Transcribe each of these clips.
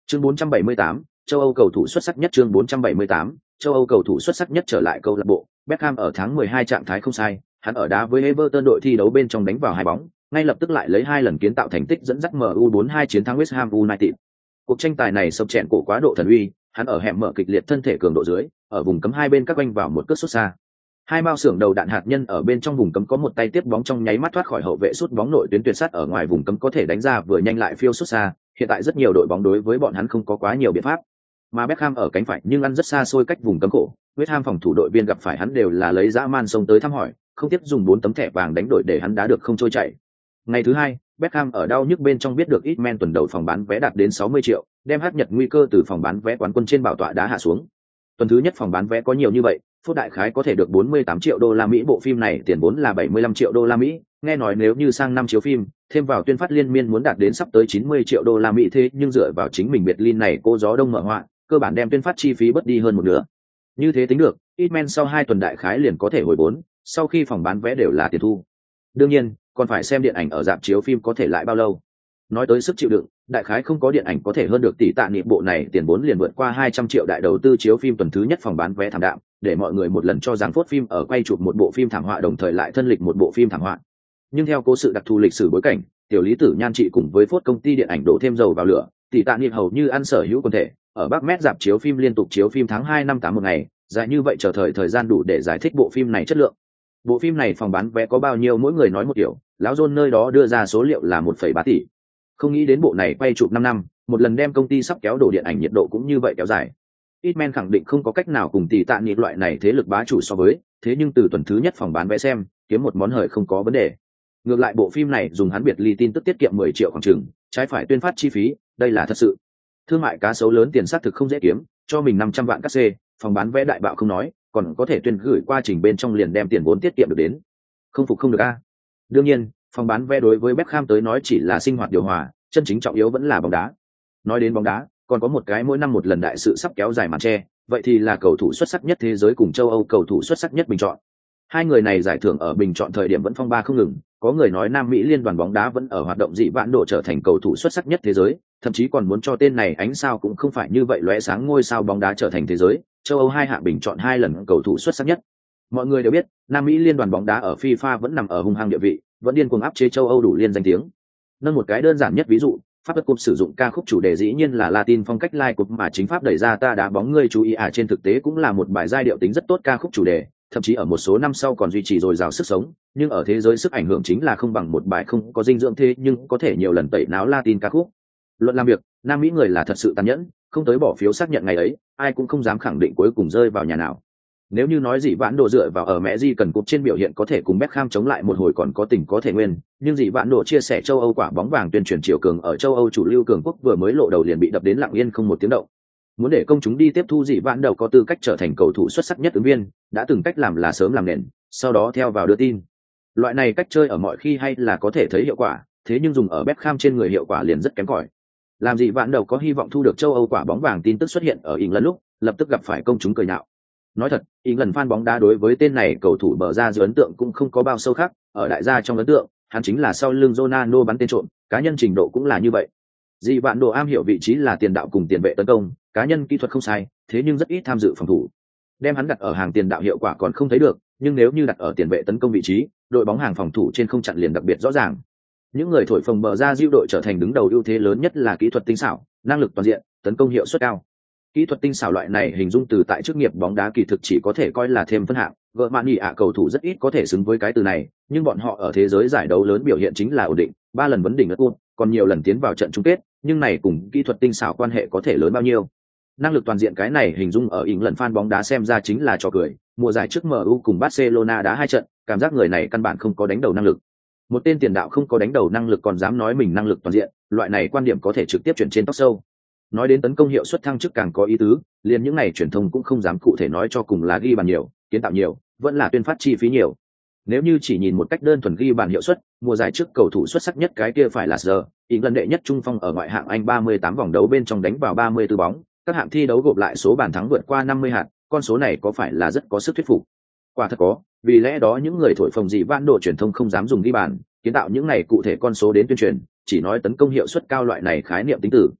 Chương 478, châu Âu cầu thủ xuất sắc nhất. Chương 478, châu Âu cầu thủ xuất sắc nhất trở lại câu lạc bộ. Beckham ở tháng 12 trạng thái không sai, hắn ở đá với Everton đội thi đấu bên trong đánh vào 2 bóng, ngay lập tức lại lấy 2 lần kiến tạo thành tích dẫn dắt MU 4-2 chiến thắng West Ham United. Cuộc tranh tài này sập chèn cổ quá độ thần uy, hắn ở hẻm mở kịch liệt thân thể cường độ dưới, ở vùng cấm hai bên các quanh vào một cước sút xa. Hai mao xưởng đầu đạn hạt nhân ở bên trong vùng cấm có một tay tiếp bóng trong nháy mắt thoát khỏi hậu vệ sút bóng nội tuyến tuyệt sát ở ngoài vùng cấm có thể đánh ra vừa nhanh lại phiêu sút xa, hiện tại rất nhiều đội bóng đối với bọn hắn không có quá nhiều biện pháp. Mà Beckham ở cánh phải nhưng ăn rất xa xôi cách vùng cấm cổ, West Ham phòng thủ đội viên gặp phải hắn đều là lấy dã man xông tới thăm hỏi, không tiếp dùng 4 tấm thẻ vàng đánh đổi để hắn đá được không trôi chảy. Ngày thứ hai, Beckham ở đau nhức bên trong biết được Isman tuần đầu phòng bán vé đạt đến 60 triệu, đem hắc nhật nguy cơ từ phòng bán vé quán quân trên bảo tọa đá hạ xuống. Tuần thứ nhất phòng bán vé có nhiều như vậy, Phút đại khái có thể được 48 triệu đô la Mỹ, bộ phim này tiền vốn là 75 triệu đô la Mỹ, nghe nói nếu như sang năm chiếu phim, thêm vào tuyên phát liên miên muốn đạt đến sắp tới 90 triệu đô la Mỹ, thế nhưng dựa vào chính mình Berlin này cô gió đông mở họa, cơ bản đem tuyên phát chi phí bớt đi hơn một nửa. Như thế tính được, Hitman sau 2 tuần đại khái liền có thể hồi vốn, sau khi phòng bán vé đều là tiền thu. Đương nhiên, còn phải xem điện ảnh ở rạp chiếu phim có thể lại bao lâu. Nói tới sức chịu đựng, đại khái không có điện ảnh có thể hơn được tỷ tạ niệm, bộ này tiền vốn liền vượt qua 200 triệu đại đầu tư chiếu phim tuần thứ nhất phòng bán vé thảm đạm, để mọi người một lần cho rằng phốt phim ở quay chụp một bộ phim thảm họa đồng thời lại thân lịch một bộ phim thảm họa. Nhưng theo cố sự đặc thù lịch sử bối cảnh, tiểu lý tử nhan trị cùng với phốt công ty điện ảnh đổ thêm dầu vào lửa, tỷ tạ niệm hầu như ăn sở hữu quần thể, ở Bắc Mét rạp chiếu phim liên tục chiếu phim tháng 2 năm 8 một ngày, dài như vậy chờ thời gian đủ để giải thích bộ phim này chất lượng. Bộ phim này phòng bán vé có bao nhiêu mỗi người nói một kiểu, lão John nơi đó đưa ra số liệu là 1,3 tỷ. Không nghĩ đến bộ này quay chụp 5 năm, một lần đem công ty sắp kéo đổ điện ảnh nhiệt độ cũng như vậy kéo dài. Hitman khẳng định không có cách nào cùng tỷ tạ niệm loại này thế lực bá chủ so với, thế nhưng từ tuần thứ nhất phòng bán vé xem, kiếm một món hời không có vấn đề. Ngược lại bộ phim này dùng hắn biệt ly tin tức tiết kiệm 10 triệu khoảng chừng, trái phải tuyên phát chi phí, đây là thật sự. Thương mại cá sấu lớn tiền xác thực không dễ kiếm, cho mình 500 vạn cắt xê, phòng bán vé đại bạo không nói, còn có thể tuyên gửi qua trình bên trong liền đem tiền vốn tiết kiệm được đến. Không phục không được a. Đương nhiên, phòng bán vé đối với Beckham tới nói chỉ là sinh hoạt điều hòa, chân chính trọng yếu vẫn là bóng đá. Nói đến bóng đá, còn có một cái mỗi năm một lần đại sự sắp kéo dài màn che, vậy thì là cầu thủ xuất sắc nhất thế giới cùng châu Âu cầu thủ xuất sắc nhất bình chọn. Hai người này giải thưởng ở bình chọn thời điểm vẫn phong ba không ngừng, có người nói Nam Mỹ liên đoàn bóng đá vẫn ở hoạt động dị vãng độ trở thành cầu thủ xuất sắc nhất thế giới, thậm chí còn muốn cho tên này ánh sao cũng không phải như vậy lóe sáng ngôi sao bóng đá trở thành thế giới, châu Âu 2 hạng bình chọn 2 lần cầu thủ xuất sắc nhất. Mọi người đều biết, Nam Mỹ liên đoàn bóng đá ở FIFA vẫn nằm ở hung hăng địa vị, vẫn điên cuồng áp chế châu Âu đủ liên danh tiếng. Nâng một cái đơn giản nhất ví dụ, Pháp Đức Cup sử dụng ca khúc chủ đề dĩ nhiên là Latin phong cách live cup mà chính Pháp đẩy ra ta đá bóng ngươi chú ý trên thực tế cũng là một bài giai điệu tính rất tốt ca khúc chủ đề, thậm chí ở một số năm sau còn duy trì dồi dào sức sống, nhưng ở thế giới sức ảnh hưởng chính là không bằng một bài không có dinh dưỡng thế nhưng có thể nhiều lần tẩy não Latin ca khúc. Luận làm việc, Nam Mỹ người là thật sự tàn nhẫn, không tới bỏ phiếu xác nhận ngày ấy, ai cũng không dám khẳng định cuối cùng rơi vào nhà nào. Nếu như nói dị vãn độ dựa vào ở mẹ di cần cúp trên biểu hiện có thể cùng Beckham chống lại một hồi còn có tình có thể nguyên, nhưng dị vãn độ chia sẻ châu Âu quả bóng vàng tuyên truyền chiều cường ở châu Âu chủ lưu cường quốc vừa mới lộ đầu liền bị đập đến lặng yên không một tiếng động. Muốn để công chúng đi tiếp thu dị vãn đầu có tư cách trở thành cầu thủ xuất sắc nhất ứng viên, đã từng cách làm là sớm làm nền, sau đó theo vào đưa tin. Loại này cách chơi ở mọi khi hay là có thể thấy hiệu quả, thế nhưng dùng ở Beckham trên người hiệu quả liền rất kém cỏi. Làm dị vãn đầu có hy vọng thu được châu Âu quả bóng vàng tin tức xuất hiện ở England lúc, lập tức gặp phải công chúng cười nhạo. Nói thật, England fan bóng đá đối với tên này cầu thủ bờ ra dưới ấn tượng cũng không có bao sâu khác, ở đại gia trong ấn tượng, hắn chính là sau lưng Ronaldo bắn tên trộm, cá nhân trình độ cũng là như vậy. Dị vạn độ am hiểu vị trí là tiền đạo cùng tiền vệ tấn công, cá nhân kỹ thuật không sai, thế nhưng rất ít tham dự phòng thủ. Đem hắn đặt ở hàng tiền đạo hiệu quả còn không thấy được, nhưng nếu như đặt ở tiền vệ tấn công vị trí, đội bóng hàng phòng thủ trên không chặn liền đặc biệt rõ ràng. Những người thổi phồng bờ ra diêu đội trở thành đứng đầu ưu thế lớn nhất là kỹ thuật tinh xảo, năng lực toàn diện, tấn công hiệu suất cao. Kỹ thuật tinh xảo loại này hình dung từ tại chức nghiệp bóng đá kỳ thực chỉ có thể coi là thêm phân hạng, gỡ mạn nhị ạ cầu thủ rất ít có thể xứng với cái từ này, nhưng bọn họ ở thế giới giải đấu lớn biểu hiện chính là ổn định, 3 lần vấn đỉnh ngất cúp, còn nhiều lần tiến vào trận chung kết, nhưng này cùng kỹ thuật tinh xảo quan hệ có thể lớn bao nhiêu. Năng lực toàn diện cái này hình dung ở lần fan bóng đá xem ra chính là trò cười, mùa giải trước MU cùng Barcelona đá 2 trận, cảm giác người này căn bản không có đánh đầu năng lực. Một tên tiền đạo không có đánh đầu năng lực còn dám nói mình năng lực toàn diện, loại này quan điểm có thể trực tiếp chuyển trên talk show. Nói đến tấn công hiệu suất thăng chức càng có ý tứ, liền những này truyền thông cũng không dám cụ thể nói cho cùng là ghi bàn nhiều, kiến tạo nhiều, vẫn là tuyên phát chi phí nhiều. Nếu như chỉ nhìn một cách đơn thuần ghi bàn hiệu suất, mùa giải trước cầu thủ xuất sắc nhất cái kia phải là Giờ, England đệ nhất trung phong ở ngoại hạng Anh 38 vòng đấu bên trong đánh vào 34 bóng, các hạng thi đấu gộp lại số bàn thắng vượt qua 50 hạt, con số này có phải là rất có sức thuyết phục? Quả thật có, vì lẽ đó những người thổi phồng dị vãn độ truyền thông không dám dùng ghi bàn, kiến tạo những này cụ thể con số đến tuyên truyền, chỉ nói tấn công hiệu suất cao loại này khái niệm tính tử.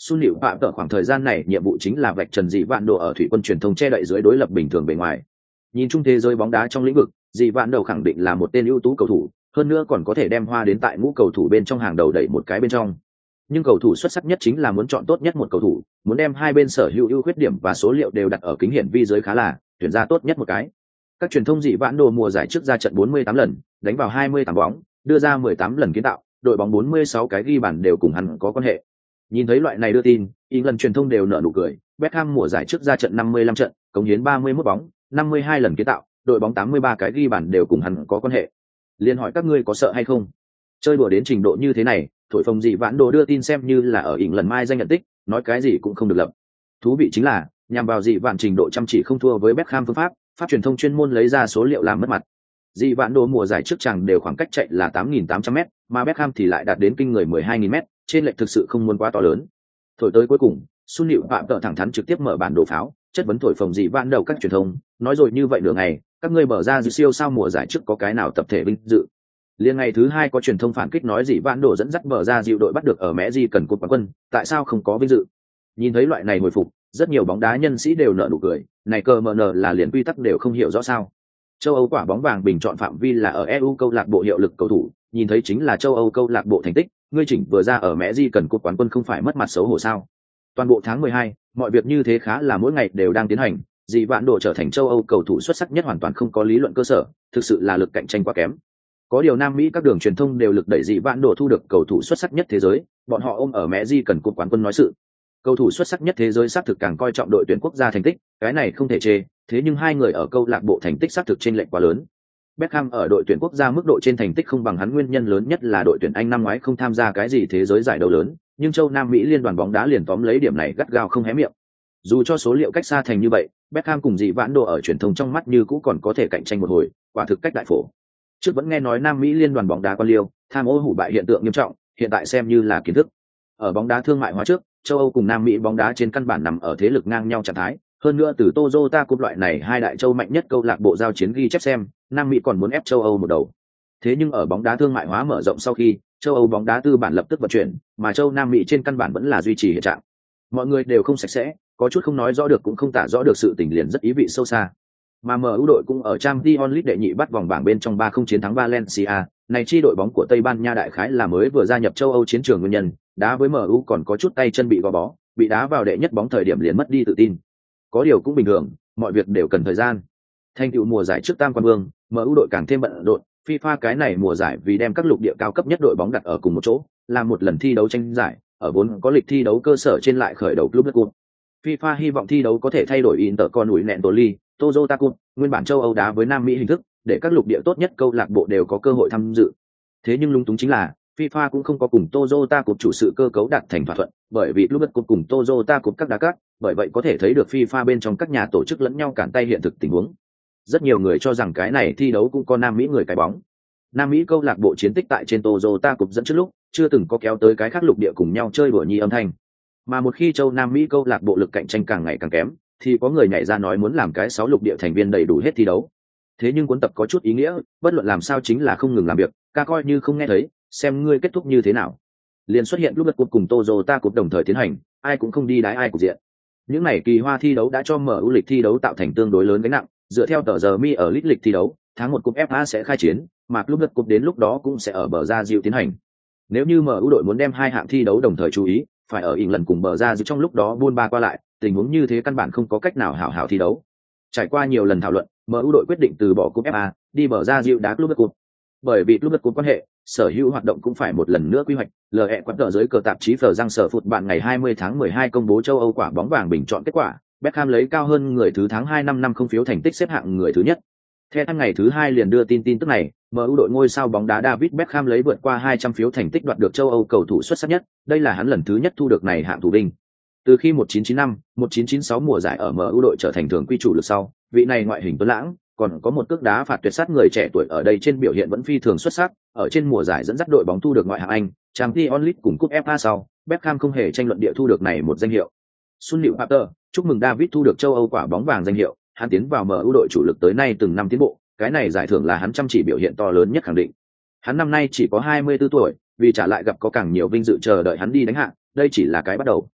Sun Liễu Phạm Tợ khoảng thời gian này nhiệm vụ chính là vạch trần dị vạn đồ ở thủy quân truyền thông che đậy dưới đối lập bình thường bề ngoài. Nhìn chung thế giới bóng đá trong lĩnh vực, dị vạn đồ khẳng định là một tên ưu tú cầu thủ, hơn nữa còn có thể đem hoa đến tại ngũ cầu thủ bên trong hàng đầu đẩy một cái bên trong. Nhưng cầu thủ xuất sắc nhất chính là muốn chọn tốt nhất một cầu thủ, muốn đem hai bên sở hữu ưu khuyết điểm và số liệu đều đặt ở kính hiển vi dưới khá là tuyển ra tốt nhất một cái. Các truyền thông dị vãn đồ mùa giải trước ra trận 48 lần, đánh vào 28 bóng, đưa ra 18 lần kiến tạo, đội bóng 46 cái ghi bàn đều cùng hắn có quan hệ. Nhìn thấy loại này đưa tin, England truyền thông đều nở nụ cười. Beckham mùa giải trước ra trận 55 trận, cống hiến 31 bóng, 52 lần kiến tạo, đội bóng 83 cái ghi bàn đều cùng hắn có quan hệ. Liên hỏi các ngươi có sợ hay không? Chơi đùa đến trình độ như thế này, thổi phồng dị vãn đồ đưa tin xem như là ở England mai danh nhận tích, nói cái gì cũng không được lập. Thú vị chính là, nhằm vào dị vãn trình độ chăm chỉ không thua với Beckham phương pháp truyền thông chuyên môn lấy ra số liệu làm mất mặt. Dị vãn đồ mùa giải trước chàng đều khoảng cách chạy là 8.800m, mà Beckham thì lại đạt đến kinh người 12.000m, trên lệch thực sự không muốn quá to lớn. Thổi tới cuối cùng, Sun Liễu Phạm Tợ thẳng thắn trực tiếp mở bản đồ pháo, chất vấn thổi phồng dị vãn đầu các truyền thông, nói rồi như vậy nửa ngày, các ngươi mở ra dự siêu sao mùa giải trước có cái nào tập thể vinh dự. Liên ngày thứ hai có truyền thông phản kích nói dị vãn đồ dẫn dắt mở ra dịu đội bắt được ở Mẹ Di cần cột quán quân, tại sao không có vinh dự? Nhìn thấy loại này hồi phục, rất nhiều bóng đá nhân sĩ đều nở nụ cười, này cờ mờ nờ là liền quy tắc đều không hiểu rõ sao. Châu Âu quả bóng vàng bình chọn phạm vi là ở EU câu lạc bộ hiệu lực cầu thủ, nhìn thấy chính là châu Âu câu lạc bộ thành tích, ngươi chỉnh vừa ra ở Mẹ Di cần cột quán quân không phải mất mặt xấu hổ sao? Toàn bộ tháng 12, mọi việc như thế khá là mỗi ngày đều đang tiến hành, dị vãn đồ trở thành châu Âu cầu thủ xuất sắc nhất hoàn toàn không có lý luận cơ sở, thực sự là lực cạnh tranh quá kém. Có điều Nam Mỹ các đường truyền thông đều lực đẩy dị vãn đồ thu được cầu thủ xuất sắc nhất thế giới, bọn họ ôm ở Mẹ Di cần cột quán quân nói sự. Cầu thủ xuất sắc nhất thế giới xác thực càng coi trọng đội tuyển quốc gia thành tích, cái này không thể chê, thế nhưng hai người ở câu lạc bộ thành tích xác thực chênh lệch quá lớn. Beckham ở đội tuyển quốc gia mức độ trên thành tích không bằng hắn, nguyên nhân lớn nhất là đội tuyển Anh năm ngoái không tham gia cái gì thế giới giải đấu lớn, nhưng châu Nam Mỹ liên đoàn bóng đá liền tóm lấy điểm này gắt gao không hé miệng. Dù cho số liệu cách xa thành như vậy, Beckham cùng dị vãn đồ ở truyền thông trong mắt như cũ còn có thể cạnh tranh một hồi, quả thực cách đại phổ. Trước vẫn nghe nói Nam Mỹ liên đoàn bóng đá quan liêu, tham ô hủ bại hiện tượng nghiêm trọng, hiện tại xem như là kiến thức. Ở bóng đá thương mại hóa trước, châu Âu cùng Nam Mỹ bóng đá trên căn bản nằm ở thế lực ngang nhau trạng thái, hơn nữa từ Toyota Cup loại này hai đại châu mạnh nhất câu lạc bộ giao chiến ghi chép xem, Nam Mỹ còn muốn ép châu Âu một đầu. Thế nhưng ở bóng đá thương mại hóa mở rộng sau khi, châu Âu bóng đá tư bản lập tức vận chuyển, mà châu Nam Mỹ trên căn bản vẫn là duy trì hiện trạng. Mọi người đều không sạch sẽ, có chút không nói rõ được cũng không tả rõ được sự tình liền rất ý vị sâu xa. Mà MU đội cũng ở Champions League đệ nhị bắt vòng bảng bên trong 3-0 chiến thắng Valencia, này chi đội bóng của Tây Ban Nha đại khái là mới vừa gia nhập châu Âu chiến trường nguyên nhân, đá với MU còn có chút tay chân bị gò bó, bị đá vào đệ nhất bóng thời điểm liền mất đi tự tin. Có điều cũng bình thường, mọi việc đều cần thời gian. Thành tựu mùa giải trước tam quan vương, MU đội càng thêm bận rộn, FIFA cái này mùa giải vì đem các lục địa cao cấp nhất đội bóng đặt ở cùng một chỗ, làm một lần thi đấu tranh giải, ở vốn có lịch thi đấu cơ sở trên lại khởi đầu Club World Cup. FIFA hy vọng thi đấu có thể thay đổi Inter con núi nẹn Toli, Toyota Cup, nguyên bản châu Âu đá với Nam Mỹ hình thức, để các lục địa tốt nhất câu lạc bộ đều có cơ hội tham dự. Thế nhưng lung túng chính là, FIFA cũng không có cùng Toyota Cup chủ sự cơ cấu đạt thành thỏa thuận, bởi vì Club World Cup cùng Toyota Cup các đá các, bởi vậy có thể thấy được FIFA bên trong các nhà tổ chức lẫn nhau cản tay hiện thực tình huống. Rất nhiều người cho rằng cái này thi đấu cũng có Nam Mỹ người cái bóng. Nam Mỹ câu lạc bộ chiến tích tại trên Toyota Cup dẫn trước lúc, chưa từng có kéo tới cái khác lục địa cùng nhau chơi đùa nhi âm thanh. Mà một khi châu Nam Mỹ câu lạc bộ lực cạnh tranh càng ngày càng kém, thì có người nhảy ra nói muốn làm cái 6 lục địa thành viên đầy đủ hết thi đấu. Thế nhưng cuốn tập có chút ý nghĩa, bất luận làm sao chính là không ngừng làm việc, ca coi như không nghe thấy, xem ngươi kết thúc như thế nào. Liền xuất hiện lúc lượt cuộc cùng Toyota Cup đồng thời tiến hành, ai cũng không đi đái ai cục diện. Những này kỳ hoa thi đấu đã cho MU lịch thi đấu tạo thành tương đối lớn gánh nặng, dựa theo tờ giờ mi ở lịch thi đấu, tháng 1 cúp FA sẽ khai chiến, mà lúc lượt cuộc đến lúc đó cũng sẽ ở bờ ra diệu tiến hành. Nếu như MU đội muốn đem hai hạng thi đấu đồng thời chú ý, phải ở lần cùng bờ ra diệu trong lúc đó buôn ba qua lại, tình huống như thế căn bản không có cách nào hảo hảo thi đấu. Trải qua nhiều lần thảo luận, MU đội quyết định từ bỏ cúp FA, đi bờ ra diệu đá Club Cup. Bởi vì Club Cup quan hệ, sở hữu hoạt động cũng phải một lần nữa quy hoạch. LE quạt tờ dưới cờ tạp chí Phờ Giang Sở Phụt bạn ngày 20 tháng 12 công bố châu Âu quả bóng vàng bình chọn kết quả, Beckham lấy cao hơn người thứ tháng 2 năm không phiếu thành tích xếp hạng người thứ nhất. Theo ngày thứ hai liền đưa tin tức này, MU đội ngôi sao bóng đá David Beckham lấy vượt qua 200 phiếu thành tích đoạt được châu Âu cầu thủ xuất sắc nhất, đây là hắn lần thứ nhất thu được này hạng thủ binh. Từ khi 1995, 1996 mùa giải ở MU đội trở thành thường quy chủ lực sau, vị này ngoại hình tuấn lãng, còn có một cước đá phạt tuyệt sát người trẻ tuổi ở đây trên biểu hiện vẫn phi thường xuất sắc, ở trên mùa giải dẫn dắt đội bóng thu được ngoại hạng Anh, Champions League cùng cúp FA sau, Beckham không hề tranh luận địa thu được này một danh hiệu. Sun Liễu Papter, chúc mừng David thu được châu Âu quả bóng vàng danh hiệu, hắn tiến vào MU đội chủ lực tới nay từng năm tiến bộ, cái này giải thưởng là hắn chăm chỉ biểu hiện to lớn nhất khẳng định. Hắn năm nay chỉ có 24 tuổi, vì trả lại gặp có càng nhiều vinh dự chờ đợi hắn đi đánh hạ, đây chỉ là cái bắt đầu.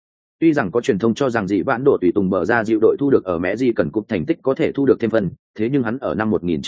Tuy rằng có truyền thông cho rằng dị vãn độ tùy tùng bờ ra dịu đội thu được ở mẹ gì cần cúp thành tích có thể thu được thêm phần, thế nhưng hắn ở năm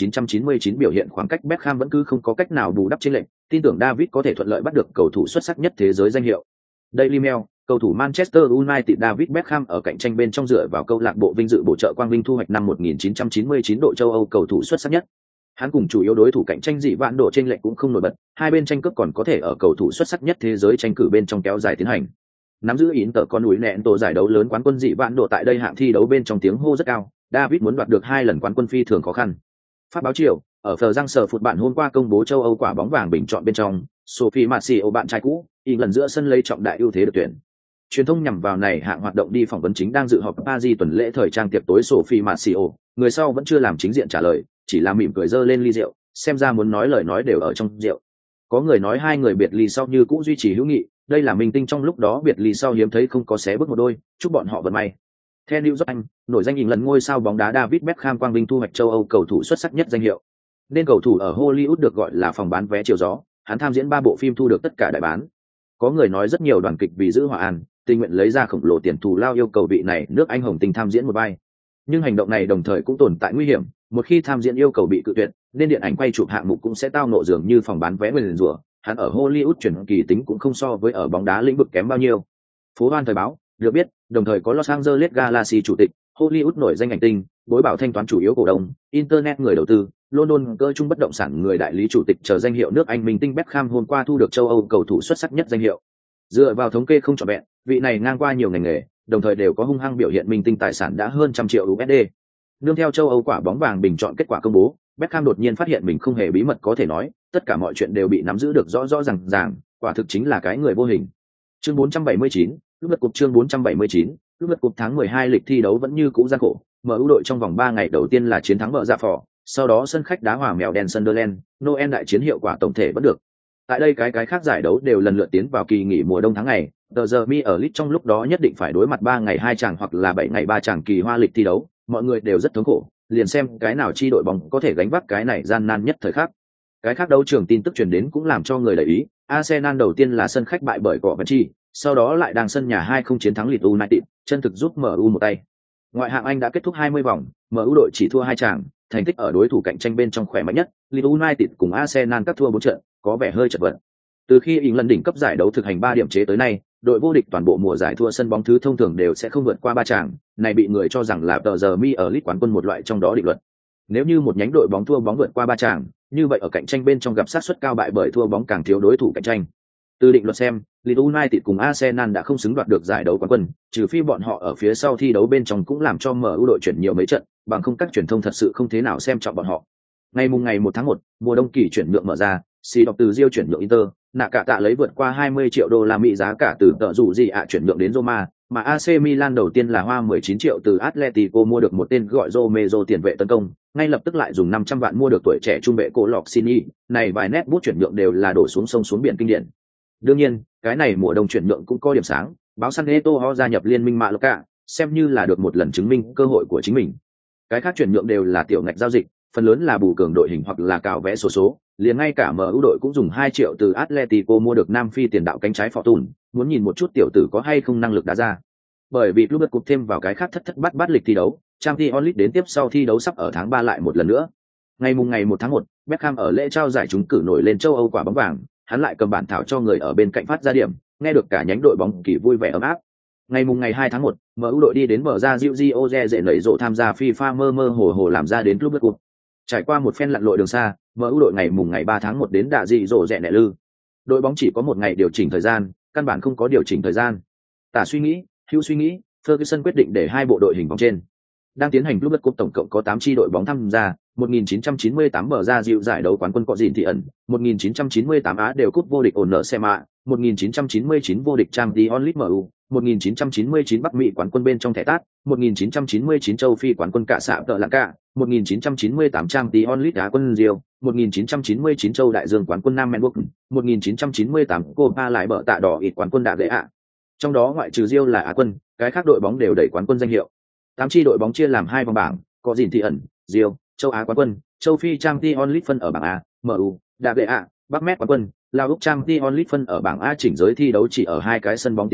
1999 biểu hiện khoảng cách Beckham vẫn cứ không có cách nào bù đắp trên lệnh, tin tưởng David có thể thuận lợi bắt được cầu thủ xuất sắc nhất thế giới danh hiệu. Daily Mail, cầu thủ Manchester United David Beckham ở cạnh tranh bên trong dựa vào câu lạc bộ vinh dự bổ trợ quang vinh thu hoạch năm 1999 đội châu Âu cầu thủ xuất sắc nhất. Hắn cùng chủ yếu đối thủ cạnh tranh dị vãn độ trên lệnh cũng không nổi bật, hai bên tranh cướp còn có thể ở cầu thủ xuất sắc nhất thế giới tranh cử bên trong kéo dài tiến hành. Nắm giữ Inter có núi nẹn tổ giải đấu lớn quán quân dị vãn độ tại đây hạng thi đấu bên trong tiếng hô rất cao, David muốn đoạt được 2 lần quán quân phi thường khó khăn. Phát báo chiều, ở phờ răng sở phụt bạn hôm qua công bố châu Âu quả bóng vàng bình chọn bên trong, Sophie Marcio bạn trai cũ, lần giữa sân lấy trọng đại ưu thế được tuyển. Truyền thông nhằm vào này hạng hoạt động đi phỏng vấn chính đang dự họp Paris tuần lễ thời trang tiệc tối Sophie Marcio, người sau vẫn chưa làm chính diện trả lời, chỉ là mỉm cười dơ lên ly rượu, xem ra muốn nói lời nói đều ở trong rượu. Có người nói hai người biệt ly sau như cũ duy trì hữu nghị, đây là minh tinh trong lúc đó biệt ly sau hiếm thấy không có xé bước một đôi, chúc bọn họ vận may. Theo New York Anh, nổi danh lần ngôi sao bóng đá David Beckham quang vinh thu hoạch châu Âu cầu thủ xuất sắc nhất danh hiệu. Nên cầu thủ ở Hollywood được gọi là phòng bán vé chiều gió, hắn tham diễn 3 bộ phim thu được tất cả đại bán. Có người nói rất nhiều đoàn kịch vì giữ hòa an, tình nguyện lấy ra khổng lồ tiền thù lao yêu cầu vị này nước Anh hồng tình tham diễn một vai. Nhưng hành động này đồng thời cũng tồn tại nguy hiểm, một khi tham diễn yêu cầu bị cự tuyệt, nên điện ảnh quay chụp hạng mục cũng sẽ tao nộ dường như phòng bán vé nguyền rủa. Hắn ở Hollywood chuyển kỳ tính cũng không so với ở bóng đá lĩnh vực kém bao nhiêu. Phố Hoan thời báo được biết, đồng thời có Los Angeles Galaxy chủ tịch, Hollywood nổi danh ảnh tinh, bối bảo thanh toán chủ yếu cổ đông, internet người đầu tư, London cơ trung bất động sản người đại lý chủ tịch chờ danh hiệu nước Anh minh tinh Beckham hôm qua thu được châu Âu cầu thủ xuất sắc nhất danh hiệu. Dựa vào thống kê không trọn vẹn, vị này ngang qua nhiều ngành nghề, đồng thời đều có hung hăng biểu hiện minh tinh tài sản đã hơn 100 triệu USD. Nương theo châu Âu quả bóng vàng bình chọn kết quả công bố, Beckham đột nhiên phát hiện mình không hề bí mật có thể nói, tất cả mọi chuyện đều bị nắm giữ được rõ rõ ràng ràng, quả thực chính là cái người vô hình. Chương 479, lúc lượt cục chương 479, lúc lượt cục tháng 12 lịch thi đấu vẫn như cũ gian khổ, MU đội trong vòng 3 ngày đầu tiên là chiến thắng vợ dạ phò, sau đó sân khách đá hòa mèo đen Sunderland, Noel đại chiến hiệu quả tổng thể vẫn được. Tại đây cái khác giải đấu đều lần lượt tiến vào kỳ nghỉ mùa đông tháng ngày, tờ giờ mi ở League trong lúc đó nhất định phải đối mặt 3 ngày 2 chàng hoặc là 7 ngày 3 chàng kỳ hoa lịch thi đấu, mọi người đều rất thống khổ, liền xem cái nào chi đội bóng có thể gánh vác cái này gian nan nhất thời khắc. Cái khác đấu trường tin tức truyền đến cũng làm cho người để ý, Arsenal đầu tiên là sân khách bại bởi Coventry, sau đó lại đang sân nhà 2-0 chiến thắng Leeds United, chân thực giúp MU một tay. Ngoại hạng Anh đã kết thúc 20 vòng, MU đội chỉ thua 2 chàng, thành tích ở đối thủ cạnh tranh bên trong khỏe mạnh nhất, Leeds United cùng Arsenal các thua 4 trận, có vẻ hơi chật vật. Từ khi England đỉnh cấp giải đấu thực hành 3 điểm chế tới nay, đội vô địch toàn bộ mùa giải thua sân bóng thứ thông thường đều sẽ không vượt qua 3 chàng, này bị người cho rằng là tờ giờ mi ở League quán quân một loại trong đó định luật. Nếu như một nhánh đội bóng thua bóng vượt qua 3 chàng, như vậy ở cạnh tranh bên trong gặp sát suất cao bại bởi thua bóng càng thiếu đối thủ cạnh tranh. Từ định luật xem, Leeds United cùng Arsenal đã không xứng đoạt được giải đấu quán quân, trừ phi bọn họ ở phía sau thi đấu bên trong cũng làm cho MU đội chuyển nhiều mấy trận, bằng không các truyền thông thật sự không thế nào xem trọng bọn họ. Ngày 1 tháng 1, mùa đông kỳ chuyển nhượng mở ra, xì đọc từ Rio chuyển nhượng Inter, nạ cả tạ lấy vượt qua 20 triệu đô la Mỹ giá cả từ tợ rủ gì ạ chuyển nhượng đến Roma, mà AC Milan đầu tiên là hoa 19 triệu từ Atletico mua được một tên gọi Romero tiền vệ tấn công, ngay lập tức lại dùng 500 vạn mua được tuổi trẻ trung vệ cổ Locini, này vài nét bút chuyển nhượng đều là đổ xuống sông xuống biển kinh điển. Đương nhiên, cái này mùa đông chuyển nhượng cũng có điểm sáng, báo San Antonio gia nhập liên minh Mallorca, xem như là được một lần chứng minh cơ hội của chính mình. Cái khác chuyển nhượng đều là tiểu ngạch giao dịch, phần lớn là bù cường đội hình hoặc là cào vẽ số, liền ngay cả MU đội cũng dùng 2 triệu từ Atletico mua được Nam Phi tiền đạo cánh trái Fortune, muốn nhìn một chút tiểu tử có hay không năng lực đá ra. Bởi vì club cúp thêm vào cái khác thất bát lịch thi đấu, Champions League đến tiếp sau thi đấu sắp ở tháng 3 lại một lần nữa. Ngày 1 tháng 1, Beckham ở lễ trao giải trúng cử nổi lên châu Âu quả bóng vàng, hắn lại cầm bản thảo cho người ở bên cạnh phát ra điểm, nghe được cả nhánh đội bóng kỳ vui vẻ ấm áp. Ngày 2 tháng 1, MU đội đi đến mở ra Gio dễ nảy rộ tham gia FIFA mơ hồ làm ra đến club cúp. Trải qua một phen lặn lội đường xa, MU đội ngày 3 tháng 1 đến đạ dị rộ rẽ nẻ lư. Đội bóng chỉ có một ngày điều chỉnh thời gian, căn bản không có điều chỉnh thời gian. Tả suy nghĩ, hữu suy nghĩ, Ferguson quyết định để hai bộ đội hình vòng trên. Đang tiến hành Club Cup tổng cộng có 8 chi đội bóng tham gia, 1998 bờ ra dịu giải đấu quán quân cọ dìn thị ẩn, 1998 Á đều cúp vô địch ổn nợ xe mạ, 1999 vô địch Champions League MU, 1999 Bắc Mỹ quán quân bên trong thẻ tát, 1999 châu Phi quán quân cả xạ tợ lạng cả, 1998 Champions League Á quân Rio, 1999 châu Đại Dương quán quân Nam Menburg, 1998 Copa lại bờ tạ đỏ ít quán quân Đạ Lệ ạ. Trong đó ngoại trừ Rio là Á quân, cái khác đội bóng đều đẩy quán quân danh hiệu. 8 chi đội bóng chia làm 2 vòng bảng, có dìn thị ẩn, Rio, châu Á quán quân, châu Phi Champions League phân ở bảng A, MU, Đạ Lệ ạ, Bắc Met quán quân, Lao Úc Champions League phân ở bảng A chỉnh giới thi đấu chỉ ở 2 cái sân bóng tiến hành,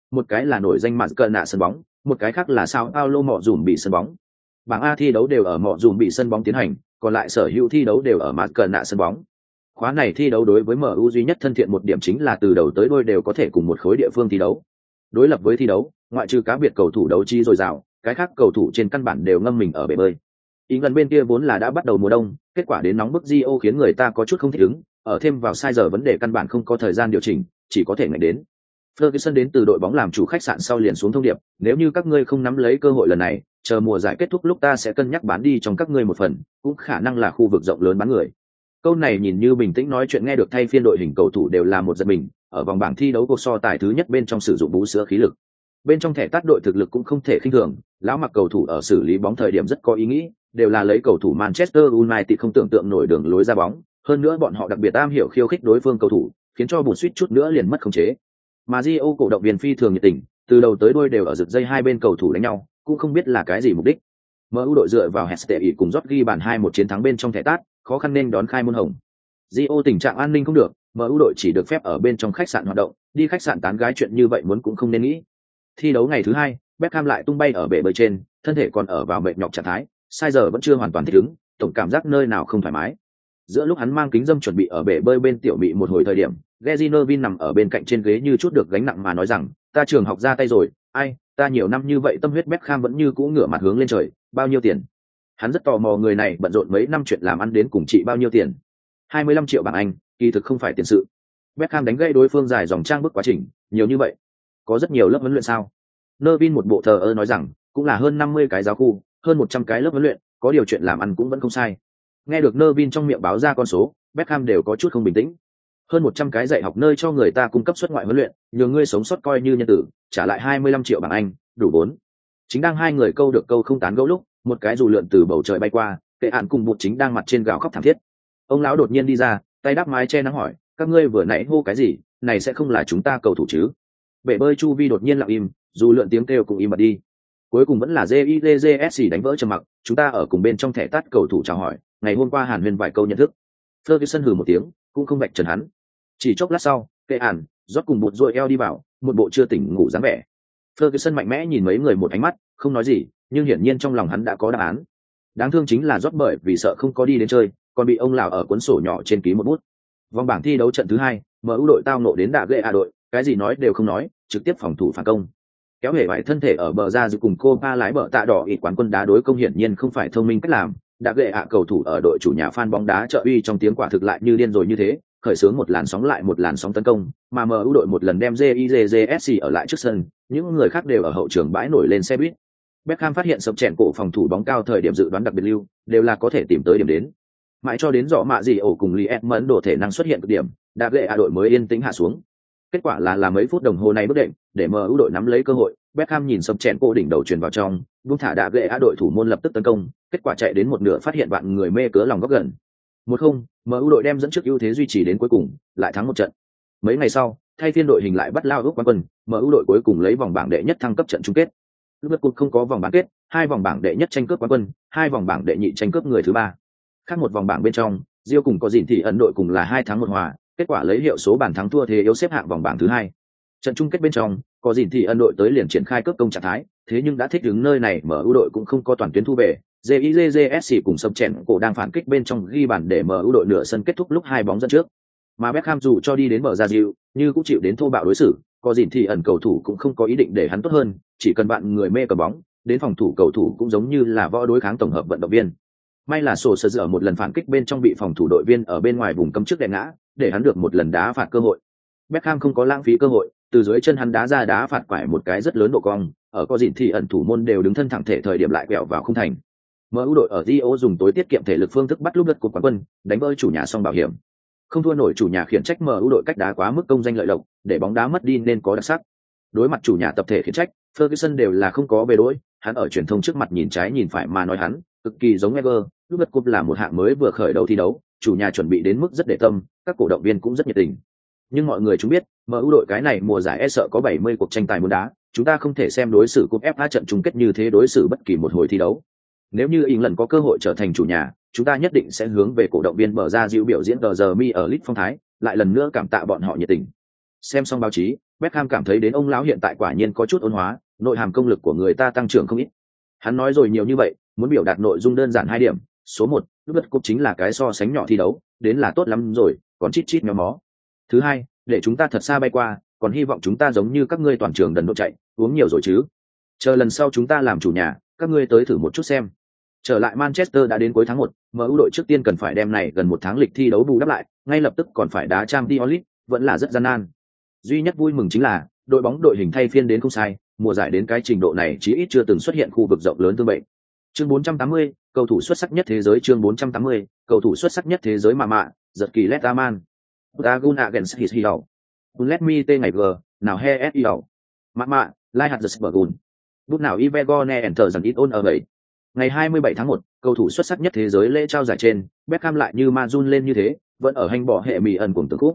một cái là nổi danh mặt cờ nạ sân bóng, một cái khác là Sao Paulo mọ dùm bị sân bóng. Bảng A thi đấu đều ở mọ dùm bị sân bóng tiến hành, còn lại sở hữu thi đấu đều ở mặt cờ nạ sân bóng. Khóa này thi đấu đối với MU duy nhất thân thiện một điểm chính là từ đầu tới đuôi đều có thể cùng một khối địa phương thi đấu. Đối lập với thi đấu, ngoại trừ cá biệt cầu thủ đấu trí dồi dào, cái khác cầu thủ trên căn bản đều ngâm mình ở bể bơi. Ý gần bên kia vốn là đã bắt đầu mùa đông, kết quả đến nóng bức Rio khiến người ta có chút không thích ứng, ở thêm vào sai giờ vấn đề căn bản không có thời gian điều chỉnh, chỉ có thể ngại đến. Ferguson đến từ đội bóng làm chủ khách sạn sau liền xuống thông điệp, nếu như các ngươi không nắm lấy cơ hội lần này, chờ mùa giải kết thúc lúc ta sẽ cân nhắc bán đi trong các ngươi một phần, cũng khả năng là khu vực rộng lớn bán người. Câu này nhìn như bình tĩnh nói chuyện nghe được thay phiên đội hình cầu thủ đều là một giật mình, ở vòng bảng thi đấu cuộc so tài thứ nhất bên trong sử dụng bú sữa khí lực. Bên trong thẻ tát đội thực lực cũng không thể khinh thường, lão mặc cầu thủ ở xử lý bóng thời điểm rất có ý nghĩ, đều là lấy cầu thủ Manchester United không tưởng tượng nổi đường lối ra bóng, hơn nữa bọn họ đặc biệt am hiểu khiêu khích đối phương cầu thủ, khiến cho bùn suýt chút nữa liền mất khống chế. Mà Rio cổ động viên phi thường nhiệt tình, từ đầu tới đuôi đều ở rực dây hai bên cầu thủ đánh nhau, cũng không biết là cái gì mục đích. MU đội dựa vào Hestey cùng rót ghi bàn 2-1 chiến thắng bên trong thẻ tát, khó khăn nên đón khai môn hồng. Rio tình trạng an ninh không được, MU đội chỉ được phép ở bên trong khách sạn hoạt động, đi khách sạn tán gái chuyện như vậy muốn cũng không nên nghĩ. Thi đấu ngày thứ hai, Beckham lại tung bay ở bể bơi trên, thân thể còn ở vào mệt nhọc trạng thái, sai giờ vẫn chưa hoàn toàn thích ứng, tổng cảm giác nơi nào không thoải mái. Giữa lúc hắn mang kính dâm chuẩn bị ở bể bơi bên tiểu bị một hồi thời điểm, Gary Neville nằm ở bên cạnh trên ghế như chút được gánh nặng mà nói rằng, ta trường học ra tay rồi, ai, ta nhiều năm như vậy tâm huyết Beckham vẫn như cũ ngửa mặt hướng lên trời, bao nhiêu tiền? Hắn rất tò mò người này bận rộn mấy năm chuyện làm ăn đến cùng chị bao nhiêu tiền. 25 triệu bảng Anh, kỳ thực không phải tiền sự. Beckham đánh gây đối phương dài dòng trang bức quá trình, nhiều như vậy. Có rất nhiều lớp huấn luyện sao? Neville một bộ thờ ơ nói rằng, cũng là hơn 50 cái giáo khu, hơn 100 cái lớp huấn luyện, có điều chuyện làm ăn cũng vẫn không sai. Nghe được Neville trong miệng báo ra con số, Beckham đều có chút không bình tĩnh. Hơn 100 cái dạy học nơi cho người ta cung cấp xuất ngoại huấn luyện, nhường ngươi sống sót coi như nhân tử, trả lại 25 triệu bảng Anh, đủ 4. Chính đang hai người câu được câu không tán gẫu lúc, một cái dù lượn từ bầu trời bay qua, Kệ Ản cùng Bụt chính đang mặt trên gào khóc thảm thiết. Ông lão đột nhiên đi ra, tay đắp mái che nắng hỏi, các ngươi vừa nãy hô cái gì, này sẽ không là chúng ta cầu thủ chứ? Bể bơi chu vi đột nhiên lặng im, dù lượn tiếng kêu cũng im bặt đi. Cuối cùng vẫn là JIJSC đánh vỡ trầm mặc, chúng ta ở cùng bên trong thẻ tát cầu thủ chào hỏi, ngày hôm qua Hàn Huyền vài câu nhận thức. Ferguson hừ một tiếng, cũng không vạch trần hắn. Chỉ chốc lát sau, Kệ Ản, rót cùng Bụt duỗi eo đi vào, một bộ chưa tỉnh ngủ dáng vẻ. Ferguson mạnh mẽ nhìn mấy người một ánh mắt, không nói gì, nhưng hiển nhiên trong lòng hắn đã có đáp án. Đáng thương chính là rót bởi vì sợ không có đi đến chơi, còn bị ông lão ở cuốn sổ nhỏ trên ký một bút. Vòng bảng thi đấu trận thứ hai, MU đội tao nộ đến đạ ghệ a đội, cái gì nói đều không nói, trực tiếp phòng thủ phản công. Kéo hề vải thân thể ở bờ ra giữ cùng Copa lái bờ tạ đỏ ít quán quân đá đối công hiển nhiên không phải thông minh cách làm. Đạ ghệ a cầu thủ ở đội chủ nhà fan bóng đá trợ uy trong tiếng quả thực lại như điên rồi như thế, khởi xướng một làn sóng lại một làn sóng tấn công, mà MU đội một lần đem JIJSC ở lại trước sân, những người khác đều ở hậu trường bãi nổi lên xe buýt. Beckham phát hiện sập chèn cổ phòng thủ bóng cao thời điểm dự đoán đặc biệt lưu, đều là có thể tìm tới điểm đến. Mãi cho đến rõ mạ gì ổ cùng Lý Edmond đổ thể năng xuất hiện cực điểm, đạ ghệ a đội mới yên tĩnh hạ xuống. Kết quả là mấy phút đồng hồ này bước đệm, để MU đội nắm lấy cơ hội, Beckham nhìn sập chèn cổ đỉnh đầu truyền vào trong, buông thả đạ ghệ a đội thủ môn lập tức tấn công, kết quả chạy đến một nửa phát hiện bạn người mê cớ lòng góc gần. 1-0, MU đội đem dẫn trước ưu thế duy trì đến cuối cùng, lại thắng một trận. Mấy ngày sau, thay phiên đội hình lại bắt lao ước quán quân, MU đội cuối cùng lấy vòng bảng đệ nhất thăng cấp trận chung kết. Liverpool không có vòng bán kết, 2 vòng bảng đệ nhất tranh cướp quán quân, 2 vòng bảng đệ nhị tranh cướp người thứ 3. Khác một vòng bảng bên trong, Rio cùng có dìn thì Ấn đội cùng là 2 thắng 1 hòa, kết quả lấy hiệu số bàn thắng thua thế yếu xếp hạng vòng bảng thứ 2. Trận chung kết bên trong, có dìn thì Ấn đội tới liền triển khai cướp công trạng thái, thế nhưng đã thích ứng nơi này MU đội cũng không có toàn tuyến thu về. JIJSC cùng sập chèn cổ đang phản kích bên trong ghi bàn để MU đội nửa sân kết thúc lúc 2 bóng dẫn trước. Mà Beckham dù cho đi đến mở ra dịu, như cũng chịu đến thô bạo đối xử, có dìn thì Ẩn cầu thủ cũng không có ý định để hắn tốt hơn, chỉ cần bạn người mê cờ bóng, đến phòng thủ cầu thủ cũng giống như là võ đối kháng tổng hợp vận động viên. May là sổ sơ dở một lần phản kích bên trong bị phòng thủ đội viên ở bên ngoài vùng cấm trước đè ngã, để hắn được một lần đá phạt cơ hội. Beckham không có lãng phí cơ hội, từ dưới chân hắn đá ra đá phạt quải một cái rất lớn độ cong, ở có dìn thì Ẩn thủ môn đều đứng thân thẳng thể thời điểm lại quẹo vào khung thành. MU đội ở Rio dùng tối tiết kiệm thể lực phương thức bắt lúc đất của quán quân, đánh vỡ chủ nhà xong bảo hiểm. Không thua nổi chủ nhà khiển trách MU đội cách đá quá mức công danh lợi lộc, để bóng đá mất đi nên có đặc sắc. Đối mặt chủ nhà tập thể khiển trách, Ferguson đều là không có bề đối, hắn ở truyền thông trước mặt nhìn trái nhìn phải mà nói hắn, cực kỳ giống Ever, lúc đất cúp là một hạng mới vừa khởi đầu thi đấu, chủ nhà chuẩn bị đến mức rất để tâm, các cổ động viên cũng rất nhiệt tình. Nhưng mọi người chúng biết, MU đội cái này mùa giải e sợ có 70 cuộc tranh tài muốn đá, chúng ta không thể xem đối xử cúp FA trận chung kết như thế đối xử bất kỳ một hồi thi đấu. Nếu như England có cơ hội trở thành chủ nhà, chúng ta nhất định sẽ hướng về cổ động viên mở ra dịu biểu diễn giờ mi ở Leeds phong thái, lại lần nữa cảm tạ bọn họ nhiệt tình. Xem xong báo chí, Beckham cảm thấy đến ông lão hiện tại quả nhiên có chút ôn hóa, nội hàm công lực của người ta tăng trưởng không ít. Hắn nói rồi nhiều như vậy, muốn biểu đạt nội dung đơn giản 2 điểm. Số 1, lúc đất cúp chính là cái so sánh nhỏ thi đấu, đến là tốt lắm rồi, còn chít chít méo mó. Thứ hai, để chúng ta thật xa bay qua, còn hy vọng chúng ta giống như các ngươi toàn trường đần độ chạy, uống nhiều rồi chứ. Chờ lần sau chúng ta làm chủ nhà, các ngươi tới thử một chút xem. Trở lại Manchester đã đến cuối tháng 1, MU đội trước tiên cần phải đem này gần 1 tháng lịch thi đấu bù đắp lại, ngay lập tức còn phải đá Champions League, vẫn là rất gian nan. Duy nhất vui mừng chính là, đội bóng đội hình thay phiên đến không sai, mùa giải đến cái trình độ này chí ít chưa từng xuất hiện khu vực rộng lớn tương bệnh. Chương 480, cầu thủ xuất sắc nhất thế giới. Chương 480, cầu thủ xuất sắc nhất thế giới mạ, giật kỳ Letaman. Dragon against his hero. Let me tê ngày g, nào he SEO. Mạ, Lai hạt giật Bergun. Bút nào Ivegone enter dần ít ôn ở 7. Ngày 27 tháng 1, cầu thủ xuất sắc nhất thế giới lễ trao giải trên, Beckham lại như ma run lên như thế, vẫn ở hành bỏ hệ mì ẩn cùng từng khúc.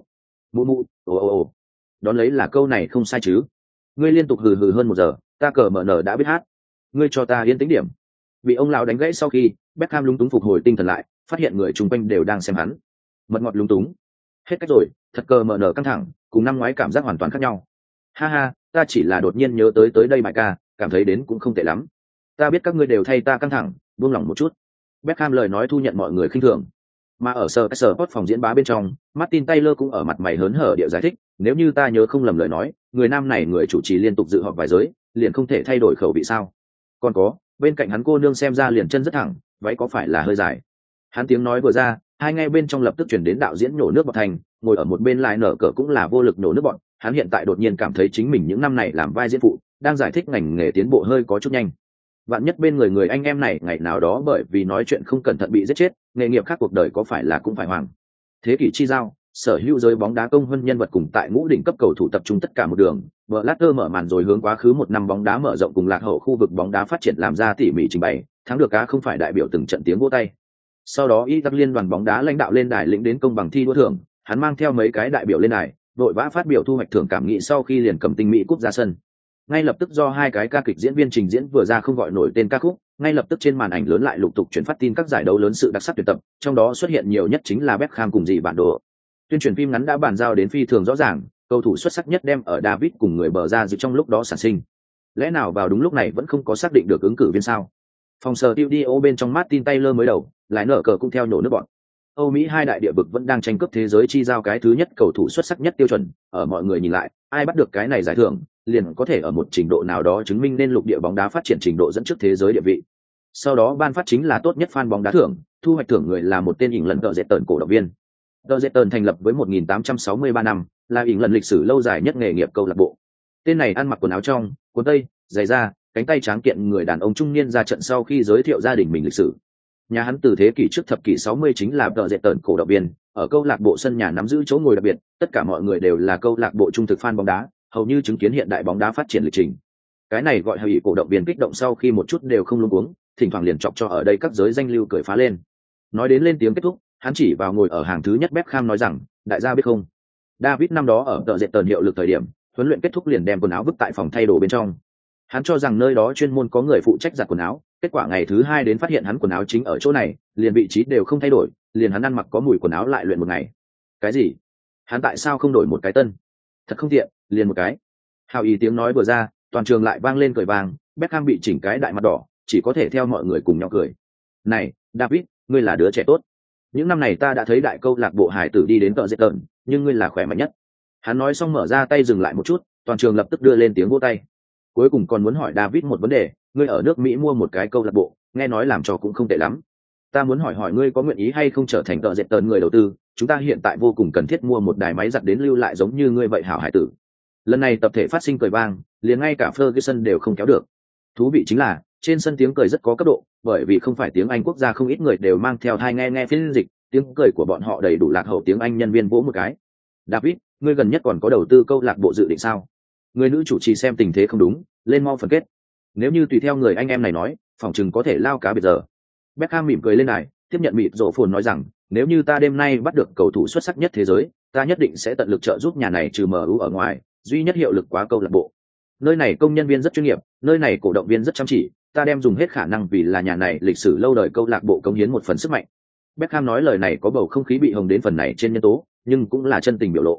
Ồ. Đón lấy là câu này không sai chứ. Ngươi liên tục hừ hơn 1 giờ, ta cờ mở nở đã biết hát. Ngươi cho ta yên tĩnh điểm. Bị ông lão đánh gãy sau khi, Beckham lúng túng phục hồi tinh thần lại, phát hiện người chung quanh đều đang xem hắn. Mật ngọt lúng túng. Hết cách rồi, thật cờ mở nở căng thẳng, cùng năm ngoái cảm giác hoàn toàn khác nhau. Ha, ta chỉ là đột nhiên nhớ tới đây bài ca, cảm thấy đến cũng không tệ lắm. Ta biết các ngươi đều thay ta căng thẳng, buông lỏng một chút. Beckham lời nói thu nhận mọi người khinh thường. Mà ở Sport phòng diễn bá bên trong, Martin Taylor cũng ở mặt mày hớn hở địa giải thích, nếu như ta nhớ không lầm lời nói, người nam này người chủ trì liên tục dự họp vài giới, liền không thể thay đổi khẩu vị sao? Còn có, bên cạnh hắn cô nương xem ra liền chân rất thẳng, váy có phải là hơi dài? Hắn tiếng nói vừa ra, hai ngay bên trong lập tức chuyển đến đạo diễn nhổ nước bọt thành, ngồi ở một bên lại nở cờ cũng là vô lực nhổ nước bọt. Hắn hiện tại đột nhiên cảm thấy chính mình những năm này làm vai diễn phụ, đang giải thích ngành nghề tiến bộ hơi có chút nhanh. Vạn nhất bên người anh em này ngày nào đó bởi vì nói chuyện không cẩn thận bị giết chết, nghề nghiệp khác cuộc đời có phải là cũng phải hoàng. Thế kỷ chi giao, sở hữu giới bóng đá công hơn nhân vật cùng tại ngũ đỉnh cấp cầu thủ tập trung tất cả một đường. Blatter mở màn rồi hướng quá khứ 1 năm bóng đá mở rộng cùng lạc hậu khu vực bóng đá phát triển làm ra tỉ mỉ trình bày, thắng được cá không phải đại biểu từng trận tiếng vỗ tay. Sau đó Iraq liên đoàn bóng đá lãnh đạo lên đài lĩnh đến công bằng thi đua thưởng, hắn mang theo mấy cái đại biểu lên đài, vội vã phát biểu thu hoạch thưởng cảm nghĩ sau khi liền cầm tinh mỹ cúp ra sân. Ngay lập tức do 2 cái ca kịch diễn viên trình diễn vừa ra không gọi nổi tên ca khúc, ngay lập tức trên màn ảnh lớn lại lục tục chuyển phát tin các giải đấu lớn sự đặc sắc tuyển tập, trong đó xuất hiện nhiều nhất chính là Beckham cùng dị bản đồ. Tuyên truyền phim ngắn đã bàn giao đến phi thường rõ ràng, cầu thủ xuất sắc nhất đem ở David cùng người bờ ra dự trong lúc đó sản sinh. Lẽ nào vào đúng lúc này vẫn không có xác định được ứng cử viên sao? Phòng studio bên trong Martin Taylor mới đầu, lại nở cờ cũng theo nhổ nước bọn. Âu Mỹ 2 đại địa vực vẫn đang tranh cướp thế giới chi giao cái thứ nhất cầu thủ xuất sắc nhất tiêu chuẩn, ở mọi người nhìn lại, ai bắt được cái này giải thưởng, liền có thể ở một trình độ nào đó chứng minh nên lục địa bóng đá phát triển trình độ dẫn trước thế giới địa vị. Sau đó ban phát chính là tốt nhất fan bóng đá thưởng, thu hoạch thưởng người là một tên ỉng lần tợ dệt tần cổ động viên. Tợ dệt tần thành lập với 1863 năm, là ỉng lần lịch sử lâu dài nhất nghề nghiệp câu lạc bộ. Tên này ăn mặc quần áo trong, quần tây, giày da, cánh tay tráng kiện người đàn ông trung niên ra trận sau khi giới thiệu gia đình mình lịch sử. Nhà hắn từ thế kỷ trước thập kỷ 60 chính là tợ dệt tần cổ động viên, ở câu lạc bộ sân nhà nắm giữ chỗ ngồi đặc biệt, tất cả mọi người đều là câu lạc bộ trung thực fan bóng đá, hầu như chứng kiến hiện đại bóng đá phát triển lịch trình. Cái này gọi hỉ cổ động viên kích động sau khi một chút đều không luống cuống, thỉnh thoảng liền chọc cho ở đây các giới danh lưu cười phá lên. Nói đến lên tiếng kết thúc, hắn chỉ vào ngồi ở hàng thứ nhất Beckham nói rằng, đại gia biết không, David năm đó ở tợ dệt tần hiệu lực thời điểm, huấn luyện kết thúc liền đem quần áo vứt tại phòng thay đồ bên trong. Hắn cho rằng nơi đó chuyên môn có người phụ trách giặt quần áo, kết quả ngày thứ 2 đến phát hiện hắn quần áo chính ở chỗ này, liền vị trí đều không thay đổi, liền hắn ăn mặc có mùi quần áo lại luyện một ngày. Cái gì? Hắn tại sao không đổi một cái tân? Thật không tiện, liền một cái. Hào ý tiếng nói vừa ra, toàn trường lại vang lên cười vang, Beckham bị chỉnh cái đại mặt đỏ, chỉ có thể theo mọi người cùng nhau cười. Này, David, ngươi là đứa trẻ tốt. Những năm này ta đã thấy đại câu lạc bộ hải tử đi đến tợ dệt tần, nhưng ngươi là khỏe mạnh nhất. Hắn nói xong mở ra tay dừng lại một chút, toàn trường lập tức đưa lên tiếng vỗ tay. Cuối cùng còn muốn hỏi David một vấn đề, ngươi ở nước Mỹ mua một cái câu lạc bộ, nghe nói làm cho cũng không tệ lắm. Ta muốn hỏi ngươi có nguyện ý hay không trở thành tợ dệt tần người đầu tư, chúng ta hiện tại vô cùng cần thiết mua một đài máy giặt đến lưu lại giống như ngươi vậy hảo hải tử. Lần này tập thể phát sinh cười vang, liền ngay cả Ferguson đều không kéo được. Thú vị chính là, trên sân tiếng cười rất có cấp độ, bởi vì không phải tiếng Anh quốc gia không ít người đều mang theo tai nghe phiên dịch, tiếng cười của bọn họ đầy đủ lạc hậu tiếng Anh nhân viên vỗ một cái. David, ngươi gần nhất còn có đầu tư câu lạc bộ dự định sao? Người nữ chủ trì xem tình thế không đúng, lên mau phần kết. Nếu như tùy theo người anh em này nói, phòng chừng có thể lao cá biệt giờ. Beckham mỉm cười lên này, tiếp nhận mịt rổ phồn nói rằng, nếu như ta đêm nay bắt được cầu thủ xuất sắc nhất thế giới, ta nhất định sẽ tận lực trợ giúp nhà này trừ MU ở ngoài, duy nhất hiệu lực quá câu lạc bộ. Nơi này công nhân viên rất chuyên nghiệp, nơi này cổ động viên rất chăm chỉ, ta đem dùng hết khả năng vì là nhà này lịch sử lâu đời câu lạc bộ cống hiến một phần sức mạnh. Beckham nói lời này có bầu không khí bị hồng đến phần này trên nhân tố, nhưng cũng là chân tình biểu lộ.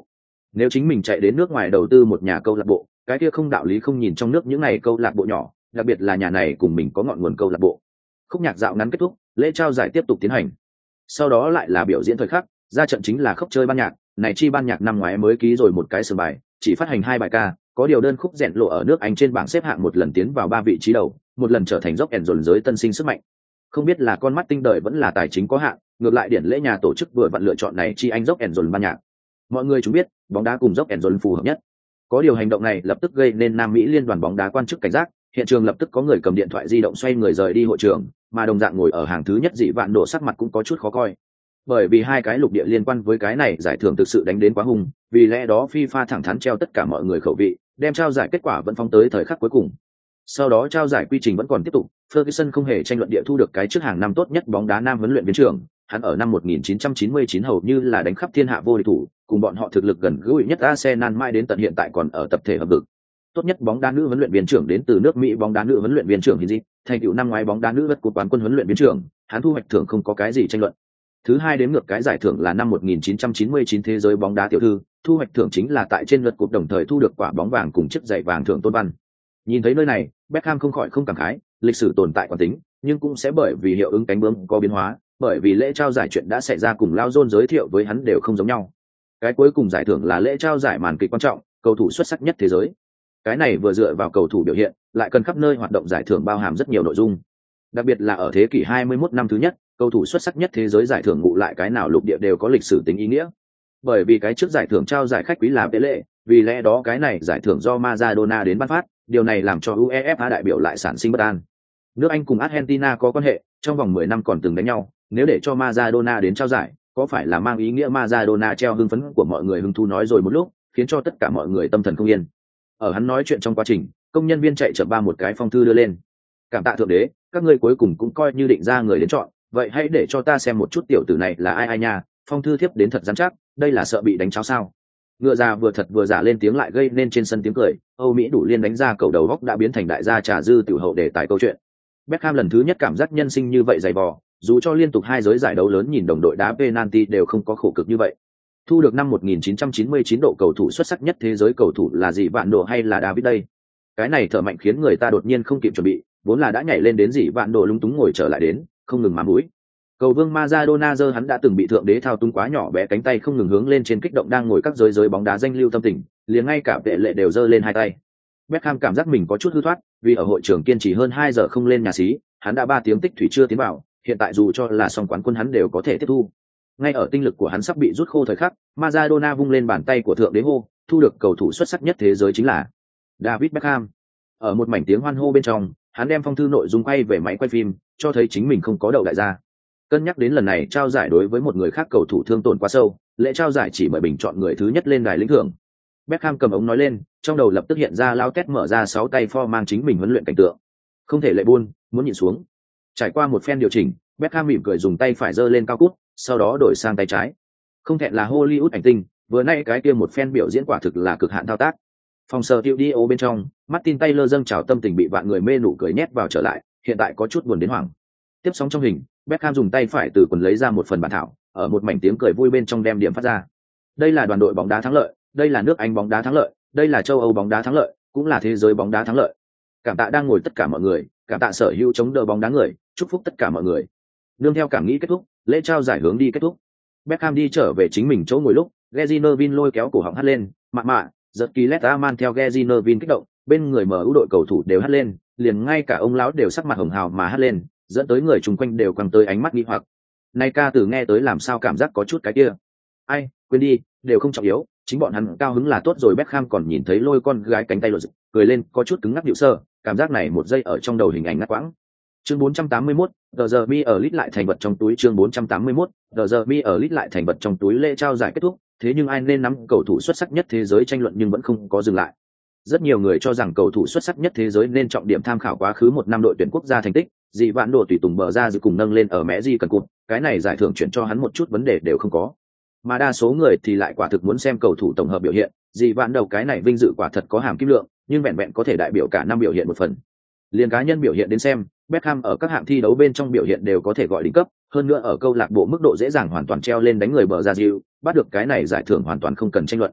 Nếu chính mình chạy đến nước ngoài đầu tư một nhà câu lạc bộ, cái kia không đạo lý không nhìn trong nước những này câu lạc bộ nhỏ, đặc biệt là nhà này cùng mình có ngọn nguồn câu lạc bộ. Khúc nhạc dạo ngắn kết thúc, lễ trao giải tiếp tục tiến hành. Sau đó lại là biểu diễn thời khắc, ra trận chính là khúc chơi ban nhạc, này chi ban nhạc năm ngoái mới ký rồi một cái sườn bài, chỉ phát hành 2 bài ca, có điều đơn khúc rèn lộ ở nước Anh trên bảng xếp hạng một lần tiến vào 3 vị trí đầu, một lần trở thành dốc ẻn dồn giới tân sinh sức mạnh. Không biết là con mắt tinh đời vẫn là tài chính có hạn, ngược lại điển lễ nhà tổ chức vừa vặn lựa chọn này chi anh dốc ẻn dồn ban nhạc. Mọi người chúng biết, bóng đá cùng dốc ẻn dồn phù hợp nhất. Có điều hành động này lập tức gây nên Nam Mỹ liên đoàn bóng đá quan chức cảnh giác, hiện trường lập tức có người cầm điện thoại di động xoay người rời đi hội trường, mà đồng dạng ngồi ở hàng thứ nhất Dị Vạn Độ sắc mặt cũng có chút khó coi. Bởi vì hai cái lục địa liên quan với cái này giải thưởng thực sự đánh đến quá hung, vì lẽ đó FIFA thẳng thắn treo tất cả mọi người khẩu vị, đem trao giải kết quả vẫn phóng tới thời khắc cuối cùng. Sau đó trao giải quy trình vẫn còn tiếp tục, Ferguson không hề tranh luận địa thu được cái trước hàng năm tốt nhất bóng đá nam huấn luyện viên trưởng, hắn ở năm 1999 hầu như là đánh khắp thiên hạ vô địch thủ, cùng bọn họ thực lực gần gũi nhất Arsenal mãi đến tận hiện tại còn ở tập thể hợp lực. Tốt nhất bóng đá nữ huấn luyện viên trưởng đến từ nước Mỹ bóng đá nữ huấn luyện viên trưởng Hinzi, thành tựu năm ngoái bóng đá nữ vật cúp quán quân huấn luyện viên trưởng, hắn thu hoạch thưởng không có cái gì tranh luận. Thứ hai đến ngược cái giải thưởng là năm 1999 thế giới bóng đá tiểu thư, thu hoạch thưởng chính là tại trên lượt cúp đồng thời thu được quả bóng vàng cùng chiếc giày vàng thưởng tôn văn. Nhìn thấy nơi này, Beckham không khỏi không cảm khái, lịch sử tồn tại quán tính, nhưng cũng sẽ bởi vì hiệu ứng cánh bướm có biến hóa, bởi vì lễ trao giải chuyện đã xảy ra cùng Lao John giới thiệu với hắn đều không giống nhau. Cái cuối cùng giải thưởng là lễ trao giải màn kịch quan trọng, cầu thủ xuất sắc nhất thế giới. Cái này vừa dựa vào cầu thủ biểu hiện, lại cần khắp nơi hoạt động giải thưởng bao hàm rất nhiều nội dung. Đặc biệt là ở thế kỷ 21 năm thứ nhất, cầu thủ xuất sắc nhất thế giới giải thưởng ngụ lại cái nào lục địa đều có lịch sử tính ý nghĩa. Bởi vì cái trước giải thưởng trao giải khách quý là Pele, vì lẽ đó cái này giải thưởng do Maradona đến ban phát, điều này làm cho UEFA đại biểu lại sản sinh bất an. Nước Anh cùng Argentina có quan hệ, trong vòng 10 năm còn từng đánh nhau, nếu để cho Maradona đến trao giải, có phải là mang ý nghĩa Maradona treo hưng phấn của mọi người hứng thú nói rồi một lúc, khiến cho tất cả mọi người tâm thần không yên. Ở hắn nói chuyện trong quá trình, công nhân viên chạy chậm ba một cái phong thư đưa lên. Cảm tạ thượng đế, các ngươi cuối cùng cũng coi như định ra người đến chọn, vậy hãy để cho ta xem một chút tiểu tử này là ai ai nha. Phong thư thiếp đến thật rắn chắc, đây là sợ bị đánh cháo sao? Ngựa già vừa thật vừa giả lên tiếng lại gây nên trên sân tiếng cười. Âu Mỹ đủ liên đánh ra cầu đầu góc đã biến thành đại gia trà dư tiểu hậu để tài câu chuyện. Beckham lần thứ nhất cảm giác nhân sinh như vậy dày vò, dù cho liên tục 2 giới giải đấu lớn nhìn đồng đội đá penalty đều không có khổ cực như vậy. Thu được năm 1999 độ cầu thủ xuất sắc nhất thế giới cầu thủ là Dị Vạn Độ hay là David đây? Cái này thở mạnh khiến người ta đột nhiên không kịp chuẩn bị, vốn là đã nhảy lên đến Dị Vạn Độ lúng túng ngồi trở lại đến, không ngừng má mũi. Cầu vương Maradona giơ hắn đã từng bị thượng đế thao túng quá nhỏ bé cánh tay không ngừng hướng lên trên kích động đang ngồi các giới bóng đá danh lưu tâm tình, liền ngay cả vệ lệ đều giơ lên hai tay. Beckham cảm giác mình có chút hư thoát, vì ở hội trường kiên trì hơn 2 giờ không lên nhà xí, hắn đã 3 tiếng tích thủy chưa tiến vào, hiện tại dù cho là song quán quân hắn đều có thể tiếp thu. Ngay ở tinh lực của hắn sắp bị rút khô thời khắc, Maradona vung lên bàn tay của thượng đế hô, thu được cầu thủ xuất sắc nhất thế giới chính là David Beckham. Ở một mảnh tiếng hoan hô bên trong, hắn đem phong thư nội dung quay về máy quay phim, cho thấy chính mình không có đậu đại gia. Cân nhắc đến lần này trao giải đối với một người khác cầu thủ thương tổn quá sâu, lễ trao giải chỉ mời bình chọn người thứ nhất lên đài lĩnh thưởng. Beckham cầm ống nói lên, trong đầu lập tức hiện ra lao tét mở ra 6 tay for mang chính mình huấn luyện cảnh tượng. Không thể lệ buôn, muốn nhịn xuống. Trải qua một phen điều chỉnh, Beckham mỉm cười dùng tay phải giơ lên cao cút, sau đó đổi sang tay trái. Không thẹn là Hollywood ảnh tinh, vừa nay cái kia một phen biểu diễn quả thực là cực hạn thao tác. Phòng sở studio bên trong, Martin Taylor dâng trào tâm tình bị vạn người mê nụ cười nhét vào trở lại, hiện tại có chút buồn đến hoảng. Tiếp sóng trong hình, Beckham dùng tay phải từ quần lấy ra một phần bản thảo, ở một mảnh tiếng cười vui bên trong đem điểm phát ra. Đây là đoàn đội bóng đá thắng lợi, đây là nước Anh bóng đá thắng lợi, đây là châu Âu bóng đá thắng lợi, cũng là thế giới bóng đá thắng lợi. Cảm tạ đang ngồi tất cả mọi người, cảm tạ sở hữu chống đỡ bóng đá người, chúc phúc tất cả mọi người. Nương theo cảm nghĩ kết thúc, lễ trao giải hướng đi kết thúc. Beckham đi trở về chính mình chỗ ngồi lúc, Gary Neville lôi kéo cổ họng hắt lên, mạ, giật ký lét man theo Gary Neville kích động, bên người MU đội cầu thủ đều hắt lên, liền ngay cả ông lão đều sắc mặt hồng hào mà hắt lên, dẫn tới người chung quanh đều quăng tới ánh mắt nghi hoặc. Nay ca từ nghe tới làm sao cảm giác có chút cái kia. Ai, quên đi, đều không trọng yếu, chính bọn hắn cao hứng là tốt rồi. Beckham còn nhìn thấy lôi con gái cánh tay lột cười lên có chút cứng ngắc nhịu sơ, cảm giác này một giây ở trong đầu hình ảnh ngắt quãng. Chương 481, giờ mi ở lít lại thành vật trong túi. Chương 481, giờ mi ở lít lại thành vật trong túi. Lễ trao giải kết thúc, thế nhưng ai nên nắm cầu thủ xuất sắc nhất thế giới tranh luận nhưng vẫn không có dừng lại. Rất nhiều người cho rằng cầu thủ xuất sắc nhất thế giới nên trọng điểm tham khảo quá khứ một năm đội tuyển quốc gia thành tích, Dị Vạn Độ tùy tùng bờ ra dự cùng nâng lên ở mẹ gì cần cụt, cái này giải thưởng chuyển cho hắn một chút vấn đề đều không có. Mà đa số người thì lại quả thực muốn xem cầu thủ tổng hợp biểu hiện, Dị Vạn Độ cái này vinh dự quả thật có hàm kim lượng, nhưng vẹn vẹn có thể đại biểu cả năm biểu hiện một phần. Liên cá nhân biểu hiện đến xem, Beckham ở các hạng thi đấu bên trong biểu hiện đều có thể gọi đỉnh cấp, hơn nữa ở câu lạc bộ mức độ dễ dàng hoàn toàn treo lên đánh người bờ ra dịu, bắt được cái này giải thưởng hoàn toàn không cần tranh luận.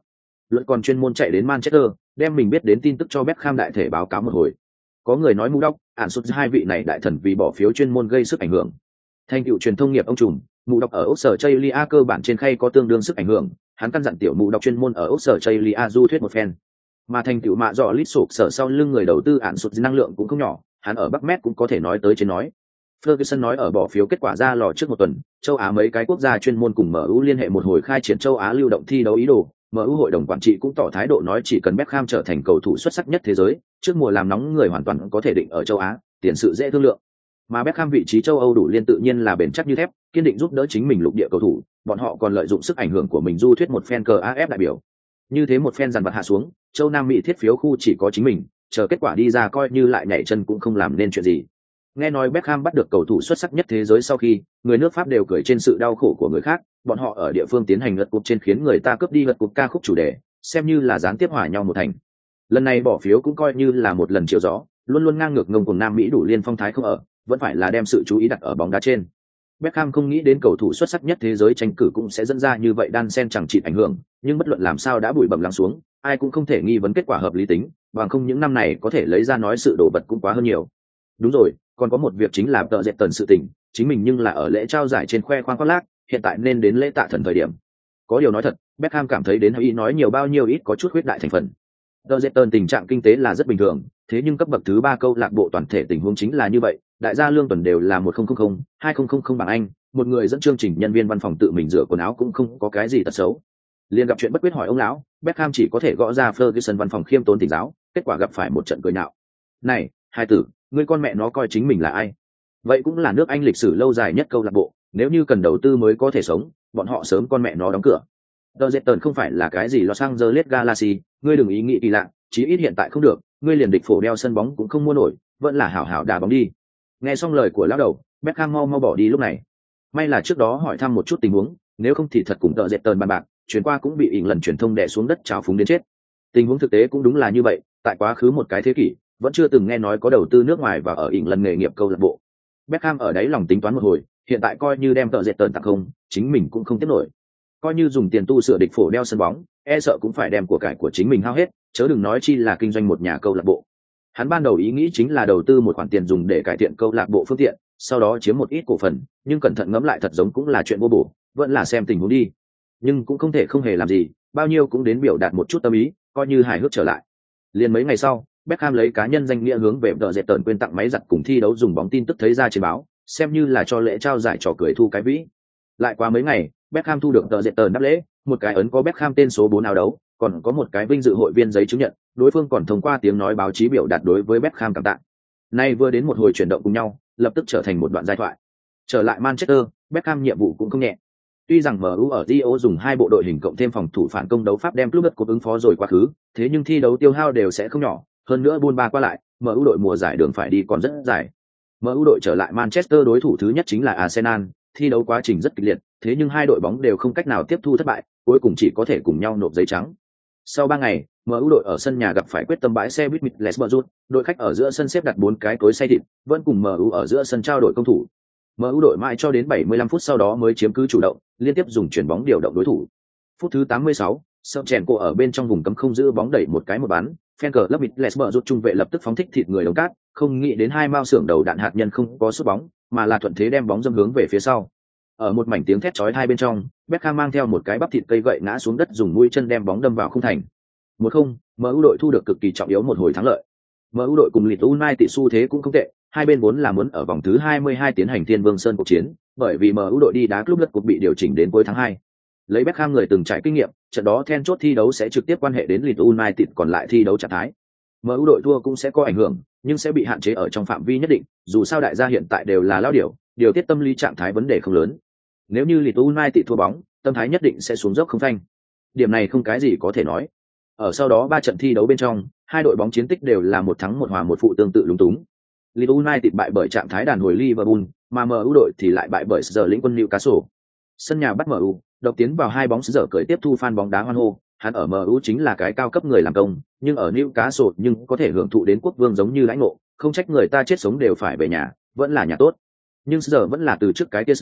Luật còn chuyên môn chạy đến Manchester, đem mình biết đến tin tức cho Beckham đại thể báo cáo một hồi. Có người nói Murdoch, Ansut hai vị này đại thần vì bỏ phiếu chuyên môn gây sức ảnh hưởng. Thành tựu truyền thông nghiệp ông trùm, Murdoch ở Australia cơ bản trên khay có tương đương sức ảnh hưởng, hắn căn dặn tiểu Murdoch chuyên môn ở Australia du thuyết một phen. Mà thành tựu mạ dọ lít sụp sở sau lưng người đầu tư Ansut năng lượng cũng không nhỏ, hắn ở Bắc Met cũng có thể nói tới trên nói. Ferguson nói ở bỏ phiếu kết quả ra lò trước một tuần, châu Á mấy cái quốc gia chuyên môn cùng MU liên hệ một hồi khai triển châu Á lưu động thi đấu ý đồ. MU hội đồng quản trị cũng tỏ thái độ nói chỉ cần Beckham trở thành cầu thủ xuất sắc nhất thế giới, trước mùa làm nóng người hoàn toàn có thể định ở châu Á, tiền sự dễ thương lượng. Mà Beckham vị trí châu Âu đủ liên tự nhiên là bền chắc như thép, kiên định giúp đỡ chính mình lục địa cầu thủ, bọn họ còn lợi dụng sức ảnh hưởng của mình du thuyết một fan cờ AF đại biểu. Như thế một fan dàn vật hạ xuống, châu Nam Mỹ thiết phiếu khu chỉ có chính mình, chờ kết quả đi ra coi như lại nhảy chân cũng không làm nên chuyện gì. Nghe nói Beckham bắt được cầu thủ xuất sắc nhất thế giới sau khi, người nước Pháp đều cười trên sự đau khổ của người khác, bọn họ ở địa phương tiến hành lật cục trên khiến người ta cướp đi lật cục ca khúc chủ đề, xem như là gián tiếp hòa nhau một thành. Lần này bỏ phiếu cũng coi như là một lần chiều gió, luôn luôn ngang ngược ngông cuồng Nam Mỹ đủ liên phong thái không ở, vẫn phải là đem sự chú ý đặt ở bóng đá trên. Beckham không nghĩ đến cầu thủ xuất sắc nhất thế giới tranh cử cũng sẽ dẫn ra như vậy đan xen chẳng chịt ảnh hưởng, nhưng bất luận làm sao đã bụi bặm lắng xuống, ai cũng không thể nghi vấn kết quả hợp lý tính, bằng không những năm này có thể lấy ra nói sự đổ bật cũng quá hơn nhiều. Đúng rồi, còn có một việc chính là tợ dệt tần sự tình, chính mình nhưng là ở lễ trao giải trên khoe khoang khoác lác, hiện tại nên đến lễ tạ thần thời điểm. Có điều nói thật, Beckham cảm thấy đến Harry nói nhiều bao nhiêu ít có chút khuyết đại thành phần. Tợ dệt tần tình trạng kinh tế là rất bình thường, thế nhưng cấp bậc thứ 3 câu lạc bộ toàn thể tình huống chính là như vậy, đại gia lương tuần đều là 1000, 2000 bảng Anh, một người dẫn chương trình nhân viên văn phòng tự mình rửa quần áo cũng không có cái gì tật xấu. Liên gặp chuyện bất quyết hỏi ông lão, Beckham chỉ có thể gõ ra Ferguson văn phòng khiêm tốn tỉnh giáo, kết quả gặp phải một trận cười nhạo. Này, hai tử, ngươi con mẹ nó coi chính mình là ai? Vậy cũng là nước Anh lịch sử lâu dài nhất câu lạc bộ, nếu như cần đầu tư mới có thể sống, bọn họ sớm con mẹ nó đóng cửa. The Jetton không phải là cái gì Los Angeles Galaxy, ngươi đừng ý nghĩ kỳ lạ, chí ít hiện tại không được, ngươi liền địch phổ đeo sân bóng cũng không mua nổi, vẫn là hảo hảo đá bóng đi. Nghe xong lời của lão đầu, Beckham mau bỏ đi lúc này. May là trước đó hỏi thăm một chút tình huống, nếu không thì thật cùng The Jetton bàn bạc, chuyến qua cũng bị ỉn lần truyền thông đè xuống đất trào phúng đến chết. Tình huống thực tế cũng đúng là như vậy, tại quá khứ một cái thế kỷ, vẫn chưa từng nghe nói có đầu tư nước ngoài và ở ỉn lần nghề nghiệp câu lạc bộ. Beckham ở đấy lòng tính toán một hồi, hiện tại coi như đem tợ dệt tần tặng không, chính mình cũng không tiếp nổi. Coi như dùng tiền tu sửa địch phổ đeo sân bóng, e sợ cũng phải đem của cải của chính mình hao hết, chớ đừng nói chi là kinh doanh một nhà câu lạc bộ. Hắn ban đầu ý nghĩ chính là đầu tư một khoản tiền dùng để cải thiện câu lạc bộ phương tiện, sau đó chiếm một ít cổ phần, nhưng cẩn thận ngẫm lại thật giống cũng là chuyện vô bổ, vẫn là xem tình huống đi. Nhưng cũng không thể không hề làm gì, bao nhiêu cũng đến biểu đạt một chút tâm ý, coi như hài hước trở lại. Liền mấy ngày sau, Beckham lấy cá nhân danh nghĩa hướng về tợ dệt tần quên tặng máy giặt cùng thi đấu dùng bóng tin tức thấy ra trên báo, xem như là cho lễ trao giải trò cười thu cái vĩ. Lại qua mấy ngày, Beckham thu được tợ dệt tần đáp lễ, một cái ấn có Beckham tên số 4 áo đấu, còn có một cái vinh dự hội viên giấy chứng nhận, đối phương còn thông qua tiếng nói báo chí biểu đạt đối với Beckham cảm tạ. Nay vừa đến một hồi chuyển động cùng nhau, lập tức trở thành một đoạn giai thoại. Trở lại Manchester, Beckham nhiệm vụ cũng không nhẹ. Tuy rằng MU ở Rio dùng 2 bộ đội hình cộng thêm phòng thủ phản công đấu pháp đem club đất cuộc ứng phó rồi quá khứ, thế nhưng thi đấu tiêu hao đều sẽ không nhỏ, hơn nữa buôn ba qua lại, MU đội mùa giải đường phải đi còn rất dài. MU đội trở lại Manchester đối thủ thứ nhất chính là Arsenal, thi đấu quá trình rất kịch liệt, thế nhưng hai đội bóng đều không cách nào tiếp thu thất bại, cuối cùng chỉ có thể cùng nhau nộp giấy trắng. Sau 3 ngày, MU đội ở sân nhà gặp phải quyết tâm bãi xe buýt Middlesbrough, đội khách ở giữa sân xếp đặt 4 cái cối xay thịt, vẫn cùng MU ở giữa sân trao đổi công thủ. MU đội mãi cho đến 75 phút sau đó mới chiếm cứ chủ động, liên tiếp dùng chuyển bóng điều động đối thủ. Phút thứ 86, Sâm chèn cô ở bên trong vùng cấm không giữ bóng đẩy một cái một bắn, Fenker lấp Middlesbrough trung vệ lập tức phóng thích thịt người đồng cát, không nghĩ đến hai mao xưởng đầu đạn hạt nhân không có sút bóng, mà là thuận thế đem bóng dâm hướng về phía sau. Ở một mảnh tiếng thét chói tai bên trong, Beckham mang theo một cái bắp thịt cây gậy ngã xuống đất dùng mũi chân đem bóng đâm vào khung thành. 1-0, MU đội thu được cực kỳ trọng yếu một hồi thắng lợi. MU đội cùng Leeds United xu thế cũng không tệ, hai bên vốn là muốn ở vòng thứ 22 tiến hành Thiên Vương Sơn cuộc chiến, bởi vì MU đội đi đá club đất cuộc bị điều chỉnh đến cuối tháng 2. Lấy Beckham người từng trải kinh nghiệm, trận đó then chốt thi đấu sẽ trực tiếp quan hệ đến Leeds United còn lại thi đấu trạng thái. MU đội thua cũng sẽ có ảnh hưởng, nhưng sẽ bị hạn chế ở trong phạm vi nhất định, dù sao đại gia hiện tại đều là lao điều tiết tâm lý trạng thái vấn đề không lớn. Nếu như Leeds United thua bóng, tâm thái nhất định sẽ xuống dốc không phanh. Điểm này không cái gì có thể nói. Ở sau đó 3 trận thi đấu bên trong, hai đội bóng chiến tích đều là 1 thắng 1 hòa 1 phụ tương tự lúng túng. Leeds United bại bởi trạng thái đàn hồi Liverpool, mà MU đội thì lại bại bởi giờ lĩnh quân Newcastle. Sân nhà bắt MU, độc tiến vào 2 bóng giờ cởi tiếp thu fan bóng đá hoan hô, hắn ở MU chính là cái cao cấp người làm công, nhưng ở Newcastle nhưng có thể hưởng thụ đến quốc vương giống như lãnh ngộ, không trách người ta chết sống đều phải về nhà, vẫn là nhà tốt. Nhưng giờ vẫn là từ trước cái kia giờ,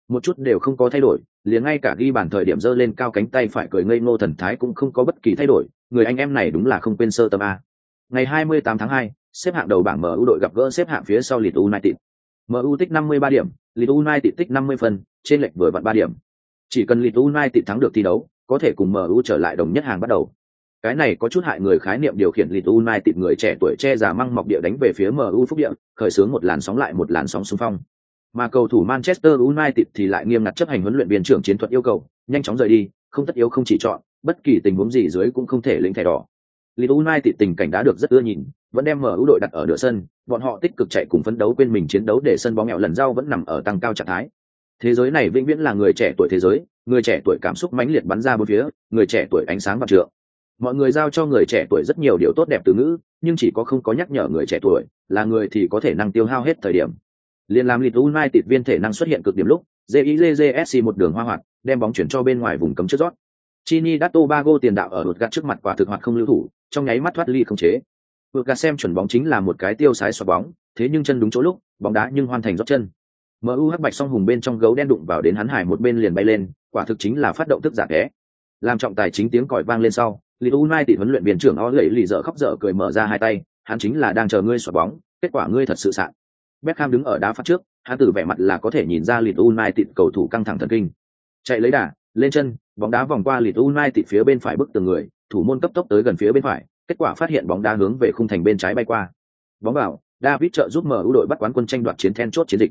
một chút đều không có thay đổi, liền ngay cả ghi bàn thời điểm giơ lên cao cánh tay phải cười ngây ngô thần thái cũng không có bất kỳ thay đổi, người anh em này đúng là không quên sơ tâm a. Ngày 28 tháng 2, xếp hạng đầu bảng MU đội gặp gỡ xếp hạng phía sau Leeds United. MU tích 53 điểm, Leeds United tích 50 phần, trên lệch vừa vặn 3 điểm. Chỉ cần Leeds United thắng được thi đấu, có thể cùng MU trở lại đồng nhất hàng bắt đầu. Cái này có chút hại người khái niệm điều khiển Leeds United người trẻ tuổi che giả măng mọc địa đánh về phía MU phúc địa, khởi xướng một làn sóng lại một làn sóng xung phong. Mà cầu thủ Manchester United thì lại nghiêm ngặt chấp hành huấn luyện viên trưởng chiến thuật yêu cầu, nhanh chóng rời đi, không tất yếu không chỉ chọn, bất kỳ tình huống gì dưới cũng không thể lĩnh thẻ đỏ. Leeds United tình cảnh đã được rất ưa nhìn, vẫn đem MU đội đặt ở nửa sân, bọn họ tích cực chạy cùng phấn đấu quên mình chiến đấu để sân bóng mẹo lần rau vẫn nằm ở tăng cao trạng thái. Thế giới này vĩnh viễn là người trẻ tuổi thế giới, người trẻ tuổi cảm xúc mãnh liệt bắn ra bốn phía, người trẻ tuổi ánh sáng vạn trượng. Mọi người giao cho người trẻ tuổi rất nhiều điều tốt đẹp từ ngữ, nhưng chỉ có không có nhắc nhở người trẻ tuổi, là người thì có thể năng tiêu hao hết thời điểm. Liên làm Leeds United viên thể năng xuất hiện cực điểm lúc, JIJJSC một đường hoa hoạt, đem bóng chuyển cho bên ngoài vùng cấm trước rót. Trinidad Tobago tiền đạo ở đột gạt trước mặt quả thực hoạt không lưu thủ, trong nháy mắt thoát ly không chế. Đột gạt xem chuẩn bóng chính là một cái tiêu sái xoạc bóng, thế nhưng chân đúng chỗ lúc, bóng đá nhưng hoàn thành rót chân. MU hắc bạch song hùng bên trong gấu đen đụng vào đến hắn hải một bên liền bay lên, quả thực chính là phát động tức giả té. Làm trọng tài chính tiếng còi vang lên sau, Leeds United huấn luyện viên trưởng O lệ lì dở khóc dở cười mở ra hai tay, hắn chính là đang chờ ngươi xoạc bóng, kết quả ngươi thật sự sạn. Beckham đứng ở đá phát trước, hắn từ vẻ mặt là có thể nhìn ra Leeds United cầu thủ căng thẳng thần kinh. Chạy lấy đà, lên chân, bóng đá vòng qua Leeds United phía bên phải bức tường người, thủ môn cấp tốc tới gần phía bên phải, kết quả phát hiện bóng đá hướng về khung thành bên trái bay qua. Bóng vào, David trợ giúp MU đội bắt quán quân tranh đoạt chiến then chốt chiến dịch.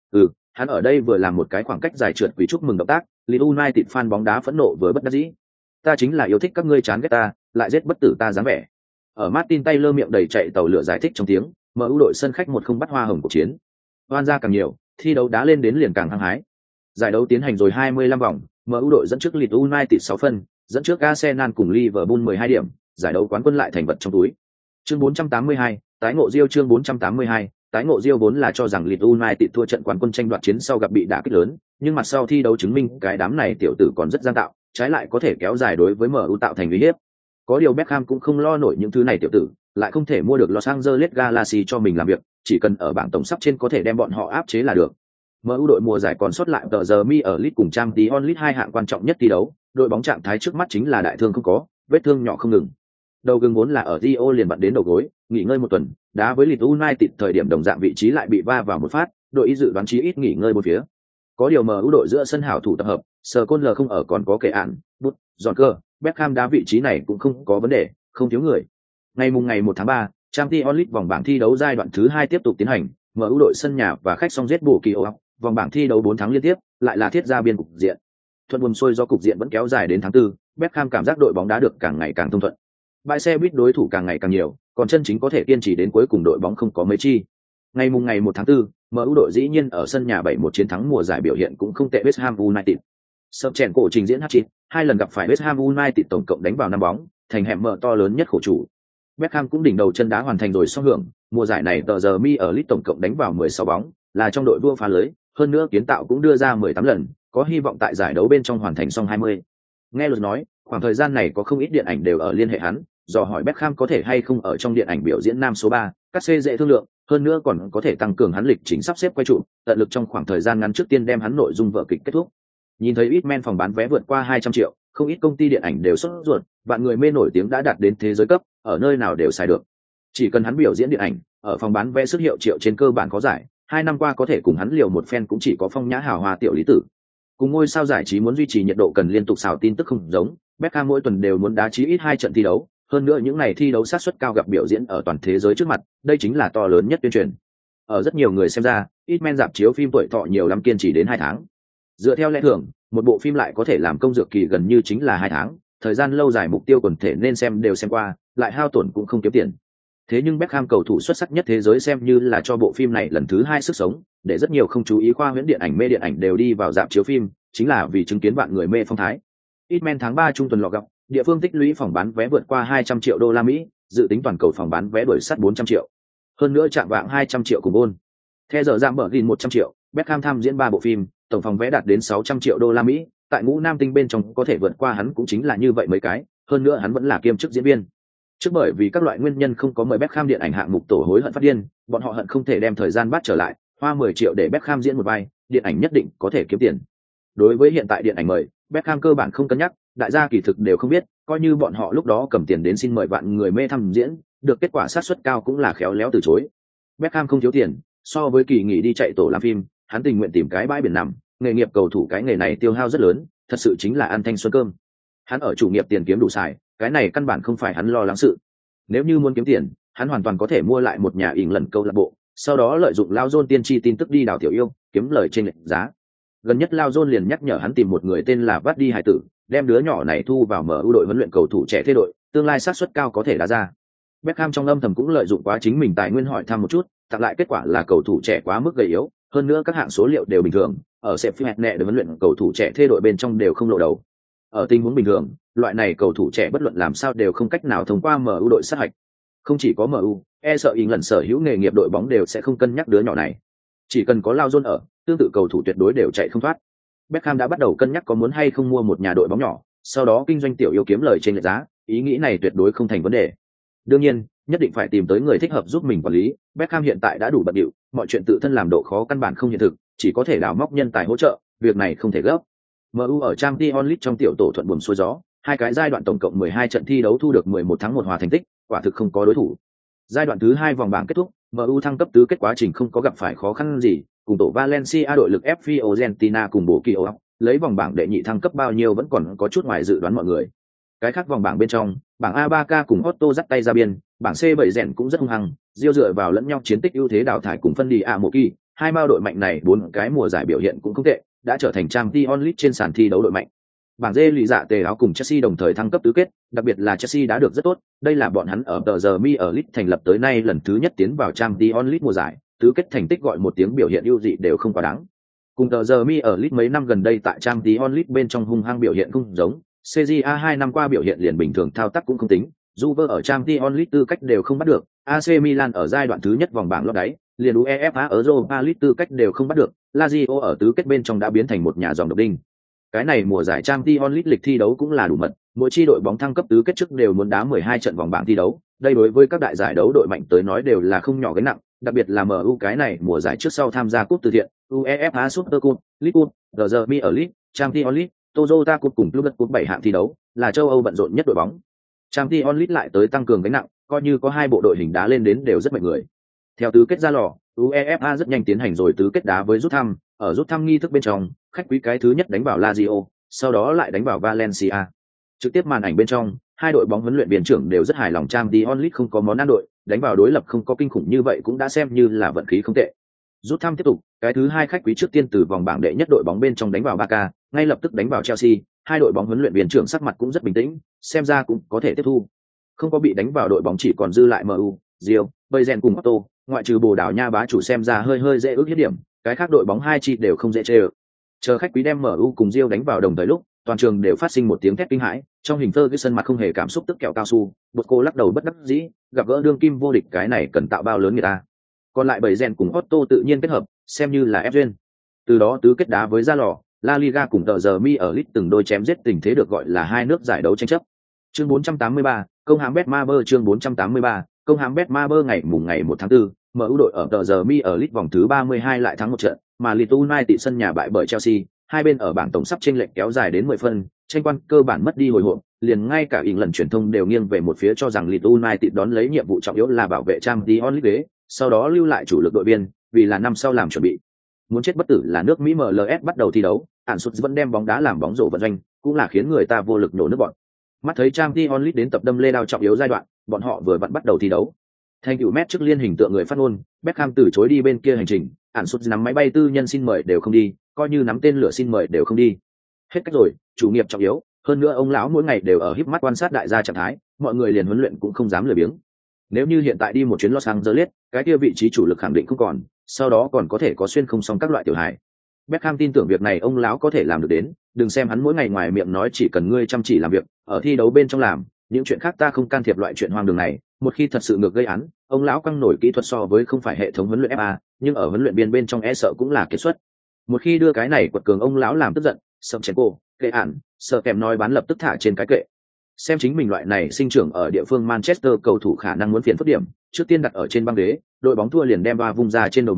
Hắn ở đây vừa làm một cái khoảng cách dài trượt quỷ chúc mừng động tác, Leeds United fan bóng đá phẫn nộ với bất đắc dĩ. Ta chính là yêu thích các ngươi chán ghét ta, lại giết bất tử ta dáng vẻ. Ở Martin Taylor miệng đầy chạy tàu lửa giải thích trong tiếng, MU đội sân khách 1-0 bắt hoa hồng cuộc chiến. Oan ra càng nhiều, thi đấu đá lên đến liền càng hăng hái. Giải đấu tiến hành rồi 25 vòng, MU đội dẫn trước Leeds United 6 phân, dẫn trước Arsenal cùng Liverpool 12 điểm, giải đấu quán quân lại thành vật trong túi. Chương 482, tái ngộ Rio chương 482, tái ngộ Rio vốn là cho rằng Leeds United thua trận quán quân tranh đoạt chiến sau gặp bị đả kích lớn, nhưng mặt sau thi đấu chứng minh cái đám này tiểu tử còn rất gian tạo, trái lại có thể kéo dài đối với MU tạo thành uy hiếp. Có điều Beckham cũng không lo nổi những thứ này tiểu tử, lại không thể mua được Los Angeles Galaxy cho mình làm việc, chỉ cần ở bảng tổng sắp trên có thể đem bọn họ áp chế là được. MU đội mùa giải còn sót lại tờ giờ mi ở League cùng Champions League hai hạng quan trọng nhất thi đấu, đội bóng trạng thái trước mắt chính là đại thương không có, vết thương nhỏ không ngừng. Đầu gương vốn là ở Rio liền bật đến đầu gối, nghỉ ngơi một tuần, đá với Leeds United thời điểm đồng dạng vị trí lại bị va vào một phát, đội ý dự đoán chí ít nghỉ ngơi một phía. Có điều MU đội giữa sân hảo thủ tập hợp, Skrtel không ở còn có kẻ ạn, bút, giòn cơ, Beckham đá vị trí này cũng không có vấn đề, không thiếu người. Ngày 1 tháng 3, Champions League vòng bảng thi đấu giai đoạn thứ 2 tiếp tục tiến hành, MU đội sân nhà và khách song giết bổ kỳ ốc, vòng bảng thi đấu 4 tháng liên tiếp, lại là thiết ra biên cục diện. Thuận buồm xuôi do cục diện vẫn kéo dài đến tháng 4, Beckham cảm giác đội bóng đá được càng ngày càng thông thuận. Bãi xe buýt đối thủ càng ngày càng nhiều, còn chân chính có thể kiên trì đến cuối cùng đội bóng không có mấy chi. Ngày 1 tháng 4, MU đội dĩ nhiên ở sân nhà 7-1 chiến thắng mùa giải biểu hiện cũng không tệ West Ham United. Sập chèn cổ trình diễn hat-trick, hai lần gặp phải West Ham United tổng cộng đánh vào 5 bóng, thành hẻm mở to lớn nhất khổ chủ. Beckham cũng đỉnh đầu chân đá hoàn thành rồi song hưởng, mùa giải này tờ giờ mi ở Leeds tổng cộng đánh vào 16 bóng, là trong đội vua phá lưới, hơn nữa kiến tạo cũng đưa ra 18 lần, có hy vọng tại giải đấu bên trong hoàn thành xong 20. Nghe luật nói, khoảng thời gian này có không ít điện ảnh đều ở liên hệ hắn, dò hỏi Beckham có thể hay không ở trong điện ảnh biểu diễn nam số 3, cắt xê dễ thương lượng, hơn nữa còn có thể tăng cường hắn lịch trình sắp xếp quay trụ, tận lực trong khoảng thời gian ngắn trước tiên đem hắn nội dung vở kịch kết thúc. Nhìn thấy ít men phòng bán vé vượt qua 200 triệu, không ít công ty điện ảnh đều sốt ruột, vạn người mê nổi tiếng đã đạt đến thế giới cấp, ở nơi nào đều xài được. Chỉ cần hắn biểu diễn điện ảnh, ở phòng bán vé sức hiệu triệu trên cơ bản có giải, 2 năm qua có thể cùng hắn liều một phen cũng chỉ có phong nhã hào hoa tiểu lý tử. Cùng ngôi sao giải trí muốn duy trì nhiệt độ cần liên tục xào tin tức không giống, Beckham mỗi tuần đều muốn đá chí ít 2 trận thi đấu, hơn nữa những này thi đấu sát suất cao gặp biểu diễn ở toàn thế giới trước mặt, đây chính là to lớn nhất tuyên truyền. Ở rất nhiều người xem ra, ít men rạp chiếu phim tuổi thọ nhiều lắm kiên trì đến 2 tháng. Dựa theo lẽ thường, một bộ phim lại có thể làm công dược kỳ gần như chính là 2 tháng, thời gian lâu dài mục tiêu quần thể nên xem đều xem qua, lại hao tổn cũng không kiếm tiền. Thế nhưng Beckham cầu thủ xuất sắc nhất thế giới xem như là cho bộ phim này lần thứ 2 sức sống, để rất nhiều không chú ý khoa huyễn điện ảnh mê điện ảnh đều đi vào rạp chiếu phim, chính là vì chứng kiến bạn người mê phong thái. Hitman tháng 3 trung tuần lọ gặp, địa phương tích lũy phòng bán vé vượt qua 200 triệu đô la Mỹ, dự tính toàn cầu phòng bán vé đuổi sát 400 triệu. Hơn nữa chạm vạng 200 triệu cùng ôn. Theo giờ giảm bờ gìn 100 triệu, Beckham tham diễn 3 bộ phim, tổng phòng vé đạt đến 600 triệu đô la Mỹ, tại ngũ nam tinh bên trong có thể vượt qua hắn cũng chính là như vậy mấy cái, hơn nữa hắn vẫn là kiêm chức diễn viên. Trước bởi vì các loại nguyên nhân không có mời Beckham điện ảnh hạng mục tổ hối hận phát điên, bọn họ hận không thể đem thời gian bắt trở lại, hoa 10 triệu để Beckham diễn một vai, điện ảnh nhất định có thể kiếm tiền. Đối với hiện tại điện ảnh mời, Beckham cơ bản không cân nhắc, đại gia kỳ thực đều không biết, coi như bọn họ lúc đó cầm tiền đến xin mời vạn người mê thăm diễn, được kết quả sát suất cao cũng là khéo léo từ chối. Beckham không thiếu tiền, so với kỳ nghỉ đi chạy tổ làm phim, hắn tình nguyện tìm cái bãi biển nằm, nghề nghiệp cầu thủ cái nghề này tiêu hao rất lớn, thật sự chính là ăn thanh xuân cơm. Hắn ở chủ nghiệp tiền kiếm đủ xài, cái này căn bản không phải hắn lo lắng sự. Nếu như muốn kiếm tiền, hắn hoàn toàn có thể mua lại một nhà ỉn lần câu lạc bộ, sau đó lợi dụng Lao John tiên tri tin tức đi đào tiểu yêu, kiếm lời trên lệch giá. Gần nhất Lao John liền nhắc nhở hắn tìm một người tên là Vardy hải tử, đem đứa nhỏ này thu vào MU đội huấn luyện cầu thủ trẻ thế đội, tương lai xác suất cao có thể đá ra. Beckham trong âm thầm cũng lợi dụng quá chính mình tài nguyên hỏi thăm một chút, tặng lại kết quả là cầu thủ trẻ quá mức gầy yếu, hơn nữa các hạng số liệu đều bình thường, ở Sheffield nẹ để huấn luyện cầu thủ trẻ thế đội bên trong đều không lộ đầu. Ở tình huống bình thường, loại này cầu thủ trẻ bất luận làm sao đều không cách nào thông qua MU đội sát hạch. Không chỉ có MU, sợ ý lần sở hữu nghề nghiệp đội bóng đều sẽ không cân nhắc đứa nhỏ này. Chỉ cần có Lao John ở, tương tự cầu thủ tuyệt đối đều chạy không thoát. Beckham đã bắt đầu cân nhắc có muốn hay không mua một nhà đội bóng nhỏ, sau đó kinh doanh tiểu yêu kiếm lời trên lệch giá, ý nghĩ này tuyệt đối không thành vấn đề. Đương nhiên, nhất định phải tìm tới người thích hợp giúp mình quản lý. Beckham hiện tại đã đủ bận rộn, mọi chuyện tự thân làm độ khó căn bản không hiện thực, chỉ có thể đào móc nhân tài hỗ trợ, việc này không thể gấp. MU ở Champions League trong tiểu tổ thuận buồm xuôi gió, hai cái giai đoạn tổng cộng 12 trận thi đấu thu được 11 thắng 1 hòa thành tích, quả thực không có đối thủ. Giai đoạn thứ 2 vòng bảng kết thúc, MU thăng cấp tứ kết quá trình không có gặp phải khó khăn gì, cùng tổ Valencia đội lực FV Argentina cùng bổ kỳ ốc, lấy vòng bảng đệ nhị thăng cấp bao nhiêu vẫn còn có chút ngoài dự đoán mọi người. Cái khác vòng bảng bên trong, bảng A Barca cùng Otto dắt tay ra biên, bảng C bảy rèn cũng rất hung hăng, Real dựa vào lẫn nhau chiến tích ưu thế đào thải cùng phân đi A Moki, hai mao đội mạnh này bốn cái mùa giải biểu hiện cũng không tệ, đã trở thành Champions League trên sàn thi đấu đội mạnh. Bảng D lì dạ tề áo cùng Chelsea đồng thời thăng cấp tứ kết, đặc biệt là Chelsea đã được rất tốt, đây là bọn hắn ở tờ giờ mi ở League thành lập tới nay lần thứ nhất tiến vào Champions League mùa giải, tứ kết thành tích gọi một tiếng biểu hiện ưu dị đều không quá đáng. Cùng tờ giờ mi ở League mấy năm gần đây tại Champions League bên trong hung hăng biểu hiện không giống, CJA 2 năm qua biểu hiện liền bình thường thao tác cũng không tính, Juve ở Champions League tư cách đều không bắt được, AC Milan ở giai đoạn thứ nhất vòng bảng lót đáy, liền UEFA ở Europa League tư cách đều không bắt được, Lazio ở tứ kết bên trong đã biến thành một nhà dòng độc đinh. Cái này mùa giải Champions League lịch thi đấu cũng là đủ mật, mỗi chi đội bóng thăng cấp tứ kết trước đều muốn đá 12 trận vòng bảng thi đấu, đây đối với các đại giải đấu đội mạnh tới nói đều là không nhỏ gánh nặng, đặc biệt là MU cái này mùa giải trước sau tham gia cúp từ thiện, UEFA Super Cup, League Cup, DRB ở League, Champions League, Toyota Cup cùng Club Cup 7 hạng thi đấu, là châu Âu bận rộn nhất đội bóng. Champions League lại tới tăng cường gánh nặng, coi như có hai bộ đội hình đá lên đến đều rất mạnh người. Theo tứ kết ra lò, UEFA rất nhanh tiến hành rồi tứ kết đá với rút thăm, ở rút thăm nghi thức bên trong, khách quý cái thứ nhất đánh vào Lazio, sau đó lại đánh vào Valencia. Trực tiếp màn ảnh bên trong, hai đội bóng huấn luyện viên trưởng đều rất hài lòng Champions League không có món ăn đội, đánh vào đối lập không có kinh khủng như vậy cũng đã xem như là vận khí không tệ. Rút thăm tiếp tục, cái thứ hai khách quý trước tiên từ vòng bảng đệ nhất đội bóng bên trong đánh vào Barca, ngay lập tức đánh vào Chelsea, hai đội bóng huấn luyện viên trưởng sắc mặt cũng rất bình tĩnh, xem ra cũng có thể tiếp thu. Không có bị đánh vào đội bóng chỉ còn dư lại MU, Real, Bayern cùng Otto, ngoại trừ Bồ Đào Nha bá chủ xem ra hơi dễ ước hiếp điểm, cái khác đội bóng hai chi đều không dễ chơi ở. Chờ khách quý đem MU cùng Real đánh vào đồng thời lúc, toàn trường đều phát sinh một tiếng thét kinh hãi, trong hình Ferguson mặt không hề cảm xúc tức kẹo cao su, bột cô lắc đầu bất đắc dĩ, gặp gỡ đương kim vô địch cái này cần tạo bao lớn người ta. Còn lại Bayern cùng Otto tự nhiên kết hợp, xem như là ép duyên. Từ đó tứ kết đá với Gia Lò, La Liga cùng tờ giờ mi ở League từng đôi chém giết tình thế được gọi là hai nước giải đấu tranh chấp. Chương 483, công hãm Betmaber chương 483, công hãm Betmaber ngày 1 tháng 4, MU đội ở tờ giờ mi ở League vòng thứ 32 lại thắng một trận, mà Leeds United sân nhà bại bởi Chelsea, hai bên ở bảng tổng sắp chênh lệch kéo dài đến 10 phân, tranh quan cơ bản mất đi hồi hộp, liền ngay cả lần truyền thông đều nghiêng về một phía cho rằng Leeds United đón lấy nhiệm vụ trọng yếu là bảo vệ Champions League, sau đó lưu lại chủ lực đội viên, vì là năm sau làm chuẩn bị. Muốn chết bất tử là nước Mỹ MLS bắt đầu thi đấu, Ản Sút vẫn đem bóng đá làm bóng rổ vận doanh, cũng là khiến người ta vô lực nổ nước bọn. Mắt thấy Champions League đến tập đâm lê đao trọng yếu giai đoạn, bọn họ vừa vặn bắt đầu thi đấu. Thành tựu match trước liên hình tượng người phát ngôn, Beckham từ chối đi bên kia hành trình, Ản Sút nắm máy bay tư nhân xin mời đều không đi, coi như nắm tên lửa xin mời đều không đi. Hết cách rồi, chủ nghiệp trọng yếu, hơn nữa ông lão mỗi ngày đều ở híp mắt quan sát đại gia trạng thái, mọi người liền huấn luyện cũng không dám lười biếng. Nếu như hiện tại đi một chuyến Los Angeles, cái kia vị trí chủ lực khẳng định không còn, sau đó còn có thể có xuyên không xong các loại tiểu hài. Beckham tin tưởng việc này ông lão có thể làm được đến, đừng xem hắn mỗi ngày ngoài miệng nói chỉ cần ngươi chăm chỉ làm việc, ở thi đấu bên trong làm, những chuyện khác ta không can thiệp loại chuyện hoang đường này, một khi thật sự ngược gây án, ông lão căng nổi kỹ thuật so với không phải hệ thống huấn luyện FA, nhưng ở huấn luyện viên bên trong e sợ cũng là kết xuất. Một khi đưa cái này quật cường ông lão làm tức giận, sậm chén cô, kệ ản, sợ kèm nói bán lập tức thả trên cái kệ. Xem chính mình loại này sinh trưởng ở địa phương Manchester cầu thủ khả năng muốn phiền phức điểm, trước tiên đặt ở trên băng ghế, đội bóng thua liền đem ba vung ra trên đầu mình,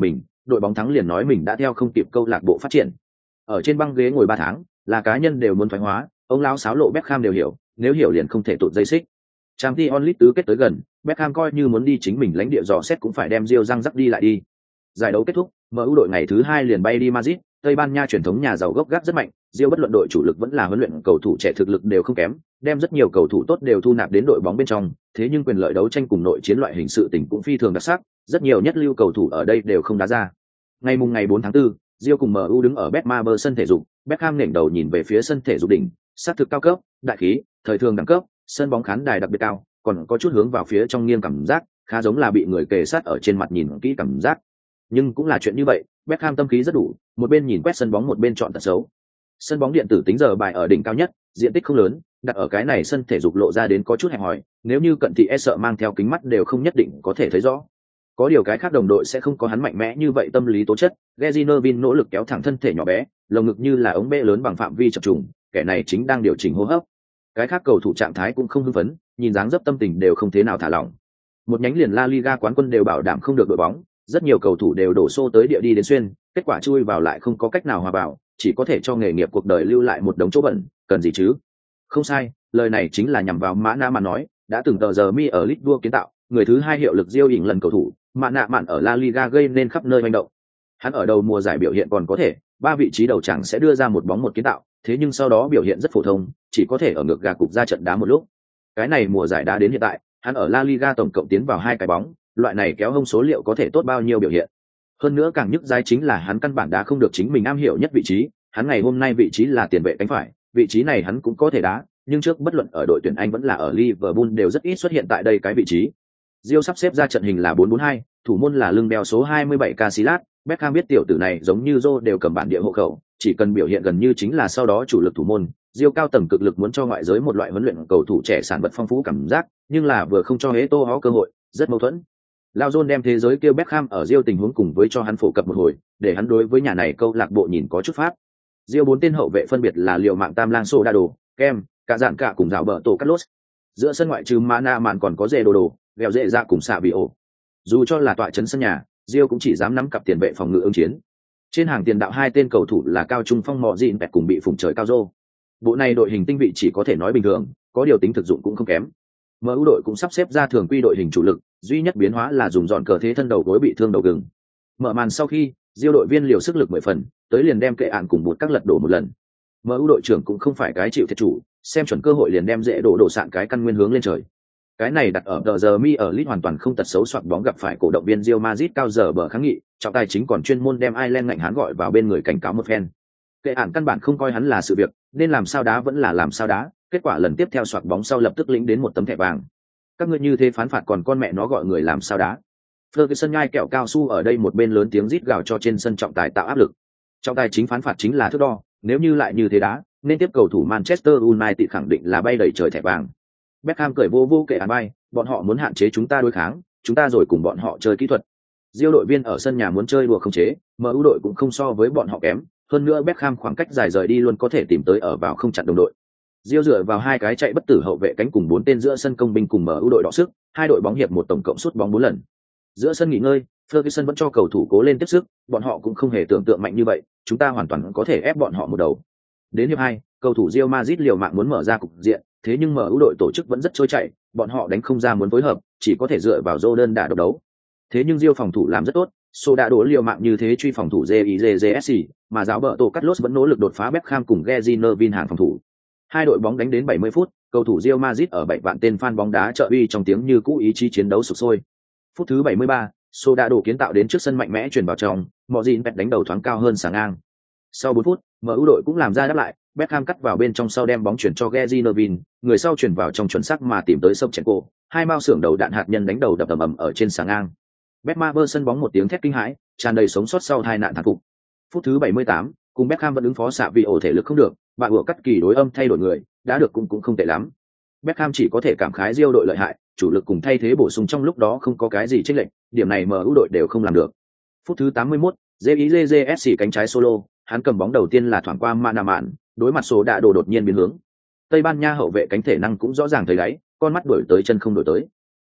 đội bóng thắng liền nói mình đã theo không kịp câu lạc bộ phát triển. Ở trên băng ghế ngồi 3 tháng, là cá nhân đều muốn thoái hóa, ông lão sáo lộ Beckham đều hiểu, nếu hiểu liền không thể tụt dây xích. Champions League tứ kết tới gần, Beckham coi như muốn đi chính mình lãnh địa dò xét cũng phải đem Real răng rắc đi lại đi. Giải đấu kết thúc, MU đội ngày thứ 2 liền bay đi Madrid, Tây Ban Nha truyền thống nhà giàu gốc gác rất mạnh, Real bất luận đội chủ lực vẫn là huấn luyện cầu thủ trẻ thực lực đều không kém, đem rất nhiều cầu thủ tốt đều thu nạp đến đội bóng bên trong, thế nhưng quyền lợi đấu tranh cùng nội chiến loại hình sự tình cũng phi thường đặc sắc, rất nhiều nhất lưu cầu thủ ở đây đều không đá ra. Ngày 4 tháng 4, Real cùng MU đứng ở Betmaber sân thể dục, Beckham ngẩng đầu nhìn về phía sân thể dục đỉnh, sát thực cao cấp, đại khí, thời thường đẳng cấp, sân bóng khán đài đặc biệt cao, còn có chút hướng vào phía trong nghiêng cảm giác, khá giống là bị người kề sát ở trên mặt nhìn kỹ cảm giác. Nhưng cũng là chuyện như vậy, Beckham tâm khí rất đủ, một bên nhìn quét sân bóng một bên chọn tật xấu. Sân bóng điện tử tính giờ bài ở đỉnh cao nhất, diện tích không lớn, đặt ở cái này sân thể dục lộ ra đến có chút hẹp hòi, nếu như cận thị e sợ mang theo kính mắt đều không nhất định có thể thấy rõ. Có điều cái khác đồng đội sẽ không có hắn mạnh mẽ như vậy tâm lý tố chất, Gezi Nervin nỗ lực kéo thẳng thân thể nhỏ bé, lồng ngực như là ống bê lớn bằng phạm vi chập trùng, kẻ này chính đang điều chỉnh hô hấp. Cái khác cầu thủ trạng thái cũng không hưng phấn, nhìn dáng dấp tâm tình đều không thế nào thả lỏng. Một nhánh liền La Liga quán quân đều bảo đảm không được đội bóng, rất nhiều cầu thủ đều đổ xô tới địa đi đến xuyên, kết quả chui vào lại không có cách nào hòa vào, chỉ có thể cho nghề nghiệp cuộc đời lưu lại một đống chỗ bẩn, cần gì chứ? Không sai, lời này chính là nhằm vào Mã Na mà nói, đã từng tờ giờ mi ở League đua kiến tạo, người thứ 2 hiệu lực Real ỉn lần cầu thủ, Mã Na mạn ở La Liga gây nên khắp nơi manh động. Hắn ở đầu mùa giải biểu hiện còn có thể, 3 vị trí đầu chẳng sẽ đưa ra một bóng một kiến tạo, thế nhưng sau đó biểu hiện rất phổ thông, chỉ có thể ở ngược gà cục ra trận đá một lúc. Cái này mùa giải đá đến hiện tại, hắn ở La Liga tổng cộng tiến vào 2 cái bóng, loại này kéo hông số liệu có thể tốt bao nhiêu biểu hiện. Hơn nữa càng nhức dai chính là hắn căn bản đá không được chính mình am hiểu nhất vị trí, hắn ngày hôm nay vị trí là tiền vệ cánh phải, vị trí này hắn cũng có thể đá, nhưng trước bất luận ở đội tuyển Anh vẫn là ở Liverpool đều rất ít xuất hiện tại đây cái vị trí. Rio sắp xếp ra trận hình là 4-4-2, thủ môn là lưng đeo số 27 Casillas, Beckham biết tiểu tử này giống như Joe đều cầm bản địa hộ khẩu, chỉ cần biểu hiện gần như chính là sau đó chủ lực thủ môn. Rio cao tầng cực lực muốn cho ngoại giới một loại huấn luyện cầu thủ trẻ sản vật phong phú cảm giác, nhưng là vừa không cho Heto có cơ hội, rất mâu thuẫn. Lao John đem thế giới kêu Beckham ở Rio tình huống cùng với cho hắn phổ cập một hồi, để hắn đối với nhà này câu lạc bộ nhìn có chút pháp. Rio 4 tên hậu vệ phân biệt là liệu mạng Tam Lang Soldado, Kem, cả dạn cả cùng rào bờ tổ Carlos. Giữa sân ngoại trừ Mana màn còn có Dê Đồ Đồ, Vèo Dễ Ra cùng Xạ Bị Ổ. Dù cho là tọa trấn sân nhà, Rio cũng chỉ dám nắm cặp tiền vệ phòng ngự ứng chiến. Trên hàng tiền đạo 2 tên cầu thủ là Cao Trung Phong Mọ Dịn Pẹt cùng bị phủng trời Cao Rô. Bộ này đội hình tinh vị chỉ có thể nói bình thường, có điều tính thực dụng cũng không kém. MU đội cũng sắp xếp ra thường quy đội hình chủ lực, duy nhất biến hóa là dùng dọn cờ thế thân đầu gối bị thương đầu gừng. Mở màn sau khi, Diêu đội viên liều sức lực 10 phần, tới liền đem kệ ạn cùng bụt các lật đổ một lần. MU đội trưởng cũng không phải cái chịu thiệt chủ, xem chuẩn cơ hội liền đem dễ đổ sạn cái căn nguyên hướng lên trời. Cái này đặt ở tờ giờ mi ở Leeds hoàn toàn không tật xấu soạt bóng gặp phải cổ động viên Real Madrid cao giờ bờ kháng nghị, trọng tài chính còn chuyên môn đem Ireland ngạnh hắn gọi vào bên người cảnh cáo một phen. Kệ ạn căn bản không coi hắn là sự việc, nên làm sao đá vẫn là làm sao đá, kết quả lần tiếp theo soạt bóng sau lập tức lĩnh đến một tấm thẻ vàng. Các ngươi như thế phán phạt còn con mẹ nó gọi người làm sao đá. Ferguson nhai kẹo cao su ở đây một bên lớn tiếng rít gào cho trên sân trọng tài tạo áp lực. Trọng tài chính phán phạt chính là thước đo, nếu như lại như thế đá, nên tiếp cầu thủ Manchester United khẳng định là bay đầy trời thẻ vàng. Beckham cười vô vô kệ ạn bay, bọn họ muốn hạn chế chúng ta đối kháng, chúng ta rồi cùng bọn họ chơi kỹ thuật. Diêu đội viên ở sân nhà muốn chơi đùa không chế, MU đội cũng không so với bọn họ kém, hơn nữa Beckham khoảng cách dài rời đi luôn có thể tìm tới ở vào không chặn đồng đội. Diêu dựa vào 2 cái chạy bất tử hậu vệ cánh cùng 4 tên giữa sân công binh cùng MU đội đọ sức, 2 đội bóng hiệp một tổng cộng sút bóng 4 lần. Giữa sân nghỉ ngơi, Ferguson vẫn cho cầu thủ cố lên tiếp sức, bọn họ cũng không hề tưởng tượng mạnh như vậy, chúng ta hoàn toàn có thể ép bọn họ một đầu. Đến hiệp 2, cầu thủ Real Madrid liều mạng muốn mở ra cục diện, thế nhưng MU đội tổ chức vẫn rất trôi chảy, bọn họ đánh không ra muốn phối hợp, chỉ có thể dựa vào Jordan đả độc đấu. Thế nhưng Real phòng thủ làm rất tốt, Soda đổ liều mạng như thế truy phòng thủ JIJJSC, mà giáo bợ tổ Carlos vẫn nỗ lực đột phá Beckham cùng Gezi Nervin hàng phòng thủ. 2 đội bóng đánh đến 70 phút, cầu thủ Real Madrid ở 7 vạn tên fan bóng đá trợ uy trong tiếng như cũ ý chí chiến đấu sục sôi. Phút thứ 73, Soda đổ kiến tạo đến trước sân mạnh mẽ chuyển vào trong, Mọ Dịn Pẹt đánh đầu thoáng cao hơn sáng ngang. Sau 4 phút, MU đội cũng làm ra đáp lại, Beckham cắt vào bên trong sau đem bóng chuyển cho Gezi Nervin, người sau chuyển vào trong chuẩn xác mà tìm tới sông Chenko, 2 mao xưởng đầu đạn hạt nhân đánh đầu đập ầm ở trên sáng ngang. Betmaber sân bóng một tiếng thét kinh hãi, tràn đầy sống sót sau tai nạn thảm phục. Phút thứ 78, cùng Beckham vẫn ứng phó xạ vì ổ thể lực không được, bạn vừa cắt kỳ đối âm thay đổi người, đã được cũng không tệ lắm. Beckham chỉ có thể cảm khái Real đội lợi hại, chủ lực cùng thay thế bổ sung trong lúc đó không có cái gì chênh lệch, điểm này MU đội đều không làm được. Phút thứ 81, JIJJSC cánh trái solo, hắn cầm bóng đầu tiên là thoảng qua Mana mạn, đối mặt số đạ đồ đột nhiên biến hướng. Tây Ban Nha hậu vệ cánh thể năng cũng rõ ràng thấy đáy, con mắt đổi tới chân không đổi tới.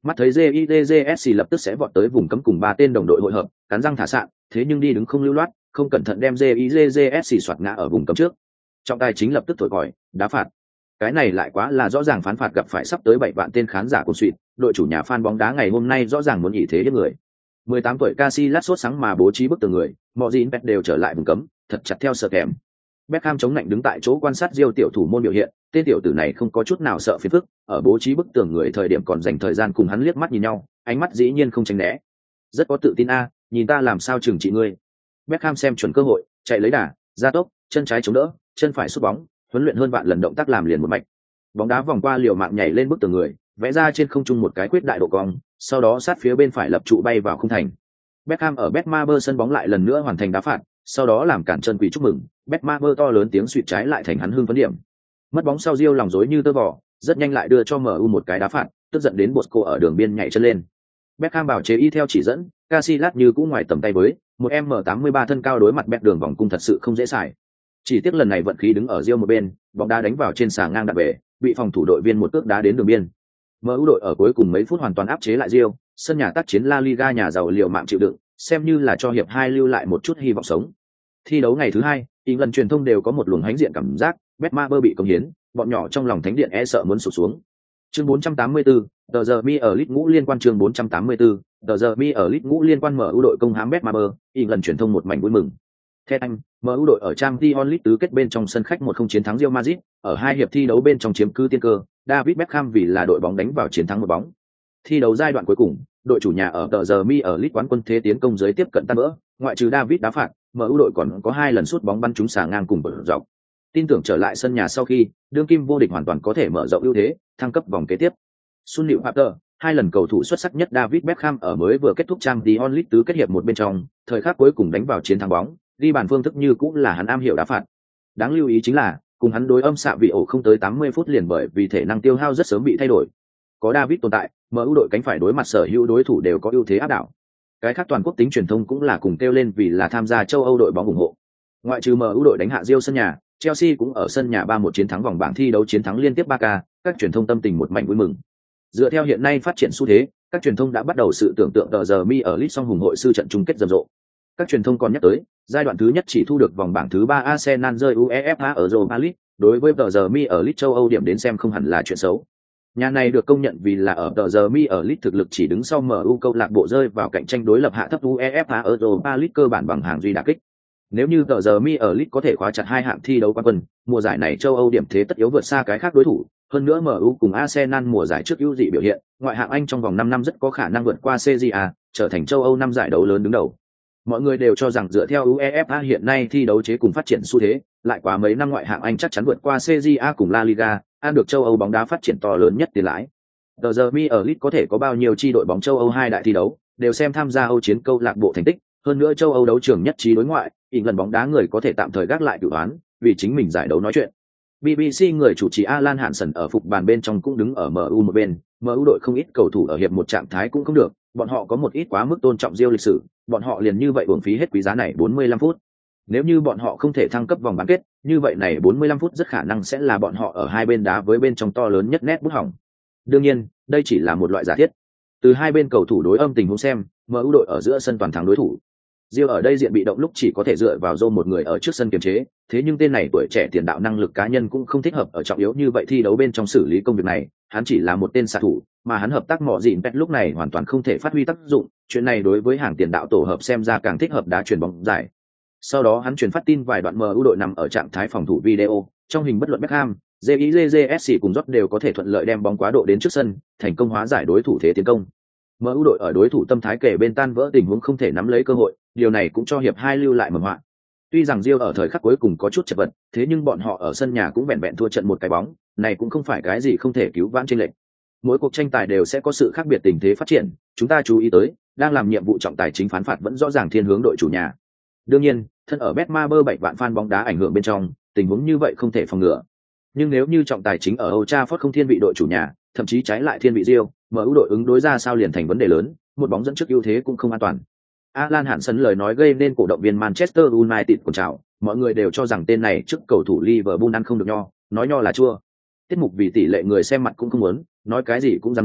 Mắt thấy JITJSC lập tức sẽ vọt tới vùng cấm cùng ba tên đồng đội hội hợp, cắn răng thả sạn, thế nhưng đi đứng không lưu loát, không cẩn thận đem JITJSC soạt ngã ở vùng cấm trước. Trọng tài chính lập tức thổi còi, đá phạt. Cái này lại quá là rõ ràng phán phạt gặp phải sắp tới 7 vạn tên khán giả của suýt, đội chủ nhà fan bóng đá ngày hôm nay rõ ràng muốn ỷ thế hiếp người. 18 tuổi Casillas sốt sáng mà bố trí bức tường người, mọi gì Pep đều trở lại vùng cấm, thật chặt theo sợ kèm. Beckham chống lạnh đứng tại chỗ quan sát Real tiểu thủ môn biểu hiện, tên tiểu tử này không có chút nào sợ phiền phức, ở bố trí bức tường người thời điểm còn dành thời gian cùng hắn liếc mắt nhìn nhau, ánh mắt dĩ nhiên không tránh né. Rất có tự tin a, nhìn ta làm sao trừng trị ngươi. Beckham xem chuẩn cơ hội, chạy lấy đà, gia tốc, chân trái chống đỡ, chân phải sút bóng, huấn luyện hơn vạn lần động tác làm liền một mạch. Bóng đá vòng qua liều mạng nhảy lên bức tường người, vẽ ra trên không trung một cái khuyết đại độ cong, sau đó sát phía bên phải lập trụ bay vào khung thành. Beckham ở Betmaber sân bóng lại lần nữa hoàn thành đá phạt, sau đó làm cản chân quỳ chúc mừng, Betmaber to lớn tiếng suýt trái lại thành hắn hưng phấn điểm. Mất bóng sau Rio lòng rối như tơ vò, rất nhanh lại đưa cho MU một cái đá phạt, tức giận đến Bosco ở đường biên nhảy chân lên. Beckham bảo chế y theo chỉ dẫn, Casillas như cũ ngoài tầm tay với, một M83 thân cao đối mặt Beck đường vòng cung thật sự không dễ xài. Chỉ tiếc lần này vận khí đứng ở Rio một bên, bóng đá đánh vào trên xà ngang đạn bể, bị phòng thủ đội viên một cước đá đến đường biên. MU đội ở cuối cùng mấy phút hoàn toàn áp chế lại Rio, sân nhà tác chiến La Liga nhà giàu liều mạng chịu đựng, xem như là cho hiệp 2 lưu lại một chút hy vọng sống. Thi đấu ngày thứ 2, England truyền thông đều có một luồng hãnh diện cảm giác, Betmaber bị công hiến, bọn nhỏ trong lòng thánh điện e sợ muốn sụp xuống. Chương 484, tờ giờ mi ở League ngũ liên quan chương 484, tờ giờ mi ở League ngũ liên quan MU đội công hãm Betmaber, England truyền thông một mảnh vui mừng. Theo anh, MU đội ở Champions League tứ kết bên trong sân khách 1-0 chiến thắng Real Madrid, ở hai hiệp thi đấu bên trong chiếm cứ tiên cơ, David Beckham vì là đội bóng đánh vào chiến thắng một bóng. Thi đấu giai đoạn cuối cùng, đội chủ nhà ở tờ giờ mi ở League quán quân thế tiến công dưới tiếp cận tan vỡ, ngoại trừ David đá phạt, MU đội còn có 2 lần sút bóng bắn trúng xà ngang cùng bờ dọc. Tin tưởng trở lại sân nhà sau khi, đương kim vô địch hoàn toàn có thể mở rộng ưu thế, thăng cấp vòng kế tiếp. Sun Liễu Papter, 2 lần cầu thủ xuất sắc nhất David Beckham ở mới vừa kết thúc Champions League tứ kết hiệp một bên trong, thời khắc cuối cùng đánh vào chiến thắng bóng, ghi bàn phương thức như cũng là hắn am hiểu đá phạt. Đáng lưu ý chính là, cùng hắn đối âm xạ vị ổ không tới 80 phút liền bởi vì thể năng tiêu hao rất sớm bị thay đổi. Có David tồn tại, MU đội cánh phải đối mặt sở hữu đối thủ đều có ưu thế áp đảo. Cái khác toàn quốc tính truyền thông cũng là cùng kêu lên vì là tham gia châu Âu đội bóng ủng hộ. Ngoại trừ MU đội đánh hạ Real sân nhà, Chelsea cũng ở sân nhà 3-1 chiến thắng vòng bảng thi đấu chiến thắng liên tiếp 3K, các truyền thông tâm tình một mảnh vui mừng. Dựa theo hiện nay phát triển xu thế, các truyền thông đã bắt đầu sự tưởng tượng tờ giờ mi ở League song hùng hội sư trận chung kết rầm rộ. Các truyền thông còn nhắc tới, giai đoạn thứ nhất chỉ thu được vòng bảng thứ 3 Arsenal rơi UEFA ở Europa League, đối với tờ giờ mi ở League châu Âu điểm đến xem không hẳn là chuyện xấu. Nhà này được công nhận vì là ở tờ giờ mi ở League thực lực chỉ đứng sau MU câu lạc bộ rơi vào cạnh tranh đối lập hạ thấp UEFA ở Europa League cơ bản bằng hàng duy đả kích. Nếu như tờ giờ mi ở League có thể khóa chặt 2 hạng thi đấu quán quân, mùa giải này châu Âu điểm thế tất yếu vượt xa cái khác đối thủ, hơn nữa MU cùng Arsenal mùa giải trước ưu dị biểu hiện, ngoại hạng Anh trong vòng 5 năm rất có khả năng vượt qua CJA, trở thành châu Âu 5 giải đấu lớn đứng đầu. Mọi người đều cho rằng dựa theo UEFA hiện nay thi đấu chế cùng phát triển xu thế, lại quá mấy năm ngoại hạng Anh chắc chắn vượt qua CJA cùng La Liga, ăn được châu Âu bóng đá phát triển to lớn nhất tiền lãi. Tờ giờ mi ở League có thể có bao nhiêu chi đội bóng châu Âu 2 đại thi đấu, đều xem tham gia Âu chiến câu lạc bộ thành tích, hơn nữa châu Âu đấu trường nhất trí đối ngoại, lần bóng đá người có thể tạm thời gác lại cửu án, vì chính mình giải đấu nói chuyện. BBC người chủ trì Alan Hansen ở phục bàn bên trong cũng đứng ở MU một bên, MU đội không ít cầu thủ ở hiệp một trạng thái cũng không được, bọn họ có một ít quá mức tôn trọng Real lịch sử, bọn họ liền như vậy uổng phí hết quý giá này 45 phút. Nếu như bọn họ không thể thăng cấp vòng bán kết, như vậy này 45 phút rất khả năng sẽ là bọn họ ở hai bên đá với bên trong to lớn nhất nét bút hỏng. Đương nhiên, đây chỉ là một loại giả thiết. Từ hai bên cầu thủ đối âm tình huống xem, MU đội ở giữa sân toàn thắng đối thủ. Real ở đây diện bị động lúc chỉ có thể dựa vào Zô một người ở trước sân kiềm chế, thế nhưng tên này tuổi trẻ tiền đạo năng lực cá nhân cũng không thích hợp ở trọng yếu như vậy thi đấu bên trong xử lý công việc này, hắn chỉ là một tên xạ thủ, mà hắn hợp tác mọ dịn pet lúc này hoàn toàn không thể phát huy tác dụng, chuyện này đối với hàng tiền đạo tổ hợp xem ra càng thích hợp đá chuyền bóng dài. Sau đó hắn truyền phát tin vài đoạn MU đội nằm ở trạng thái phòng thủ video, trong hình bất luận Beckham, JIJJSC cùng Jot đều có thể thuận lợi đem bóng quá độ đến trước sân, thành công hóa giải đối thủ thế tiến công. MU đội ở đối thủ tâm thái kể bên tan vỡ tình huống không thể nắm lấy cơ hội, điều này cũng cho hiệp 2 lưu lại mầm họa. Tuy rằng Real ở thời khắc cuối cùng có chút chật vật, thế nhưng bọn họ ở sân nhà cũng vẹn vẹn thua trận một cái bóng, này cũng không phải cái gì không thể cứu vãn chênh lệch. Mỗi cuộc tranh tài đều sẽ có sự khác biệt tình thế phát triển, chúng ta chú ý tới, đang làm nhiệm vụ trọng tài chính phán phạt vẫn rõ ràng thiên hướng đội chủ nhà. Đương nhiên, thân ở Betmaber 7 vạn fan bóng đá ảnh hưởng bên trong, tình huống như vậy không thể phòng ngừa. Nhưng nếu như trọng tài chính ở Old Trafford không thiên vị đội chủ nhà, thậm chí trái lại thiên vị Real, MU đội ứng đối ra sao liền thành vấn đề lớn, một bóng dẫn trước ưu thế cũng không an toàn. Alan Hansen lời nói gây nên cổ động viên Manchester United cuồng trào, mọi người đều cho rằng tên này trước cầu thủ Liverpool ăn không được nho, nói nho là chua. Tiết mục vì tỷ lệ người xem mặt cũng không muốn, nói cái gì cũng dám nói,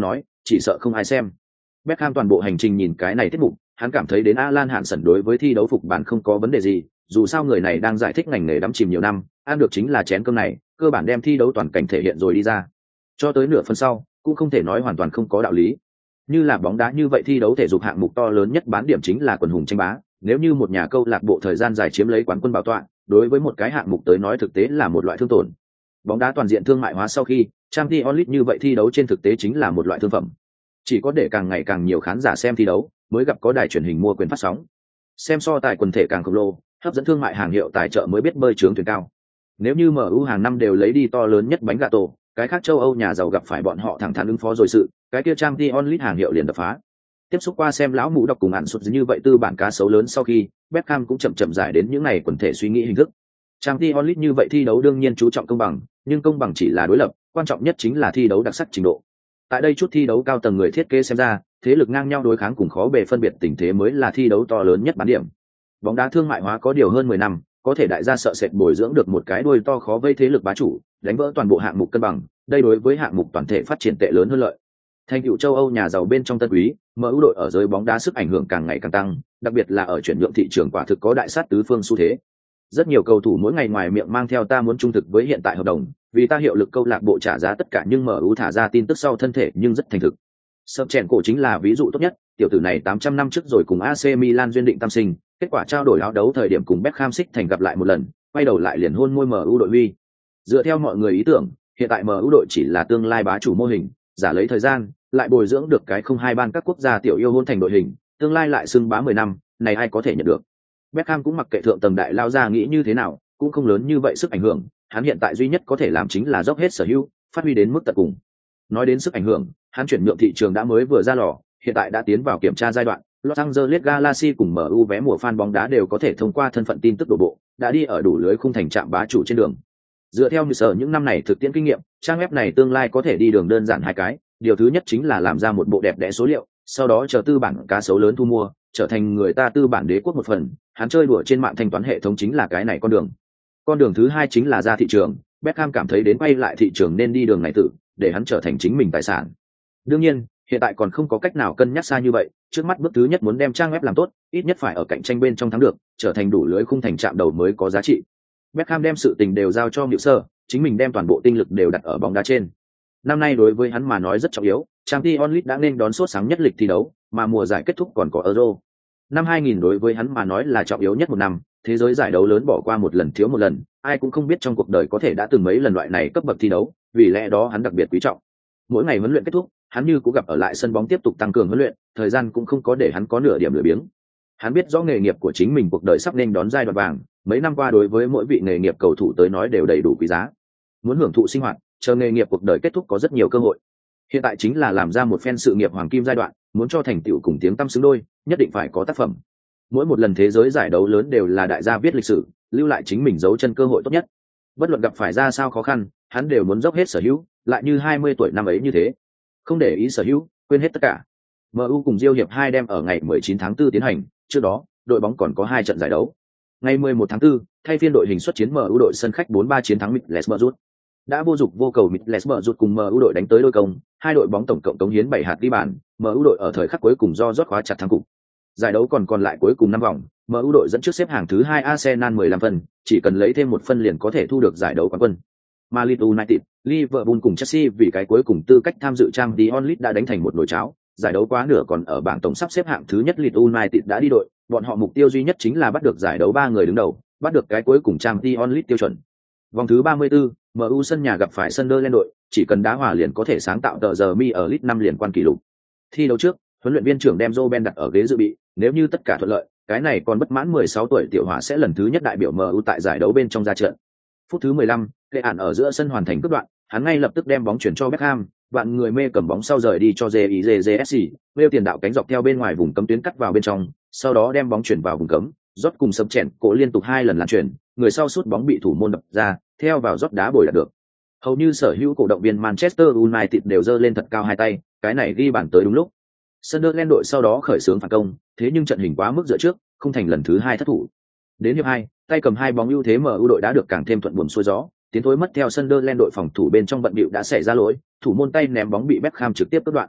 chỉ sợ không ai xem. Beckham toàn bộ hành trình nhìn cái này tiết mục, hắn cảm thấy đến Alan Hansen đối với thi đấu phục bản không có vấn đề gì, dù sao người này đang giải thích ngành nghề đắm chìm nhiều năm, ăn được chính là chén cơm này, cơ bản đem thi đấu toàn cảnh thể hiện rồi đi ra. Cho tới nửa phần sau, cũng không thể nói hoàn toàn không có đạo lý. Như là bóng đá như vậy thi đấu thể dục hạng mục to lớn nhất bán điểm chính là quần hùng tranh bá, nếu như một nhà câu lạc bộ thời gian dài chiếm lấy quán quân bảo tọa, đối với một cái hạng mục tới nói thực tế là một loại thương tổn. Bóng đá toàn diện thương mại hóa sau khi, Champions League như vậy thi đấu trên thực tế chính là một loại thương phẩm. Chỉ có để càng ngày càng nhiều khán giả xem thi đấu, mới gặp có đài truyền hình mua quyền phát sóng. Xem so tài quần thể càng khổng lồ, hấp dẫn thương mại hàng hiệu tài trợ mới biết bơi trướng thuyền cao. Nếu như MU hàng năm đều lấy đi to lớn nhất bánh gato, cái khác châu Âu nhà giàu gặp phải bọn họ thẳng thắn ứng phó rồi sự, cái kia Champions League hàng hiệu liền đập phá. Tiếp xúc qua xem lão mũ đọc cùng ạn sụt như vậy tư bản cá sấu lớn sau khi, Beckham cũng chậm giải đến những này quần thể suy nghĩ hình thức. Champions League như vậy thi đấu đương nhiên chú trọng công bằng, nhưng công bằng chỉ là đối lập, quan trọng nhất chính là thi đấu đặc sắc trình độ. Tại đây chút thi đấu cao tầng người thiết kế xem ra, thế lực ngang nhau đối kháng cùng khó bề phân biệt tình thế mới là thi đấu to lớn nhất bán điểm. Bóng đá thương mại hóa có điều hơn 10 năm, có thể đại gia sợ sệt bồi dưỡng được một cái đuôi to khó vây thế lực bá chủ, đánh vỡ toàn bộ hạng mục cân bằng, đây đối với hạng mục toàn thể phát triển tệ lớn hơn lợi. Thành tựu châu Âu nhà giàu bên trong tân quý, MU đội ở giới bóng đá sức ảnh hưởng càng ngày càng tăng, đặc biệt là ở chuyển nhượng thị trường quả thực có đại sát tứ phương xu thế. Rất nhiều cầu thủ mỗi ngày ngoài miệng mang theo ta muốn trung thực với hiện tại hợp đồng, vì ta hiệu lực câu lạc bộ trả giá tất cả, nhưng MU thả ra tin tức sau thân thể nhưng rất thành thực. Sập chèn cổ chính là ví dụ tốt nhất, tiểu tử này 800 năm trước rồi cùng AC Milan duyên định tam sinh, kết quả trao đổi áo đấu thời điểm cùng Beckham xích thành gặp lại một lần, quay đầu lại liền hôn môi MU đội huy. Dựa theo mọi người ý tưởng, hiện tại MU đội chỉ là tương lai bá chủ mô hình, giả lấy thời gian, lại bồi dưỡng được cái không hai ban các quốc gia tiểu yêu hôn thành đội hình, tương lai lại xưng bá 10 năm, này ai có thể nhận được. Beckham cũng mặc kệ thượng tầng đại lao ra nghĩ như thế nào, cũng không lớn như vậy sức ảnh hưởng, hắn hiện tại duy nhất có thể làm chính là dốc hết sở hữu, phát huy đến mức tận cùng. Nói đến sức ảnh hưởng, hắn chuyển nhượng thị trường đã mới vừa ra lò, hiện tại đã tiến vào kiểm tra giai đoạn. Los Angeles Galaxy cùng MU vé mùa fan bóng đá đều có thể thông qua thân phận tin tức đổ bộ, đã đi ở đủ lưới khung thành trạm bá chủ trên đường. Dựa theo như sở những năm này thực tiễn kinh nghiệm, trang web này tương lai có thể đi đường đơn giản hai cái, điều thứ nhất chính là làm ra một bộ đẹp đẽ số liệu, sau đó chờ tư bản cá sấu lớn thu mua, trở thành người ta tư bản đế quốc một phần, hắn chơi đùa trên mạng thanh toán hệ thống chính là cái này con đường. Con đường thứ hai chính là ra thị trường, Beckham cảm thấy đến quay lại thị trường nên đi đường này tự, để hắn trở thành chính mình tài sản. Đương nhiên, hiện tại còn không có cách nào cân nhắc xa như vậy, trước mắt bước thứ nhất muốn đem trang web làm tốt, ít nhất phải ở cạnh tranh bên trong thắng được, trở thành đủ lưới khung thành trạm đầu mới có giá trị. Beckham đem sự tình đều giao cho Niệu Sơ, chính mình đem toàn bộ tinh lực đều đặt ở bóng đá trên. Năm nay đối với hắn mà nói rất trọng yếu, Champions League đã nên đón sốt sáng nhất lịch thi đấu, mà mùa giải kết thúc còn có Euro. Năm 2000 đối với hắn mà nói là trọng yếu nhất một năm, thế giới giải đấu lớn bỏ qua một lần thiếu một lần, ai cũng không biết trong cuộc đời có thể đã từng mấy lần loại này cấp bậc thi đấu, vì lẽ đó hắn đặc biệt quý trọng. Mỗi ngày huấn luyện kết thúc, hắn như cũng gặp ở lại sân bóng tiếp tục tăng cường huấn luyện, thời gian cũng không có để hắn có nửa điểm lười biếng. Hắn biết rõ nghề nghiệp của chính mình cuộc đời sắp nên đón giai đoạn vàng, mấy năm qua đối với mỗi vị nghề nghiệp cầu thủ tới nói đều đầy đủ quý giá. Muốn hưởng thụ sinh hoạt, chờ nghề nghiệp cuộc đời kết thúc có rất nhiều cơ hội. Hiện tại chính là làm ra một phen sự nghiệp hoàng kim giai đoạn, muốn cho thành tựu cùng tiếng tăm xứng đôi, nhất định phải có tác phẩm. Mỗi một lần thế giới giải đấu lớn đều là đại gia viết lịch sử, lưu lại chính mình dấu chân cơ hội tốt nhất. Bất luận gặp phải ra sao khó khăn, hắn đều muốn dốc hết sở hữu, lại như 20 tuổi năm ấy như thế. Không để ý sở hữu, quên hết tất cả. MU cùng Real hiệp 2 đem ở ngày 19 tháng 4 tiến hành, trước đó, đội bóng còn có 2 trận giải đấu. Ngày 11 tháng 4, thay phiên đội hình xuất chiến MU đội sân khách 4-3 chiến thắng Middlesbrough. Đã vô dụng vô cầu Middlesbrough cùng MU đội đánh tới đôi công, hai đội bóng tổng cộng cống hiến 7 hạt ghi bàn, MU đội ở thời khắc cuối cùng do rót khóa chặt thắng cục. Giải đấu còn lại cuối cùng 5 vòng, MU đội dẫn trước xếp hạng thứ 2 Arsenal 15 phân, chỉ cần lấy thêm một phân liền có thể thu được giải đấu quán quân. Mà Leeds United, Liverpool cùng Chelsea vì cái cuối cùng tư cách tham dự Champions League đã đánh thành một nồi cháo, giải đấu quá nửa còn ở bảng tổng sắp xếp hạng thứ nhất Leeds United đã đi đội, bọn họ mục tiêu duy nhất chính là bắt được giải đấu 3 người đứng đầu, bắt được cái cuối cùng Champions League tiêu chuẩn. Vòng thứ 34, MU sân nhà gặp phải Sunderland đội, chỉ cần đá hòa liền có thể sáng tạo tờ giờ mi ở League 5 liền quan kỷ lục. Thi đấu trước, huấn luyện viên trưởng đem Joe đặt ở ghế dự bị, nếu như tất cả thuận lợi, cái này còn bất mãn 16 tuổi tiểu hỏa sẽ lần thứ nhất đại biểu MU tại giải đấu bên trong ra trận. Phút thứ 15, Kệ ản ở giữa sân hoàn thành cướp đoạn, hắn ngay lập tức đem bóng chuyển cho Beckham, vạn người mê cầm bóng sau rời đi cho JIJJSC, nêu tiền đạo cánh dọc theo bên ngoài vùng cấm tuyến cắt vào bên trong, sau đó đem bóng chuyển vào vùng cấm, rót cùng sập chèn cổ liên tục 2 lần lan chuyển, người sau sút bóng bị thủ môn đập ra, theo vào rót đá bồi đạt được. Hầu như sở hữu cổ động viên Manchester United đều giơ lên thật cao hai tay, cái này ghi bàn tới đúng lúc. Sunderland đội sau đó khởi xướng phản công, thế nhưng trận hình quá mức dựa trước, không thành lần thứ 2 thất thủ. Đến hiệp 2, tay cầm 2 bóng ưu thế MU đội đã được càng thêm thuận buồm xuôi gió, tiến thối mất theo Sunderland đội phòng thủ bên trong bận bịu đã xảy ra lỗi, thủ môn tay ném bóng bị Beckham trực tiếp cắt đoạn.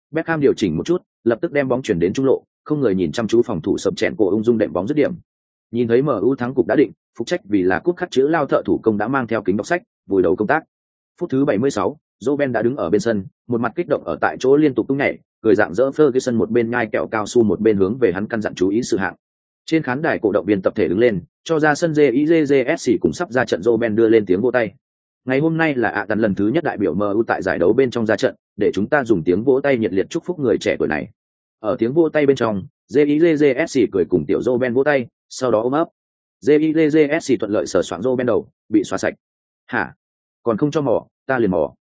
Beckham điều chỉnh một chút, lập tức đem bóng chuyển đến trung lộ, không người nhìn chăm chú phòng thủ sập chèn cổ ung dung đệm bóng dứt điểm. Nhìn thấy MU thắng cục đã định, phục trách vì là cúp khắc chữ lao thợ thủ công đã mang theo kính đọc sách, vùi đầu công tác. Phút thứ 76, Robben đã đứng ở bên sân, một mặt kích động ở tại chỗ liên tục tung nhảy, cười dạng dỡ Ferguson một bên nhai kẹo cao su một bên hướng về hắn căn dặn chú ý sự hạng. Trên khán đài cổ động viên tập thể đứng lên, cho ra sân JIJJSC cùng sắp ra trận Robben đưa lên tiếng vỗ tay. Ngày hôm nay là Tần lần thứ nhất đại biểu MU tại giải đấu bên trong ra trận, để chúng ta dùng tiếng vỗ tay nhiệt liệt chúc phúc người trẻ tuổi này. Ở tiếng vỗ tay bên trong, JIJJSC cười cùng tiểu Robben vỗ tay, sau đó ôm ấp. JIJJSC thuận lợi sờ soạng Robben đầu, bị xóa sạch. Hả? Còn không cho mò, ta liền mò.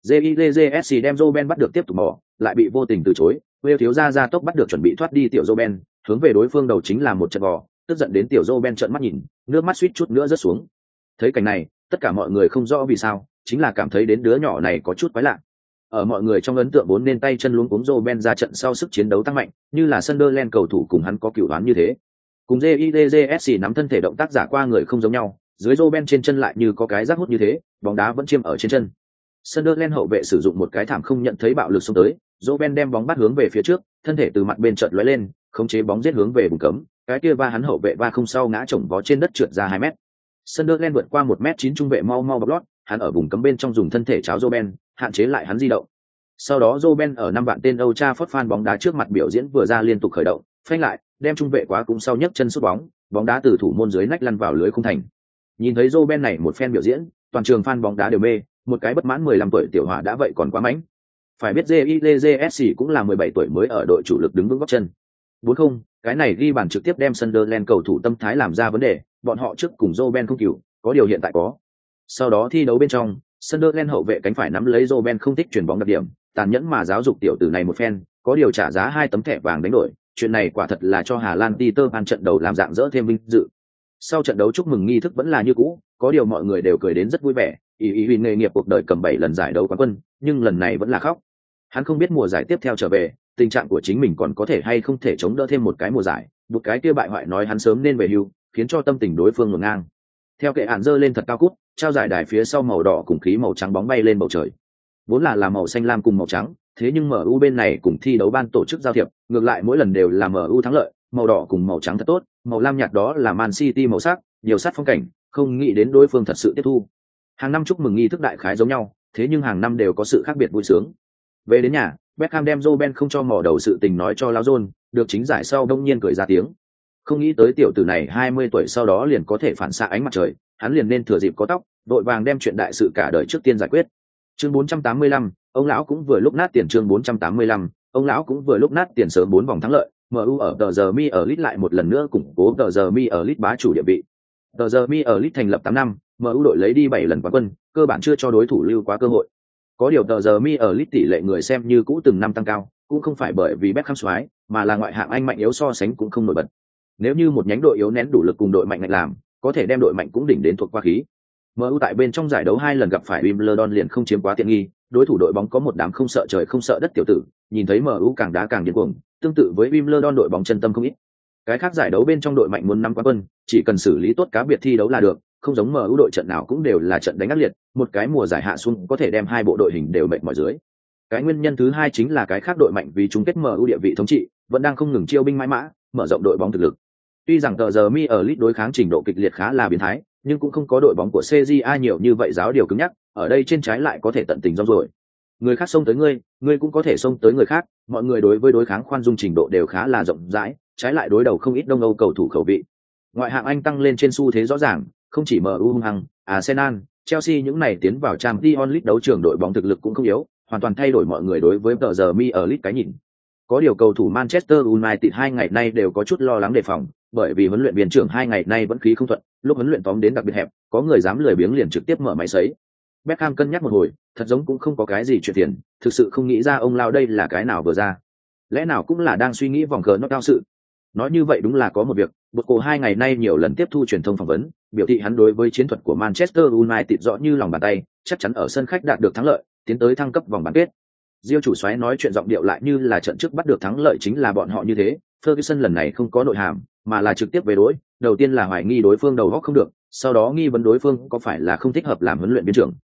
JIJJSC đem Robben bắt được tiếp tục mò, lại bị vô tình từ chối. Wales thiếu gia tốc bắt được chuẩn bị thoát đi tiểu Robben, hướng về đối phương đầu chính là một trận vò, tức giận đến tiểu Robben trợn mắt nhìn, nước mắt suýt chút nữa rớt xuống. Thấy cảnh này, tất cả mọi người không rõ vì sao, chính là cảm thấy đến đứa nhỏ này có chút quái lạ. Ở mọi người trong ấn tượng vốn nên tay chân luống cuống Robben ra trận sau sức chiến đấu tăng mạnh, như là Sunderland cầu thủ cùng hắn có cựu đoán như thế. Cùng JIJJSC nắm thân thể động tác giả qua người không giống nhau, dưới Robben trên chân lại như có cái rác hút như thế, bóng đá vẫn chiêm ở trên chân. Sunderland hậu vệ sử dụng một cái thảm không nhận thấy bạo lực xông tới, Robben đem bóng bắt hướng về phía trước, thân thể từ mặt bên chợt lóe lên, khống chế bóng giết hướng về vùng cấm, cái kia va hắn hậu vệ va không sau ngã chồng vó trên đất trượt ra 2 mét. Sunderland vượt qua 1m9 trung vệ mau bọc lót, hắn ở vùng cấm bên trong dùng thân thể cháo Robben, hạn chế lại hắn di động. Sau đó Robben ở 5 vạn tên Old Trafford fan bóng đá trước mặt biểu diễn vừa ra liên tục khởi động, phanh lại, đem trung vệ quá cũng sau nhấc chân sút bóng, bóng đá từ thủ môn dưới nách lăn vào lưới không thành. Nhìn thấy Robben này một phen biểu diễn, toàn trường fan bóng đá đều mê, một cái bất mãn 15 tuổi tiểu hỏa đã vậy còn quá mãnh. Phải biết JIJSC cũng là 17 tuổi mới ở đội chủ lực đứng vững gót chân. 4-0, cái này ghi bàn trực tiếp đem Sunderland cầu thủ tâm thái làm ra vấn đề, bọn họ trước cùng Robben không chịu, có điều hiện tại có. Sau đó thi đấu bên trong, Sunderland hậu vệ cánh phải nắm lấy Robben không thích chuyển bóng đặc điểm, tàn nhẫn mà giáo dục tiểu tử này một phen, có điều trả giá 2 tấm thẻ vàng đánh đổi, chuyện này quả thật là cho Hà Lan Peter Pan trận đầu làm dạng dỡ thêm vinh dự. Sau trận đấu chúc mừng nghi thức vẫn là như cũ, có điều mọi người đều cười đến rất vui vẻ, ý nghề nghiệp cuộc đời cầm 7 lần giải đấu quán quân, nhưng lần này vẫn là khóc. Hắn không biết mùa giải tiếp theo trở về, tình trạng của chính mình còn có thể hay không thể chống đỡ thêm một cái mùa giải, một cái kia bại hoại nói hắn sớm nên về hưu, khiến cho tâm tình đối phương ngổn ngang. Theo kệ hạn giơ lên thật cao cút, trao giải đài phía sau màu đỏ cùng khí màu trắng bóng bay lên bầu trời. Vốn là màu xanh lam cùng màu trắng, thế nhưng MU bên này cùng thi đấu ban tổ chức giao thiệp, ngược lại mỗi lần đều là MU thắng lợi, màu đỏ cùng màu trắng thật tốt, màu lam nhạt đó là Man City màu sắc, nhiều sát phong cảnh, không nghĩ đến đối phương thật sự tiếp thu. Hàng năm chúc mừng nghi thức đại khái giống nhau, thế nhưng hàng năm đều có sự khác biệt vui sướng. Về đến nhà, Beckham đem Robben không cho mỏ đầu sự tình nói cho Lão John, được chính giải sau đông nhiên cười ra tiếng. Không nghĩ tới tiểu tử này 20 tuổi sau đó liền có thể phản xạ ánh mặt trời, hắn liền nên thừa dịp có tóc, đội vàng đem chuyện đại sự cả đời trước tiên giải quyết. Chương 485, ông lão cũng vừa lúc nát tiền. Chương 485, ông lão cũng vừa lúc nát tiền sớm 4 vòng thắng lợi, MU ở tờ giờ mi ở League lại một lần nữa củng cố tờ giờ mi ở League bá chủ địa vị. Tờ giờ mi ở League thành lập 8 năm, MU đội lấy đi 7 lần quán quân, cơ bản chưa cho đối thủ lưu quá cơ hội. Có điều tờ giờ mi ở League tỷ lệ người xem như cũ từng năm tăng cao, cũng không phải bởi vì Beckham xoái, mà là ngoại hạng Anh mạnh yếu so sánh cũng không nổi bật. Nếu như một nhánh đội yếu nén đủ lực cùng đội mạnh ngạnh làm, có thể đem đội mạnh cũng đỉnh đến thuộc qua khí. MU tại bên trong giải đấu 2 lần gặp phải Wimbledon liền không chiếm quá tiện nghi, đối thủ đội bóng có một đám không sợ trời không sợ đất tiểu tử, nhìn thấy MU càng đá càng điên cuồng, tương tự với Wimbledon đội bóng chân tâm không ít. Cái khác giải đấu bên trong đội mạnh muốn năm quán quân, chỉ cần xử lý tốt cá biệt thi đấu là được, không giống MU đội trận nào cũng đều là trận đánh ác liệt, một cái mùa giải hạ xuống có thể đem hai bộ đội hình đều mệt mỏi dưới. Cái nguyên nhân thứ hai chính là cái khác đội mạnh vì chung kết MU địa vị thống trị, vẫn đang không ngừng chiêu binh mãi mã, mở rộng đội bóng thực lực. Tuy rằng tờ giờ mi ở League đối kháng trình độ kịch liệt khá là biến thái, nhưng cũng không có đội bóng của CJA nhiều như vậy giáo điều cứng nhắc, ở đây trên trái lại có thể tận tình rong rồi. Người khác xông tới ngươi cũng có thể xông tới người khác, mọi người đối với đối kháng khoan dung trình độ đều khá là rộng rãi, trái lại đối đầu không ít Đông Âu cầu thủ khẩu vị. Ngoại hạng Anh tăng lên trên xu thế rõ ràng, không chỉ MU hung hăng, Arsenal, Chelsea những này tiến vào Champions League đấu trường đội bóng thực lực cũng không yếu, hoàn toàn thay đổi mọi người đối với tờ giờ mi ở League cái nhìn. Có điều cầu thủ Manchester United 2 ngày nay đều có chút lo lắng đề phòng, bởi vì huấn luyện viên trưởng 2 ngày nay vẫn khí không thuận, lúc huấn luyện tóm đến đặc biệt hẹp, có người dám lười biếng liền trực tiếp mở máy sấy. Beckham cân nhắc một hồi, thật giống cũng không có cái gì chuyện tiền, thực sự không nghĩ ra ông lao đây là cái nào vừa ra. Lẽ nào cũng là đang suy nghĩ vòng cờ knock out sự. Nói như vậy đúng là có một việc, Bột cổ 2 ngày nay nhiều lần tiếp thu truyền thông phỏng vấn, biểu thị hắn đối với chiến thuật của Manchester United rõ như lòng bàn tay, chắc chắn ở sân khách đạt được thắng lợi, tiến tới thăng cấp vòng bán kết. Diêu chủ soái nói chuyện giọng điệu lại như là trận trước bắt được thắng lợi chính là bọn họ như thế, Ferguson lần này không có nội hàm, mà là trực tiếp về đối, đầu tiên là hoài nghi đối phương đầu óc không được, sau đó nghi vấn đối phương có phải là không thích hợp làm huấn luyện viên trưởng.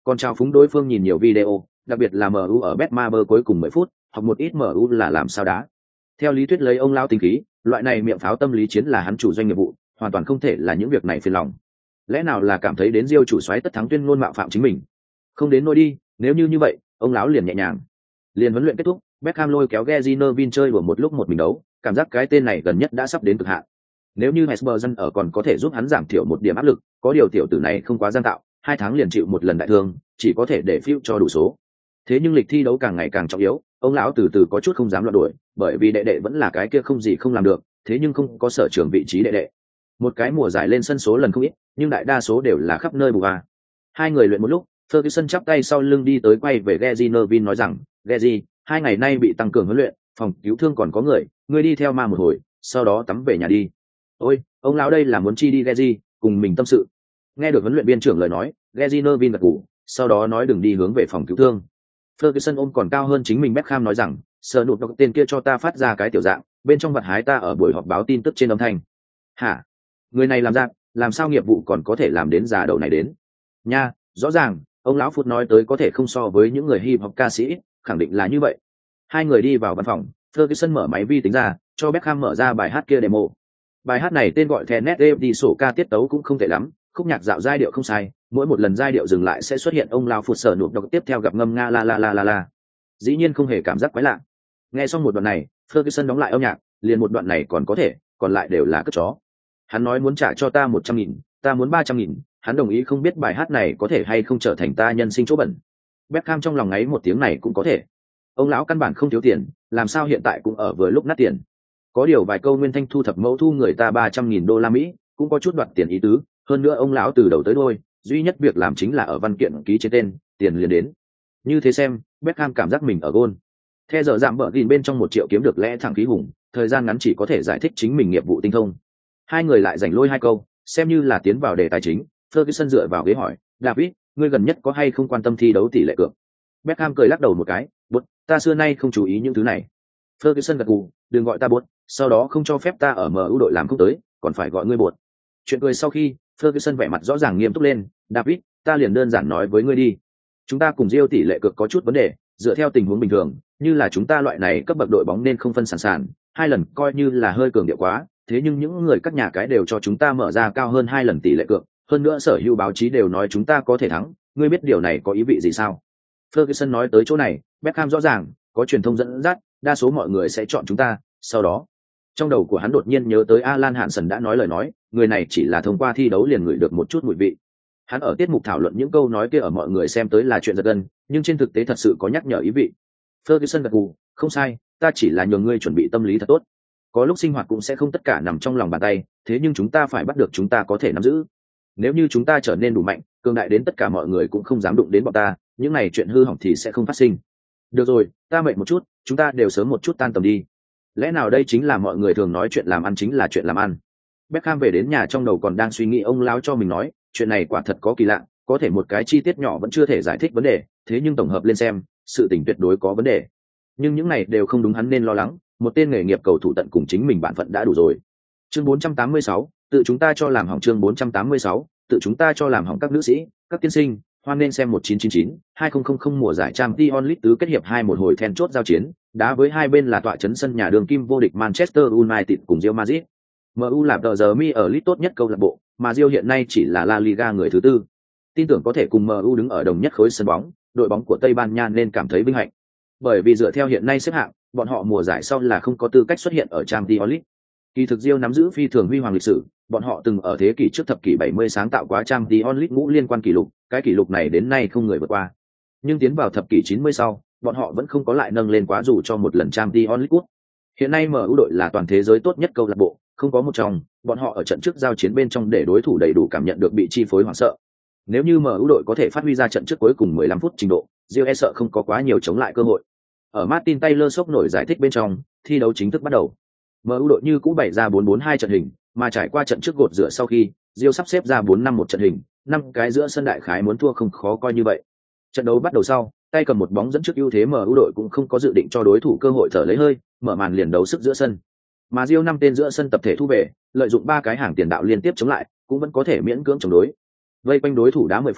còn trao phúng đối phương nhìn nhiều video, đặc biệt là MU ở Betmaber cuối cùng 10 phút, hoặc một ít MU là làm sao đá. Theo lý thuyết lấy ông lão tính khí, loại này miệng pháo tâm lý chiến là hắn chủ doanh nghiệp vụ, hoàn toàn không thể là những việc này phiền lòng. Lẽ nào là cảm thấy đến Diêu chủ soái tất thắng tuyên ngôn mạo phạm chính mình? Không đến nỗi đi, nếu như vậy, ông lão liền nhẹ nhàng. Liền huấn luyện kết thúc, Beckham lôi kéo Gary Neville chơi đùa một lúc một mình đấu, cảm giác cái tên này gần nhất đã sắp đến cực hạn. Nếu như Hesbergen ở còn có thể giúp hắn giảm thiểu một điểm áp lực, có điều tiểu tử này không quá gian tạo, 2 tháng liền chịu một lần đại thương, chỉ có thể để phiêu cho đủ số. Thế nhưng lịch thi đấu càng ngày càng trọng yếu, ông lão từ từ có chút không dám loạn đuổi, bởi vì đệ đệ vẫn là cái kia không gì không làm được, thế nhưng không có sở trường vị trí đệ đệ. Một cái mùa giải lên sân số lần không ít, nhưng đại đa số đều là khắp nơi bù ba. Hai người luyện một lúc, Ferguson chắp tay sau lưng đi tới quay về Gary Neville nói rằng, Gary, 2 ngày nay bị tăng cường huấn luyện, phòng cứu thương còn có người, ngươi đi theo ma một hồi, sau đó tắm về nhà đi. Ôi, ông lão đây là muốn chi đi Gary, cùng mình tâm sự. Nghe được huấn luyện viên trưởng lời nói, Gary Neville gật gù, sau đó nói đừng đi hướng về phòng cứu thương. Ferguson ôm còn cao hơn chính mình Beckham nói rằng, sợ nụt đọc tên kia cho ta phát ra cái tiểu dạng, bên trong vật hái ta ở buổi họp báo tin tức trên âm thanh. Hả? Người này làm dạng, làm sao nghiệp vụ còn có thể làm đến già đầu này đến? Nha, rõ ràng, ông lão Phút nói tới có thể không so với những người hip hop ca sĩ, khẳng định là như vậy. Hai người đi vào văn phòng, Ferguson mở máy vi tính ra, cho Beckham mở ra bài hát kia demo. Bài hát này tên gọi The Net đi sổ ca, tiết tấu cũng không tệ lắm, khúc nhạc dạo giai điệu không sai, mỗi một lần giai điệu dừng lại sẽ xuất hiện ông lão Phút sở nụt đọc tiếp theo gặp ngâm nga la la la la la. Dĩ nhiên không hề cảm giác quái lạ. Nghe xong một đoạn này, Ferguson đóng lại âm nhạc, liền một đoạn này còn có thể, còn lại đều là cất chó. Hắn nói muốn trả cho ta 100.000, ta muốn 300.000, hắn đồng ý không biết bài hát này có thể hay không trở thành ta nhân sinh chỗ bẩn. Beckham trong lòng ngáy một tiếng này cũng có thể. Ông lão căn bản không thiếu tiền, làm sao hiện tại cũng ở vừa lúc nát tiền. Có điều vài câu nguyên thanh thu thập mẫu thu người ta 300.000 đô la Mỹ, cũng có chút đoạt tiền ý tứ, hơn nữa ông lão từ đầu tới đuôi, duy nhất việc làm chính là ở văn kiện ký trên tên, tiền liền đến. Như thế xem, Beckham cảm giác mình ở gôn. Theo giờ giảm bờ gìn bên trong 1 triệu kiếm được lẽ thẳng khí hùng, thời gian ngắn chỉ có thể giải thích chính mình nghiệp vụ tinh thông. Hai người lại giành lôi 2 câu, xem như là tiến vào đề tài chính. Ferguson dựa vào ghế hỏi, David, ngươi gần nhất có hay không quan tâm thi đấu tỷ lệ cược? Beckham cười lắc đầu một cái, bút, ta xưa nay không chú ý những thứ này. Ferguson gật gù, đừng gọi ta bút, sau đó không cho phép ta ở MU đội làm không tới, còn phải gọi ngươi bút. Chuyện cười sau khi, Ferguson vẻ mặt rõ ràng nghiêm túc lên, David, ta liền đơn giản nói với ngươi đi. Chúng ta cùng Rio tỷ lệ cược có chút vấn đề, dựa theo tình huống bình thường, như là chúng ta loại này cấp bậc đội bóng nên không phân sản sản, 2 lần coi như là hơi cường điệu quá, thế nhưng những người các nhà cái đều cho chúng ta mở ra cao hơn 2 lần tỷ lệ cược, hơn nữa sở hữu báo chí đều nói chúng ta có thể thắng, ngươi biết điều này có ý vị gì sao? Ferguson nói tới chỗ này, Beckham rõ ràng, có truyền thông dẫn dắt, đa số mọi người sẽ chọn chúng ta, sau đó, trong đầu của hắn đột nhiên nhớ tới Alan Hansen đã nói lời nói, người này chỉ là thông qua thi đấu liền ngửi được một chút mùi vị. Hắn ở tiết mục thảo luận những câu nói kia ở mọi người xem tới là chuyện giật gân, nhưng trên thực tế thật sự có nhắc nhở ý vị. Ferguson gật gù, không sai, ta chỉ là nhường ngươi chuẩn bị tâm lý thật tốt. Có lúc sinh hoạt cũng sẽ không tất cả nằm trong lòng bàn tay, thế nhưng chúng ta phải bắt được chúng ta có thể nắm giữ. Nếu như chúng ta trở nên đủ mạnh, cường đại đến tất cả mọi người cũng không dám đụng đến bọn ta, những này chuyện hư hỏng thì sẽ không phát sinh. Được rồi, ta mệt một chút, chúng ta đều sớm một chút tan tầm đi. Lẽ nào đây chính là mọi người thường nói chuyện làm ăn chính là chuyện làm ăn. Beckham về đến nhà trong đầu còn đang suy nghĩ ông lão cho mình nói, chuyện này quả thật có kỳ lạ, có thể một cái chi tiết nhỏ vẫn chưa thể giải thích vấn đề, thế nhưng tổng hợp lên xem, sự tình tuyệt đối có vấn đề. Nhưng những này đều không đúng, hắn nên lo lắng, một tên nghề nghiệp cầu thủ tận cùng chính mình bản phận đã đủ rồi. Chương 486, tự chúng ta cho làm hỏng. Chương 486, tự chúng ta cho làm hỏng. Các nữ sĩ, các tiên sinh, hoan nên xem 1999-2000 mùa giải Champions League tứ kết hiệp 2 một hồi then chốt giao chiến, đá với hai bên là tọa trấn sân nhà đường kim vô địch Manchester United cùng Real Madrid. MU là tờ giờ mi ở League tốt nhất câu lạc bộ, mà Real hiện nay chỉ là La Liga người thứ tư. Tin tưởng có thể cùng MU đứng ở đồng nhất khối sân bóng, đội bóng của Tây Ban Nha nên cảm thấy vinh hạnh. Bởi vì dựa theo hiện nay xếp hạng, bọn họ mùa giải sau là không có tư cách xuất hiện ở Champions League. Kỳ thực Real nắm giữ phi thường huy hoàng lịch sử, bọn họ từng ở thế kỷ trước thập kỷ 70 sáng tạo quá Champions League ngũ liên quan kỷ lục, cái kỷ lục này đến nay không người vượt qua. Nhưng tiến vào thập kỷ 90 sau, bọn họ vẫn không có lại nâng lên quá dù cho một lần Champions League. Hiện nay MU đội là toàn thế giới tốt nhất câu lạc bộ, không có một trong, bọn họ ở trận trước giao chiến bên trong để đối thủ đầy đủ cảm nhận được bị chi phối hoảng sợ. Nếu như MU đội có thể phát huy ra trận trước cuối cùng 15 phút trình độ, Real e sợ không có quá nhiều chống lại cơ hội. Ở Martin Taylor sốc nổi giải thích bên trong, thi đấu chính thức bắt đầu. MU đội như cũ bày ra 4-4-2 trận hình, mà trải qua trận trước gột rửa sau khi, Real sắp xếp ra 4-5-1 trận hình, 5 cái giữa sân đại khái muốn thua không khó coi như vậy. Trận đấu bắt đầu sau, tay cầm một bóng dẫn trước ưu thế MU đội cũng không có dự định cho đối thủ cơ hội thở lấy hơi, mở màn liền đấu sức giữa sân. Mà Real 5 tên giữa sân tập thể thu về, lợi dụng 3 cái hàng tiền đạo liên tiếp chống lại, cũng vẫn có thể miễn cưỡng chống đối. Vây quanh đối thủ đá 10 phút,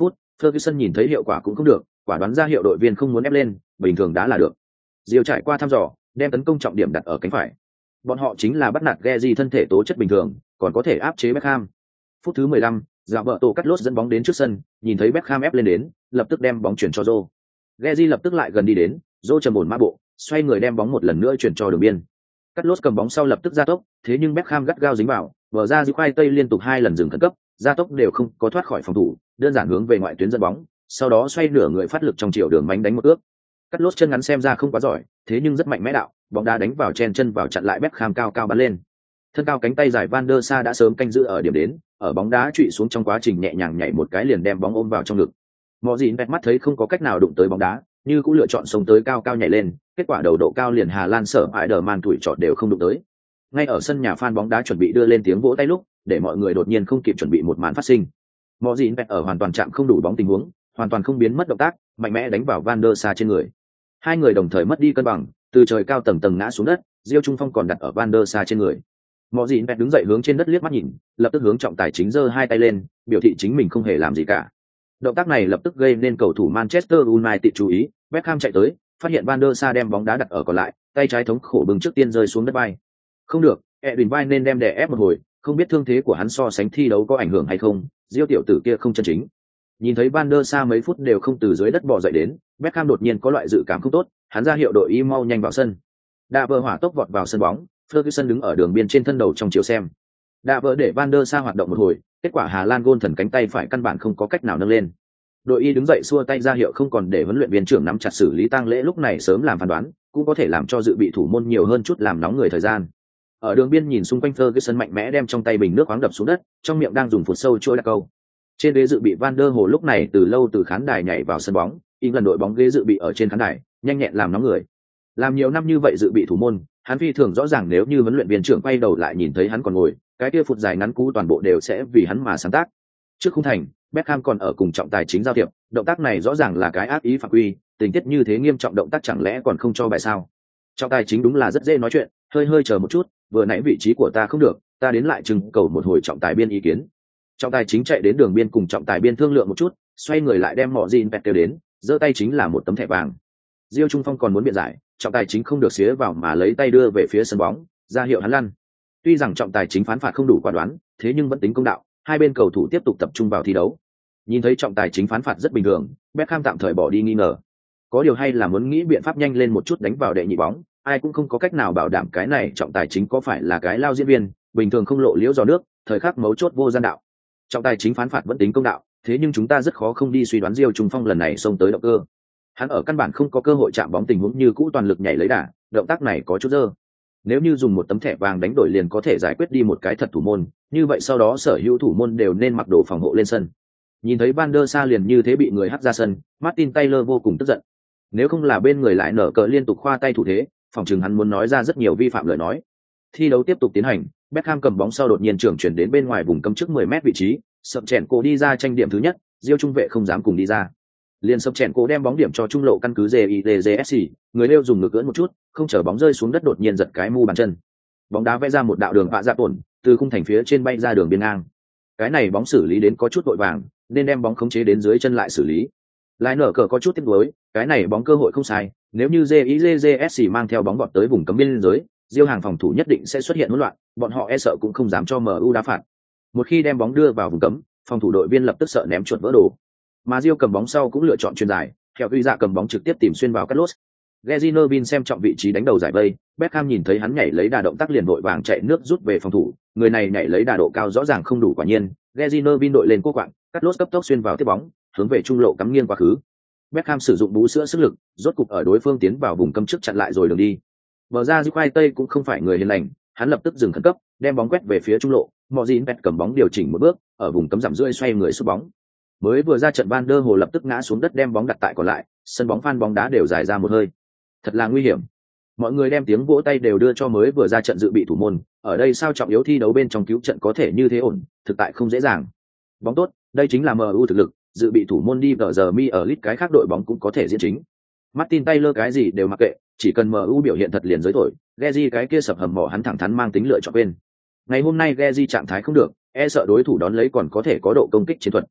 Ferguson nhìn thấy hiệu quả cũng không được, quả đoán ra hiệu đội viên không muốn ép lên, bình thường đá là được. Diêu trải qua thăm dò, đem tấn công trọng điểm đặt ở cánh phải. Bọn họ chính là bắt nạt Gezi thân thể tố chất bình thường, còn có thể áp chế Beckham. Phút thứ 15, Roberto Carlos dẫn bóng đến trước sân, nhìn thấy Beckham ép lên đến, lập tức đem bóng chuyển cho Joe. Gezi lập tức lại gần đi đến, Joe trầm ổn mã bộ, xoay người đem bóng một lần nữa chuyển cho đường biên. Carlos cầm bóng sau lập tức gia tốc, thế nhưng Beckham gắt gao dính vào, bờ ra giữ khoai tây liên tục 2 lần dừng khẩn cấp, gia tốc đều không có thoát khỏi phòng thủ, đơn giản hướng về ngoại tuyến dẫn bóng, sau đó xoay nửa người phát lực trong chiều đường mánh đánh một ước. Carlos chân ngắn xem ra không quá giỏi, thế nhưng rất mạnh mẽ đạo, bóng đá đánh vào chen chân vào chặn lại Beckham cao cao bắn lên. Thân cao cánh tay dài Van der Sar đã sớm canh giữ ở điểm đến, ở bóng đá trụy xuống trong quá trình nhẹ nhàng nhảy một cái liền đem bóng ôm vào trong ngực. Mọi gì mắt thấy không có cách nào đụng tới bóng đá, như cũng lựa chọn sống tới cao cao nhảy lên, kết quả đầu độ cao liền Hà Lan sở Spider-Man tuổi trọt đều không đụng tới. Ngay ở sân nhà fan bóng đá chuẩn bị đưa lên tiếng vỗ tay lúc, để mọi người đột nhiên không kịp chuẩn bị một màn phát sinh. Mọi gì ở hoàn toàn chạm không đủ bóng tình huống, hoàn toàn không biến mất động tác, mạnh mẽ đánh vào Van der Sar trên người. Hai người đồng thời mất đi cân bằng, từ trời cao tầng tầng ngã xuống đất, Diêu Trung Phong còn đặt ở Van der Sar trên người. Mọi gì đứng dậy hướng trên đất liếc mắt nhìn, lập tức hướng trọng tài chính giơ hai tay lên, biểu thị chính mình không hề làm gì cả. Động tác này lập tức gây nên cầu thủ Manchester United chú ý, Beckham chạy tới, phát hiện Van der Sar đem bóng đá đặt ở còn lại, tay trái thống khổ bừng trước tiên rơi xuống đất bay. Không được, Edwin vai nên đem đè ép một hồi, không biết thương thế của hắn so sánh thi đấu có ảnh hưởng hay không, Diêu tiểu tử kia không chân chính. Nhìn thấy Van der Sar mấy phút đều không từ dưới đất bò dậy đến, Beckham đột nhiên có loại dự cảm không tốt, hắn ra hiệu đội y mau nhanh vào sân. Đạ vợ hỏa tốc vọt vào sân bóng, Ferguson đứng ở đường biên trên thân đầu trong chiếu xem. Đạ vợ để Van der Sar hoạt động một hồi, kết quả Hà Lan gôn thần cánh tay phải căn bản không có cách nào nâng lên. Đội y đứng dậy xua tay ra hiệu không còn để huấn luyện viên trưởng nắm chặt xử lý tang lễ lúc này sớm làm phán đoán, cũng có thể làm cho dự bị thủ môn nhiều hơn chút làm nóng người thời gian. Ở đường biên nhìn xung quanh Ferguson mạnh mẽ đem trong tay bình nước khoáng đập xuống đất, trong miệng đang dùng phụt sâu trôi đặt câu. Trên ghế dự bị Van der Hồ lúc này từ lâu từ khán đài nhảy vào sân bóng, lần đội bóng ghế dự bị ở trên khán đài, nhanh nhẹn làm nóng người. Làm nhiều năm như vậy dự bị thủ môn, hắn phi thường rõ ràng nếu như huấn luyện viên trưởng quay đầu lại nhìn thấy hắn còn ngồi, cái kia phụt dài ngắn cú toàn bộ đều sẽ vì hắn mà sáng tác. Trước khung thành, Beckham còn ở cùng trọng tài chính giao thiệp, động tác này rõ ràng là cái ác ý phạm quy, tình tiết như thế nghiêm trọng động tác chẳng lẽ còn không cho bài sao? Trọng tài chính đúng là rất dễ nói chuyện, hơi chờ một chút, vừa nãy vị trí của ta không được, ta đến lại trưng cầu một hồi trọng tài biên ý kiến. Trọng tài chính chạy đến đường biên cùng trọng tài biên thương lượng một chút, xoay người lại đem mọ Jin Pet kêu đến, giơ tay chính là một tấm thẻ vàng. Diêu Trung Phong còn muốn biện giải, trọng tài chính không được xía vào mà lấy tay đưa về phía sân bóng, ra hiệu hắn lăn. Tuy rằng trọng tài chính phán phạt không đủ quả đoán, thế nhưng vẫn tính công đạo, hai bên cầu thủ tiếp tục tập trung vào thi đấu. Nhìn thấy trọng tài chính phán phạt rất bình thường, Beckham tạm thời bỏ đi nghi ngờ. Có điều hay là muốn nghĩ biện pháp nhanh lên một chút đánh vào đệ nhị bóng, ai cũng không có cách nào bảo đảm cái này trọng tài chính có phải là cái lao diễn viên, bình thường không lộ liễu giò nước, thời khắc mấu chốt vô gian đạo. Trọng tài chính phán phạt vẫn tính công đạo, thế nhưng chúng ta rất khó không đi suy đoán Diêu Trung Phong lần này xông tới động cơ. Hắn ở căn bản không có cơ hội chạm bóng tình huống như cũ toàn lực nhảy lấy đà, động tác này có chút dơ. Nếu như dùng một tấm thẻ vàng đánh đổi liền có thể giải quyết đi một cái thật thủ môn, như vậy sau đó sở hữu thủ môn đều nên mặc đồ phòng hộ lên sân. Nhìn thấy Van der Sar liền như thế bị người hất ra sân, Martin Taylor vô cùng tức giận. Nếu không là bên người lại nở cờ liên tục khoa tay thủ thế, phòng chừng hắn muốn nói ra rất nhiều vi phạm lời nói. Thi đấu tiếp tục tiến hành, Beckham cầm bóng sau đột nhiên trưởng chuyển đến bên ngoài vùng cấm trước 10 mét vị trí, sập chèn cổ đi ra tranh điểm thứ nhất, Diêu trung vệ không dám cùng đi ra. Liền sập chèn cổ đem bóng điểm cho trung lộ căn cứ JITJSC, người leo dùng ngực ưỡn một chút, không chờ bóng rơi xuống đất đột nhiên giật cái mu bàn chân. Bóng đá vẽ ra một đạo đường vạ dạ tổn, từ khung thành phía trên bay ra đường biên ngang. Cái này bóng xử lý đến có chút vội vàng, nên đem bóng khống chế đến dưới chân lại xử lý. Lại nở cờ có chút tiếc nuối, cái này bóng cơ hội không sai, nếu như JITJSC mang theo bóng vọt tới vùng cấm biên giới, Diêu hàng phòng thủ nhất định sẽ xuất hiện hỗn loạn, bọn họ e sợ cũng không dám cho MU đá phạt. Một khi đem bóng đưa vào vùng cấm, phòng thủ đội viên lập tức sợ ném chuột vỡ đồ. Mà Diêu cầm bóng sau cũng lựa chọn chuyền dài, theo uy dạ cầm bóng trực tiếp tìm xuyên vào Carlos. Gezinovin xem trọng vị trí đánh đầu giải vây, Beckham nhìn thấy hắn nhảy lấy đà động tác liền vội vàng chạy nước rút về phòng thủ, người này nhảy lấy đà độ cao rõ ràng không đủ quả nhiên, Gezinovin đội lên cô quạng, Carlos cấp tốc xuyên vào tiếp bóng, hướng về trung lộ cắm nghiêng quá khứ. Beckham sử dụng bú sữa sức lực, rốt cục ở đối phương tiến vào vùng cấm trước chặn lại rồi đường đi. Bờ ra khoai tây cũng không phải người hiền lành, hắn lập tức dừng khẩn cấp, đem bóng quét về phía trung lộ, Mojin Pet cầm bóng điều chỉnh một bước, ở vùng cấm giảm rưỡi xoay người sút bóng. Mới vừa ra trận Van der Hồ lập tức ngã xuống đất đem bóng đặt tại còn lại, sân bóng fan bóng đá đều dài ra một hơi. Thật là nguy hiểm. Mọi người đem tiếng vỗ tay đều đưa cho mới vừa ra trận dự bị thủ môn, ở đây sao trọng yếu thi đấu bên trong cứu trận có thể như thế ổn, thực tại không dễ dàng. Bóng tốt, đây chính là MU thực lực, dự bị thủ môn đi vào giờ mi ở lit cái khác đội bóng cũng có thể diễn chính. Martin Taylor cái gì đều mặc kệ, chỉ cần MU biểu hiện thật liền giới thổi, Gezi cái kia sập hầm mỏ hắn thẳng thắn mang tính lựa chọn bên. Ngày hôm nay Gezi trạng thái không được, e sợ đối thủ đón lấy còn có thể có độ công kích chiến thuật.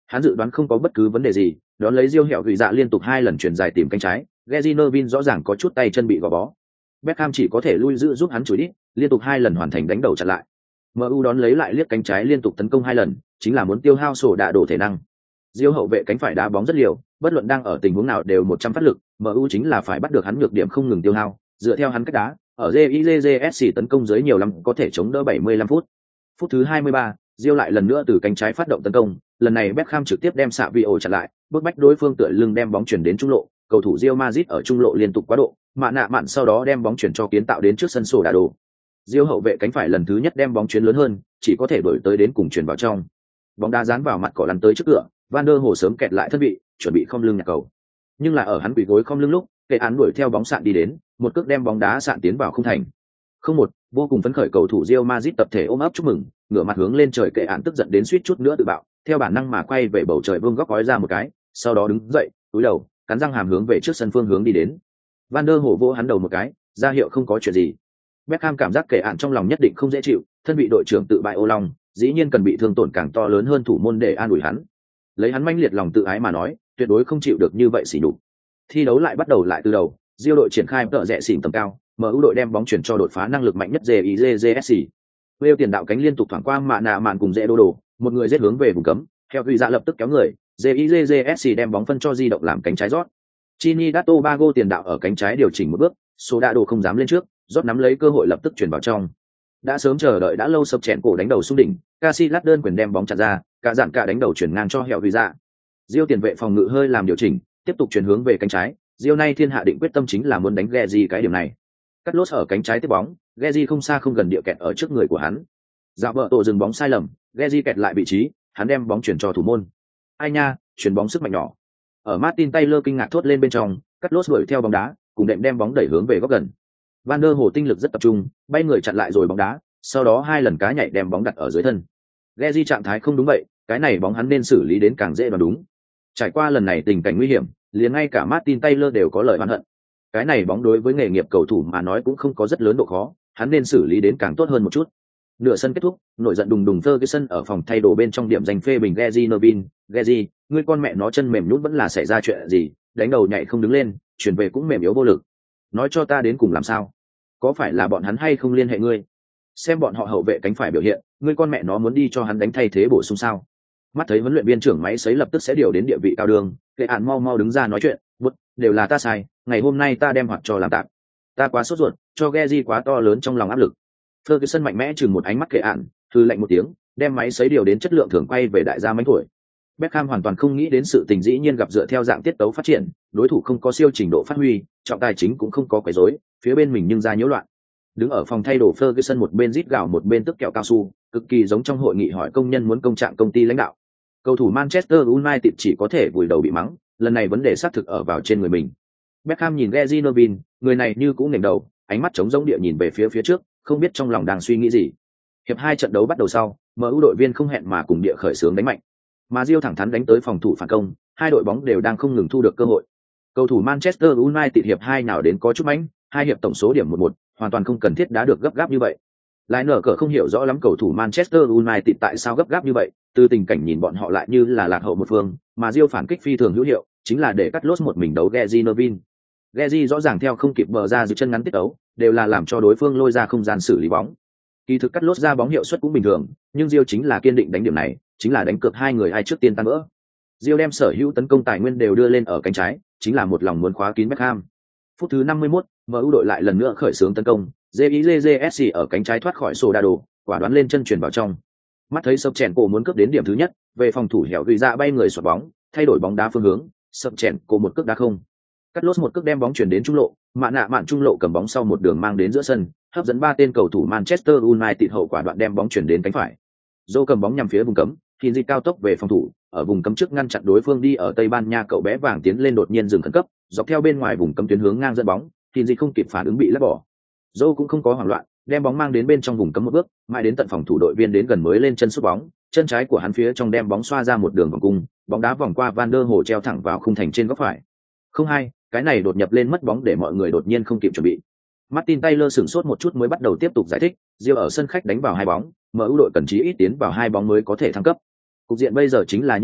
Hắn dự đoán không có bất cứ vấn đề gì, đón lấy Diêu Hẹo Gửi Dạ liên tục 2 lần chuyển dài tìm cánh trái, Gary Neville rõ ràng có chút tay chân bị gò bó. Beckham chỉ có thể lui giữ giúp hắn chùi đít, liên tục 2 lần hoàn thành đánh đầu chặn lại. MU đón lấy lại liếc cánh trái liên tục tấn công 2 lần, chính là muốn tiêu hao sổ đạ đổ thể năng. Diêu hậu vệ cánh phải đá bóng rất liều, bất luận đang ở tình huống nào đều 100 phát lực, MU chính là phải bắt được hắn nhược điểm không ngừng tiêu hao, dựa theo hắn cách đá, ở JIJJSC tấn công dưới nhiều lắm có thể chống đỡ 75 phút. Phút thứ 23, Diêu lại lần nữa từ cánh trái phát động tấn công, lần này Beckham trực tiếp đem xạ vi ổ chặn lại, bước bách đối phương tựa lưng đem bóng chuyển đến trung lộ, cầu thủ Real Madrid ở trung lộ liên tục quá độ, mạn sau đó đem bóng chuyển cho kiến tạo đến trước sân sổ đá đồ. Diêu hậu vệ cánh phải lần thứ nhất đem bóng chuyến lớn hơn, chỉ có thể đổi tới đến cùng chuyển vào trong. Bóng đá dán vào mặt cỏ lăn tới trước cửa, Van der Hồ sớm kẹt lại thân vị, chuẩn bị khom lưng nhặt cầu. Nhưng là ở hắn quỳ gối khom lưng lúc, Kệ án đuổi theo bóng sạn đi đến, một cước đem bóng đá sạn tiến vào khung thành. 0-1, vô cùng phấn khởi cầu thủ Real Madrid tập thể ôm ấp chúc mừng, ngửa mặt hướng lên trời Kệ án tức giận đến suýt chút nữa tự bạo, theo bản năng mà quay về bầu trời vương góc gói ra một cái, sau đó đứng dậy, cúi đầu, cắn răng hàm hướng về trước sân phương hướng đi đến. Van der Hồ vỗ hắn đầu một cái, ra hiệu không có chuyện gì. Beckham cảm giác Kệ án trong lòng nhất định không dễ chịu, thân bị đội trưởng tự bại ô long, dĩ nhiên cần bị thương tổn càng to lớn hơn thủ môn để an ủi hắn. Lấy hắn manh liệt lòng tự ái mà nói, tuyệt đối không chịu được như vậy xỉ nhục. Thi đấu lại bắt đầu lại từ đầu, Diêu đội triển khai tợ rẽ xỉn tầm cao, MU đội đem bóng chuyển cho đột phá năng lực mạnh nhất JIJJSC. Wales tiền đạo cánh liên tục thoảng qua mạn cùng dễ đô, một người giết hướng về vùng cấm, theo Huy Dạ lập tức kéo người, JIJJSC đem bóng phân cho di động làm cánh trái rót. Trinidad Tobago tiền đạo ở cánh trái điều chỉnh một bước, số đa đồ không dám lên trước, rót nắm lấy cơ hội lập tức chuyển vào trong. Đã sớm chờ đợi đã lâu sập chèn cổ đánh đầu xuống đỉnh, Casillas đơn quyền đem bóng chặn ra, cả dạn cả đánh đầu chuyển ngang cho Hẹo Huy Dạ. Diêu tiền vệ phòng ngự hơi làm điều chỉnh, tiếp tục chuyển hướng về cánh trái, Diêu nay thiên hạ định quyết tâm chính là muốn đánh Geji cái điểm này. Cắt lốt ở cánh trái tiếp bóng, Geji không xa không gần địa kẹt ở trước người của hắn. Dạo vợ tổ dừng bóng sai lầm, Geji kẹt lại vị trí, hắn đem bóng chuyển cho thủ môn. Ai nha, chuyển bóng sức mạnh nhỏ. Ở Martin Taylor kinh ngạc thốt lên bên trong, cắt lốt đuổi theo bóng đá, cùng đệm đem bóng đẩy hướng về góc gần. Van der Hồ tinh lực rất tập trung, bay người chặn lại rồi bóng đá, sau đó 2 lần cá nhảy đem bóng đặt ở dưới thân. Geji trạng thái không đúng vậy, cái này bóng hắn nên xử lý đến càng dễ đoán đúng. Trải qua lần này tình cảnh nguy hiểm, liền ngay cả Martin Taylor đều có lời oán hận. Cái này bóng đối với nghề nghiệp cầu thủ mà nói cũng không có rất lớn độ khó, hắn nên xử lý đến càng tốt hơn một chút. Nửa sân kết thúc, nổi giận đùng đùng Ferguson ở phòng thay đồ bên trong điểm giành phê bình Gary Neville, "Gary, ngươi con mẹ nó chân mềm nhũn vẫn là xảy ra chuyện gì, đánh đầu nhảy không đứng lên, chuyển về cũng mềm yếu vô lực. Nói cho ta đến cùng làm sao? Có phải là bọn hắn hay không liên hệ ngươi? Xem bọn họ hậu vệ cánh phải biểu hiện, ngươi con mẹ nó muốn đi cho hắn đánh thay thế bổ sung sao?" Mắt thấy huấn luyện viên trưởng máy sấy lập tức sẽ điều đến địa vị cao đường, Kệ án mau đứng ra nói chuyện, đều là ta sai, ngày hôm nay ta đem hoạt cho làm tạm. Ta quá sốt ruột, cho Gary quá to lớn trong lòng áp lực. Ferguson mạnh mẽ chừng một ánh mắt Kệ án, hừ lạnh một tiếng, đem máy sấy điều đến chất lượng thường quay về đại gia mánh tuổi. Beckham hoàn toàn không nghĩ đến sự tình dĩ nhiên gặp dựa theo dạng tiết tấu phát triển, đối thủ không có siêu trình độ phát huy, trọng tài chính cũng không có quấy rối, phía bên mình nhưng ra nhiễu loạn. Đứng ở phòng thay đồ Ferguson một bên rít gào một bên tức kẹo cao su, cực kỳ giống trong hội nghị hỏi công nhân muốn công trạng công ty lãnh đạo. Cầu thủ Manchester United chỉ có thể vùi đầu bị mắng, lần này vấn đề xác thực ở vào trên người mình. Beckham nhìn Gary Neville, người này như cũng ngẩng đầu, ánh mắt trống rỗng địa nhìn về phía trước, không biết trong lòng đang suy nghĩ gì. Hiệp 2 trận đấu bắt đầu sau, MU đội viên không hẹn mà cùng địa khởi xướng đánh mạnh. Mà Real thẳng thắn đánh tới phòng thủ phản công, hai đội bóng đều đang không ngừng thu được cơ hội. Cầu thủ Manchester United hiệp 2 nào đến có chút mạnh, 2 hiệp tổng số điểm 1-1, hoàn toàn không cần thiết đá được gấp gáp như vậy. Lại nở cờ không hiểu rõ lắm cầu thủ Manchester United tại sao gấp gáp như vậy, từ tình cảnh nhìn bọn họ lại như là lạc hậu một phương, mà Real phản kích phi thường hữu hiệu, chính là để cắt lốt một mình đấu Gary Neville. Gary rõ ràng theo không kịp bờ ra giữ chân ngắn tiết đấu, đều là làm cho đối phương lôi ra không gian xử lý bóng. Kỳ thực cắt lốt ra bóng hiệu suất cũng bình thường, nhưng Real chính là kiên định đánh điểm này, chính là đánh cược hai người ai trước tiên tan vỡ. Real đem sở hữu tấn công tài nguyên đều đưa lên ở cánh trái, chính là một lòng muốn khóa kín Beckham. Phút thứ 51, MU đội lại lần nữa khởi xướng tấn công, JIJJSC ở cánh trái thoát khỏi Soldado, quả đoán lên chân chuyển vào trong. Mắt thấy sập chèn cổ muốn cướp đến điểm thứ nhất, về phòng thủ Hẹo Huy Dạ bay người xoạc bóng, thay đổi bóng đá phương hướng, sập chèn cổ một cước đá không. Cắt lốt một cước đem bóng chuyển đến trung lộ, mạn trung lộ cầm bóng sau một đường mang đến giữa sân, hấp dẫn 3 tên cầu thủ Manchester United hậu quả đoạn đem bóng chuyển đến cánh phải. Zhou cầm bóng nhằm phía vùng cấm, Hình Dịch cao tốc về phòng thủ, ở vùng cấm trước ngăn chặn đối phương đi ở Tây Ban Nha cậu bé vàng tiến lên đột nhiên dừng khẩn cấp, dọc theo bên ngoài vùng cấm tuyến hướng ngang dẫn bóng, Hình Dịch không kịp phản ứng bị lắc bỏ. Zhou cũng không có hoảng loạn, đem bóng mang đến bên trong vùng cấm một bước, mãi đến tận phòng thủ đội viên đến gần mới lên chân sút bóng, chân trái của hắn phía trong đem bóng xoa ra một đường vòng cung, bóng đá vòng qua Van der Hồ treo thẳng vào khung thành trên góc phải. 0-2, cái này đột nhập lên mất bóng để mọi người đột nhiên không kịp chuẩn bị. Martin Taylor sửng sốt một chút mới bắt đầu tiếp tục giải thích, Real ở sân khách đánh vào 2 bóng, MU đội cần chí ít tiến vào 2 bóng mới có thể thăng cấp. Cục diện bây giờ chính là như vậy,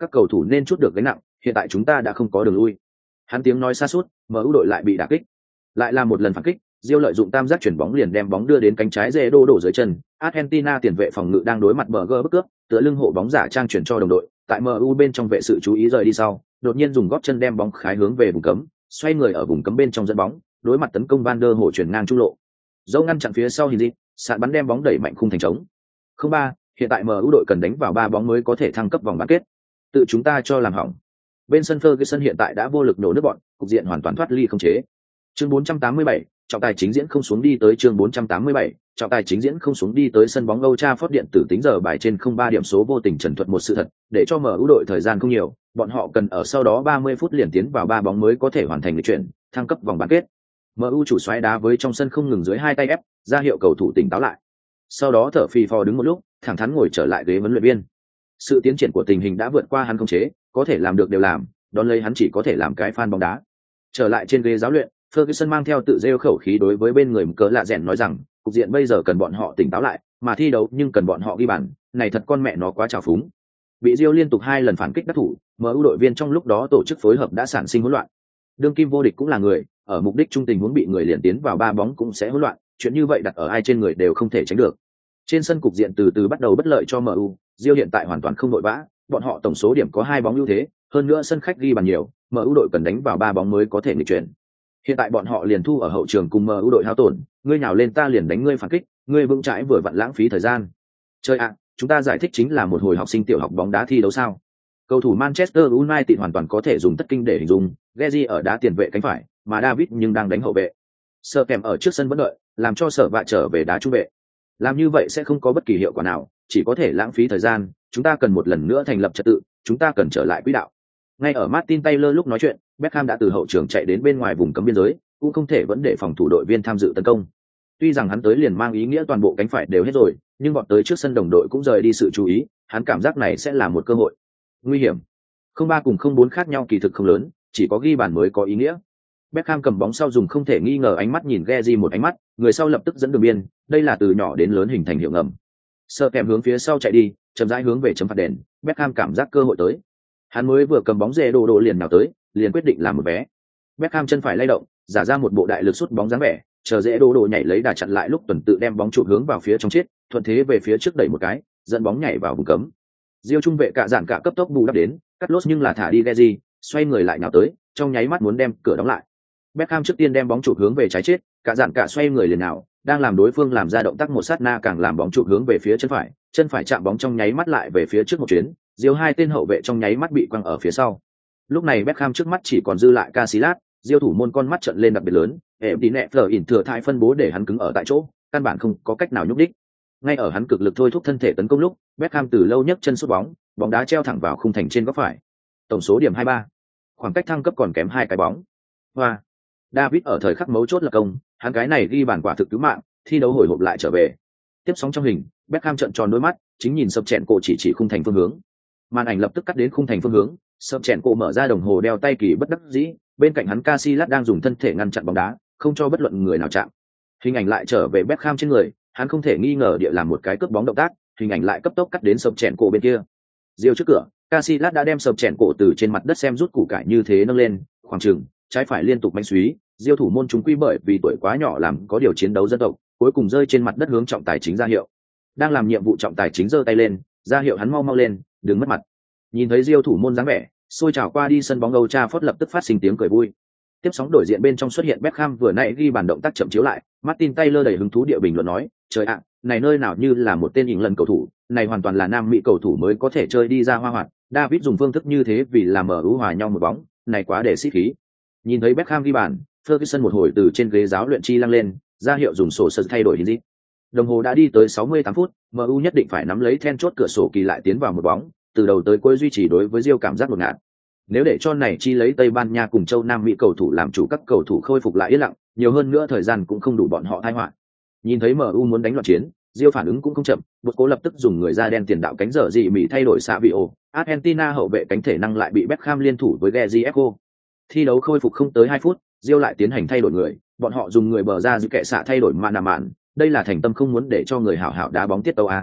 các cầu thủ nên chút được gánh nặng, hiện tại chúng ta đã không có đường lui. Hắn tiếng nói xa suốt, MU đội lại bị đả kích. Lại là một lần phản kích, Diêu lợi dụng tam giác chuyển bóng liền đem bóng đưa đến cánh trái dễ đổ dưới chân. Argentina tiền vệ phòng ngự đang đối mặt Berger bức cướp, tựa lưng hộ bóng giả trang chuyển cho đồng đội, tại MU bên trong vệ sự chú ý rời đi sau, đột nhiên dùng gót chân đem bóng khái hướng về vùng cấm, xoay người ở vùng cấm bên trong dẫn bóng, đối mặt tấn công Van der Hổ chuyển ngang trung lộ. Dâu ngăn chặn phía sau Hinzi, sạn bắn đem bóng đẩy mạnh khung thành trống. 0-3, hiện tại MU đội cần đánh vào 3 bóng mới có thể thăng cấp vòng bán kết. Tự chúng ta cho làm hỏng. Bên sân Ferguson hiện tại đã vô lực nổ nước bọn, cục diện hoàn toàn thoát ly không chế. Chương 487, trọng tài chính diễn không xuống đi tới chương 487, trọng tài chính diễn không xuống đi tới sân bóng Old Trafford điện tử tính giờ bài trên 0-3 điểm số vô tình trần thuật một sự thật, để cho MU đội thời gian không nhiều, bọn họ cần ở sau đó 30 phút liền tiến vào 3 bóng mới có thể hoàn thành lịch chuyển, thăng cấp vòng bán kết. MU chủ soái đá với trong sân không ngừng dưới hai tay ép, ra hiệu cầu thủ tỉnh táo lại. Sau đó thở phì phò đứng một lúc, thẳng thắn ngồi trở lại ghế huấn luyện viên. Sự tiến triển của tình hình đã vượt qua hắn khống chế, có thể làm được đều làm, đón lấy hắn chỉ có thể làm cái fan bóng đá. Trở lại trên ghế giáo luyện, Ferguson mang theo tự rêu khẩu khí đối với bên người cỡ lạ rèn nói rằng, cục diện bây giờ cần bọn họ tỉnh táo lại, mà thi đấu nhưng cần bọn họ ghi bàn, này thật con mẹ nó quá trào phúng. Bị Rio liên tục 2 lần phản kích đắc thủ, MU đội viên trong lúc đó tổ chức phối hợp đã sản sinh hỗn loạn. Đương kim vô địch cũng là người, ở mục đích trung tình huống bị người liền tiến vào 3 bóng cũng sẽ hỗn loạn, chuyện như vậy đặt ở ai trên người đều không thể tránh được. Trên sân cục diện từ từ bắt đầu bất lợi cho MU, Rio hiện tại hoàn toàn không nội vã, bọn họ tổng số điểm có 2 bóng ưu thế, hơn nữa sân khách ghi bàn nhiều, MU đội cần đánh vào 3 bóng mới có thể nghịch chuyển. Hiện tại bọn họ liền thu ở hậu trường cùng MU đội hao tổn, ngươi nhào lên ta liền đánh ngươi phản kích, ngươi vững chãi vừa vặn lãng phí thời gian. Chơi ạ, chúng ta giải thích chính là một hồi học sinh tiểu học bóng đá thi đấu sao? Cầu thủ Manchester United hoàn toàn có thể dùng tất kinh để hình dung, Gezi ở đá tiền vệ cánh phải, mà David nhưng đang đánh hậu vệ. Sở kèm ở trước sân vẫn đợi, làm cho Sở Vạ trở về đá trung vệ. Làm như vậy sẽ không có bất kỳ hiệu quả nào, chỉ có thể lãng phí thời gian, chúng ta cần một lần nữa thành lập trật tự, chúng ta cần trở lại quỹ đạo. Ngay ở Martin Taylor lúc nói chuyện, Beckham đã từ hậu trường chạy đến bên ngoài vùng cấm biên giới, cũng không thể vẫn để phòng thủ đội viên tham dự tấn công. Tuy rằng hắn tới liền mang ý nghĩa toàn bộ cánh phải đều hết rồi, nhưng bọn tới trước sân đồng đội cũng rời đi sự chú ý, hắn cảm giác này sẽ là một cơ hội. Nguy hiểm. 0-3 cùng 0-4 khác nhau kỳ thực không lớn, chỉ có ghi bàn mới có ý nghĩa. Beckham cầm bóng sau dùng không thể nghi ngờ ánh mắt nhìn Gezi một ánh mắt, người sau lập tức dẫn đường biên, đây là từ nhỏ đến lớn hình thành hiệu ngầm. Sơ kèm hướng phía sau chạy đi, chậm rãi hướng về chấm phạt đền, Beckham cảm giác cơ hội tới. Hắn mới vừa cầm bóng dễ đồ liền nào tới, liền quyết định làm một vé. Beckham chân phải lay động, giả ra một bộ đại lực sút bóng dáng vẻ, chờ dễ đồ nhảy lấy đà chặn lại lúc tuần tự đem bóng chụp hướng vào phía trong chết, thuận thế về phía trước đẩy một cái, dẫn bóng nhảy vào vùng cấm. Diêu trung vệ cả giản cả cấp tốc bù đắp đến, cắt lốt nhưng là thả đi Gezi, xoay người lại nhào tới, trong nháy mắt muốn đem cửa đóng lại. Beckham trước tiên đem bóng chụp hướng về trái chết, cả giản cả xoay người liền nào, đang làm đối phương làm ra động tác một sát na càng làm bóng chụp hướng về phía chân phải chạm bóng trong nháy mắt lại về phía trước một chuyến, Diêu hai tên hậu vệ trong nháy mắt bị quăng ở phía sau. Lúc này Beckham trước mắt chỉ còn dư lại Casillas, Diêu thủ môn con mắt trợn lên đặc biệt lớn, em tí nẹ phở ỉn thừa thai phân bố để hắn cứng ở tại chỗ, căn bản không có cách nào nhúc đích. Ngay ở hắn cực lực thôi thúc thân thể tấn công lúc, Beckham từ lâu nhấc chân sút bóng, bóng đá treo thẳng vào khung thành trên góc phải. Tổng số điểm 23. Khoảng cách thăng cấp còn kém 2 cái bóng. Hoa. David ở thời khắc mấu chốt lập công, hắn cái này ghi bàn quả thực cứu mạng, thi đấu hồi hộp lại trở về. Tiếp sóng trong hình, Beckham trợn tròn đôi mắt, chính nhìn sập chèn cổ chỉ khung thành phương hướng. Màn ảnh lập tức cắt đến khung thành phương hướng, sập chèn cổ mở ra đồng hồ đeo tay kỳ bất đắc dĩ, bên cạnh hắn Casillas đang dùng thân thể ngăn chặn bóng đá, không cho bất luận người nào chạm. Hình ảnh lại trở về Beckham trên người, hắn không thể nghi ngờ địa làm một cái cướp bóng động tác, hình ảnh lại cấp tốc cắt đến sập chèn cổ bên kia. Diêu trước cửa, Casillas đã đem sập chèn cổ từ trên mặt đất xem rút củ cải như thế nâng lên, khoảng chừng trái phải liên tục manh súy, Diêu thủ môn chúng quy bởi vì tuổi quá nhỏ làm có điều chiến đấu dân tộc, cuối cùng rơi trên mặt đất hướng trọng tài chính ra hiệu. Đang làm nhiệm vụ trọng tài chính giơ tay lên, ra hiệu hắn mau lên, đừng mất mặt. Nhìn thấy Diêu thủ môn dáng vẻ, xôi trào qua đi sân bóng Old Trafford lập tức phát sinh tiếng cười vui. Tiếp sóng đổi diện bên trong xuất hiện Beckham vừa nãy ghi bàn động tác chậm chiếu lại, Martin Taylor đầy hứng thú địa bình luận nói, trời ạ, này nơi nào như là một tên England cầu thủ, này hoàn toàn là Nam Mỹ cầu thủ mới có thể chơi đi ra hoa hoạt. David dùng phương thức như thế vì làm MU hòa nhau một bóng, này quá để sĩ khí. Nhìn thấy Beckham ghi bàn, Ferguson một hồi từ trên ghế giáo luyện chi lăng lên, ra hiệu dùng sổ sơ thay đổi hình gì. Đồng hồ đã đi tới 68 phút, MU nhất định phải nắm lấy then chốt cửa sổ kỳ lại tiến vào một bóng, từ đầu tới cuối duy trì đối với Rio cảm giác đột ngạt. Nếu để cho này chi lấy Tây Ban Nha cùng châu Nam Mỹ cầu thủ làm chủ các cầu thủ khôi phục lại yên lặng, nhiều hơn nữa thời gian cũng không đủ bọn họ thay họa. Nhìn thấy MU muốn đánh loạn chiến, Rio phản ứng cũng không chậm, Bột cố lập tức dùng người da đen tiền đạo cánh dở dị Mỹ thay đổi Savio, Argentina hậu vệ cánh thể năng lại bị Beckham liên thủ với Gezi. Thi đấu khôi phục không tới 2 phút, Rio lại tiến hành thay đổi người, bọn họ dùng người bờ ra giữ kệ xạ thay đổi mạn, đây là thành tâm không muốn để cho người hảo hảo đá bóng tiết tấu a.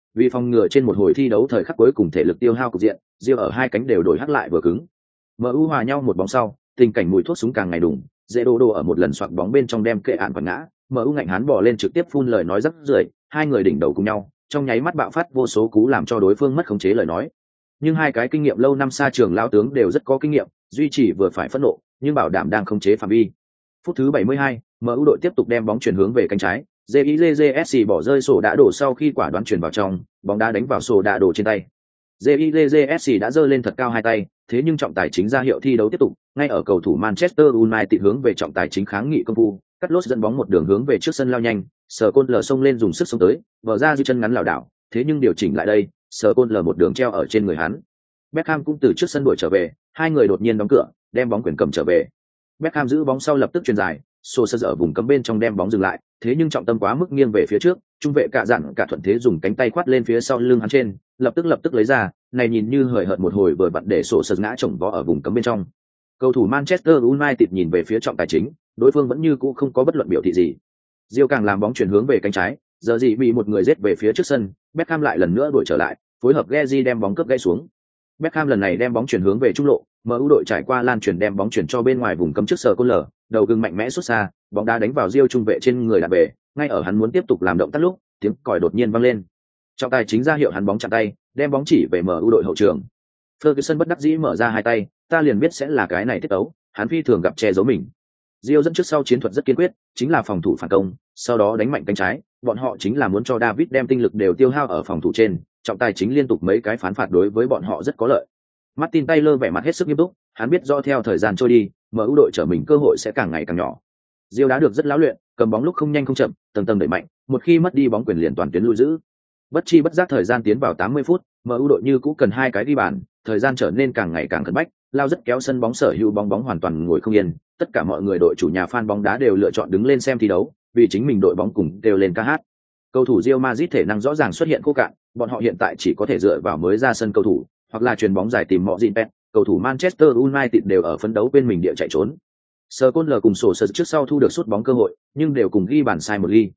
Vì phòng ngừa trên một hồi thi đấu thời khắc cuối cùng thể lực tiêu hao cục diện, Rio ở hai cánh đều đổi hắc lại vừa cứng. MU hòa nhau một bóng sau, tình cảnh mùi thuốc súng càng ngày đùng, dễ đô ở một lần soạt bóng bên trong đem kệ ạn quẳng ngã, MU ngạnh hán bỏ lên trực tiếp phun lời nói rất rưởi, hai người đỉnh đầu cùng nhau, trong nháy mắt bạo phát vô số cú làm cho đối phương mất khống chế lời nói. Nhưng hai cái kinh nghiệm lâu năm xa trường lao tướng đều rất có kinh nghiệm, duy trì vừa phải phẫn nộ, nhưng bảo đảm đang khống chế phạm vi. Phút thứ 72, MU đội tiếp tục đem bóng chuyển hướng về cánh trái, JIJJSC bỏ rơi sổ đã đổ sau khi quả đoán chuyển vào trong, bóng đá đánh vào sổ đã đổ trên tay. JIJJSC đã giơ lên thật cao hai tay, thế nhưng trọng tài chính ra hiệu thi đấu tiếp tục, ngay ở cầu thủ Manchester United hướng về trọng tài chính kháng nghị công phu, cắt lốt dẫn bóng một đường hướng về trước sân lao nhanh, Sờ Côn Lờ xông lên dùng sức xông tới, vờ ra dư chân ngắn lảo đảo, thế nhưng điều chỉnh lại đây, Sờ Côn Lờ một đường treo ở trên người hắn. Beckham cũng từ trước sân đuổi trở về, hai người đột nhiên đóng cửa, đem bóng quyền cầm trở về. Beckham giữ bóng sau lập tức chuyền dài, Sô sơ ở vùng cấm bên trong đem bóng dừng lại, thế nhưng trọng tâm quá mức nghiêng về phía trước, trung vệ cả dặn cả thuận thế dùng cánh tay khoát lên phía sau lưng hắn trên, lập tức lấy ra, này nhìn như hời hợt một hồi vừa vặn để Sô sơ ngã chồng vó ở vùng cấm bên trong. Cầu thủ Manchester United nhìn về phía trọng tài chính, đối phương vẫn như cũ không có bất luận biểu thị gì. Diêu càng làm bóng chuyển hướng về cánh trái, giờ gì bị một người giết về phía trước sân, Beckham lại lần nữa đuổi trở lại, phối hợp Gezi đem bóng cướp gãy xuống. Beckham lần này đem bóng chuyển hướng về trung lộ, MU đội trải qua lan chuyển đem bóng chuyển cho bên ngoài vùng cấm trước Sờ Côn Lờ, đầu gừng mạnh mẽ xuất xa, bóng đá đánh vào Diêu trung vệ trên người đạp về, ngay ở hắn muốn tiếp tục làm động tác lúc, tiếng còi đột nhiên vang lên. Trọng tài chính ra hiệu hắn bóng chặn tay, đem bóng chỉ về MU đội hậu trường. Ferguson bất đắc dĩ mở ra hai tay, ta liền biết sẽ là cái này tiết tấu, hắn phi thường gặp che giấu mình. Diêu dẫn trước sau chiến thuật rất kiên quyết, chính là phòng thủ phản công, sau đó đánh mạnh cánh trái, bọn họ chính là muốn cho David đem tinh lực đều tiêu hao ở phòng thủ trên, trọng tài chính liên tục mấy cái phán phạt đối với bọn họ rất có lợi. Martin Taylor vẻ mặt hết sức nghiêm túc, hắn biết do theo thời gian trôi đi, MU đội trở mình cơ hội sẽ càng ngày càng nhỏ. Diêu đá được rất lão luyện, cầm bóng lúc không nhanh không chậm, tầng tầng đẩy mạnh, một khi mất đi bóng quyền liền toàn tuyến lui giữ. Bất chi bất giác thời gian tiến vào 80 phút, MU đội như cũ cần hai cái ghi bàn, thời gian trở nên càng ngày càng khẩn bách, lao rất kéo sân bóng sở hữu bóng hoàn toàn ngồi không yên, tất cả mọi người đội chủ nhà fan bóng đá đều lựa chọn đứng lên xem thi đấu, vì chính mình đội bóng cùng đều lên ca hát. Cầu thủ Real Madrid thể năng rõ ràng xuất hiện khô cạn, bọn họ hiện tại chỉ có thể dựa vào mới ra sân cầu thủ, hoặc là chuyền bóng dài tìm mọi gìn pet, cầu thủ Manchester United đều ở phấn đấu bên mình địa chạy trốn. Sờ Côn Lờ cùng sổ sờ trước sau thu được sút bóng cơ hội, nhưng đều cùng ghi bàn sai một ly.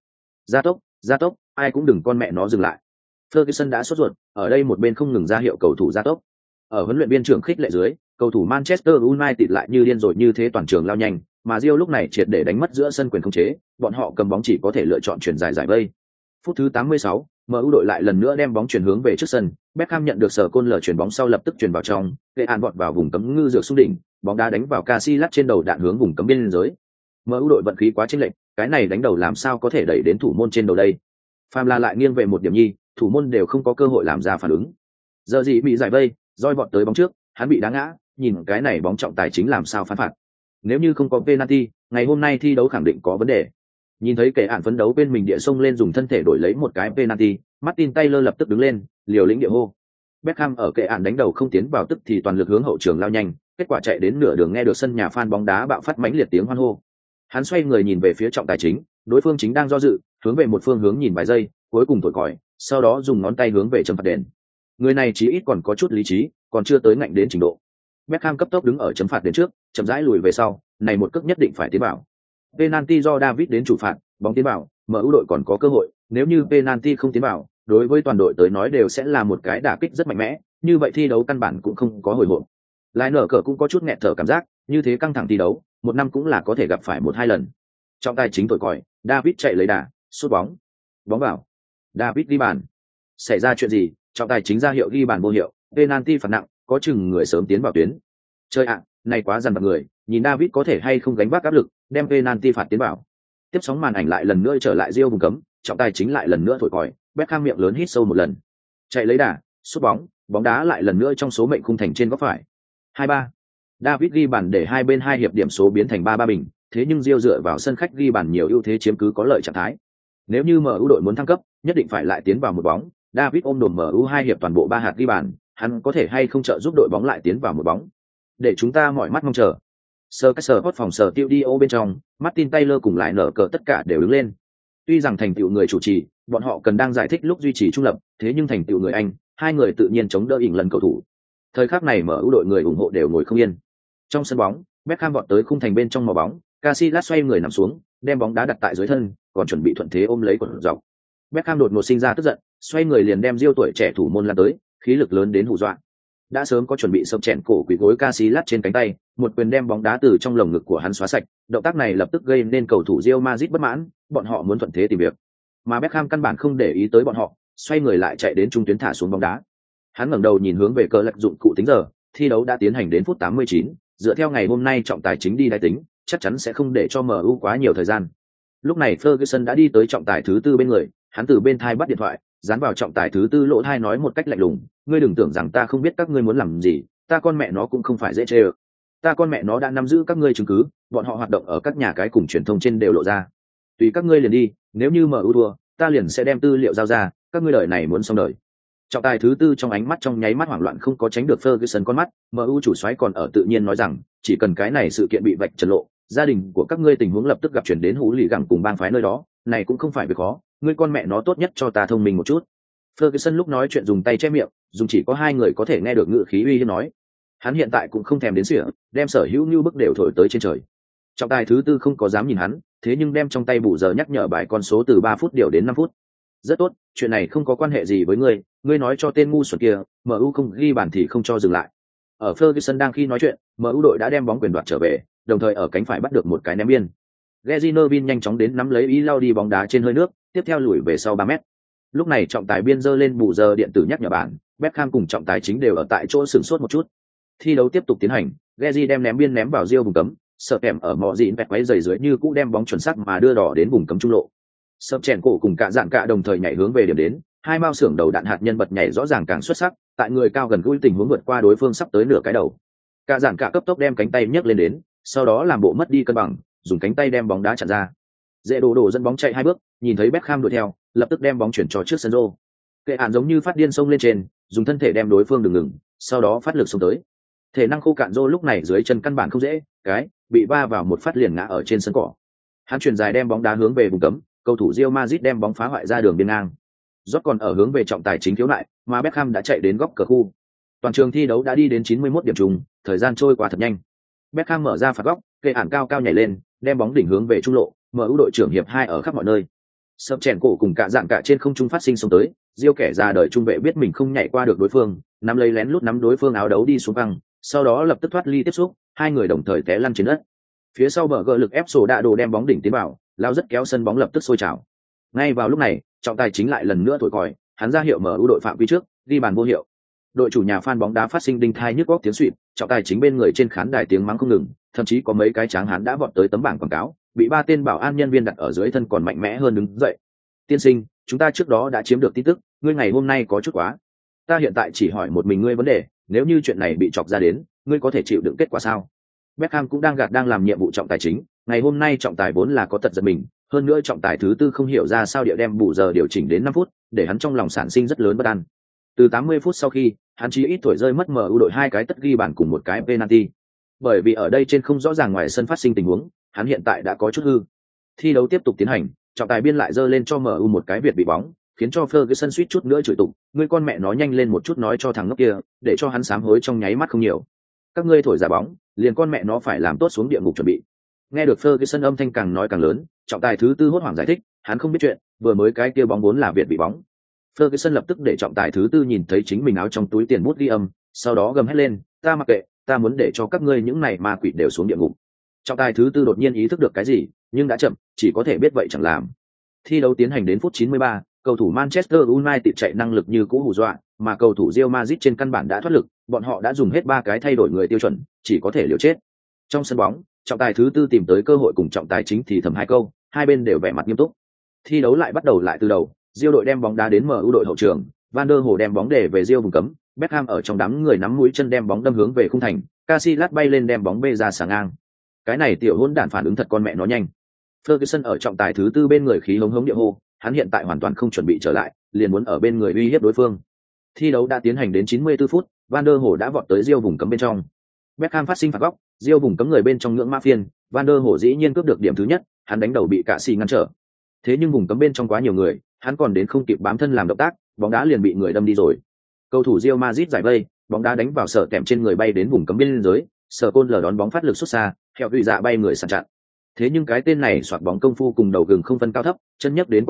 Gia tốc, ai cũng đừng con mẹ nó dừng lại. Ferguson đã sốt ruột, ở đây một bên không ngừng ra hiệu cầu thủ gia tốc. Ở huấn luyện viên trưởng khích lệ dưới, cầu thủ Manchester United lại như điên rồi như thế toàn trường lao nhanh, mà Real lúc này triệt để đánh mất giữa sân quyền khống chế, bọn họ cầm bóng chỉ có thể lựa chọn chuyển dài giải vây. Phút thứ 86, MU đội lại lần nữa đem bóng chuyển hướng về trước sân, Beckham nhận được Sờ Côn Lờ chuyển bóng sau lập tức chuyển vào trong, Vệ An vọt vào vùng cấm ngư dược xuống đỉnh, bóng đá đánh vào Casillas trên đầu đạn hướng vùng cấm biên giới. MU đội vận khí quá chênh lệch, cái này đánh đầu làm sao có thể đẩy đến thủ môn trên đầu đây. Phàm là lại nghiêng về một điểm nhi, thủ môn đều không có cơ hội làm ra phản ứng. Giờ gì bị giải vây, roi vọt tới bóng trước, hắn bị đá ngã, nhìn cái này bóng trọng tài chính làm sao phán phạt. Nếu như không có penalty, ngày hôm nay thi đấu khẳng định có vấn đề. Nhìn thấy kẻ ạn phấn đấu bên mình địa sông lên dùng thân thể đổi lấy một cái penalty, Martin Taylor lập tức đứng lên, liều lĩnh địa hô. Beckham ở kẻ ạn đánh đầu không tiến vào tức thì toàn lực hướng hậu trường lao nhanh, kết quả chạy đến nửa đường nghe được sân nhà fan bóng đá bạo phát mãnh liệt tiếng hoan hô. Hắn xoay người nhìn về phía trọng tài chính, đối phương chính đang do dự, hướng về một phương hướng nhìn vài giây, cuối cùng thổi còi, sau đó dùng ngón tay hướng về chấm phạt đền. Người này chí ít còn có chút lý trí, còn chưa tới ngạnh đến trình độ. Beckham cấp tốc đứng ở chấm phạt đền trước, chậm rãi lùi về sau, này một cước nhất định phải tiến vào. Penalty do David đến chủ phạt, bóng tiến vào, MU đội còn có cơ hội, nếu như penalty không tiến vào, đối với toàn đội tới nói đều sẽ là một cái đả kích rất mạnh mẽ, như vậy thi đấu căn bản cũng không có hồi hộp. Lại nở cờ cũng có chút nghẹt thở cảm giác, như thế căng thẳng thi đấu, một năm cũng là có thể gặp phải một hai lần. Trọng tài chính thổi còi, David chạy lấy đà, sút bóng. Bóng vào. David ghi bàn. Xảy ra chuyện gì? Trọng tài chính ra hiệu ghi bàn vô hiệu, penalty phạt nặng, có chừng người sớm tiến vào tuyến. Chơi ạ, này quá dằn vặt người, nhìn David có thể hay không gánh vác áp lực, đem penalty phạt tiến vào. Tiếp sóng màn ảnh lại lần nữa trở lại Rio vùng cấm, trọng tài chính lại lần nữa thổi còi, Beckham miệng lớn hít sâu một lần. Chạy lấy đà, sút bóng, bóng đá lại lần nữa trong số mệnh khung thành trên góc phải. 2-3. David ghi bàn để hai bên hai hiệp điểm số biến thành 3-3 bình, thế nhưng Rio dựa vào sân khách ghi bàn nhiều ưu thế chiếm cứ có lợi trạng thái. Nếu như MU đội muốn thăng cấp, nhất định phải lại tiến vào một bóng, David ôm đồm MU hai hiệp toàn bộ 3 hạt ghi bàn, hắn có thể hay không trợ giúp đội bóng lại tiến vào một bóng. Để chúng ta mỏi mắt mong chờ. Sir hot phòng sở tiêu đi bên trong, Martin Taylor cùng lại nở cờ tất cả đều đứng lên. Tuy rằng thành tựu người chủ trì, bọn họ cần đang giải thích lúc duy trì trung lập, thế nhưng thành tựu người Anh, hai người tự nhiên chống đỡ ỉn lần cầu thủ. Thời khắc này MU đội người ủng hộ đều ngồi không yên. Trong sân bóng, Beckham vọt tới khung thành bên trong màu bóng, Casillas xoay người nằm xuống, đem bóng đá đặt tại dưới thân, còn chuẩn bị thuận thế ôm lấy quần dọc. Beckham đột ngột sinh ra tức giận, xoay người liền đem Rio tuổi trẻ thủ môn lan tới, khí lực lớn đến hù dọa. Đã sớm có chuẩn bị sập chèn cổ quỳ gối Casillas trên cánh tay, một quyền đem bóng đá từ trong lồng ngực của hắn xóa sạch, động tác này lập tức gây nên cầu thủ Real Madrid bất mãn, bọn họ muốn thuận thế tìm việc. Mà Beckham căn bản không để ý tới bọn họ, xoay người lại chạy đến trung tuyến thả xuống bóng đá. Hắn ngẩng đầu nhìn hướng về cờ lật dụng cụ tính giờ, thi đấu đã tiến hành đến phút 89, dựa theo ngày hôm nay trọng tài chính đi đáy tính, chắc chắn sẽ không để cho MU quá nhiều thời gian. Lúc này Ferguson đã đi tới trọng tài thứ tư bên người, hắn từ bên thai bắt điện thoại, dán vào trọng tài thứ tư lỗ thai nói một cách lạnh lùng, ngươi đừng tưởng rằng ta không biết các ngươi muốn làm gì, ta con mẹ nó cũng không phải dễ chơi. Ta con mẹ nó đã nắm giữ các ngươi chứng cứ, bọn họ hoạt động ở các nhà cái cùng truyền thông trên đều lộ ra. Tùy các ngươi liền đi, nếu như MU thua, ta liền sẽ đem tư liệu giao ra, các ngươi đời này muốn xong đời. Trọng tài thứ tư trong ánh mắt trong nháy mắt hoảng loạn không có tránh được Ferguson con mắt, MU chủ soái còn ở tự nhiên nói rằng, chỉ cần cái này sự kiện bị vạch trần lộ, gia đình của các ngươi tình huống lập tức gặp chuyển đến hú lì gẳng cùng bang phái nơi đó, này cũng không phải việc khó, ngươi con mẹ nó tốt nhất cho ta thông minh một chút. Ferguson lúc nói chuyện dùng tay che miệng, dùng chỉ có hai người có thể nghe được ngữ khí uy hiếp nói. Hắn hiện tại cũng không thèm đến sỉa, đem sở hữu như bức đều thổi tới trên trời. Trọng tài thứ tư không có dám nhìn hắn, thế nhưng đem trong tay bù giờ nhắc nhở bài con số từ 3 phút điều đến 5 phút. Rất tốt, chuyện này không có quan hệ gì với ngươi nói cho tên ngu xuẩn kia, MU không ghi bàn thì không cho dừng lại. Ở Ferguson đang khi nói chuyện, MU đội đã đem bóng quyền đoạt trở về, đồng thời ở cánh phải bắt được một cái ném biên. Gezinovin nhanh chóng đến nắm lấy ý lao đi bóng đá trên hơi nước, tiếp theo lùi về sau 3 mét. Lúc này trọng tài biên giơ lên bù giờ điện tử nhắc nhở bản, Beckham cùng trọng tài chính đều ở tại chỗ sửng sốt một chút. Thi đấu tiếp tục tiến hành, Gezi đem ném biên ném vào Rio vùng cấm, sợ kèm ở mọ dịn bẹt quấy giày dưới như cũ đem bóng chuẩn xác mà đưa đỏ đến vùng cấm trung lộ. Sập chèn cổ cùng cả dạn cả đồng thời nhảy hướng về điểm đến, hai mao xưởng đầu đạn hạt nhân bật nhảy rõ ràng càng xuất sắc, tại người cao gần gũi tình huống vượt qua đối phương sắp tới nửa cái đầu. Cả dạn cả cấp tốc đem cánh tay nhấc lên đến, sau đó làm bộ mất đi cân bằng, dùng cánh tay đem bóng đá chặn ra. Dễ đổ dẫn bóng chạy 2 bước, nhìn thấy Beckham đuổi theo, lập tức đem bóng chuyển cho trước sân rô. Kệ án giống như phát điên xông lên trên, dùng thân thể đem đối phương đừng ngừng, sau đó phát lực xông tới. Thể năng khô cạn rô lúc này dưới chân căn bản không dễ, bị va vào một phát liền ngã ở trên sân cỏ. Hắn chuyền dài đem bóng đá hướng về vùng cấm, cầu thủ Real Madrid đem bóng phá hoại ra đường biên ngang. Rốt còn ở hướng về trọng tài chính thiếu lại, mà Beckham đã chạy đến góc cờ khu. Toàn trường thi đấu đã đi đến 91 điểm trùng, thời gian trôi qua thật nhanh. Beckham mở ra phạt góc, Kệ án cao cao nhảy lên, đem bóng đỉnh hướng về trung lộ, MU đội trưởng hiệp 2 ở khắp mọi nơi. Sập chèn cổ cùng cả dạng cả trên không trung phát sinh xông tới, Diêu kẻ ra đời trung vệ biết mình không nhảy qua được đối phương, nắm lấy lén lút nắm đối phương áo đấu đi xuống băng, sau đó lập tức thoát ly tiếp xúc, hai người đồng thời té lăn trên đất. Phía sau bờ gỡ lực ép sổ đạ đồ đem bóng đỉnh tiến vào, lao rất kéo sân bóng lập tức sôi trào. Ngay vào lúc này, trọng tài chính lại lần nữa thổi còi, hắn ra hiệu MU đội phạm vi trước, ghi bàn vô hiệu. Đội chủ nhà fan bóng đá phát sinh đinh thai nhức góc tiếng xuýt, trọng tài chính bên người trên khán đài tiếng mắng không ngừng, thậm chí có mấy cái tráng hán đã vọt tới tấm bảng quảng cáo, bị 3 tên bảo an nhân viên đặt ở dưới thân còn mạnh mẽ hơn đứng dậy. Tiên sinh, chúng ta trước đó đã chiếm được tin tức, ngươi ngày hôm nay có chút quá. Ta hiện tại chỉ hỏi một mình ngươi vấn đề, nếu như chuyện này bị chọc ra đến, ngươi có thể chịu đựng kết quả sao? Beckham cũng đang làm nhiệm vụ trọng tài chính, ngày hôm nay trọng tài vốn là có tật giật mình, hơn nữa trọng tài thứ tư không hiểu ra sao địa đem bù giờ điều chỉnh đến 5 phút, để hắn trong lòng sản sinh rất lớn bất an. Từ 80 phút sau khi, hắn chỉ ít thổi rơi mất MU đội 2 cái tất ghi bàn cùng một cái penalty. Bởi vì ở đây trên không rõ ràng ngoài sân phát sinh tình huống, hắn hiện tại đã có chút hư. Thi đấu tiếp tục tiến hành, trọng tài biên lại giơ lên cho MU một cái việt bị bóng, khiến cho Ferguson suýt chút nữa chửi tục, ngươi con mẹ nó nhanh lên một chút nói cho thằng ngốc kia, để cho hắn sám hối trong nháy mắt không nhiều. Các ngươi thổi giả bóng, liền con mẹ nó phải làm tốt xuống địa ngục chuẩn bị. Nghe được Ferguson âm thanh càng nói càng lớn, trọng tài thứ tư hốt hoảng giải thích, hắn không biết chuyện, vừa mới cái kia bóng vốn là việt bị bóng. Ferguson lập tức để trọng tài thứ tư nhìn thấy chính mình áo trong túi tiền bút ghi âm, sau đó gầm hét lên, ta mặc kệ, ta muốn để cho các ngươi những này ma quỷ đều xuống địa ngục. Trọng tài thứ tư đột nhiên ý thức được cái gì, nhưng đã chậm, chỉ có thể biết vậy chẳng làm. Thi đấu tiến hành đến phút 93, cầu thủ Manchester United chạy năng lực như cũ hù dọa, mà cầu thủ Real Madrid trên căn bản đã thoát lực, bọn họ đã dùng hết 3 cái thay đổi người tiêu chuẩn, chỉ có thể liều chết. Trong sân bóng, trọng tài thứ tư tìm tới cơ hội cùng trọng tài chính thì thầm 2 câu, hai bên đều vẻ mặt nghiêm túc. Thi đấu lại bắt đầu lại từ đầu, Real đội đem bóng đá đến MU đội hậu trường, Van der Hồ đem bóng để về Real vùng cấm, Beckham ở trong đám người nắm mũi chân đem bóng đâm hướng về khung thành, Casillas bay lên đem bóng bê ra xà ngang. Cái này tiểu hỗn đản phản ứng thật con mẹ nó nhanh. Ferguson ở trọng tài thứ tư bên người khí hống hống địa hô, hắn hiện tại hoàn toàn không chuẩn bị trở lại, liền muốn ở bên người uy hiếp đối phương. Thi đấu đã tiến hành đến 94 phút, Van der Hồ đã vọt tới Real vùng cấm bên trong. Beckham phát sinh phạt góc, Real vùng cấm người bên trong ngưỡng mã phiên, Van der Hồ dĩ nhiên cướp được điểm thứ nhất, hắn đánh đầu bị cả xì ngăn trở. Thế nhưng vùng cấm bên trong quá nhiều người, hắn còn đến không kịp bám thân làm động tác, bóng đá liền bị người đâm đi rồi. Cầu thủ Real Madrid giải vây, bóng đá đánh vào sở kèm trên người bay đến vùng cấm biên giới, sở côn lờ đón bóng phát lực xuất xa, theo tùy dạ bay người sàn chặn. Thế nhưng cái tên này xoạc bóng công phu cùng đầu gừng không phân cao thấp, chân nhấc đến quá cao,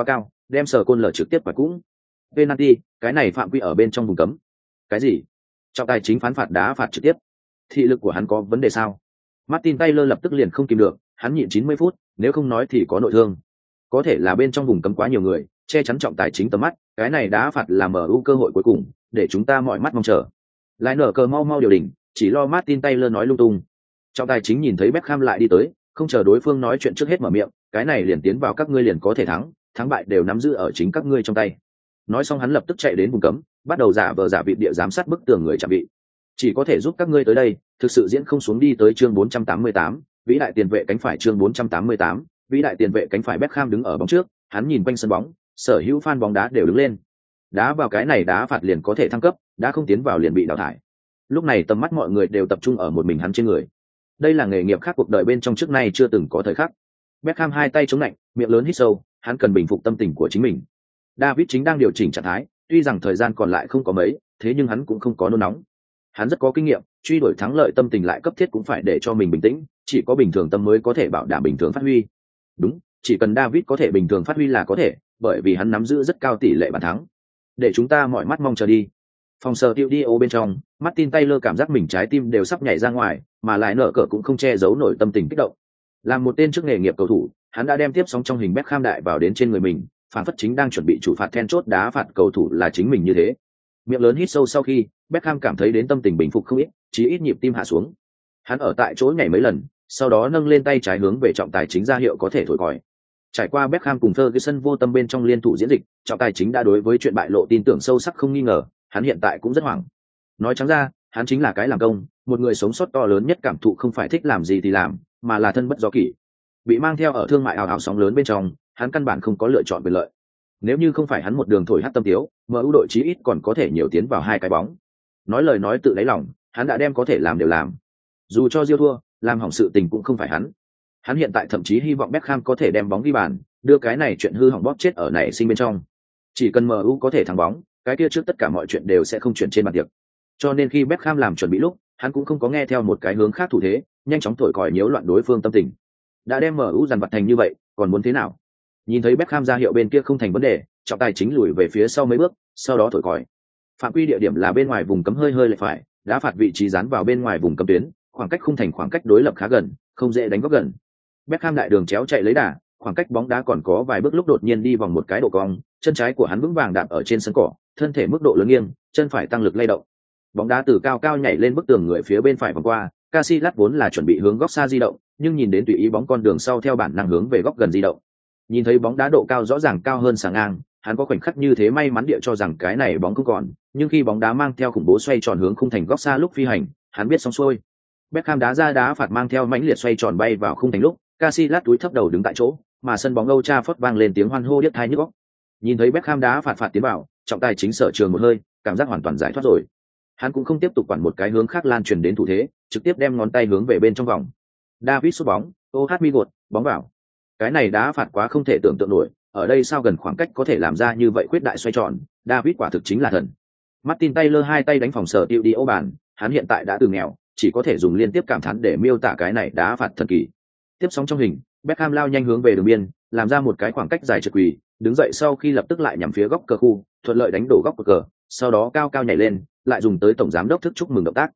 đem sờ côn lở trực tiếp và cũng penalty, cái này phạm quy ở bên trong vùng cấm. Cái gì? Trọng tài chính phán phạt đá phạt trực tiếp. Thị lực của hắn có vấn đề sao? Martin Taylor lập tức liền không kìm được, hắn nhịn 90 phút, nếu không nói thì có nội thương. Có thể là bên trong vùng cấm quá nhiều người, che chắn trọng tài chính tầm mắt, cái này đá phạt là MU cơ hội cuối cùng, để chúng ta mọi mắt mong chờ. Lại nở cờ mau điều đỉnh, chỉ lo Martin Taylor nói lung tung. Trọng tài chính nhìn thấy Beckham lại đi tới, không chờ đối phương nói chuyện trước hết mở miệng, cái này liền tiến vào các ngươi liền có thể thắng bại đều nắm giữ ở chính các ngươi trong tay. Nói xong hắn lập tức chạy đến vùng cấm, bắt đầu giả vờ giả vịt địa giám sát bức tường người chạm vị. Chỉ có thể giúp các ngươi tới đây, thực sự diễn không xuống đi tới chương 488, vĩ đại tiền vệ cánh phải chương 488, vĩ đại tiền vệ cánh phải Beckham đứng ở bóng trước, hắn nhìn quanh sân bóng, sở hữu fan bóng đá đều đứng lên. Đá vào cái này đá phạt liền có thể thăng cấp, đã không tiến vào liền bị đào thải. Lúc này tầm mắt mọi người đều tập trung ở một mình hắn trên người. Đây là nghề nghiệp khác cuộc đời bên trong trước nay chưa từng có thời khắc. Beckham hai tay chống lạnh, miệng lớn hít sâu, hắn cần bình phục tâm tình của chính mình. David chính đang điều chỉnh trạng thái, tuy rằng thời gian còn lại không có mấy, thế nhưng hắn cũng không có nôn nóng. Hắn rất có kinh nghiệm, truy đuổi thắng lợi tâm tình lại cấp thiết cũng phải để cho mình bình tĩnh, chỉ có bình thường tâm mới có thể bảo đảm bình thường phát huy. Đúng, chỉ cần David có thể bình thường phát huy là có thể, bởi vì hắn nắm giữ rất cao tỷ lệ bàn thắng. Để chúng ta mọi mắt mong chờ đi. Phòng sờ tiêu đi ô bên trong, Martin Taylor cảm giác mình trái tim đều sắp nhảy ra ngoài, mà lại nở cờ cũng không che giấu nổi tâm tình kích động. Làm một tên trước nghề nghiệp cầu thủ, hắn đã đem tiếp sóng trong hình Beckham đại vào đến trên người mình, phản phất chính đang chuẩn bị chủ phạt then chốt đá phạt cầu thủ là chính mình như thế. Miệng lớn hít sâu sau khi, Beckham cảm thấy đến tâm tình bình phục không ít, chí ít nhịp tim hạ xuống. Hắn ở tại chỗ nhảy mấy lần, sau đó nâng lên tay trái hướng về trọng tài chính ra hiệu có thể thổi còi. Trải qua Beckham cùng Ferguson vô tâm bên trong liên thủ diễn dịch, trọng tài chính đã đối với chuyện bại lộ tin tưởng sâu sắc không nghi ngờ, hắn hiện tại cũng rất hoảng. Nói trắng ra, hắn chính là cái làm công, một người sống sót to lớn nhất cảm thụ không phải thích làm gì thì làm, mà là thân bất do kỷ. Bị mang theo ở thương mại ào ào sóng lớn bên trong, hắn căn bản không có lựa chọn quyền lợi. Nếu như không phải hắn một đường thổi hát tâm tiếu, MU đội chí ít còn có thể nhiều tiến vào hai cái bóng. Nói lời nói tự đáy lòng, hắn đã đem có thể làm đều làm. Dù cho Real thua, làm hỏng sự tình cũng không phải hắn. Hắn hiện tại thậm chí hy vọng Beckham có thể đem bóng ghi bàn, đưa cái này chuyện hư hỏng bóp chết ở nảy sinh bên trong. Chỉ cần MU có thể thắng bóng, cái kia trước tất cả mọi chuyện đều sẽ không chuyển trên bàn tiệc. Cho nên khi Beckham làm chuẩn bị lúc, hắn cũng không có nghe theo một cái hướng khác thủ thế, nhanh chóng thổi còi nhiễu loạn đối phương tâm tình. Đã đem MU dằn vặt thành như vậy, còn muốn thế nào? Nhìn thấy Beckham ra hiệu bên kia không thành vấn đề, trọng tài chính lùi về phía sau mấy bước, sau đó thổi còi. Phạm quy địa điểm là bên ngoài vùng cấm hơi lệch phải, đá phạt vị trí dán vào bên ngoài vùng cấm tuyến, khoảng cách khung thành khoảng cách đối lập khá gần, không dễ đánh góc gần. Beckham đại đường chéo chạy lấy đà, khoảng cách bóng đá còn có vài bước lúc đột nhiên đi vòng một cái độ cong, chân trái của hắn vững vàng đạp ở trên sân cỏ, thân thể mức độ lớn nghiêng, chân phải tăng lực lay động. Bóng đá từ cao cao nhảy lên bức tường người phía bên phải vòng qua, Casillas vốn là chuẩn bị hướng góc xa di động, nhưng nhìn đến tùy ý bóng con đường sau theo bản năng hướng về góc gần di động. Nhìn thấy bóng đá độ cao rõ ràng cao hơn sàng ngang, hắn có khoảnh khắc như thế may mắn địa cho rằng cái này bóng không còn, nhưng khi bóng đá mang theo khủng bố xoay tròn hướng khung thành góc xa lúc phi hành, hắn biết xong xuôi. Beckham đá ra đá phạt mang theo mãnh liệt xoay tròn bay vào khung thành lúc, Casillas túi thấp đầu đứng tại chỗ, mà sân bóng Old Trafford vang lên tiếng hoan hô điếc tai nhức óc. Nhìn thấy Beckham đá phạt tiến vào, trọng tài chính sở trường một hơi, cảm giác hoàn toàn giải thoát rồi. Hắn cũng không tiếp tục quản một cái hướng khác lan truyền đến thủ thế, trực tiếp đem ngón tay hướng về bên trong vòng. David sút bóng, OHM gột, bóng vào. Cái này đá phạt quá không thể tưởng tượng nổi, ở đây sao gần khoảng cách có thể làm ra như vậy khuyết đại xoay tròn, David quả thực chính là thần. Martin Taylor hai tay đánh phòng sở tiêu đi ô bàn, hắn hiện tại đã từ nghèo, chỉ có thể dùng liên tiếp cảm thán để miêu tả cái này đá phạt thần kỳ. Tiếp sóng trong hình, Beckham lao nhanh hướng về đường biên, làm ra một cái khoảng cách dài trượt quỳ, đứng dậy sau khi lập tức lại nhắm phía góc cờ khu, thuận lợi đánh đổ góc cờ, sau đó cao cao nhảy lên, lại dùng tới tổng giám đốc thức chúc mừng động tác.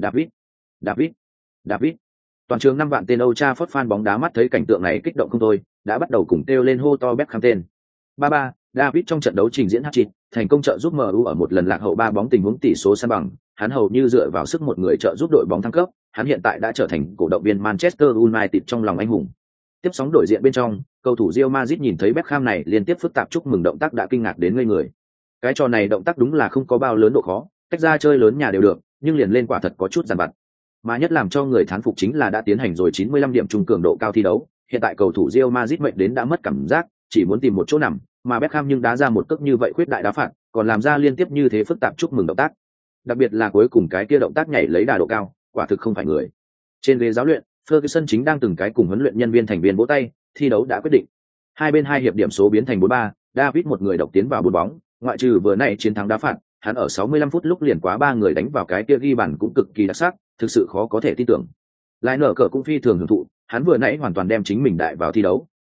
David. Toàn trường 5 vạn tên Old Trafford fan bóng đá mắt thấy cảnh tượng này kích động không thôi, đã bắt đầu cùng kêu lên hô to Beckham tên. 3-3, David trong trận đấu trình diễn hat-trick, thành công trợ giúp MU ở một lần lạc hậu 3 bóng tình huống tỷ số san bằng, hắn hầu như dựa vào sức một người trợ giúp đội bóng thăng cấp, hắn hiện tại đã trở thành cổ động viên Manchester United trong lòng anh hùng. Tiếp sóng đổi diện bên trong, cầu thủ Real Madrid nhìn thấy Beckham này liên tiếp phức tạp chúc mừng động tác đã kinh ngạc đến ngây người. Cái trò này động tác đúng là không có bao lớn độ khó, cách ra chơi lớn nhà đều được, nhưng liền lên quả thật có chút giàn vặt. Mà nhất làm cho người thán phục chính là đã tiến hành rồi 95 điểm trung cường độ cao thi đấu, hiện tại cầu thủ Real Madrid mệnh đến đã mất cảm giác, chỉ muốn tìm một chỗ nằm, mà Beckham nhưng đá ra một cước như vậy khuyết đại đá phạt, còn làm ra liên tiếp như thế phức tạp chúc mừng động tác. Đặc biệt là cuối cùng cái kia động tác nhảy lấy đà độ cao, quả thực không phải người. Trên ghế giáo luyện, Ferguson chính đang từng cái cùng huấn luyện nhân viên thành viên vỗ tay, thi đấu đã quyết định. Hai bên hai hiệp điểm số biến thành 4-3, David một người độc tiến vào bốn bóng, ngoại trừ vừa nãy chiến thắng đá phạt, hắn ở 65 phút lúc liền quá 3 người đánh vào cái kia ghi bàn cũng cực kỳ đặc sắc, thực sự khó có thể tin tưởng. Lại nở cờ cũng phi thường hưởng thụ, hắn vừa nãy hoàn toàn đem chính mình đại vào thi đấu,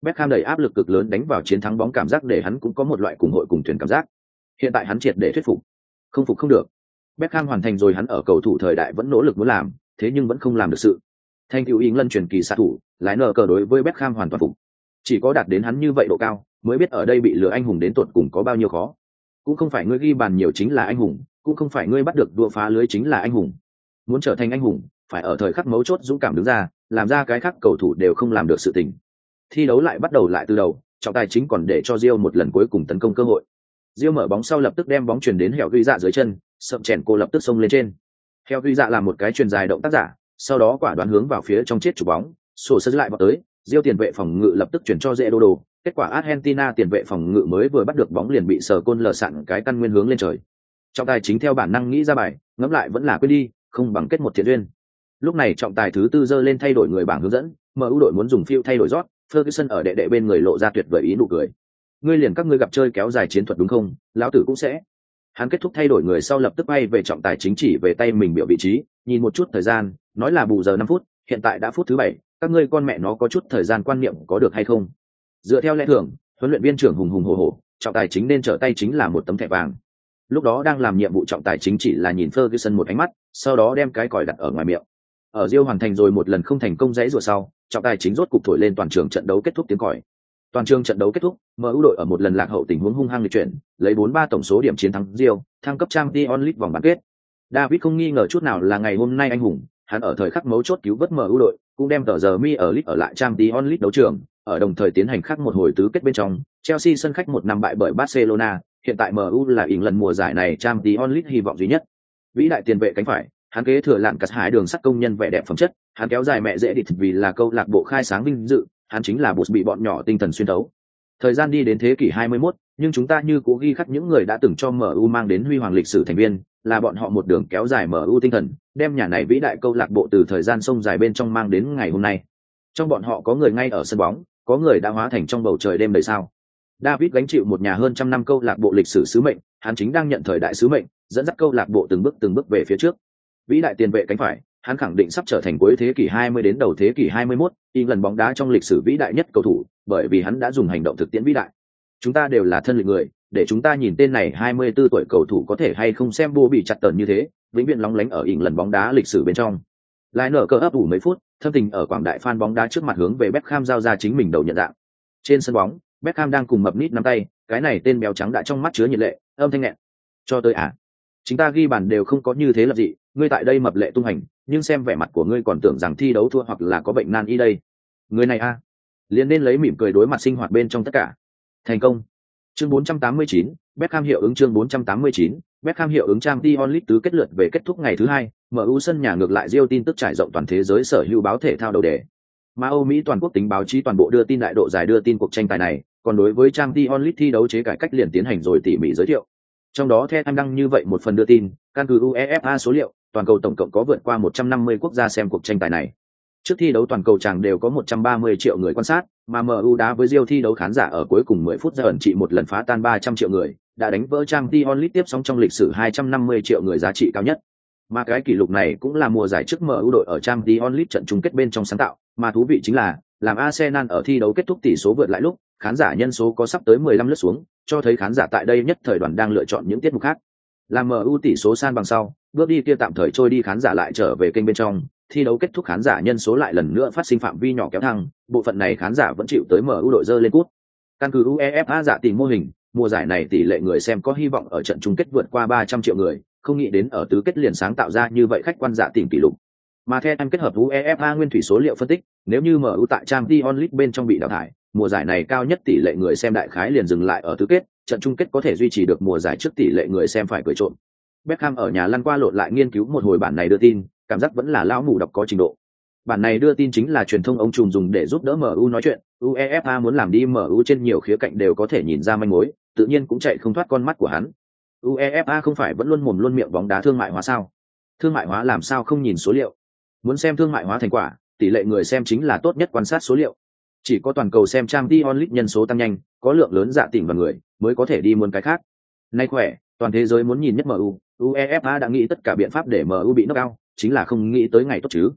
Beckham đầy áp lực cực lớn đánh vào chiến thắng bóng cảm giác để hắn cũng có một loại cùng hội cùng thuyền cảm giác. Hiện tại hắn triệt để thuyết phục. Không phục không được. Beckham hoàn thành rồi hắn ở cầu thủ thời đại vẫn nỗ lực muốn làm, thế nhưng vẫn không làm được sự. Thành tựu England truyền kỳ xạ thủ, lái nở cờ đối với Beckham hoàn toàn phục. Chỉ có đạt đến hắn như vậy độ cao, mới biết ở đây bị lừa anh hùng đến tột cùng có bao nhiêu khó. Cũng không phải ngươi ghi bàn nhiều chính là anh hùng, cũng không phải ngươi bắt được đua phá lưới chính là anh hùng. Muốn trở thành anh hùng, phải ở thời khắc mấu chốt dũng cảm đứng ra, làm ra cái khác cầu thủ đều không làm được sự tình. Thi đấu lại bắt đầu lại từ đầu, trọng tài chính còn để cho Real một lần cuối cùng tấn công cơ hội. Real mở bóng sau lập tức đem bóng chuyển đến Hẻo Ghi Dạ dưới chân, sậm chèn cô lập tức xông lên trên. Hẻo Ghi Dạ làm một cái chuyền dài động tác giả, sau đó quả đoán hướng vào phía trong chết chủ bóng, sổ sân lại vào tới, Real tiền vệ phòng ngự lập tức chuyển cho Dễ Đô Đồ, kết quả Argentina tiền vệ phòng ngự mới vừa bắt được bóng liền bị sờ côn lờ sạn cái căn nguyên hướng lên trời. Trọng tài chính theo bản năng nghĩ ra bài, ngẫm lại vẫn là quên đi, không bằng kết một thiện duyên. Lúc này trọng tài thứ tư giơ lên thay đổi người bảng hướng dẫn, MU đội muốn dùng phiêu thay đổi rót, Ferguson ở đệ bên người lộ ra tuyệt vời ý nụ cười. Ngươi liền các ngươi gặp chơi kéo dài chiến thuật đúng không? Lão tử cũng sẽ. Hắn kết thúc thay đổi người sau lập tức bay về trọng tài chính chỉ về tay mình biểu vị trí, nhìn một chút thời gian, nói là bù giờ 5 phút, hiện tại đã phút thứ 7, các ngươi con mẹ nó có chút thời gian quan niệm có được hay không? Dựa theo lẽ thường, huấn luyện viên trưởng hùng hùng hổ hổ, trọng tài chính nên trở tay chính là một tấm thẻ vàng. Lúc đó đang làm nhiệm vụ trọng tài chính chỉ là nhìn Ferguson một ánh mắt, sau đó đem cái còi đặt ở ngoài miệng. Ở Rio hoàn thành rồi một lần không thành công dãy rủa sau, trọng tài chính rốt cục thổi lên toàn trường trận đấu kết thúc tiếng còi. Toàn trường trận đấu kết thúc, MU đội ở một lần lạc hậu tình huống hung hăng lịch chuyển, lấy 4-3 tổng số điểm chiến thắng Rio, thăng cấp Champions League vòng bán kết. David không nghi ngờ chút nào là ngày hôm nay anh hùng, hắn ở thời khắc mấu chốt cứu vớt MU đội, cũng đem tờ giờ mi ở League ở lại Champions League đấu trường, ở đồng thời tiến hành khác một hồi tứ kết bên trong, Chelsea sân khách 1 năm bại bởi Barcelona, hiện tại MU là ỉn lần mùa giải này Champions League hy vọng duy nhất. Vĩ đại tiền vệ cánh phải, hắn kế thừa lạn cắt hải đường sắt công nhân vẻ đẹp phẩm chất, hắn kéo dài mẹ dễ địt vì là câu lạc bộ khai sáng vinh dự, hắn chính là bột bị bọn nhỏ tinh thần xuyên thấu. Thời gian đi đến thế kỷ 21, nhưng chúng ta như cố ghi khắc những người đã từng cho MU mang đến huy hoàng lịch sử thành viên, là bọn họ một đường kéo dài MU tinh thần, đem nhà này vĩ đại câu lạc bộ từ thời gian sông dài bên trong mang đến ngày hôm nay. Trong bọn họ có người ngay ở sân bóng, có người đã hóa thành trong bầu trời đêm đầy sao. David gánh chịu một nhà hơn trăm năm câu lạc bộ lịch sử sứ mệnh, hắn chính đang nhận thời đại sứ mệnh, dẫn dắt câu lạc bộ từng bước về phía trước. Vĩ đại tiền vệ cánh phải, hắn khẳng định sắp trở thành cuối thế kỷ 20 đến đầu thế kỷ 21, lần bóng đá trong lịch sử vĩ đại nhất cầu thủ, bởi vì hắn đã dùng hành động thực tiễn vĩ đại. Chúng ta đều là thân lịch người, để chúng ta nhìn tên này 24 tuổi cầu thủ có thể hay không xem bô bị chặt tần như thế, vĩnh viễn lóng lánh ở lần bóng đá lịch sử bên trong. Lại nở cờ ấp ủ mấy phút, thâm tình ở quảng đại fan bóng đá trước mặt hướng về Beckham giao ra chính mình đầu nhận dạng. Trên sân bóng, Beckham đang cùng mập nít nắm tay, cái này tên béo trắng đã trong mắt chứa nhiệt lệ, âm thanh nghẹn. Cho tới à? Chúng ta ghi bàn đều không có như thế là gì, ngươi tại đây mập lệ tung hành, nhưng xem vẻ mặt của ngươi còn tưởng rằng thi đấu thua hoặc là có bệnh nan y đây. Người này a, liền nên lấy mỉm cười đối mặt sinh hoạt bên trong tất cả. Thành công. Chương 489, Beckham hiệu ứng chương 489, Beckham hiệu ứng Champions League tứ kết lượt về kết thúc ngày thứ hai, MU sân nhà ngược lại Rio tin tức trải rộng toàn thế giới sở hữu báo thể thao đầu đề. Mà Âu Mỹ toàn quốc tính báo chí toàn bộ đưa tin đại độ dài đưa tin cuộc tranh tài này, còn đối với Champions League thi đấu chế cải cách liền tiến hành rồi tỉ mỉ giới thiệu. Trong đó The Times đăng như vậy một phần đưa tin, căn cứ UEFA số liệu, toàn cầu tổng cộng có vượt qua 150 quốc gia xem cuộc tranh tài này. Trước thi đấu toàn cầu chàng đều có 130 triệu người quan sát, mà MU đá với Real thi đấu khán giả ở cuối cùng 10 phút ra ẩn trị một lần phá tan 300 triệu người, đã đánh vỡ Champions League tiếp sóng trong lịch sử 250 triệu người giá trị cao nhất. Mà cái kỷ lục này cũng là mùa giải trước MU đội ở Champions League trận chung kết bên trong sáng tạo, mà thú vị chính là, làm Arsenal ở thi đấu kết thúc tỷ số vượt lại lúc, khán giả nhân số có sắp tới 15 lướt xuống, cho thấy khán giả tại đây nhất thời đoàn đang lựa chọn những tiết mục khác. Làm MU tỷ số san bằng sau, bước đi kia tạm thời trôi đi khán giả lại trở về kênh bên trong, thi đấu kết thúc khán giả nhân số lại lần nữa phát sinh phạm vi nhỏ kéo thăng, bộ phận này khán giả vẫn chịu tới MU đội dơ lên cút. Căn cứ UEFA giả tìm mô hình, mùa giải này tỷ lệ người xem có hy vọng ở trận chung kết vượt qua 300 triệu người, không nghĩ đến ở tứ kết liền sáng tạo ra như vậy khách quan giả tìm kỷ lục. Mà theo em kết hợp UEFA nguyên thủy số liệu phân tích, nếu như MU tại Champions League bên trong bị đào thải, mùa giải này cao nhất tỷ lệ người xem đại khái liền dừng lại ở tứ kết, trận chung kết có thể duy trì được mùa giải trước tỷ lệ người xem phải cười trộm. Beckham ở nhà lăn qua lộn lại nghiên cứu một hồi bản này đưa tin, cảm giác vẫn là lão mù đọc có trình độ. Bản này đưa tin chính là truyền thông ông trùm dùng để giúp đỡ MU nói chuyện, UEFA muốn làm đi MU trên nhiều khía cạnh đều có thể nhìn ra manh mối, tự nhiên cũng chạy không thoát con mắt của hắn. UEFA không phải vẫn luôn mồm luôn miệng bóng đá thương mại hóa sao? Thương mại hóa làm sao không nhìn số liệu? Muốn xem thương mại hóa thành quả, tỷ lệ người xem chính là tốt nhất quan sát số liệu. Chỉ có toàn cầu xem Champions League nhân số tăng nhanh, có lượng lớn dạ tỉnh và người, mới có thể đi muốn cái khác. Nay khỏe, toàn thế giới muốn nhìn nhất MU, UEFA đã nghĩ tất cả biện pháp để MU bị knock out, chính là không nghĩ tới ngày tốt chứ.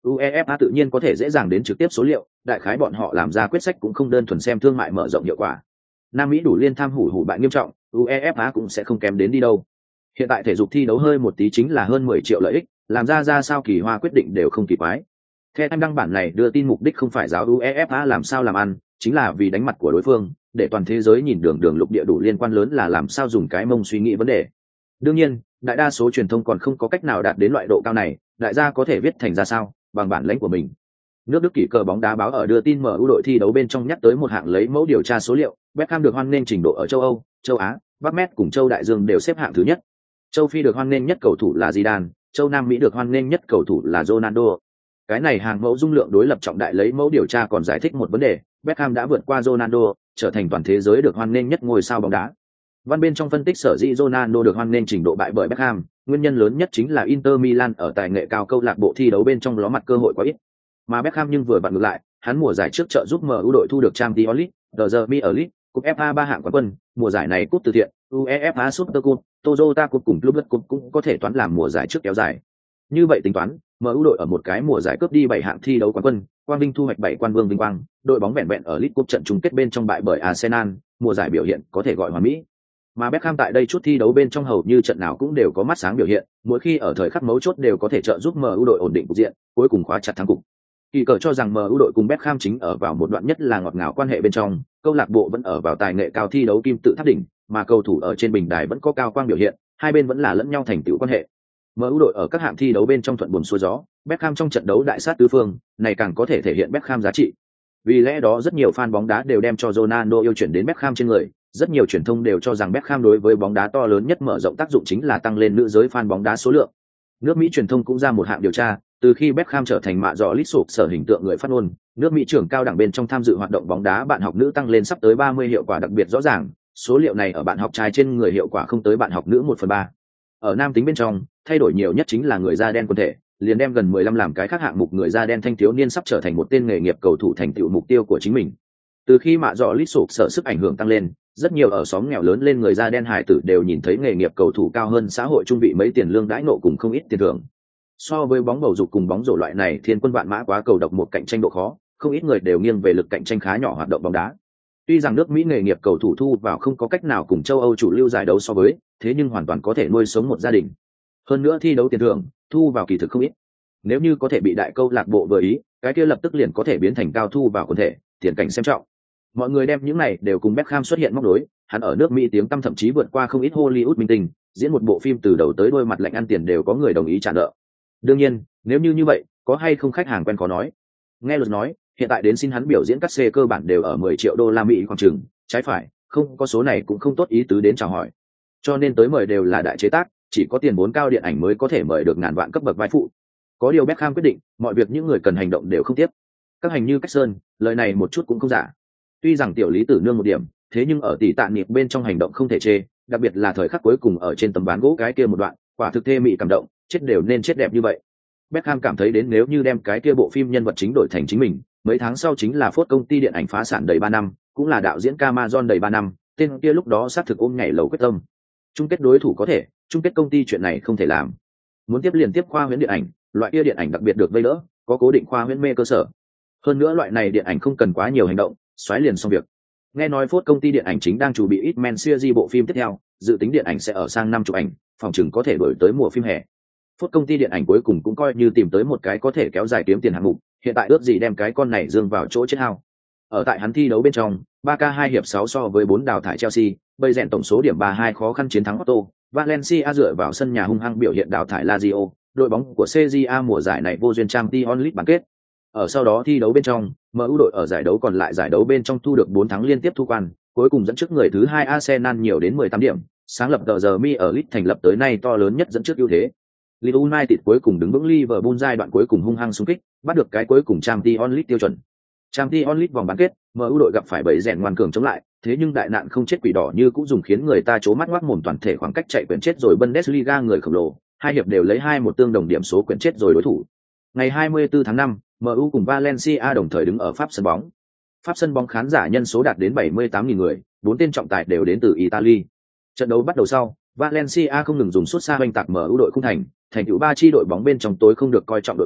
UEFA tự nhiên có thể dễ dàng đến trực tiếp số liệu, đại khái bọn họ làm ra quyết sách cũng không đơn thuần xem thương mại mở rộng hiệu quả. Nam Mỹ đủ liên tham hủ bại nghiêm trọng, UEFA cũng sẽ không kém đến đi đâu. Hiện tại thể dục thi đấu hơi một tí chính là hơn 10 triệu lợi ích, làm ra sao kỳ hoa quyết định đều không kỳ quái. Theo em đăng bản này đưa tin mục đích không phải giáo UEFA làm sao làm ăn, chính là vì đánh mặt của đối phương, để toàn thế giới nhìn đường lục địa đủ liên quan lớn là làm sao dùng cái mông suy nghĩ vấn đề. Đương nhiên, đại đa số truyền thông còn không có cách nào đạt đến loại độ cao này, đại gia có thể viết thành ra sao, bằng bản lĩnh của mình. Nước Đức kỷ cờ bóng đá báo ở đưa tin MU đội thi đấu bên trong nhắc tới một hạng lấy mẫu điều tra số liệu, Beckham được hoan nghênh trình độ ở châu Âu, châu Á, Bắc Met cùng châu Đại Dương đều xếp hạng thứ nhất. Châu Phi được hoan nghênh nhất cầu thủ là Zidane, châu Nam Mỹ được hoan nghênh nhất cầu thủ là Ronaldo. Cái này hàng mẫu dung lượng đối lập trọng đại lấy mẫu điều tra còn giải thích một vấn đề, Beckham đã vượt qua Ronaldo, trở thành toàn thế giới được hoan nghênh nhất ngôi sao bóng đá. Văn bên trong phân tích sở dĩ Ronaldo được hoan nghênh trình độ bại bởi Beckham, nguyên nhân lớn nhất chính là Inter Milan ở tài nghệ cao câu lạc bộ thi đấu bên trong ló mặt cơ hội quá ít. Mà Beckham nhưng vừa vặn ngược lại, hắn mùa giải trước trợ giúp MU đội thu được Champions League, The Premier League, cúp FA 3 hạng quán quân, mùa giải này cúp từ thiện, UEFA Super Cup, Toyota Cup cùng Club Cup cũng có thể toán làm mùa giải trước kéo dài. Như vậy tính toán, MU đội ở một cái mùa giải cướp đi 7 hạng thi đấu quán quân, Quang Vinh thu hoạch 7 quan vương vinh quang, đội bóng vẹn vẹn ở League Cup trận chung kết bên trong bại bởi Arsenal, mùa giải biểu hiện có thể gọi hoàn mỹ. Mà Beckham tại đây chút thi đấu bên trong hầu như trận nào cũng đều có mắt sáng biểu hiện, mỗi khi ở thời khắc mấu chốt đều có thể trợ giúp MU đội ổn định cục diện, cuối cùng khóa chặt thắng cục. Kỳ cờ cho rằng MU đội cùng Beckham chính ở vào một đoạn nhất là ngọt ngào quan hệ bên trong, câu lạc bộ vẫn ở vào tài nghệ cao thi đấu kim tự tháp đỉnh, mà cầu thủ ở trên bình đài vẫn có cao quang biểu hiện, hai bên vẫn là lẫn nhau thành tựu quan hệ. MU đội ở các hạng thi đấu bên trong thuận buồm xuôi gió, Beckham trong trận đấu đại sát tứ phương, này càng có thể thể hiện Beckham giá trị. Vì lẽ đó rất nhiều fan bóng đá đều đem cho Ronaldo yêu chuyển đến Beckham trên người, rất nhiều truyền thông đều cho rằng Beckham đối với bóng đá to lớn nhất mở rộng tác dụng chính là tăng lên nữ giới fan bóng đá số lượng. Nước Mỹ truyền thông cũng ra một hạng điều tra, từ khi Beckham trở thành mạ dọ lít sụp sở hình tượng người phát ngôn, nước Mỹ trưởng cao đẳng bên trong tham dự hoạt động bóng đá bạn học nữ tăng lên sắp tới 30 hiệu quả đặc biệt rõ ràng, số liệu này ở bạn học trai trên người hiệu quả không tới bạn học nữ 1/3. Ở nam tính bên trong, thay đổi nhiều nhất chính là người da đen quần thể, liền đem gần 15 làm cái khác hạng mục người da đen thanh thiếu niên sắp trở thành một tên nghề nghiệp cầu thủ thành tựu mục tiêu của chính mình. Từ khi mạ dọ lít sụp sở sức ảnh hưởng tăng lên, rất nhiều ở xóm nghèo lớn lên người da đen hải tử đều nhìn thấy nghề nghiệp cầu thủ cao hơn xã hội trung vị mấy tiền lương đãi nộ cùng không ít tiền thưởng. So với bóng bầu dục cùng bóng rổ loại này thiên quân vạn mã quá cầu độc một cạnh tranh độ khó, không ít người đều nghiêng về lực cạnh tranh khá nhỏ hoạt động bóng đá. Tuy rằng nước Mỹ nghề nghiệp cầu thủ thu vào không có cách nào cùng châu Âu chủ lưu giải đấu so với, thế nhưng hoàn toàn có thể nuôi sống một gia đình. Hơn nữa thi đấu tiền thưởng, thu vào kỳ thực không ít. Nếu như có thể bị đại câu lạc bộ vừa ý, cái kia lập tức liền có thể biến thành cao thu vào quần thể, tiền cảnh xem trọng. Mọi người đem những này đều cùng Beckham xuất hiện móc đối, hắn ở nước Mỹ tiếng tăm thậm chí vượt qua không ít Hollywood minh tinh, diễn một bộ phim từ đầu tới đuôi mặt lạnh ăn tiền đều có người đồng ý trả nợ. Đương nhiên, nếu như vậy, có hay không khách hàng quen khó nói. Nghe luật nói, hiện tại đến xin hắn biểu diễn cắt xê cơ bản đều ở 10 triệu đô la Mỹ khoảng chừng, trái phải, không có số này cũng không tốt ý tứ đến chào hỏi. Cho nên tới mời đều là đại chế tác, chỉ có tiền vốn cao điện ảnh mới có thể mời được ngàn vạn cấp bậc vai phụ. Có điều Beckham quyết định, mọi việc những người cần hành động đều không tiếp. Các hành như cách sơn, lời này một chút cũng không giả. Tuy rằng tiểu lý tử nương một điểm, thế nhưng ở tỷ tạ niệm bên trong hành động không thể chê, đặc biệt là thời khắc cuối cùng ở trên tấm ván gỗ cái kia một đoạn, quả thực thê mị cảm động, chết đều nên chết đẹp như vậy. Beckham cảm thấy đến nếu như đem cái kia bộ phim nhân vật chính đổi thành chính mình, mấy tháng sau chính là phốt công ty điện ảnh phá sản đầy 3 năm, cũng là đạo diễn Amazon đầy 3 năm, tên kia lúc đó xác thực ôm nhảy lầu quyết tâm. Chung kết đối thủ có thể, chung kết công ty chuyện này không thể làm. Muốn tiếp liên tiếp khoa huyễn điện ảnh, loại kia điện ảnh đặc biệt được vây đỡ, có cố định khoa huyễn mê cơ sở. Hơn nữa loại này điện ảnh không cần quá nhiều hành động, xoáy liền xong việc. Nghe nói phốt công ty điện ảnh chính đang chuẩn bị Hitman series bộ phim tiếp theo, dự tính điện ảnh sẽ ở sang năm chụp ảnh, phòng chừng có thể đổi tới mùa phim hè. Phốt công ty điện ảnh cuối cùng cũng coi như tìm tới một cái có thể kéo dài kiếm tiền hạng mục, hiện tại ước gì đem cái con này dương vào chỗ chết hao. Ở tại hắn thi đấu bên trong, Barca 2 hiệp 6 so với 4 đào thải Chelsea, bây rèn tổng số điểm 3-2 khó khăn chiến thắng Porto, Valencia dựa vào sân nhà hung hăng biểu hiện đào thải Lazio, đội bóng của CJA mùa giải này vô duyên Champions League bán kết. Ở sau đó thi đấu bên trong, MU đội ở giải đấu còn lại giải đấu bên trong thu được 4 thắng liên tiếp thu quan, cuối cùng dẫn trước người thứ 2 Arsenal nhiều đến 18 điểm, sáng lập tờ giờ mi ở League thành lập tới nay to lớn nhất dẫn trước ưu thế. Leeds United cuối cùng đứng vững Liverpool giai đoạn cuối cùng hung hăng xung kích, bắt được cái cuối cùng Champions League tiêu chuẩn. Champions League vòng bán kết, MU đội gặp phải bầy rèn ngoan cường chống lại, thế nhưng đại nạn không chết quỷ đỏ như cũng dùng khiến người ta chố mắt ngoác mồm toàn thể khoảng cách chạy quyển chết rồi Bundesliga người khổng lồ, hai hiệp đều lấy 2-1 tương đồng điểm số quyển chết rồi đối thủ. Ngày 24 tháng 5, MU cùng Valencia đồng thời đứng ở Pháp sân bóng. Pháp sân bóng khán giả nhân số đạt đến 78.000 người, 4 tên trọng tài đều đến từ Italy. Trận đấu bắt đầu sau, Valencia không ngừng dùng sút xa hoành tạc MU đội khung thành tựu 3 chi đội bóng bên trong tối không được coi trọng đội bóng,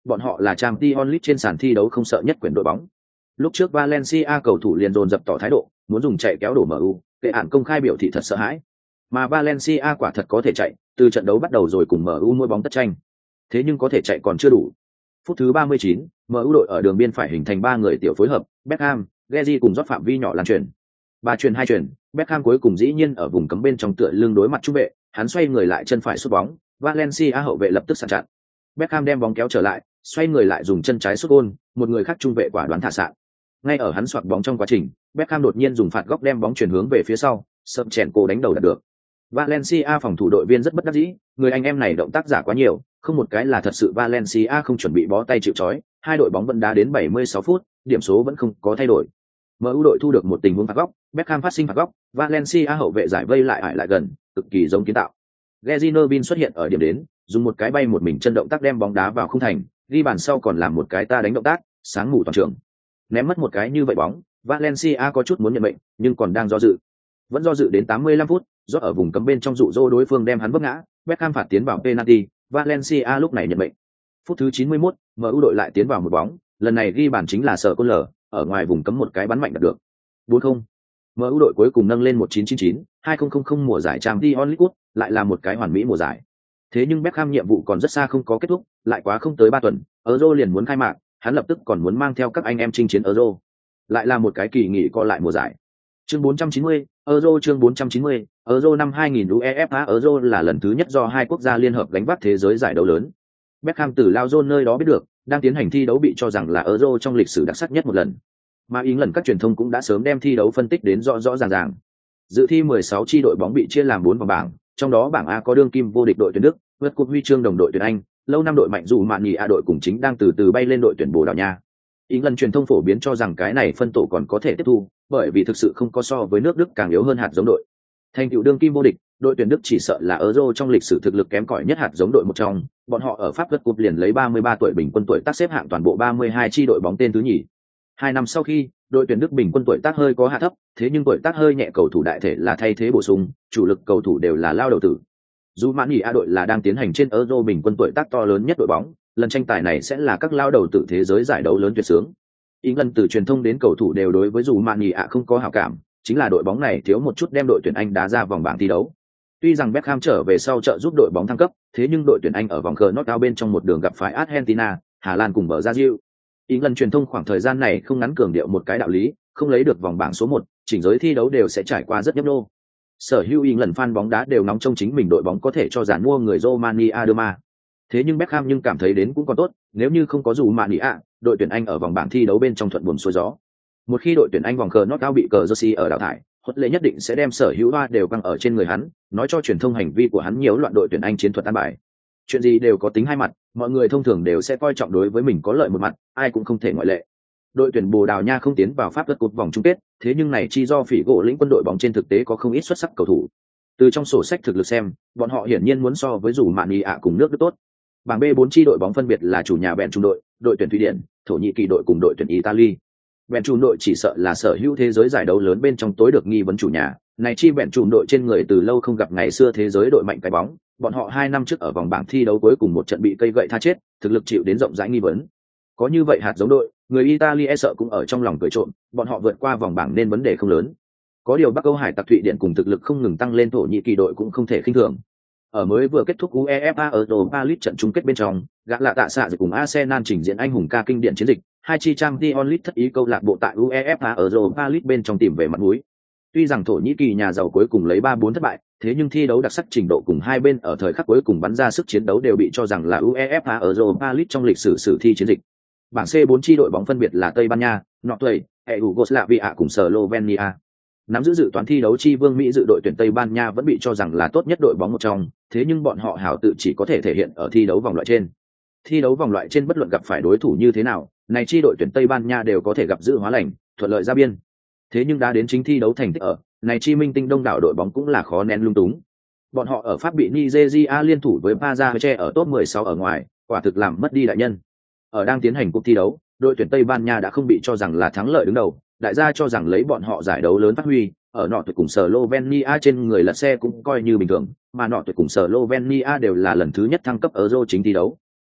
bọn họ là Champions League trên sàn thi đấu không sợ nhất quyền đội bóng. Lúc trước Valencia cầu thủ liền dồn dập tỏ thái độ, muốn dùng chạy kéo đổ MU, kệ ản công khai biểu thị thật sợ hãi. Mà Valencia quả thật có thể chạy, từ trận đấu bắt đầu rồi cùng MU mỗi bóng tất tranh. Thế nhưng có thể chạy còn chưa đủ. Phút thứ 39, MU đội ở đường biên phải hình thành 3 người tiểu phối hợp, Beckham, Gezi cùng rót phạm vi nhỏ lan truyền. 3 truyền 2 truyền, Beckham cuối cùng dĩ nhiên ở vùng cấm bên trong tựa lưng đối mặt trung vệ, hắn xoay người lại chân phải sút bóng, Valencia hậu vệ lập tức sạn chặn. Beckham đem bóng kéo trở lại, xoay người lại dùng chân trái sút gôn, một người khác trung vệ quả đoán thả sạn. Ngay ở hắn xoạc bóng trong quá trình, Beckham đột nhiên dùng phạt góc đem bóng chuyển hướng về phía sau, sập chèn cô đánh đầu đạt được. Valencia phòng thủ đội viên rất bất đắc dĩ, người anh em này động tác giả quá nhiều, không một cái là thật sự Valencia không chuẩn bị bó tay chịu trói, hai đội bóng vẫn đá đến 76 phút, điểm số vẫn không có thay đổi. MU đội thu được một tình huống phạt góc, Beckham phát sinh phạt góc, Valencia hậu vệ giải vây lại ải lại gần, cực kỳ giống kiến tạo. Gezinovin xuất hiện ở điểm đến, dùng một cái bay một mình chân động tác đem bóng đá vào khung thành, ghi bàn sau còn làm một cái ta đánh động tác, sáng ngủ toàn trường. Ném mất một cái như vậy bóng, Valencia có chút muốn nhận mệnh, nhưng còn đang do dự. Vẫn do dự đến 85 phút, rót ở vùng cấm bên trong dụ dỗ đối phương đem hắn vấp ngã, Beckham phạt tiến vào penalty, Valencia lúc này nhận mệnh. Phút thứ 91, MU đội lại tiến vào một bóng, lần này ghi bàn chính là Sở Côn Lở, ở ngoài vùng cấm một cái bắn mạnh đạt được. 4-0. MU đội cuối cùng nâng lên 1999, 2000 mùa giải Champions League, lại là một cái hoàn mỹ mùa giải. Thế nhưng Beckham nhiệm vụ còn rất xa không có kết thúc, lại quá không tới 3 tuần, Euro liền muốn khai mạc, hắn lập tức còn muốn mang theo các anh em chinh chiến Euro. Lại là một cái kỳ nghỉ co lại mùa giải. Chương 490, Euro chương 490, Euro năm 2000 UEFA Euro là lần thứ nhất do hai quốc gia liên hợp gánh vác thế giới giải đấu lớn. Beckham từ Lao Zone nơi đó biết được, đang tiến hành thi đấu bị cho rằng là Euro trong lịch sử đặc sắc nhất một lần. Mà ý lần các truyền thông cũng đã sớm đem thi đấu phân tích đến rõ rõ ràng ràng. Dự thi 16 chi đội bóng bị chia làm 4 vòng bảng, trong đó bảng A có đương kim vô địch đội tuyển Đức, vượt cúp huy chương đồng đội tuyển Anh, lâu năm đội mạnh dù mạn nhì A đội cùng chính đang từ từ bay lên đội tuyển Bồ Đào Nha. Ý lần truyền thông phổ biến cho rằng cái này phân tổ còn có thể tiếp thu, bởi vì thực sự không có so với nước Đức càng yếu hơn hạt giống đội. Thành tựu đương kim vô địch, đội tuyển Đức chỉ sợ là Euro trong lịch sử thực lực kém cỏi nhất hạt giống đội một trong, bọn họ ở Pháp vượt cúp liền lấy 33 tuổi bình quân tuổi tác xếp hạng toàn bộ 32 chi đội bóng tên thứ nhì. 2 năm sau khi, đội tuyển Đức bình quân tuổi tác hơi có hạ thấp, thế nhưng tuổi tác hơi nhẹ cầu thủ đại thể là thay thế bổ sung, chủ lực cầu thủ đều là lao đầu tử. Dù Mạn Nghị A đội là đang tiến hành trên Euro bình quân tuổi tác to lớn nhất đội bóng, lần tranh tài này sẽ là các lao đầu tử thế giới giải đấu lớn tuyệt sướng. England từ truyền thông đến cầu thủ đều đối với Dù Mạn Nghị A không có hảo cảm, chính là đội bóng này thiếu một chút đem đội tuyển Anh đá ra vòng bảng thi đấu. Tuy rằng Beckham trở về sau trợ giúp đội bóng thăng cấp, thế nhưng đội tuyển Anh ở vòng knockout bên trong một đường gặp phải Argentina, Hà Lan cùng Brazil. England truyền thông khoảng thời gian này không ngắn cường điệu một cái đạo lý, không lấy được vòng bảng số 1, chỉnh giới thi đấu đều sẽ trải qua rất nhấp nhô. Sở hữu England fan bóng đá đều nóng trong chính mình đội bóng có thể cho giàn mua người Romania Derma. Thế nhưng Beckham nhưng cảm thấy đến cũng còn tốt, nếu như không có dù Mania, đội tuyển Anh ở vòng bảng thi đấu bên trong thuận buồm xuôi gió. Một khi đội tuyển Anh vòng knockout bị cờ Jersey ở đào thải, Huấn lệ nhất định sẽ đem sở hữu hoa đều căng ở trên người hắn, nói cho truyền thông hành vi của hắn nhiễu loạn đội tuyển Anh chiến thuật an bài. Chuyện gì đều có tính hai mặt, mọi người thông thường đều sẽ coi trọng đối với mình có lợi một mặt, ai cũng không thể ngoại lệ. Đội tuyển Bồ Đào Nha không tiến vào Pháp vượt cúp vòng chung kết, thế nhưng này chi do phỉ gỗ lĩnh quân đội bóng trên thực tế có không ít xuất sắc cầu thủ. Từ trong sổ sách thực lực xem, bọn họ hiển nhiên muốn so với dù Mạn Nghị ạ cùng nước Đức tốt. Bảng B 4 chi đội bóng phân biệt là chủ nhà bèn trung đội, đội tuyển Thụy Điển, Thổ Nhĩ Kỳ đội cùng đội tuyển Italy. Bèn trung đội chỉ sợ là sở hữu thế giới giải đấu lớn bên trong tối được nghi vấn chủ nhà, này chi bèn trung đội trên người từ lâu không gặp ngày xưa thế giới đội mạnh cái bóng, bọn họ 2 năm trước ở vòng bảng thi đấu cuối cùng một trận bị cây gậy tha chết, thực lực chịu đến rộng rãi nghi vấn. Có như vậy hạt giống đội, người Italy e sợ cũng ở trong lòng cười trộm, bọn họ vượt qua vòng bảng nên vấn đề không lớn. Có điều Bắc Âu Hải tặc Thụy Điển cùng thực lực không ngừng tăng lên, Thổ Nhĩ Kỳ đội cũng không thể khinh thường. Ở mới vừa kết thúc UEFA Europa League trận chung kết bên trong, gã lạ tạ xạ cùng Arsenal trình diễn anh hùng ca kinh điển chiến dịch, hai chi Champions League thất ý câu lạc bộ tại UEFA Europa League bên trong tìm về mặt mũi. Tuy rằng Thổ Nhĩ Kỳ nhà giàu cuối cùng lấy 3-4 thất bại, thế nhưng thi đấu đặc sắc trình độ cùng hai bên ở thời khắc cuối cùng bắn ra sức chiến đấu đều bị cho rằng là UEFA Europa League trong lịch sử sử thi chiến dịch. Bảng C 4 chi đội bóng phân biệt là Tây Ban Nha, Norway, Yugoslavia cùng Slovenia. Nắm giữ dự toán thi đấu chi vương Mỹ dự đội tuyển Tây Ban Nha vẫn bị cho rằng là tốt nhất đội bóng một trong, thế nhưng bọn họ hảo tự chỉ có thể thể hiện ở thi đấu vòng loại trên. Thi đấu vòng loại trên bất luận gặp phải đối thủ như thế nào, này chi đội tuyển Tây Ban Nha đều có thể gặp dự hóa lành, thuận lợi ra biên. Thế nhưng đã đến chính thi đấu thành tích ở, này chi minh tinh đông đảo đội bóng cũng là khó nén lung túng. Bọn họ ở Pháp bị Nigeria liên thủ với Paraguay ở top 16 ở ngoài, quả thực làm mất đi đại nhân. Ở đang tiến hành cuộc thi đấu, đội tuyển Tây Ban Nha đã không bị cho rằng là thắng lợi đứng đầu, đại gia cho rằng lấy bọn họ giải đấu lớn phát huy, ở nọ tuyệt cùng Slovenia trên người lật xe cũng coi như bình thường, mà nọ tuyệt cùng Slovenia đều là lần thứ nhất thăng cấp Euro chính thi đấu.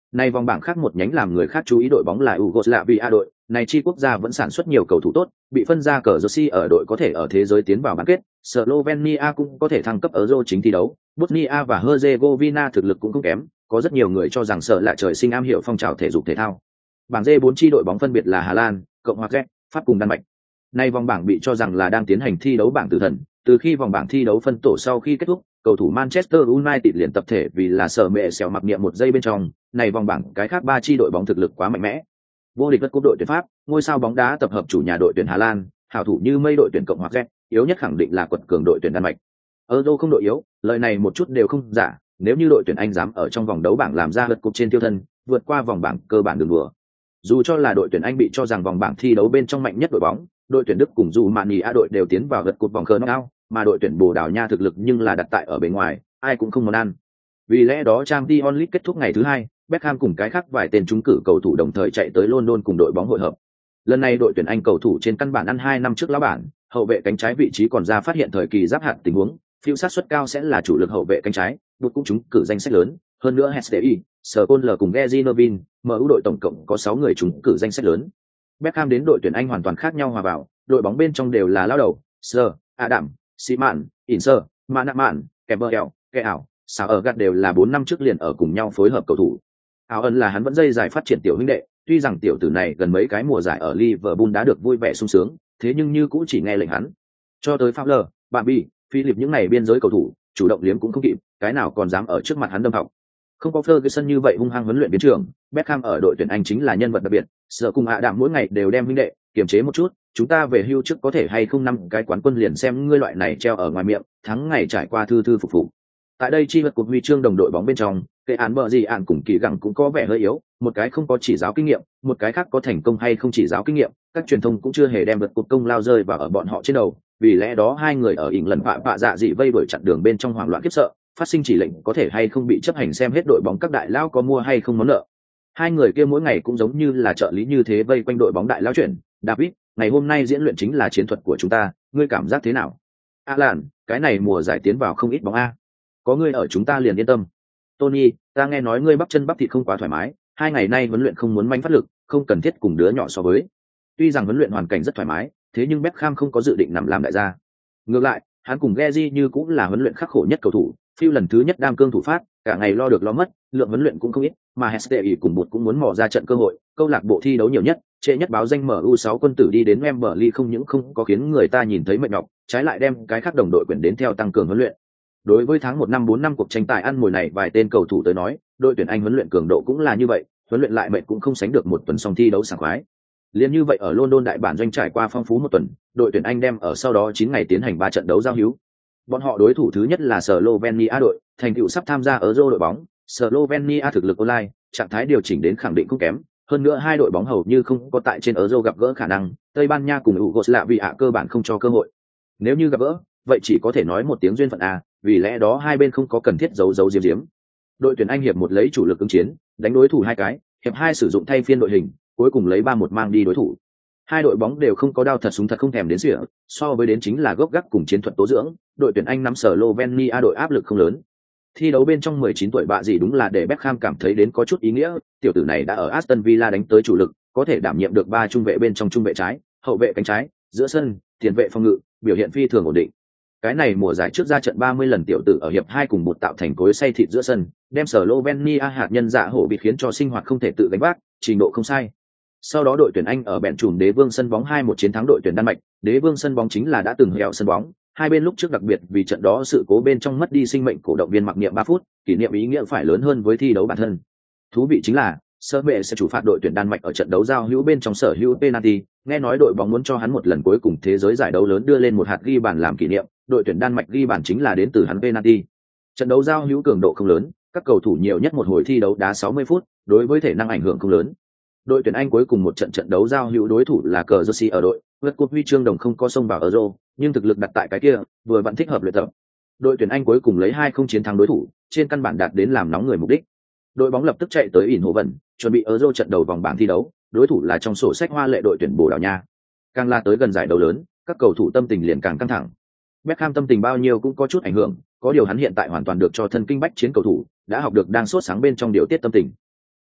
Nay vòng bảng khác một nhánh làm người khác chú ý đội bóng là Yugoslavia đội, này chi quốc gia vẫn sản xuất nhiều cầu thủ tốt, bị phân ra cờ Jersey ở đội có thể ở thế giới tiến vào bán kết, Slovenia cũng có thể thăng cấp Euro chính thi đấu, Bosnia và Herzegovina thực lực cũng không kém, có rất nhiều người cho rằng sợ là trời sinh am hiểu phong trào thể dục thể thao. Bảng D 4 chi đội bóng phân biệt là Hà Lan, Cộng hòa Czech, Pháp cùng Đan Mạch. Nay vòng bảng bị cho rằng là đang tiến hành thi đấu bảng tử thần, từ khi vòng bảng thi đấu phân tổ sau khi kết thúc, cầu thủ Manchester United liền tập thể vì là sở mẹ xèo mặc niệm một giây bên trong, này vòng bảng cái khác 3 chi đội bóng thực lực quá mạnh mẽ. Vô địch vật cúp đội tuyển Pháp, ngôi sao bóng đá tập hợp chủ nhà đội tuyển Hà Lan, hảo thủ như mây đội tuyển Cộng hòa Czech, yếu nhất khẳng định là quật cường đội tuyển Đan Mạch. Euro không đội yếu, lời này một chút đều không giả, nếu như đội tuyển Anh dám ở trong vòng đấu bảng làm ra vật cúp trên tiêu thân, vượt qua vòng bảng cơ bản đường đùa. Dù cho là đội tuyển Anh bị cho rằng vòng bảng thi đấu bên trong mạnh nhất đội bóng, đội tuyển Đức cùng dù Mani A đội đều tiến vào gật cột vòng knockout, mà đội tuyển Bồ Đào Nha thực lực nhưng là đặt tại ở bên ngoài, ai cũng không muốn ăn. Vì lẽ đó Champions League kết thúc ngày thứ hai, Beckham cùng cái khác vài tên trúng cử cầu thủ đồng thời chạy tới London cùng đội bóng hội hợp. Lần này đội tuyển Anh cầu thủ trên căn bản ăn 2 năm trước lá bản, hậu vệ cánh trái vị trí còn ra phát hiện thời kỳ giáp hạt tình huống, phiêu sát suất cao sẽ là chủ lực hậu vệ cánh trái, buộc cũng trúng cử danh sách lớn, hơn nữa HDI, Skolder cùng Gezi Novin, MU đội tổng cộng có 6 người trúng cử danh sách lớn. Beckham đến đội tuyển Anh hoàn toàn khác nhau hòa vào, đội bóng bên trong đều là lao đầu, Sir, Adam, Seaman, Inser, Manaman, Campbell, Keảo, Sao ở gạt đều là 4 năm trước liền ở cùng nhau phối hợp cầu thủ. Áo ẩn là hắn vẫn dây dài phát triển tiểu huynh đệ, tuy rằng tiểu tử này gần mấy cái mùa giải ở Liverpool đã được vui vẻ sung sướng, thế nhưng như cũng chỉ nghe lệnh hắn. Cho tới Fowler, Bambi, Philip những này biên giới cầu thủ, chủ động liếm cũng không kịp, cái nào còn dám ở trước mặt hắn đâm học. Không có Ferguson như vậy hung hăng huấn luyện biến trường, Beckham ở đội tuyển Anh chính là nhân vật đặc biệt, sợ cùng hạ đạm mỗi ngày đều đem huynh đệ, kiềm chế một chút, chúng ta về hưu trước có thể hay không 5 cái quán quân liền xem ngươi loại này treo ở ngoài miệng, thắng ngày trải qua thư thư phục phục. Tại đây chi vật cuộc huy chương đồng đội bóng bên trong, cái án bờ gì ạn cùng kỳ gẳng cũng có vẻ hơi yếu, một cái không có chỉ giáo kinh nghiệm, một cái khác có thành công hay không chỉ giáo kinh nghiệm, các truyền thông cũng chưa hề đem vật cuộc công lao rơi vào ở bọn họ trên đầu, vì lẽ đó hai người ở ỉn lần vạ dạ dị vây đuổi chặn đường bên trong hoảng loạn khiếp sợ, phát sinh chỉ lệnh có thể hay không bị chấp hành xem hết đội bóng các đại lao có mua hay không món nợ. Hai người kia mỗi ngày cũng giống như là trợ lý như thế vây quanh đội bóng đại lao chuyển. David, ngày hôm nay diễn luyện chính là chiến thuật của chúng ta, ngươi cảm giác thế nào? Alan, cái này mùa giải tiến vào không ít bóng a. Có ngươi ở chúng ta liền yên tâm. Tony, ta nghe nói ngươi bắp chân bắp thịt không quá thoải mái, 2 ngày nay huấn luyện không muốn manh phát lực, không cần thiết cùng đứa nhỏ so với. Tuy rằng huấn luyện hoàn cảnh rất thoải mái, thế nhưng Beckham không có dự định nằm làm đại gia. Ngược lại, hắn cùng Gezi như cũng là huấn luyện khắc khổ nhất cầu thủ, phiêu lần thứ nhất đam cương thủ phát, cả ngày lo được lo mất, lượng huấn luyện cũng không ít, mà Hestey cùng một cũng muốn mò ra trận cơ hội, câu lạc bộ thi đấu nhiều nhất, trễ nhất báo danh MU6 quân tử đi đến Wembley không những không có khiến người ta nhìn thấy mệt nhọc, trái lại đem cái khác đồng đội quyền đến theo tăng cường huấn luyện. Đối với tháng 1 năm 4 năm cuộc tranh tài ăn mồi này vài tên cầu thủ tới nói, đội tuyển Anh huấn luyện cường độ cũng là như vậy, huấn luyện lại mệt cũng không sánh được một tuần xong thi đấu sảng khoái. Liên như vậy ở London đại bản doanh trải qua phong phú một tuần, đội tuyển Anh đem ở sau đó 9 ngày tiến hành 3 trận đấu giao hữu. Bọn họ đối thủ thứ nhất là Slovenia đội, thành tựu sắp tham gia Euro đội bóng, Slovenia thực lực online, trạng thái điều chỉnh đến khẳng định không kém, hơn nữa hai đội bóng hầu như không có tại trên Euro gặp gỡ khả năng, Tây Ban Nha cùng Yugoslavia cơ bản không cho cơ hội. Nếu như gặp gỡ, vậy chỉ có thể nói một tiếng duyên phận a, vì lẽ đó hai bên không có cần thiết giấu giấu diếm diếm. Đội tuyển Anh hiệp 1 lấy chủ lực ứng chiến, đánh đối thủ 2 cái, hiệp 2 sử dụng thay phiên đội hình, cuối cùng lấy 3-1 mang đi đối thủ. Hai đội bóng đều không có đao thật súng thật không thèm đến sỉa, so với đến chính là gốc gác cùng chiến thuật tố dưỡng, đội tuyển Anh nắm Slovenia đội áp lực không lớn. Thi đấu bên trong 19 tuổi bạ gì đúng là để Beckham cảm thấy đến có chút ý nghĩa, tiểu tử này đã ở Aston Villa đánh tới chủ lực, có thể đảm nhiệm được 3 trung vệ bên trong trung vệ trái, hậu vệ cánh trái, giữa sân, tiền vệ phòng ngự, biểu hiện phi thường ổn định. Cái này mùa giải trước ra trận 30 lần tiểu tử ở hiệp 2 cùng một tạo thành cối xay thịt giữa sân, đem Slovenia hạt nhân dạ hổ bị khiến cho sinh hoạt không thể tự gánh vác, trình độ không sai. Sau đó đội tuyển Anh ở bèn chùm Đế Vương sân bóng 2-1 chiến thắng đội tuyển Đan Mạch, Đế Vương sân bóng chính là đã từng hẹo sân bóng, hai bên lúc trước đặc biệt vì trận đó sự cố bên trong mất đi sinh mệnh cổ động viên mặc niệm 3 phút, kỷ niệm ý nghĩa phải lớn hơn với thi đấu bản thân. Thú vị chính là, Sơ Bệ sẽ chủ phạt đội tuyển Đan Mạch ở trận đấu giao hữu bên trong sở hữu penalty, nghe nói đội bóng muốn cho hắn một lần cuối cùng thế giới giải đấu lớn đưa lên một hạt ghi bàn làm kỷ niệm, đội tuyển Đan Mạch ghi bàn chính là đến từ hắn penalty. Trận đấu giao hữu cường độ không lớn, các cầu thủ nhiều nhất một hồi thi đấu đá 60 phút, đối với thể năng ảnh hưởng không lớn. Đội tuyển Anh cuối cùng một trận đấu giao hữu đối thủ là cờ Jersey ở đội, vượt cúp huy chương đồng không có xông vào Euro, nhưng thực lực đặt tại cái kia, vừa vẫn thích hợp luyện tập. Đội tuyển Anh cuối cùng lấy 2-0 chiến thắng đối thủ, trên căn bản đạt đến làm nóng người mục đích. Đội bóng lập tức chạy tới ỉn hồ vần, chuẩn bị Euro trận đầu vòng bảng thi đấu, đối thủ là trong sổ sách hoa lệ đội tuyển Bồ Đào Nha. Càng la tới gần giải đấu lớn, các cầu thủ tâm tình liền càng căng thẳng. Beckham tâm tình bao nhiêu cũng có chút ảnh hưởng, có điều hắn hiện tại hoàn toàn được cho thân kinh bách chiến cầu thủ, đã học được đang sốt sáng bên trong điều tiết tâm tình.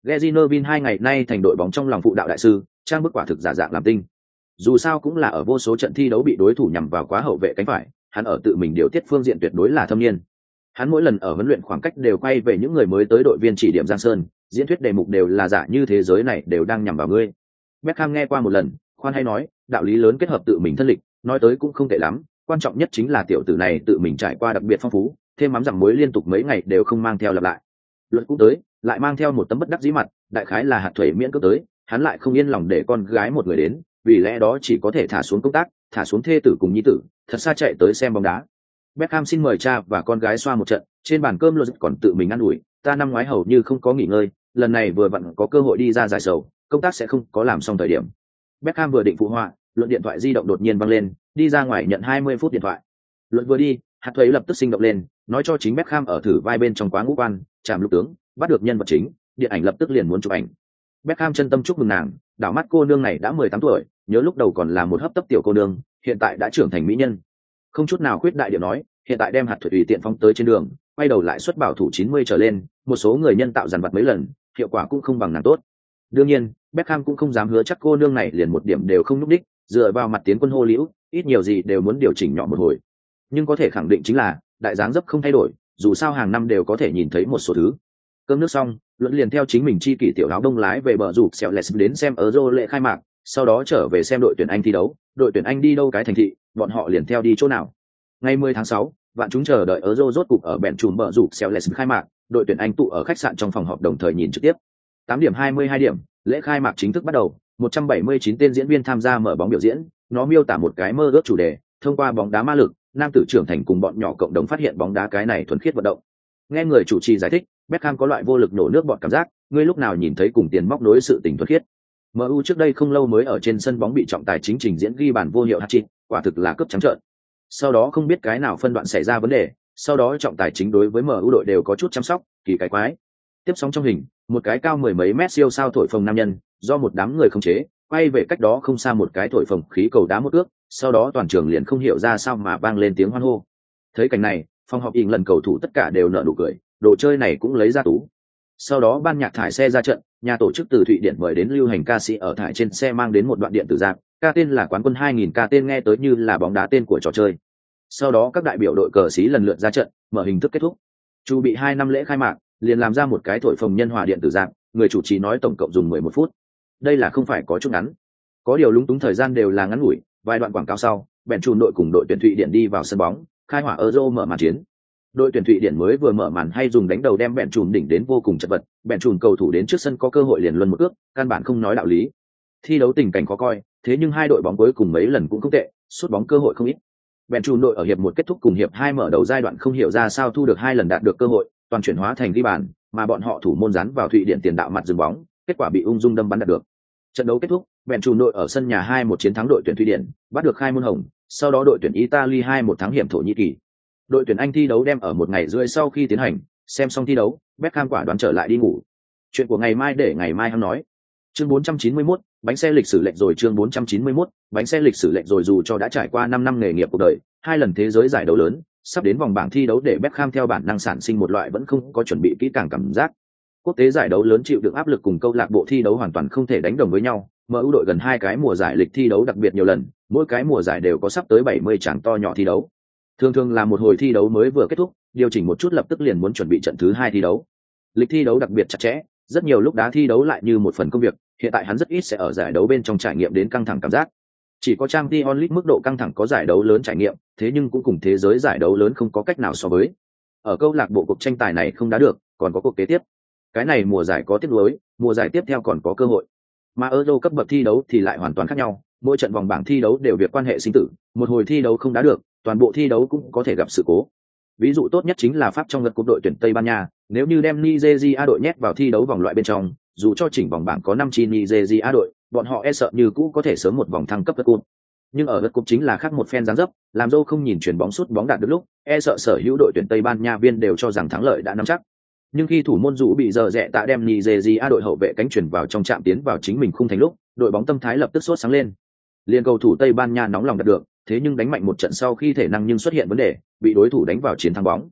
Gary Neville 2 ngày nay thành đội bóng trong lòng phụ đạo đại sư, trang bức quả thực giả dạng làm tinh. Dù sao cũng là ở vô số trận thi đấu bị đối thủ nhằm vào quá hậu vệ cánh phải, hắn ở tự mình điều tiết phương diện tuyệt đối là thâm niên. Hắn mỗi lần ở huấn luyện khoảng cách đều quay về những người mới tới đội viên chỉ điểm Giang Sơn, diễn thuyết đề mục đều là giả như thế giới này đều đang nhằm vào ngươi. Beckham nghe qua một lần, khoan hay nói, đạo lý lớn kết hợp tự mình thân lịch, nói tới cũng không tệ lắm, quan trọng nhất chính là tiểu tử này tự mình trải qua đặc biệt phong phú, thêm mắm rằng muối liên tục mấy ngày đều không mang theo lặp lại. Luận cũng tới, lại mang theo một tấm bất đắc dĩ mặt, đại khái là hạt thuế miễn cưỡng tới, hắn lại không yên lòng để con gái một người đến, vì lẽ đó chỉ có thể thả xuống công tác, thả xuống thê tử cùng nhi tử, thật xa chạy tới xem bóng đá. Beckham xin mời cha và con gái xoa một trận, trên bàn cơm Lô còn tự mình ăn ủi, ta năm ngoái hầu như không có nghỉ ngơi, lần này vừa vặn có cơ hội đi ra giải sầu, công tác sẽ không có làm xong thời điểm. Beckham vừa định phụ họa, luận điện thoại di động đột nhiên vang lên, đi ra ngoài nhận 20 phút điện thoại. Luận vừa đi, hạt thuế lập tức sinh động lên, nói cho chính Beckham ở thử vai bên trong quá ngũ quan, chạm lục tướng, bắt được nhân vật chính, điện ảnh lập tức liền muốn chụp ảnh. Beckham chân tâm chúc mừng nàng, đảo mắt cô nương này đã 18 tuổi, nhớ lúc đầu còn là một hấp tấp tiểu cô nương, hiện tại đã trưởng thành mỹ nhân. Không chút nào khuyết đại điểm nói, hiện tại đem hạt thuế tùy tiện phóng tới trên đường, quay đầu lại xuất bảo thủ 90 trở lên, một số người nhân tạo dàn vặt mấy lần, hiệu quả cũng không bằng nàng tốt. Đương nhiên, Beckham cũng không dám hứa chắc cô nương này liền một điểm đều không núp đích, dựa vào mặt tiến quân hô liễu, ít nhiều gì đều muốn điều chỉnh nhỏ một hồi. Nhưng có thể khẳng định chính là, đại dáng dấp không thay đổi, dù sao hàng năm đều có thể nhìn thấy một số thứ. Cơm nước xong, Luận liền theo chính mình chi kỷ tiểu áo đông lái về bờ rủ xẻo lẹt đến xem Euro lễ khai mạc, sau đó trở về xem đội tuyển Anh thi đấu, đội tuyển Anh đi đâu cái thành thị, bọn họ liền theo đi chỗ nào. Ngày 10 tháng 6, vạn chúng chờ đợi Euro rốt cục ở bèn chùm bờ rủ xẻo lẹt khai mạc, đội tuyển Anh tụ ở khách sạn trong phòng họp đồng thời nhìn trực tiếp. 8 điểm 22 điểm, lễ khai mạc chính thức bắt đầu, 179 tên diễn viên tham gia mở bóng biểu diễn, nó miêu tả một cái mơ ước chủ đề, thông qua bóng đá ma lực, nam tử trưởng thành cùng bọn nhỏ cộng đồng phát hiện bóng đá cái này thuần khiết vận động. Nghe người chủ trì giải thích, Beckham có loại vô lực nổ nước bọt cảm giác, ngươi lúc nào nhìn thấy cùng tiền móc nối sự tình thuần khiết. MU trước đây không lâu mới ở trên sân bóng bị trọng tài chính trình diễn ghi bàn vô hiệu hat-trick, quả thực là cướp trắng trợn. Sau đó không biết cái nào phân đoạn xảy ra vấn đề, sau đó trọng tài chính đối với MU đội đều có chút chăm sóc, kỳ cái quái. Tiếp sóng trong hình, một cái cao mười mấy mét siêu sao thổi phồng nam nhân, do một đám người khống chế, quay về cách đó không xa một cái thổi phồng khí cầu đá một ước, sau đó toàn trường liền không hiểu ra sao mà vang lên tiếng hoan hô. Thấy cảnh này, phòng họp ỉn lần cầu thủ tất cả đều nở nụ cười, đồ chơi này cũng lấy ra tú. Sau đó ban nhạc thải xe ra trận, nhà tổ chức từ Thụy Điển mời đến lưu hành ca sĩ ở thải trên xe mang đến một đoạn điện tử dạng, ca tên là Quán quân 2000, ca tên nghe tới như là bóng đá tên của trò chơi. Sau đó các đại biểu đội cờ sĩ lần lượt ra trận, mở hình thức kết thúc. Chu bị 2 năm lễ khai mạc, liền làm ra một cái thổi phồng nhân hòa điện tử dạng, người chủ trì nói tổng cộng dùng 11 phút. Đây là không phải có chút ngắn. Có điều lúng túng thời gian đều là ngắn ngủi, vài đoạn quảng cáo sau, bèn chùn đội cùng đội tuyển Thụy Điển đi vào sân bóng, khai hỏa Euro mở màn chiến. Đội tuyển Thụy Điển mới vừa mở màn hay dùng đánh đầu đem bèn chùn đỉnh đến vô cùng chật vật, bèn chùn cầu thủ đến trước sân có cơ hội liền luân một ước, căn bản không nói đạo lý. Thi đấu tình cảnh khó coi, thế nhưng hai đội bóng cuối cùng mấy lần cũng không tệ, sút bóng cơ hội không ít. Bèn chùn đội ở hiệp 1 kết thúc cùng hiệp 2 mở đầu giai đoạn không hiểu ra sao thu được 2 lần đạt được cơ hội, toàn chuyển hóa thành ghi bàn, mà bọn họ thủ môn dán vào Thụy Điển tiền đạo mặt dừng bóng, kết quả bị ung dung đâm bắn đạt được. Trận đấu kết thúc, bèn chùn đội ở sân nhà 2-1 chiến thắng đội tuyển Thụy Điển, bắt được khai môn hồng, sau đó đội tuyển Italy 2-1 thắng hiểm Thổ Nhĩ Kỳ. Đội tuyển Anh thi đấu đem ở một ngày rưỡi sau khi tiến hành, xem xong thi đấu, Beckham quả đoán trở lại đi ngủ. Chuyện của ngày mai để ngày mai hắn nói. Chương 491, bánh xe lịch sử lệch rồi. Chương 491, bánh xe lịch sử lệch rồi. Dù cho đã trải qua 5 năm nghề nghiệp cuộc đời, 2 lần thế giới giải đấu lớn, sắp đến vòng bảng thi đấu để Beckham theo bản năng sản sinh một loại vẫn không có chuẩn bị kỹ càng cảm giác. Quốc tế giải đấu lớn chịu được áp lực cùng câu lạc bộ thi đấu hoàn toàn không thể đánh đồng với nhau. MU đội gần 2 cái mùa giải lịch thi đấu đặc biệt nhiều lần, mỗi cái mùa giải đều có sắp tới 70 trận to nhỏ thi đấu. Thường là một hồi thi đấu mới vừa kết thúc, điều chỉnh một chút lập tức liền muốn chuẩn bị trận thứ 2 thi đấu. Lịch thi đấu đặc biệt chặt chẽ, rất nhiều lúc đá thi đấu lại như một phần công việc, hiện tại hắn rất ít sẽ ở giải đấu bên trong trải nghiệm đến căng thẳng cảm giác. Chỉ có Champions League mức độ căng thẳng có giải đấu lớn trải nghiệm, thế nhưng cũng cùng thế giới giải đấu lớn không có cách nào so với. Ở câu lạc bộ cuộc tranh tài này không đá được, còn có cuộc kế tiếp. Cái này mùa giải có tiếp nối, mùa giải tiếp theo còn có cơ hội. Mà Euro cấp bậc thi đấu thì lại hoàn toàn khác nhau, mỗi trận vòng bảng thi đấu đều việc quan hệ sinh tử, một hồi thi đấu không đá được, toàn bộ thi đấu cũng có thể gặp sự cố. Ví dụ tốt nhất chính là Pháp trong lượt cúp đội tuyển Tây Ban Nha, nếu như đem Nigeria đội nhét vào thi đấu vòng loại bên trong, dù cho chỉnh vòng bảng có 5 chi Nigeria đội, bọn họ e sợ như cũ có thể sớm một vòng thăng cấp lượt cúp. Nhưng ở lượt cúp chính là khác một phen dáng dấp, làm dâu không nhìn chuyển bóng sút bóng đạt được lúc, e sợ sở hữu đội tuyển Tây Ban Nha viên đều cho rằng thắng lợi đã nắm chắc. Nhưng khi thủ môn dụ bị giờ rẽ tạ đem Nigeria đội hậu vệ cánh chuyển vào trong trạm tiến vào chính mình khung thành lúc, đội bóng tâm thái lập tức sốt sáng lên. Liên cầu thủ Tây Ban Nha nóng lòng đạt được, thế nhưng đánh mạnh một trận sau khi thể năng nhưng xuất hiện vấn đề, bị đối thủ đánh vào chiến thắng bóng.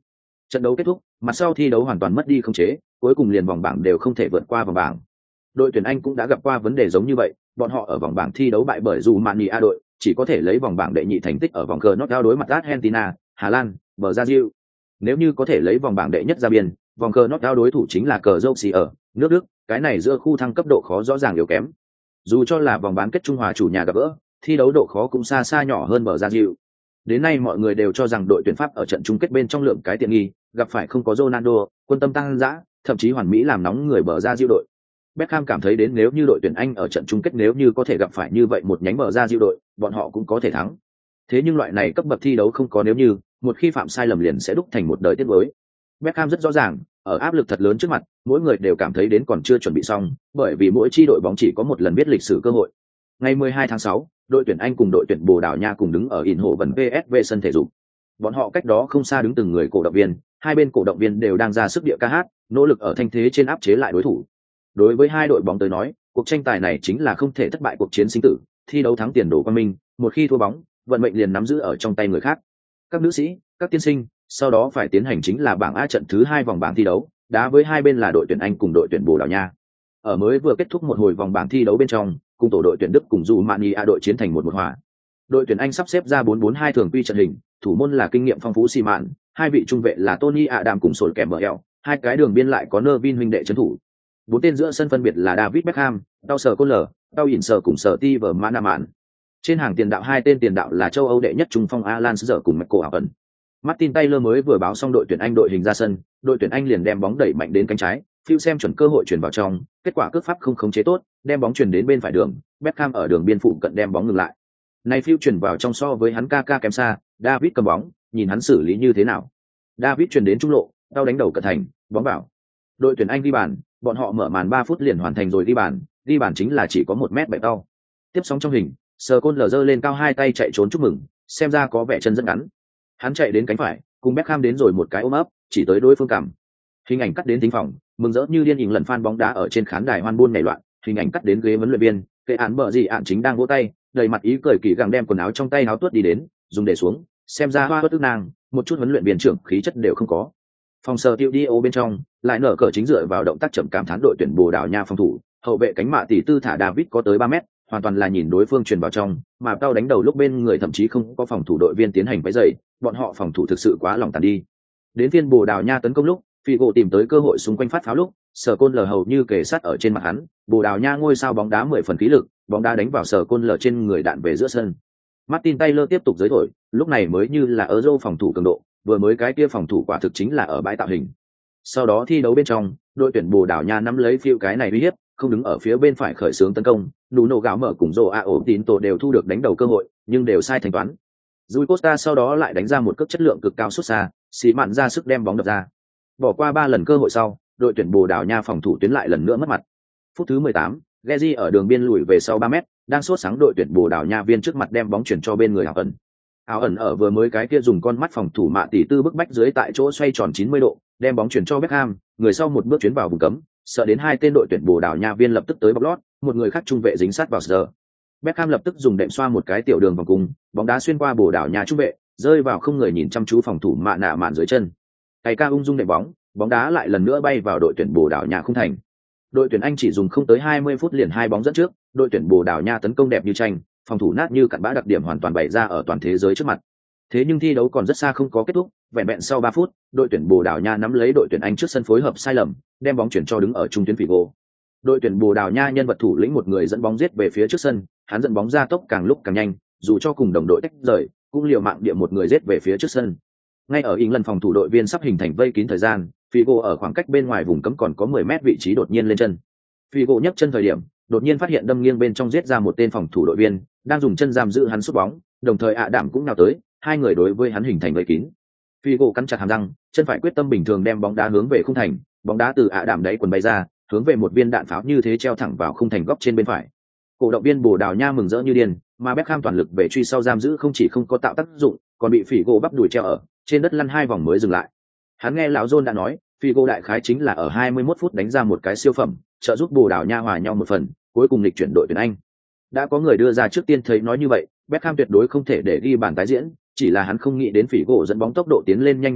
Trận đấu kết thúc, mặt sau thi đấu hoàn toàn mất đi khống chế, cuối cùng liền vòng bảng đều không thể vượt qua vòng bảng. Đội tuyển Anh cũng đã gặp qua vấn đề giống như vậy, bọn họ ở vòng bảng thi đấu bại bởi Rumania đội, chỉ có thể lấy vòng bảng đệ nhị thành tích ở vòng knockout đối mặt Argentina, Hà Lan, Brazil. Nếu như có thể lấy vòng bảng đệ nhất ra biên, vòng knockout đối thủ chính là cờ Croatia ở nước Đức, cái này giữa khu thăng cấp độ khó rõ ràng yếu kém. Dù cho là vòng bán kết Trung Hòa chủ nhà gặp gỡ, thi đấu độ khó cũng xa xa nhỏ hơn Brazil. Đến nay mọi người đều cho rằng đội tuyển Pháp ở trận chung kết bên trong lượng cái tiện nghi, gặp phải không có Ronaldo, quân tâm tăng dã, thậm chí hoàn mỹ làm nóng người Brazil đội. Beckham cảm thấy đến nếu như đội tuyển Anh ở trận chung kết nếu như có thể gặp phải như vậy một nhánh Brazil đội, bọn họ cũng có thể thắng. Thế nhưng loại này cấp bậc thi đấu không có nếu như, một khi phạm sai lầm liền sẽ đúc thành một đời tiếc nuối. Beckham rất rõ ràng, ở áp lực thật lớn trước mặt, mỗi người đều cảm thấy đến còn chưa chuẩn bị xong, bởi vì mỗi chi đội bóng chỉ có một lần viết lịch sử cơ hội. Ngày 12 tháng 6, đội tuyển Anh cùng đội tuyển Bồ Đào Nha cùng đứng ở Eindhoven PSV sân thể dục. Bọn họ cách đó không xa đứng từng người cổ động viên, hai bên cổ động viên đều đang ra sức địa ca hát, nỗ lực ở thanh thế trên áp chế lại đối thủ. Đối với hai đội bóng tới nói, cuộc tranh tài này chính là không thể thất bại cuộc chiến sinh tử, thi đấu thắng tiền đồ quan minh, một khi thua bóng, vận mệnh liền nắm giữ ở trong tay người khác. Các nữ sĩ, các tiên sinh, sau đó phải tiến hành chính là bảng A trận thứ 2 vòng bảng thi đấu, đá với hai bên là đội tuyển Anh cùng đội tuyển Bồ Đào Nha. Ở mới vừa kết thúc một hồi vòng bảng thi đấu bên trong, cùng tổ đội tuyển Đức cùng Rumania đội chiến thành 1-1 hòa. Đội tuyển Anh sắp xếp ra 4-4-2 thường quy trận hình, thủ môn là kinh nghiệm phong phú Seaman, hai vị trung vệ là Tony Adam cùng Sol Campbell, hai cái đường biên lại có Nervin huynh đệ trấn thủ. Bốn tên giữa sân phân biệt là David Beckham, Tao Sở Cole, Tao Ỉn Sở cùng Sở Ti và Manaman. Trên hàng tiền đạo hai tên tiền đạo là châu Âu đệ nhất trung phong Alan Suter cùng Michael Owen. Martin Taylor mới vừa báo xong đội tuyển Anh đội hình ra sân, đội tuyển Anh liền đem bóng đẩy mạnh đến cánh trái, Phil xem chuẩn cơ hội chuyển vào trong, kết quả cước pháp không khống chế tốt, đem bóng chuyển đến bên phải đường, Beckham ở đường biên phụ cận đem bóng ngừng lại. Này Phil chuyển vào trong so với hắn ca kém xa, David cầm bóng, nhìn hắn xử lý như thế nào. David chuyển đến trung lộ, Tao đánh đầu cận thành, bóng vào. Đội tuyển Anh ghi bàn, bọn họ mở màn 3 phút liền hoàn thành rồi ghi bàn chính là chỉ có 1m7 Tao. Tiếp sóng trong hình, Sờ Côn lờ giơ lên cao hai tay chạy trốn chúc mừng, xem ra có vẻ chân rất ngắn. Hắn chạy đến cánh phải, cùng Beckham đến rồi một cái ôm ấp, chỉ tới đối phương cằm. Hình ảnh cắt đến thính phòng, mừng rỡ như điên hình lần fan bóng đá ở trên khán đài hoan buôn nhảy loạn, hình ảnh cắt đến ghế huấn luyện viên, cây án bờ gì ạn chính đang vỗ tay, đầy mặt ý cười kỳ gặng đem quần áo trong tay áo tuốt đi đến, dùng để xuống, xem ra hoa tuốt tức nàng, một chút huấn luyện viên trưởng khí chất đều không có. Phòng sờ tiêu đi ô bên trong, lại nở cờ chính dựa vào động tác chậm cảm thán đội tuyển Bồ Đào Nha phòng thủ, hậu vệ cánh mạ tỷ tư thả David có tới 3 mét, hoàn toàn là nhìn đối phương truyền vào trong, mà Tao đánh đầu lúc bên người thậm chí không có phòng thủ đội viên tiến hành váy dày, bọn họ phòng thủ thực sự quá lòng tàn đi. Đến phiên Bồ Đào Nha tấn công lúc, Figo tìm tới cơ hội xung quanh phát pháo lúc, Sở Côn lờ hầu như kề sát ở trên mặt hắn, Bồ Đào Nha ngôi sao bóng đá 10 phần khí lực, bóng đá đánh vào Sở Côn lờ trên người đạn về giữa sân. Martin Taylor tiếp tục giới thổi, lúc này mới như là Euro phòng thủ cường độ, vừa mới cái kia phòng thủ quả thực chính là ở bãi tạo hình. Sau đó thi đấu bên trong, đội tuyển Bồ Đào Nha nắm lấy phiêu cái này uy hiếp, không đứng ở phía bên phải khởi xướng tấn công, Nuno gạo mở cùng Joao Pinto đều thu được đánh đầu cơ hội, nhưng đều sai thanh toán. Rui Costa sau đó lại đánh ra một cước chất lượng cực cao xuất xa, xì mạn ra sức đem bóng đập ra. Bỏ qua 3 lần cơ hội sau, đội tuyển Bồ Đào Nha phòng thủ tuyến lại lần nữa mất mặt. Phút thứ 18, Gezi ở đường biên lùi về sau 3 mét, đang sốt sáng đội tuyển Bồ Đào Nha viên trước mặt đem bóng chuyển cho bên người Áo ẩn ở vừa mới cái kia dùng con mắt phòng thủ mạ tỷ tư bức bách dưới tại chỗ xoay tròn 90 độ, đem bóng chuyển cho Beckham, người sau một bước chuyến vào vùng cấm, sợ đến hai tên đội tuyển Bồ Đào Nha viên lập tức tới bọc lót, một người khác trung vệ dính sát vào giờ. Beckham lập tức dùng đệm xoa một cái tiểu đường vòng cung, bóng đá xuyên qua Bồ Đào Nha trung vệ, rơi vào không người nhìn chăm chú phòng thủ mạ nạ mạn dưới chân. Tay ca ung dung đệm bóng, bóng đá lại lần nữa bay vào đội tuyển Bồ Đào Nha khung thành. Đội tuyển Anh chỉ dùng không tới 20 phút liền 2 bóng dẫn trước, đội tuyển Bồ Đào Nha tấn công đẹp như tranh, phòng thủ nát như cặn bã đặc điểm hoàn toàn bày ra ở toàn thế giới trước mặt. Thế nhưng thi đấu còn rất xa không có kết thúc, vẹn vẹn sau 3 phút, đội tuyển Bồ Đào Nha nắm lấy đội tuyển Anh trước sân phối hợp sai lầm, đem bóng chuyển cho đứng ở trung tuyến Figo. Đội tuyển Bồ Đào Nha nhân vật thủ lĩnh một người dẫn bóng giết về phía trước sân, hắn dẫn bóng ra tốc càng lúc càng nhanh, dù cho cùng đồng đội tách rời, cũng liều mạng địa một người giết về phía trước sân. Ngay ở England phòng thủ đội viên sắp hình thành vây kín thời gian, Figo ở khoảng cách bên ngoài vùng cấm còn có 10 mét vị trí đột nhiên lên chân. Figo nhấc chân thời điểm, đột nhiên phát hiện đâm nghiêng bên trong giết ra một tên phòng thủ đội viên, đang dùng chân giam giữ hắn sút bóng, đồng thời ạ đảm cũng nào tới, hai người đối với hắn hình thành vây kín. Figo cắn chặt hàm răng, chân phải quyết tâm bình thường đem bóng đá hướng về khung thành, bóng đá từ ạ đảm đáy quần bay ra, hướng về một viên đạn pháo như thế treo thẳng vào khung thành góc trên bên phải. Cổ động viên Bồ Đào Nha mừng rỡ như điên, mà Beckham toàn lực về truy sau giam giữ không chỉ không có tạo tác dụng, còn bị Figo bắp đùi treo ở trên đất lăn 2 vòng mới dừng lại. Hắn nghe lão John đã nói, Figo đại khái chính là ở 21 phút đánh ra một cái siêu phẩm, trợ giúp Bồ Đào Nha hòa nhau một phần, cuối cùng lịch chuyển đội tuyển Anh. Đã có người đưa ra trước tiên thấy nói như vậy, Beckham tuyệt đối không thể để ghi bàn tái diễn, chỉ là hắn không nghĩ đến Figo dẫn bóng tốc độ tiến lên nhanh như vậy,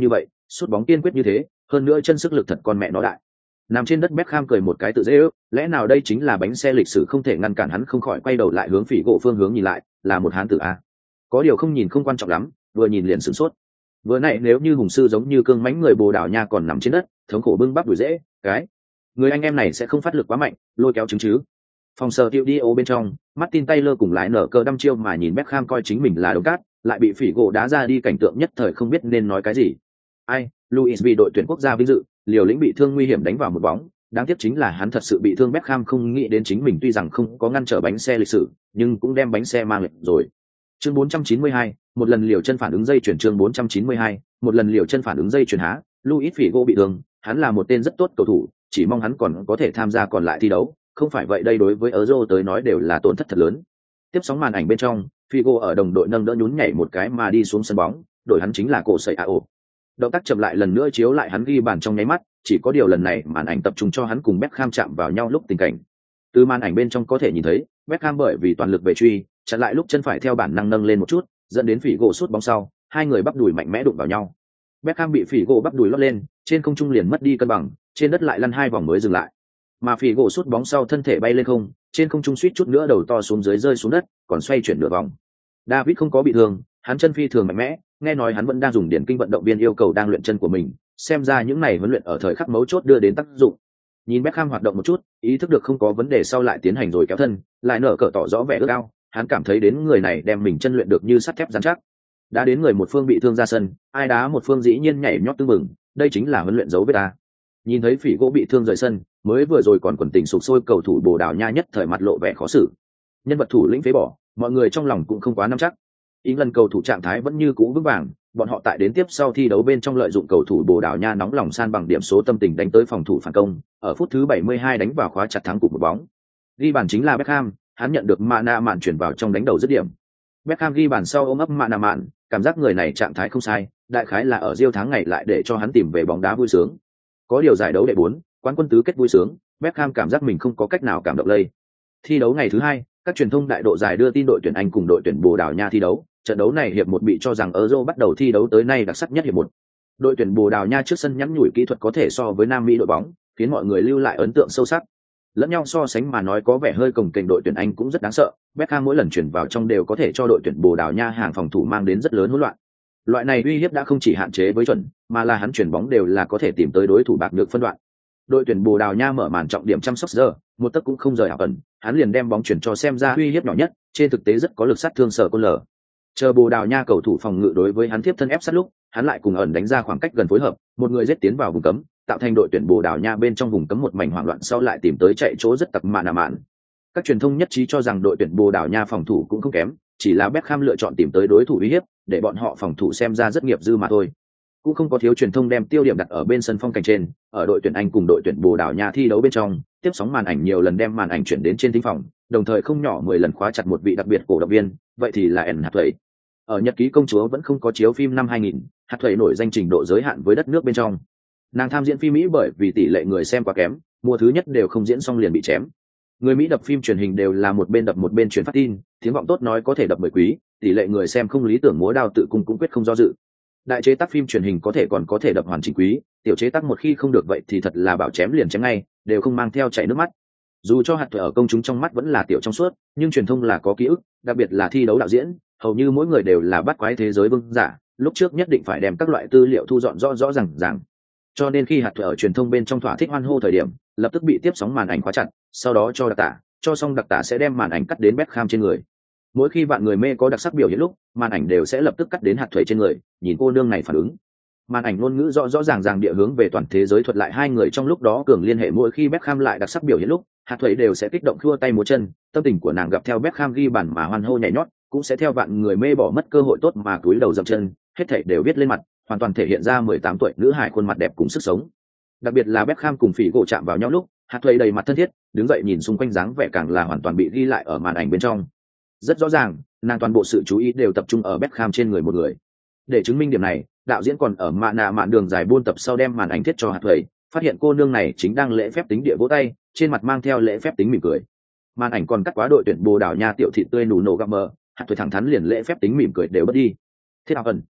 sút bóng kiên quyết như thế, hơn nữa chân sức lực thật con mẹ nó đại. Nằm trên đất Beckham cười một cái tự dễ ước, lẽ nào đây chính là bánh xe lịch sử không thể ngăn cản hắn không khỏi quay đầu lại hướng phỉ gỗ phương hướng nhìn lại, là một hán tử a. Có điều không nhìn không quan trọng lắm, vừa nhìn liền sửng sốt. Vừa nãy nếu như hùng sư giống như cương mãnh người Bồ Đào Nha còn nằm trên đất, thống khổ bưng bắp đùi dễ, cái người anh em này sẽ không phát lực quá mạnh, lôi kéo chứng chứ. Phòng sở tiêu đi ô bên trong, Martin Taylor cùng lại nở cờ đăm chiêu mà nhìn Beckham coi chính mình là đồng cát, lại bị phỉ gỗ đá ra đi cảnh tượng nhất thời không biết nên nói cái gì. Ai, Luis vì đội tuyển quốc gia vinh dự, liều lĩnh bị thương nguy hiểm đánh vào một bóng, đáng tiếc chính là hắn thật sự bị thương. Beckham không nghĩ đến chính mình tuy rằng không có ngăn trở bánh xe lịch sử, nhưng cũng đem bánh xe mang lệch rồi. Chương 492, một lần liều chân phản ứng dây chuyển. Chương 492, một lần liều chân phản ứng dây chuyển há. Luis Figo bị thương, hắn là một tên rất tốt cầu thủ, chỉ mong hắn còn có thể tham gia còn lại thi đấu, không phải vậy đây đối với Euro tới nói đều là tổn thất thật lớn. Tiếp sóng màn ảnh bên trong, Figo ở đồng đội nâng đỡ nhún nhảy một cái mà đi xuống sân bóng, đội hắn chính là cổ sẩy AO. Động tác chậm lại lần nữa chiếu lại hắn ghi bàn trong nháy mắt, chỉ có điều lần này màn ảnh tập trung cho hắn cùng Beckham chạm vào nhau lúc tình cảnh. Từ màn ảnh bên trong có thể nhìn thấy, Beckham bởi vì toàn lực về truy, chặn lại lúc chân phải theo bản năng nâng lên một chút, dẫn đến Figo sút bóng sau, hai người bắp đùi mạnh mẽ đụng vào nhau. Beckham bị Figo bắp đùi lót lên, trên không trung liền mất đi cân bằng, trên đất lại lăn hai vòng mới dừng lại. Mà Figo sút bóng sau thân thể bay lên không, trên không trung suýt chút nữa đầu to xuống dưới rơi xuống đất, còn xoay chuyển nửa vòng. David không có bị thương, hắn chân phi thường mạnh mẽ, nghe nói hắn vẫn đang dùng điển kinh vận động viên yêu cầu đang luyện chân của mình, xem ra những này huấn luyện ở thời khắc mấu chốt đưa đến tác dụng. Nhìn Beckham hoạt động một chút, ý thức được không có vấn đề sau lại tiến hành rồi kéo thân, lại nở cờ tỏ rõ vẻ ước ao, hắn cảm thấy đến người này đem mình chân luyện được như sắt thép rắn chắc. Đã đến người một phương bị thương ra sân, ai đá một phương dĩ nhiên nhảy nhót tưng mừng, đây chính là huấn luyện dấu vết ta. Nhìn thấy phỉ gỗ bị thương rời sân, mới vừa rồi còn quần tình sục sôi cầu thủ Bồ Đào Nha nhất thời mặt lộ vẻ khó xử. Nhân vật thủ lĩnh phế bỏ, mọi người trong lòng cũng không quá nắm chắc. Ý lần cầu thủ trạng thái vẫn như cũ vững vàng, bọn họ tại đến tiếp sau thi đấu bên trong lợi dụng cầu thủ Bồ Đào Nha nóng lòng san bằng điểm số tâm tình đánh tới phòng thủ phản công, ở phút thứ 72 đánh vào khóa chặt thắng cục một bóng. Ghi bàn chính là Beckham, hắn nhận được Mana Mạn chuyển vào trong đánh đầu dứt điểm. Beckham ghi bàn sau ôm ấp Mana Mạn, cảm giác người này trạng thái không sai, đại khái là ở Rio tháng ngày lại để cho hắn tìm về bóng đá vui sướng. Có điều giải đấu đệ 4, quán quân tứ kết vui sướng, Beckham cảm giác mình không có cách nào cảm động lây. Thi đấu ngày thứ 2, các truyền thông đại độ giải đưa tin đội tuyển Anh cùng đội tuyển Bồ Đào Nha thi đấu. Trận đấu này hiệp 1 bị cho rằng Euro bắt đầu thi đấu tới nay đặc sắc nhất hiệp 1. Đội tuyển Bồ Đào Nha trước sân nhắn nhủi kỹ thuật có thể so với Nam Mỹ đội bóng, khiến mọi người lưu lại ấn tượng sâu sắc. Lẫn nhau so sánh mà nói có vẻ hơi cồng kềnh đội tuyển Anh cũng rất đáng sợ, Beckham mỗi lần chuyển vào trong đều có thể cho đội tuyển Bồ Đào Nha hàng phòng thủ mang đến rất lớn hỗn loạn. Loại này uy hiếp đã không chỉ hạn chế với chuẩn, mà là hắn chuyển bóng đều là có thể tìm tới đối thủ bạc được phân đoạn. Đội tuyển Bồ Đào Nha mở màn trọng điểm chăm sóc giờ, một tấc cũng không rời ảo ẩn, hắn liền đem bóng chuyển cho xem ra uy hiếp nhỏ nhất, trên thực tế rất có lực sát thương sở côn lở. Chờ Bồ Đào Nha cầu thủ phòng ngự đối với hắn tiếp thân ép sát lúc, hắn lại cùng ẩn đánh ra khoảng cách gần phối hợp, một người giết tiến vào vùng cấm, tạo thành đội tuyển Bồ Đào Nha bên trong vùng cấm một mảnh hoảng loạn sau lại tìm tới chạy chỗ rất tập mạn. Các truyền thông nhất trí cho rằng đội tuyển Bồ Đào Nha phòng thủ cũng không kém, chỉ là Beckham lựa chọn tìm tới đối thủ uy hiếp, để bọn họ phòng thủ xem ra rất nghiệp dư mà thôi. Cũng không có thiếu truyền thông đem tiêu điểm đặt ở bên sân phong cảnh trên, ở đội tuyển Anh cùng đội tuyển Bồ Đào Nha thi đấu bên trong, tiếp sóng màn ảnh nhiều lần đem màn ảnh chuyển đến trên thính phòng, đồng thời không nhỏ 10 lần khóa chặt một vị đặc biệt cổ động viên, vậy thì là Anne Hathaway. Ở Nhật ký công chúa vẫn không có chiếu phim năm 2000, Hathaway nổi danh trình độ giới hạn với đất nước bên trong. Nàng tham diễn phim Mỹ bởi vì tỷ lệ người xem quá kém, mùa thứ nhất đều không diễn xong liền bị chém. Người Mỹ đập phim truyền hình đều là một bên đập một bên truyền phát tin, tiếng vọng tốt nói có thể đập 10 quý, tỷ lệ người xem không lý tưởng múa đao tự cung cũng quyết không do dự. Đại chế tác phim truyền hình có thể còn có thể đập hoàn chỉnh quý, tiểu chế tác một khi không được vậy thì thật là bảo chém liền chém ngay, đều không mang theo chảy nước mắt. Dù cho hạt thuở ở công chúng trong mắt vẫn là tiểu trong suốt, nhưng truyền thông là có ký ức, đặc biệt là thi đấu đạo diễn, hầu như mỗi người đều là bắt quái thế giới vương giả, lúc trước nhất định phải đem các loại tư liệu thu dọn rõ ràng. Cho nên khi hạt thuở ở truyền thông bên trong thỏa thích hoan hô thời điểm, lập tức bị tiếp sóng màn ảnh khóa chặt, sau đó cho đặc tả, cho xong đặc tả sẽ đem màn ảnh cắt đến Beckham trên người. Mỗi khi bạn người mê có đặc sắc biểu hiện lúc, màn ảnh đều sẽ lập tức cắt đến hạt thuở trên người, nhìn cô nương này phản ứng. Màn ảnh ngôn ngữ rõ ràng địa hướng về toàn thế giới thuật lại hai người trong lúc đó cường liên hệ. Mỗi khi Beckham lại đặc sắc biểu hiện lúc, hạt thuở đều sẽ kích động khua tay múa chân, tâm tình của nàng gặp theo Beckham ghi bàn mà hoan hô nhảy nhót, cũng sẽ theo bạn người mê bỏ mất cơ hội tốt mà cúi đầu dậm chân, hết thảy đều viết lên mặt, hoàn toàn thể hiện ra 18 tuổi nữ hài khuôn mặt đẹp cùng sức sống. Đặc biệt là Beckham cùng phỉ gỗ chạm vào nhau lúc, hạt thuở đầy mặt thân thiết, đứng dậy nhìn xung quanh dáng vẻ càng là hoàn toàn bị ghi lại ở màn ảnh bên trong. Rất rõ ràng, nàng toàn bộ sự chú ý đều tập trung ở Beckham trên người một người. Để chứng minh điểm này, đạo diễn còn ở mạn đường dài buôn tập sau đem màn ảnh thiết cho hạt thuở, phát hiện cô nương này chính đang lễ phép tính địa vỗ tay, trên mặt mang theo lễ phép tính mỉm cười. Màn ảnh còn cắt quá đội tuyển Bồ Đào Nha tiểu thị tươi nụ nổ găm mờ, hạt thuở thẳng thắn liền lễ phép tính mỉm cười đều bất đi. Thiết Ảo Ẩn,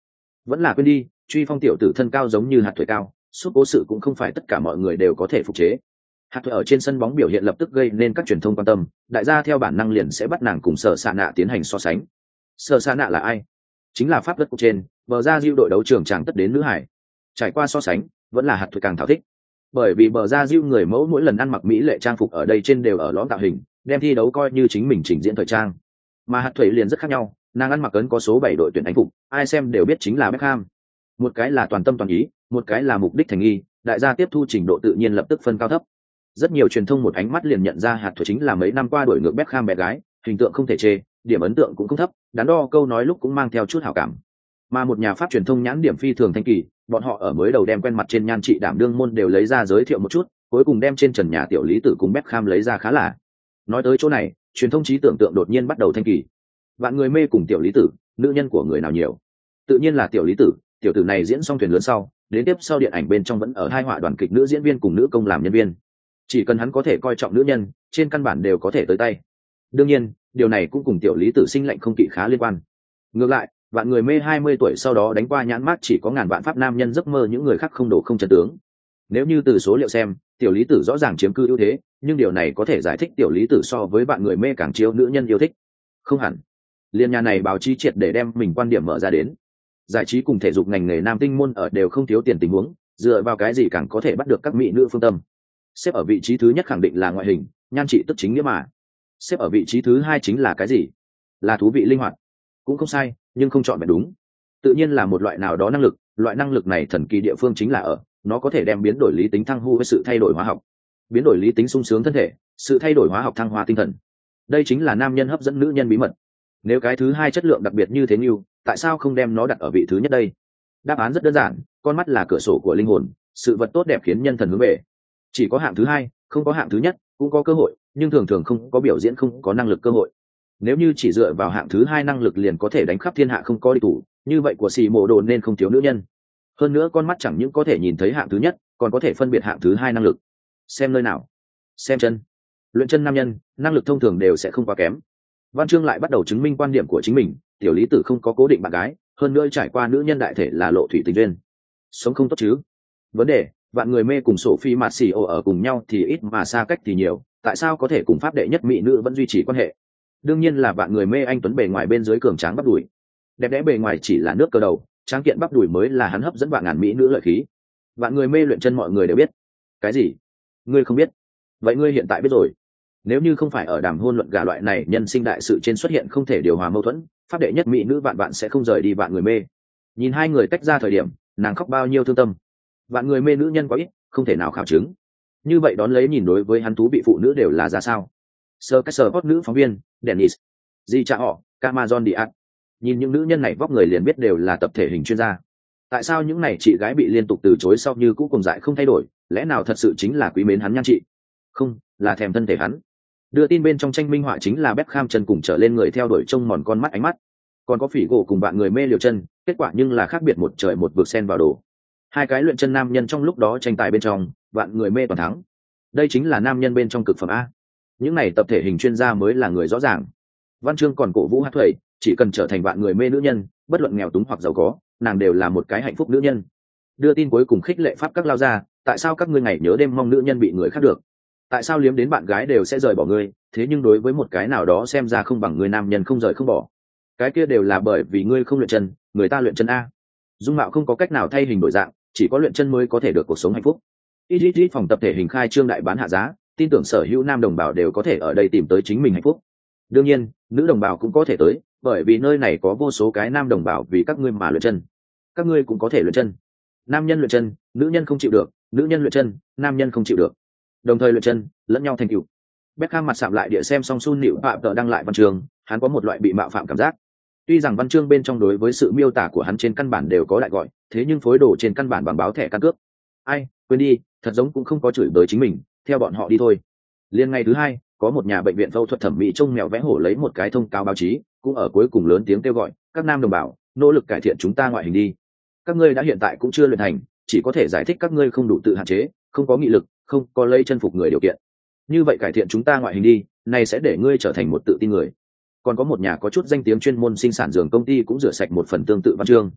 vẫn là quên đi, truy phong tiểu tử thân cao giống như hạt thuế cao, suốt cố sự cũng không phải tất cả mọi người đều có thể phục chế. Hạt thuế ở trên sân bóng biểu hiện lập tức gây nên các truyền thông quan tâm, đại gia theo bản năng liền sẽ bắt nàng cùng Sở Sa Nạ tiến hành so sánh. Sở Sa Nạ là ai? Chính là pháp đất cục trên bờ ra diêu đội đấu trường tràng tất đến nữ hải. Trải qua so sánh, vẫn là hạt thuế càng thảo thích, bởi vì bờ ra diêu người mẫu mỗi lần ăn mặc mỹ lệ trang phục ở đây trên đều ở lõm tạo hình, đem thi đấu coi như chính mình trình diễn thời trang. Mà hạt thuế liền rất khác nhau, nàng ăn mặc ấn có số 7 đội tuyển đánh phục, ai xem đều biết chính là Beckham. Một cái là toàn tâm toàn ý, một cái là mục đích thành nghi, đại gia tiếp thu trình độ tự nhiên lập tức phân cao thấp. Rất nhiều truyền thông một ánh mắt liền nhận ra hạt thuế chính là mấy năm qua đuổi ngược Beckham bé gái, hình tượng không thể chê, điểm ấn tượng cũng không thấp, đắn đo câu nói lúc cũng mang theo chút hảo cảm. Mà một nhà pháp truyền thông nhãn điểm phi thường thanh kỳ, bọn họ ở mới đầu đem quen mặt trên nhan trị đảm đương môn đều lấy ra giới thiệu một chút, cuối cùng đem trên trần nhà tiểu lý tử cùng Beckham lấy ra khá là. Nói tới chỗ này, truyền thông trí tưởng tượng đột nhiên bắt đầu thanh kỳ. Vạn người mê cùng tiểu lý tử, nữ nhân của người nào nhiều? Tự nhiên là tiểu lý tử, tiểu tử này diễn xong thuyền lớn sau, đến tiếp sau điện ảnh bên trong vẫn ở hai họa đoàn kịch nữ diễn viên cùng nữ công làm nhân viên. Chỉ cần hắn có thể coi trọng nữ nhân, trên căn bản đều có thể tới tay. Đương nhiên, điều này cũng cùng tiểu lý tử sinh lệnh không kỵ khá liên quan. Ngược lại, vạn người mê 20 tuổi sau đó đánh qua nhãn mát chỉ có ngàn vạn pháp nam nhân giấc mơ những người khác không đổ không chân tướng. Nếu như từ số liệu xem, tiểu lý tử rõ ràng chiếm cư ưu thế, nhưng điều này có thể giải thích tiểu lý tử so với vạn người mê càng chiếu nữ nhân yêu thích. Không hẳn. Liên nhà này báo chí triệt để đem mình quan điểm mở ra đến. Giải trí cùng thể dục ngành nghề nam tinh môn ở đều không thiếu tiền tình huống, dựa vào cái gì càng có thể bắt được các mỹ nữ phương tâm. Xếp ở vị trí thứ nhất khẳng định là ngoại hình, nhan trị tức chính nghĩa mà. Xếp ở vị trí thứ hai chính là cái gì? Là thú vị linh hoạt. Cũng không sai, nhưng không chọn vẹn đúng. Tự nhiên là một loại nào đó năng lực, loại năng lực này thần kỳ địa phương chính là ở, nó có thể đem biến đổi lý tính thăng hu với sự thay đổi hóa học. Biến đổi lý tính sung sướng thân thể, sự thay đổi hóa học thăng hoa tinh thần. Đây chính là nam nhân hấp dẫn nữ nhân bí mật. Nếu cái thứ hai chất lượng đặc biệt như thế như, tại sao không đem nó đặt ở vị thứ nhất đây? Đáp án rất đơn giản, con mắt là cửa sổ của linh hồn, sự vật tốt đẹp khiến nhân thần hướng về. Chỉ có hạng thứ hai, không có hạng thứ nhất, cũng có cơ hội, nhưng thường thường không có biểu diễn, không có năng lực cơ hội. Nếu như chỉ dựa vào hạng thứ hai năng lực liền có thể đánh khắp thiên hạ không có địch thủ, như vậy của xì mộ đồ nên không thiếu nữ nhân. Hơn nữa con mắt chẳng những có thể nhìn thấy hạng thứ nhất, còn có thể phân biệt hạng thứ hai năng lực. Xem nơi nào? Xem chân. Luyện chân nam nhân, năng lực thông thường đều sẽ không quá kém. Văn Chương lại bắt đầu chứng minh quan điểm của chính mình, tiểu lý tử không có cố định bạn gái, hơn nữa trải qua nữ nhân đại thể là lộ thủy tình duyên. Sống không tốt chứ? Vấn đề, vạn người mê cùng Sophie Marceau ở cùng nhau thì ít mà xa cách thì nhiều, tại sao có thể cùng pháp đệ nhất mỹ nữ vẫn duy trì quan hệ? Đương nhiên là vạn người mê anh tuấn bề ngoài bên dưới cường tráng bắp đùi. Đẹp đẽ bề ngoài chỉ là nước cờ đầu, tráng kiện bắp đùi mới là hắn hấp dẫn vạn ngàn mỹ nữ lợi khí. Vạn người mê luyện chân mọi người đều biết. Cái gì? Ngươi không biết? Vậy ngươi hiện tại biết rồi. Nếu như không phải ở đàm hôn luận gả loại này nhân sinh đại sự trên xuất hiện không thể điều hòa mâu thuẫn, pháp đệ nhất mỹ nữ vạn bạn sẽ không rời đi vạn người mê. Nhìn hai người tách ra thời điểm, nàng khóc bao nhiêu thương tâm. Vạn người mê nữ nhân quá ít, không thể nào khảo chứng. Như vậy đón lấy nhìn đối với hắn thú bị phụ nữ đều là ra sao? Sơ cách sơ hot nữ phóng viên Dennis, Di Cha họ, Camazon Diaz. Nhìn những nữ nhân này vóc người liền biết đều là tập thể hình chuyên gia. Tại sao những này chị gái bị liên tục từ chối sau như cũ cùng dại không thay đổi? Lẽ nào thật sự chính là quý mến hắn nhan chị? Không, là thèm thân thể hắn. Đưa tin bên trong tranh minh họa chính là Beckham chân cùng trở lên người theo đuổi trông mòn con mắt ánh mắt. Còn có phỉ gỗ cùng bạn người mê liều chân, kết quả nhưng là khác biệt một trời một vực xen vào đồ. Hai cái luyện chân nam nhân trong lúc đó tranh tài bên trong, bạn người mê toàn thắng. Đây chính là nam nhân bên trong cực phẩm a. Những này tập thể hình chuyên gia mới là người rõ ràng. Văn Chương còn cổ vũ hát thuẩy, chỉ cần trở thành bạn người mê nữ nhân, bất luận nghèo túng hoặc giàu có, nàng đều là một cái hạnh phúc nữ nhân. Đưa tin cuối cùng khích lệ pháp các lao ra, tại sao các ngươi ngày nhớ đêm mong nữ nhân bị người khác được? Tại sao liếm đến bạn gái đều sẽ rời bỏ ngươi, thế nhưng đối với một cái nào đó xem ra không bằng người nam nhân không rời không bỏ. Cái kia đều là bởi vì ngươi không luyện chân, người ta luyện chân a. Dung mạo không có cách nào thay hình đổi dạng, chỉ có luyện chân mới có thể được cuộc sống hạnh phúc. Ít phòng tập thể hình khai trương đại bán hạ giá, tin tưởng sở hữu nam đồng bào đều có thể ở đây tìm tới chính mình hạnh phúc. Đương nhiên, nữ đồng bào cũng có thể tới, bởi vì nơi này có vô số cái nam đồng bào vì các ngươi mà luyện chân. Các ngươi cũng có thể luyện chân. Nam nhân luyện chân, nữ nhân không chịu được, nữ nhân luyện chân, nam nhân không chịu được. Đồng thời luyện chân, lẫn nhau thành tựu. Beckham mặt sạm lại địa xem xong Sun Nịu Phạm tờ đăng lại văn chương, hắn có một loại bị mạo phạm cảm giác. Tuy rằng văn chương bên trong đối với sự miêu tả của hắn trên căn bản đều có đại gọi, thế nhưng phối đồ trên căn bản bằng báo thẻ căn cước. Ai, quên đi, thật giống cũng không có chửi bới chính mình, theo bọn họ đi thôi. Liên ngày thứ hai, có một nhà bệnh viện phẫu thuật thẩm mỹ trông mèo vẽ hổ lấy một cái thông cáo báo chí, cũng ở cuối cùng lớn tiếng kêu gọi, các nam đồng bào, nỗ lực cải thiện chúng ta ngoại hình đi. Các ngươi đã hiện tại cũng chưa luyện thành, chỉ có thể giải thích các ngươi không đủ tự hạn chế, không có nghị lực, không có lây chân phục người điều kiện. Như vậy cải thiện chúng ta ngoại hình đi, này sẽ để ngươi trở thành một tự tin người. Còn có một nhà có chút danh tiếng chuyên môn sinh sản giường công ty cũng rửa sạch một phần tương tự văn chương.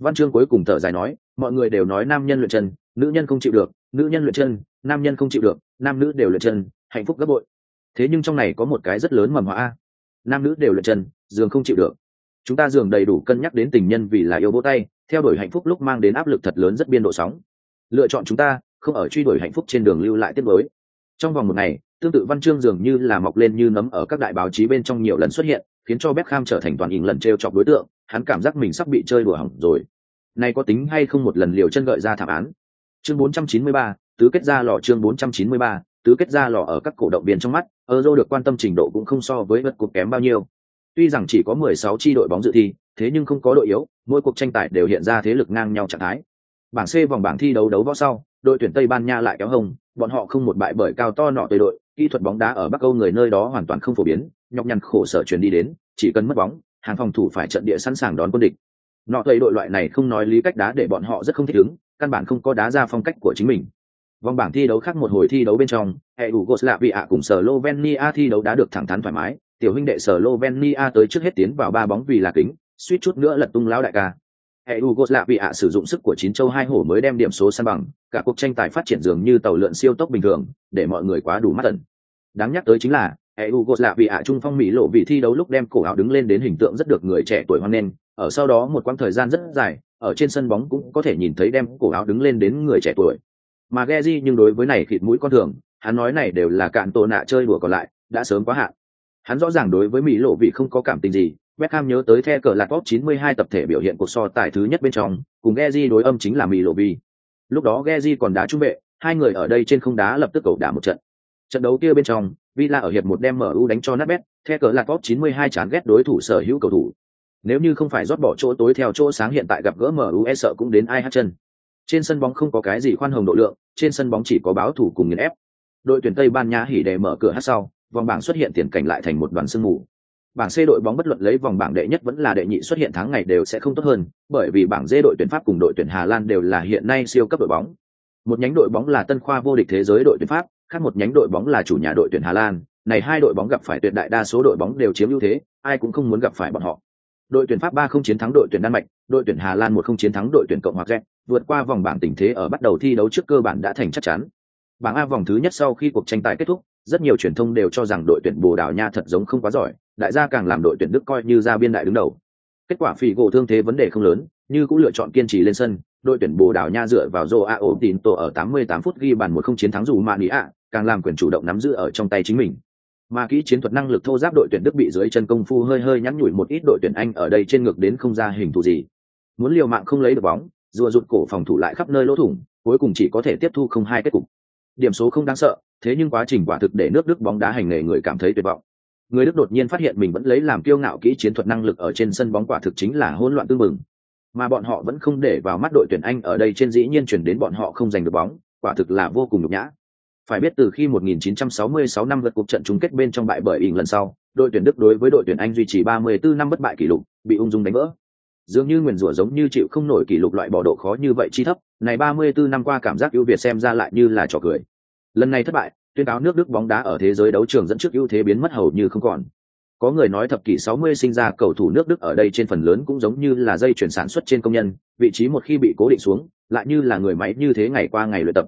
Văn chương cuối cùng thở dài nói, mọi người đều nói nam nhân luyện chân, nữ nhân không chịu được, nữ nhân luyện chân, nam nhân không chịu được, nam nữ đều luyện chân, hạnh phúc gấp bội. Thế nhưng trong này có một cái rất lớn mầm họa a. Nam nữ đều luyện chân, giường không chịu được. Chúng ta giường đầy đủ cân nhắc đến tình nhân vì là yêu vỗ tay, theo đuổi hạnh phúc lúc mang đến áp lực thật lớn rất biên độ sóng. Lựa chọn chúng ta, không ở truy đuổi hạnh phúc trên đường lưu lại tiếc nuối. Trong vòng một ngày, tương tự văn chương dường như là mọc lên như nấm ở các đại báo chí bên trong nhiều lần xuất hiện, khiến cho Beckham trở thành toàn hình lần trêu chọc đối tượng, hắn cảm giác mình sắp bị chơi đùa hỏng rồi. Này có tính hay không một lần liều chân gợi ra thảm án. Chương 493, tứ kết ra lò. Chương 493, tứ kết ra lò. Ở các cổ động viên trong mắt, Euro được quan tâm trình độ cũng không so với vật cuộc kém bao nhiêu. Tuy rằng chỉ có 16 chi đội bóng dự thi, thế nhưng không có đội yếu, mỗi cuộc tranh tài đều hiện ra thế lực ngang nhau trạng thái. Bảng C vòng bảng thi đấu đấu võ sau, đội tuyển Tây Ban Nha lại kéo hông, bọn họ không một bại bởi cao to nọ tới đội, kỹ thuật bóng đá ở Bắc Âu người nơi đó hoàn toàn không phổ biến, nhọc nhằn khổ sở chuyển đi đến, chỉ cần mất bóng, hàng phòng thủ phải trận địa sẵn sàng đón quân địch. Nọ tới đội loại này không nói lý cách đá để bọn họ rất không thích ứng, căn bản không có đá ra phong cách của chính mình. Vòng bảng thi đấu khác một hồi thi đấu bên trong, Yugoslavia cùng Slovenia thi đấu đã được thẳng thắn thoải mái, tiểu huynh đệ Slovenia tới trước hết tiến vào 3 bóng vì là kính, suýt chút nữa lật tung lão đại ca. Yugoslavia sử dụng sức của 9 châu 2 hổ mới đem điểm số san bằng, cả cuộc tranh tài phát triển dường như tàu lượn siêu tốc bình thường, để mọi người quá đủ mắt ẩn. Đáng nhắc tới chính là, Yugoslavia trung phong Mỹ lộ vị thi đấu lúc đem cổ áo đứng lên đến hình tượng rất được người trẻ tuổi hoan nghênh, ở sau đó một quãng thời gian rất dài, ở trên sân bóng cũng có thể nhìn thấy đem cổ áo đứng lên đến người trẻ tuổi. Mà Gezi nhưng đối với này khịt mũi con thường, hắn nói này đều là cạn tổ nạ chơi đùa còn lại, đã sớm quá hạn. Hắn rõ ràng đối với Mỹ lộ vị không có cảm tình gì. Beckham nhớ tới The cờ là top 92 tập thể biểu hiện cuộc so tài thứ nhất bên trong, cùng Gezi đối âm chính là Mỹ lộ vị. Lúc đó Gezi còn đá trung vệ, hai người ở đây trên không đá lập tức cầu đá một trận. Trận đấu kia bên trong, Villa ở hiệp 1 đem MU đánh cho nát bét, The cờ là top 92 chán ghét đối thủ sở hữu cầu thủ. Nếu như không phải rót bỏ chỗ tối theo chỗ sáng hiện tại gặp gỡ MU e sợ cũng đến ai hát chân. Trên sân bóng không có cái gì khoan hồng độ lượng, trên sân bóng chỉ có báo thủ cùng nghiền ép. Đội tuyển Tây Ban Nha hỉ đề mở cửa hát sau, vòng bảng xuất hiện tiền cảnh lại thành một đoàn sương mù. Bảng C đội bóng bất luận lấy vòng bảng đệ nhất vẫn là đệ nhị xuất hiện tháng ngày đều sẽ không tốt hơn, bởi vì bảng D đội tuyển Pháp cùng đội tuyển Hà Lan đều là hiện nay siêu cấp đội bóng. Một nhánh đội bóng là tân khoa vô địch thế giới đội tuyển Pháp, khác một nhánh đội bóng là chủ nhà đội tuyển Hà Lan, này hai đội bóng gặp phải tuyệt đại đa số đội bóng đều chiếm ưu thế, ai cũng không muốn gặp phải bọn họ. Đội tuyển Pháp 3-0 chiến thắng đội tuyển Đan Mạch, đội tuyển Hà Lan 1-0 chiến thắng đội tuyển Cộng hòa Séc, vượt qua vòng bảng tình thế ở bắt đầu thi đấu trước cơ bản đã thành chắc chắn. Bảng A vòng thứ nhất sau khi cuộc tranh tài kết thúc, rất nhiều truyền thông đều cho rằng đội tuyển Bồ Đào Nha thật giống không quá giỏi, đại gia càng làm đội tuyển Đức coi như ra biên đại đứng đầu. Kết quả Figo thương thế vấn đề không lớn, như cũng lựa chọn kiên trì lên sân, đội tuyển Bồ Đào Nha dựa vào Joao Pinto ở 88 phút ghi bàn 1-0 chiến thắng Romania, càng làm quyền chủ động nắm giữ ở trong tay chính mình. Mà kỹ chiến thuật năng lực thô giáp đội tuyển Đức bị dưới chân công phu hơi nhắn nhủi một ít đội tuyển Anh ở đây trên ngược đến không ra hình thù gì. Muốn liều mạng không lấy được bóng, rùa rụt cổ phòng thủ lại khắp nơi lỗ thủng, cuối cùng chỉ có thể tiếp thu 0-2 kết cục. Điểm số không đáng sợ, thế nhưng quá trình quả thực để nước Đức bóng đá hành nghề người cảm thấy tuyệt vọng. Người Đức đột nhiên phát hiện mình vẫn lấy làm kiêu ngạo kỹ chiến thuật năng lực ở trên sân bóng quả thực chính là hỗn loạn tương mừng. Mà bọn họ vẫn không để vào mắt đội tuyển Anh ở đây trên dĩ nhiên chuyển đến bọn họ không giành được bóng, quả thực là vô cùng nhục nhã. Phải biết từ khi 1966 năm lượt cuộc trận chung kết bên trong bại bởi Ỉng lần sau, đội tuyển Đức đối với đội tuyển Anh duy trì 34 năm bất bại kỷ lục, bị ung dung đánh vỡ. Dường như nguyền rủa giống như chịu không nổi kỷ lục loại bỏ độ khó như vậy chi thấp, này 34 năm qua cảm giác ưu việt xem ra lại như là trò cười. Lần này thất bại, tuyên cáo nước Đức bóng đá ở thế giới đấu trường dẫn trước ưu thế biến mất hầu như không còn. Có người nói thập kỷ 60 sinh ra cầu thủ nước Đức ở đây trên phần lớn cũng giống như là dây chuyển sản xuất trên công nhân, vị trí một khi bị cố định xuống, lại như là người máy như thế ngày qua ngày luyện tập.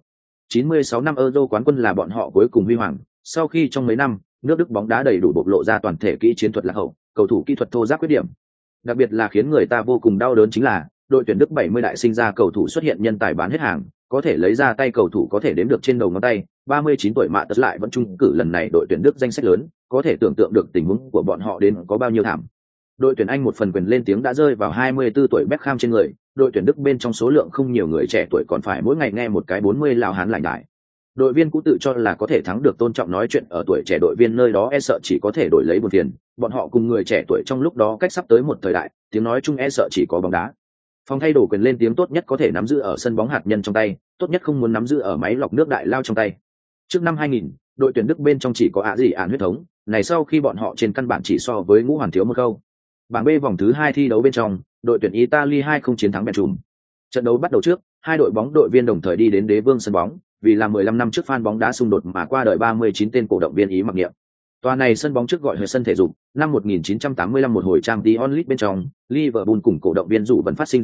96 năm Euro quán quân là bọn họ cuối cùng huy hoàng, sau khi trong mấy năm, nước Đức bóng đá đầy đủ bộc lộ ra toàn thể kỹ chiến thuật lạc hậu, cầu thủ kỹ thuật thô ráp khuyết điểm. Đặc biệt là khiến người ta vô cùng đau đớn chính là, đội tuyển Đức 70 đại sinh ra cầu thủ xuất hiện nhân tài bán hết hàng, có thể lấy ra tay cầu thủ có thể đếm được trên đầu ngón tay, 39 tuổi Mạ Tật lại vẫn chung cử lần này đội tuyển Đức danh sách lớn, có thể tưởng tượng được tình huống của bọn họ đến có bao nhiêu thảm. Đội tuyển Anh một phần quyền lên tiếng đã rơi vào 24 tuổi Beckham trên người, đội tuyển Đức bên trong số lượng không nhiều người trẻ tuổi còn phải mỗi ngày nghe một cái 40 lão hán lải đại. Đội viên cũ tự cho là có thể thắng được tôn trọng nói chuyện ở tuổi trẻ đội viên nơi đó e sợ chỉ có thể đổi lấy buồn phiền, bọn họ cùng người trẻ tuổi trong lúc đó cách sắp tới một thời đại, tiếng nói chung e sợ chỉ có bóng đá. Phòng thay đồ quyền lên tiếng tốt nhất có thể nắm giữ ở sân bóng hạt nhân trong tay, tốt nhất không muốn nắm giữ ở máy lọc nước đại lao trong tay. Trước năm 2000, đội tuyển Đức bên trong chỉ có ạ gì ản huyết thống, này sau khi bọn họ trên căn bản chỉ so với ngũ hoàn thiếu một câu. Bảng B vòng thứ 2 thi đấu bên trong, đội tuyển Italy 2-0 chiến thắng Belgium. Trận đấu bắt đầu trước, hai đội bóng đội viên đồng thời đi đến đế vương sân bóng, vì là 15 năm trước fan bóng đá xung đột mà qua đời 39 tên cổ động viên Ý mặc niệm. Tòa này sân bóng trước gọi là sân thể dục, năm 1985 một hồi Champions League bên trong, Liverpool cùng cổ động viên rủ vẫn phát sinh rối loạn,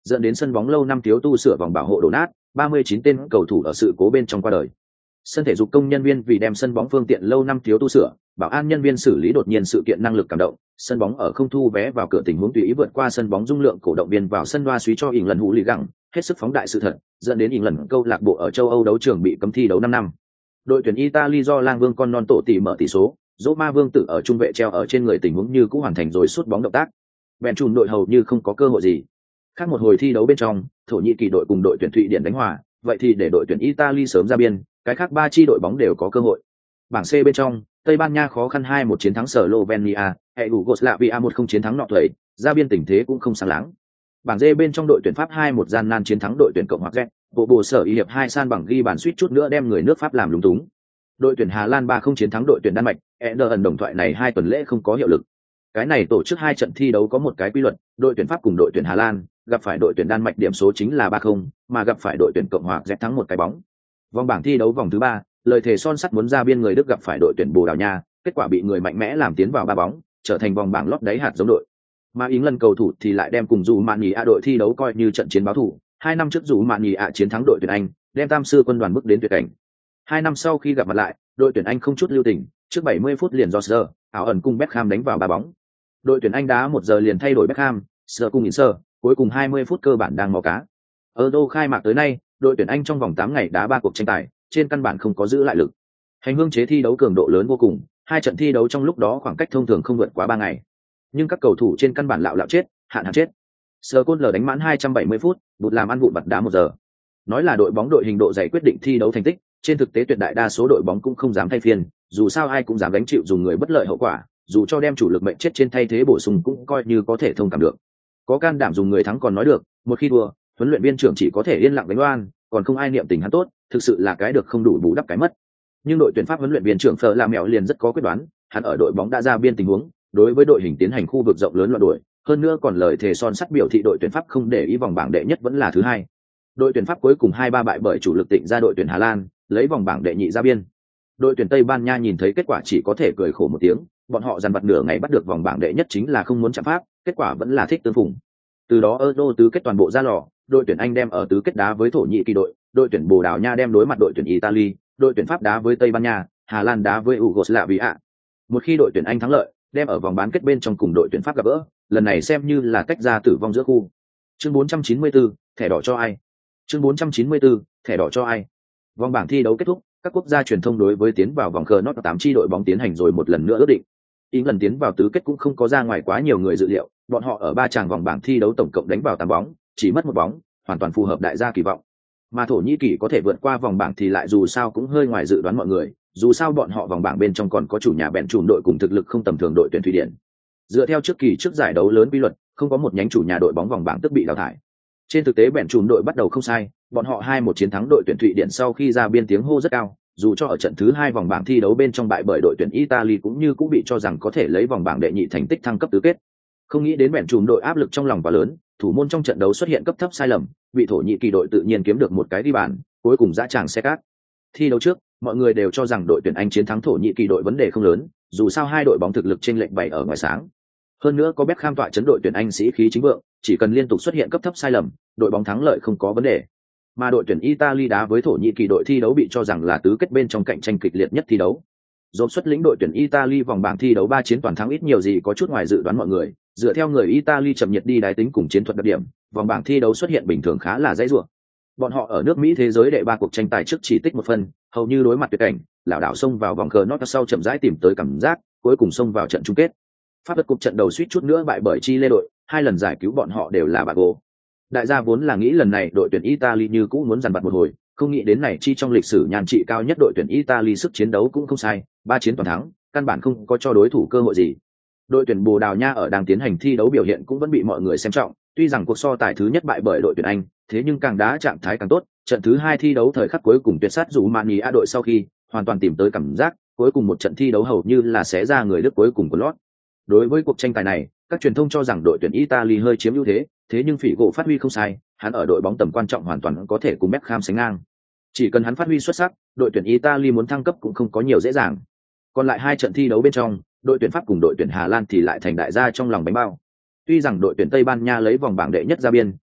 dẫn đến sân bóng lâu năm thiếu tu sửa vòng bảo hộ đổ nát, 39 tên cầu thủ ở sự cố bên trong qua đời. Sân thể dục công nhân viên vì đem sân bóng phương tiện lâu năm thiếu tu sửa, bảo an nhân viên xử lý đột nhiên sự kiện năng lực cảm động, sân bóng ở không thu vé vào cửa tình huống tùy ý vượt qua sân bóng dung lượng cổ động viên vào sân loa suý cho ỉn lần hũ lì gẳng, hết sức phóng đại sự thật, dẫn đến ỉn lần câu lạc bộ ở châu Âu đấu trường bị cấm thi đấu 5 năm. Đội tuyển Italy do lang vương con non tổ tỷ mở tỷ số, dỗ ma vương tử ở trung vệ treo ở trên người tình huống như cũng hoàn thành rồi sút bóng động tác. Bèn chùn đội hầu như không có cơ hội gì. Khác một hồi thi đấu bên trong, Thổ Nhĩ Kỳ đội cùng đội tuyển Thụy Điển đánh hòa, vậy thì để đội tuyển Italy sớm ra biên, cái khác ba chi đội bóng đều có cơ hội. Bảng C bên trong, Tây Ban Nha khó khăn 2-1 chiến thắng Slovenia, hệ Yugoslavia 1-0 chiến thắng nọ thuẩy, ra biên tình thế cũng không sáng láng. Bảng D bên trong đội tuyển Pháp 2-1 gian nan chiến thắng đội tuyển Cộng hòa Séc, bộ sở y hiệp 2 san bằng ghi bàn suýt chút nữa đem người nước Pháp làm lúng túng. Đội tuyển Hà Lan 3-0 chiến thắng đội tuyển Đan Mạch, ẩn đồng thoại này 2 tuần lễ không có hiệu lực. Cái này tổ chức 2 trận thi đấu có một cái quy luật, đội tuyển Pháp cùng đội tuyển Hà Lan gặp phải đội tuyển Đan Mạch điểm số chính là 3-0, mà gặp phải đội tuyển Cộng hòa Séc thắng một cái bóng. Vòng bảng thi đấu vòng thứ 3, lời thề son sắt muốn ra biên người Đức gặp phải đội tuyển Bồ Đào Nha, kết quả bị người mạnh mẽ làm tiến vào 3 bóng, trở thành vòng bảng lót đáy hạt giống đội. Mà Ý lần cầu thủ thì lại đem cùng dù Mạn Nhĩ đội thi đấu coi như trận chiến báo thù. 2 năm trước dù Mạn Nhĩ chiến thắng đội tuyển Anh, đem tam sư quân đoàn bước đến tuyệt cảnh. 2 năm sau khi gặp mặt lại, đội tuyển Anh không chút lưu tình, trước 70 phút liền do Sir, ảo ẩn cùng Beckham đánh vào 3 bóng. Đội tuyển Anh đá 1 giờ liền thay đổi Beckham, Sir cùng Sir, cuối cùng 20 phút cơ bản đang mò cá. Euro khai mạc tới nay, đội tuyển Anh trong vòng 8 ngày đá 3 cuộc tranh tài, trên căn bản không có giữ lại lực. Hành hương chế thi đấu cường độ lớn vô cùng, 2 trận thi đấu trong lúc đó khoảng cách thông thường không vượt quá 3 ngày. Nhưng các cầu thủ trên căn bản lạo chết, hạn chết. Sir Côn L đánh mãn 270 phút, bụt làm ăn vụn vặt đá 1 giờ. Nói là đội bóng đội hình độ dày quyết định thi đấu thành tích, trên thực tế tuyệt đại đa số đội bóng cũng không dám thay phiên, dù sao ai cũng dám gánh chịu dùng người bất lợi hậu quả, dù cho đem chủ lực mệnh chết trên thay thế bổ sung cũng coi như có thể thông cảm được. Có can đảm dùng người thắng còn nói được, một khi đua, huấn luyện viên trưởng chỉ có thể yên lặng đánh oan, còn không ai niệm tình hắn tốt, thực sự là cái được không đủ bù đắp cái mất. Nhưng đội tuyển Pháp huấn luyện viên trưởng Phở là mẹo liền rất có quyết đoán, hắn ở đội bóng đã ra biên tình huống, đối với đội hình tiến hành khu vực rộng lớn loạn đuổi, hơn nữa còn lời thề son sắt biểu thị đội tuyển Pháp không để ý vòng bảng đệ nhất vẫn là thứ hai. Đội tuyển Pháp cuối cùng 2-3 bại bởi chủ lực Tịnh ra đội tuyển Hà Lan, lấy vòng bảng đệ nhị ra biên. Đội tuyển Tây Ban Nha nhìn thấy kết quả chỉ có thể cười khổ một tiếng, bọn họ dằn vặt nửa ngày bắt được vòng bảng đệ nhất chính là không muốn chạm Pháp, kết quả vẫn là thích tương phùng. Từ đó Euro tứ kết toàn bộ ra lò, đội tuyển Anh đem ở tứ kết đá với Thổ Nhĩ Kỳ đội tuyển Bồ Đào Nha đem đối mặt đội tuyển Italy, đội tuyển Pháp đá với Tây Ban Nha, Hà Lan đá với Yugoslavia. Một khi đội tuyển Anh thắng lợi, đem ở vòng bán kết bên trong cùng đội tuyển Pháp gặp gỡ, lần này xem như là tách ra tử vong giữa khu. Chương 494, thẻ đỏ cho ai? Chương 494, thẻ đỏ cho ai? Vòng bảng thi đấu kết thúc, các quốc gia truyền thông đối với tiến vào vòng knockout 8 chi đội bóng tiến hành rồi một lần nữa ước định. Ý lần tiến vào tứ kết cũng không có ra ngoài quá nhiều người dự liệu, bọn họ ở 3 tràng vòng bảng thi đấu tổng cộng đánh vào 8 bóng, chỉ mất 1 bóng, hoàn toàn phù hợp đại gia kỳ vọng. Mà Thổ Nhĩ Kỳ có thể vượt qua vòng bảng thì lại dù sao cũng hơi ngoài dự đoán mọi người, dù sao bọn họ vòng bảng bên trong còn có chủ nhà bèn chùm đội cùng thực lực không tầm thường đội tuyển Thụy Điển. Dựa theo trước kỳ trước giải đấu lớn quy luật, không có một nhánh chủ nhà đội bóng vòng bảng tức bị đào thải. Trên thực tế bèn chùm đội bắt đầu không sai, bọn họ 2-1 chiến thắng đội tuyển Thụy Điển sau khi ra biên tiếng hô rất cao, dù cho ở trận thứ 2 vòng bảng thi đấu bên trong bại bởi đội tuyển Italy cũng bị cho rằng có thể lấy vòng bảng đệ nhị thành tích thăng cấp tứ kết. Không nghĩ đến bèn chùm đội áp lực trong lòng quá lớn, thủ môn trong trận đấu xuất hiện cấp thấp sai lầm, vị Thổ Nhĩ Kỳ đội tự nhiên kiếm được một cái ghi bàn, cuối cùng dã tràng xe cát. Thi đấu trước, mọi người đều cho rằng đội tuyển Anh chiến thắng Thổ Nhĩ Kỳ đội vấn đề không lớn, dù sao hai đội bóng thực lực chênh lệch bày ở ngoài sáng. Hơn nữa có Beckham tọa chấn đội tuyển Anh sĩ khí chính vượng, chỉ cần liên tục xuất hiện cấp thấp sai lầm, đội bóng thắng lợi không có vấn đề. Mà đội tuyển Italy đá với Thổ Nhĩ Kỳ đội thi đấu bị cho rằng là tứ kết bên trong cạnh tranh kịch liệt nhất thi đấu. Dồn xuất lĩnh đội tuyển Italy vòng bảng thi đấu 3 chiến toàn thắng ít nhiều gì có chút ngoài dự đoán mọi người, dựa theo người Italy chậm nhiệt đi đái tính cùng chiến thuật đặc điểm, vòng bảng thi đấu xuất hiện bình thường khá là dễ dàng. Bọn họ ở nước Mỹ thế giới đệ 3 cuộc tranh tài trước chỉ tích 1 phân, hầu như đối mặt tuyệt cảnh, lảo đảo xông vào vòng knockout sau chậm rãi tìm tới cảm giác, cuối cùng xông vào trận chung kết. Pháp đất cục trận đầu suýt chút nữa bại bởi Chile đội, 2 lần giải cứu bọn họ đều là bạc gỗ. Đại gia vốn là nghĩ lần này đội tuyển Italy như cũ muốn dằn vặt một hồi, không nghĩ đến này chi trong lịch sử nhàn trị cao nhất đội tuyển Italy sức chiến đấu cũng không sai, 3 chiến toàn thắng, căn bản không có cho đối thủ cơ hội gì. Đội tuyển Bồ Đào Nha ở đang tiến hành thi đấu biểu hiện cũng vẫn bị mọi người xem trọng, tuy rằng cuộc so tài thứ nhất bại bởi đội tuyển Anh, thế nhưng càng đá trạng thái càng tốt, trận thứ 2 thi đấu thời khắc cuối cùng tuyệt sát dù Mani A đội sau khi hoàn toàn tìm tới cảm giác, cuối cùng một trận thi đấu hầu như là xé ra người Đức cuối cùng của lót. Đối với cuộc tranh tài này, các truyền thông cho rằng đội tuyển Italy hơi chiếm ưu thế nhưng Phỉ gỗ phát huy không sai, hắn ở đội bóng tầm quan trọng hoàn toàn có thể cùng Beckham sánh ngang. Chỉ cần hắn phát huy xuất sắc, đội tuyển Italy muốn thăng cấp cũng không có nhiều dễ dàng. Còn lại 2 trận thi đấu bên trong, đội tuyển Pháp cùng đội tuyển Hà Lan thì lại thành đại gia trong lòng bánh bao. Tuy rằng đội tuyển Tây Ban Nha lấy vòng bảng đệ nhất ra biên,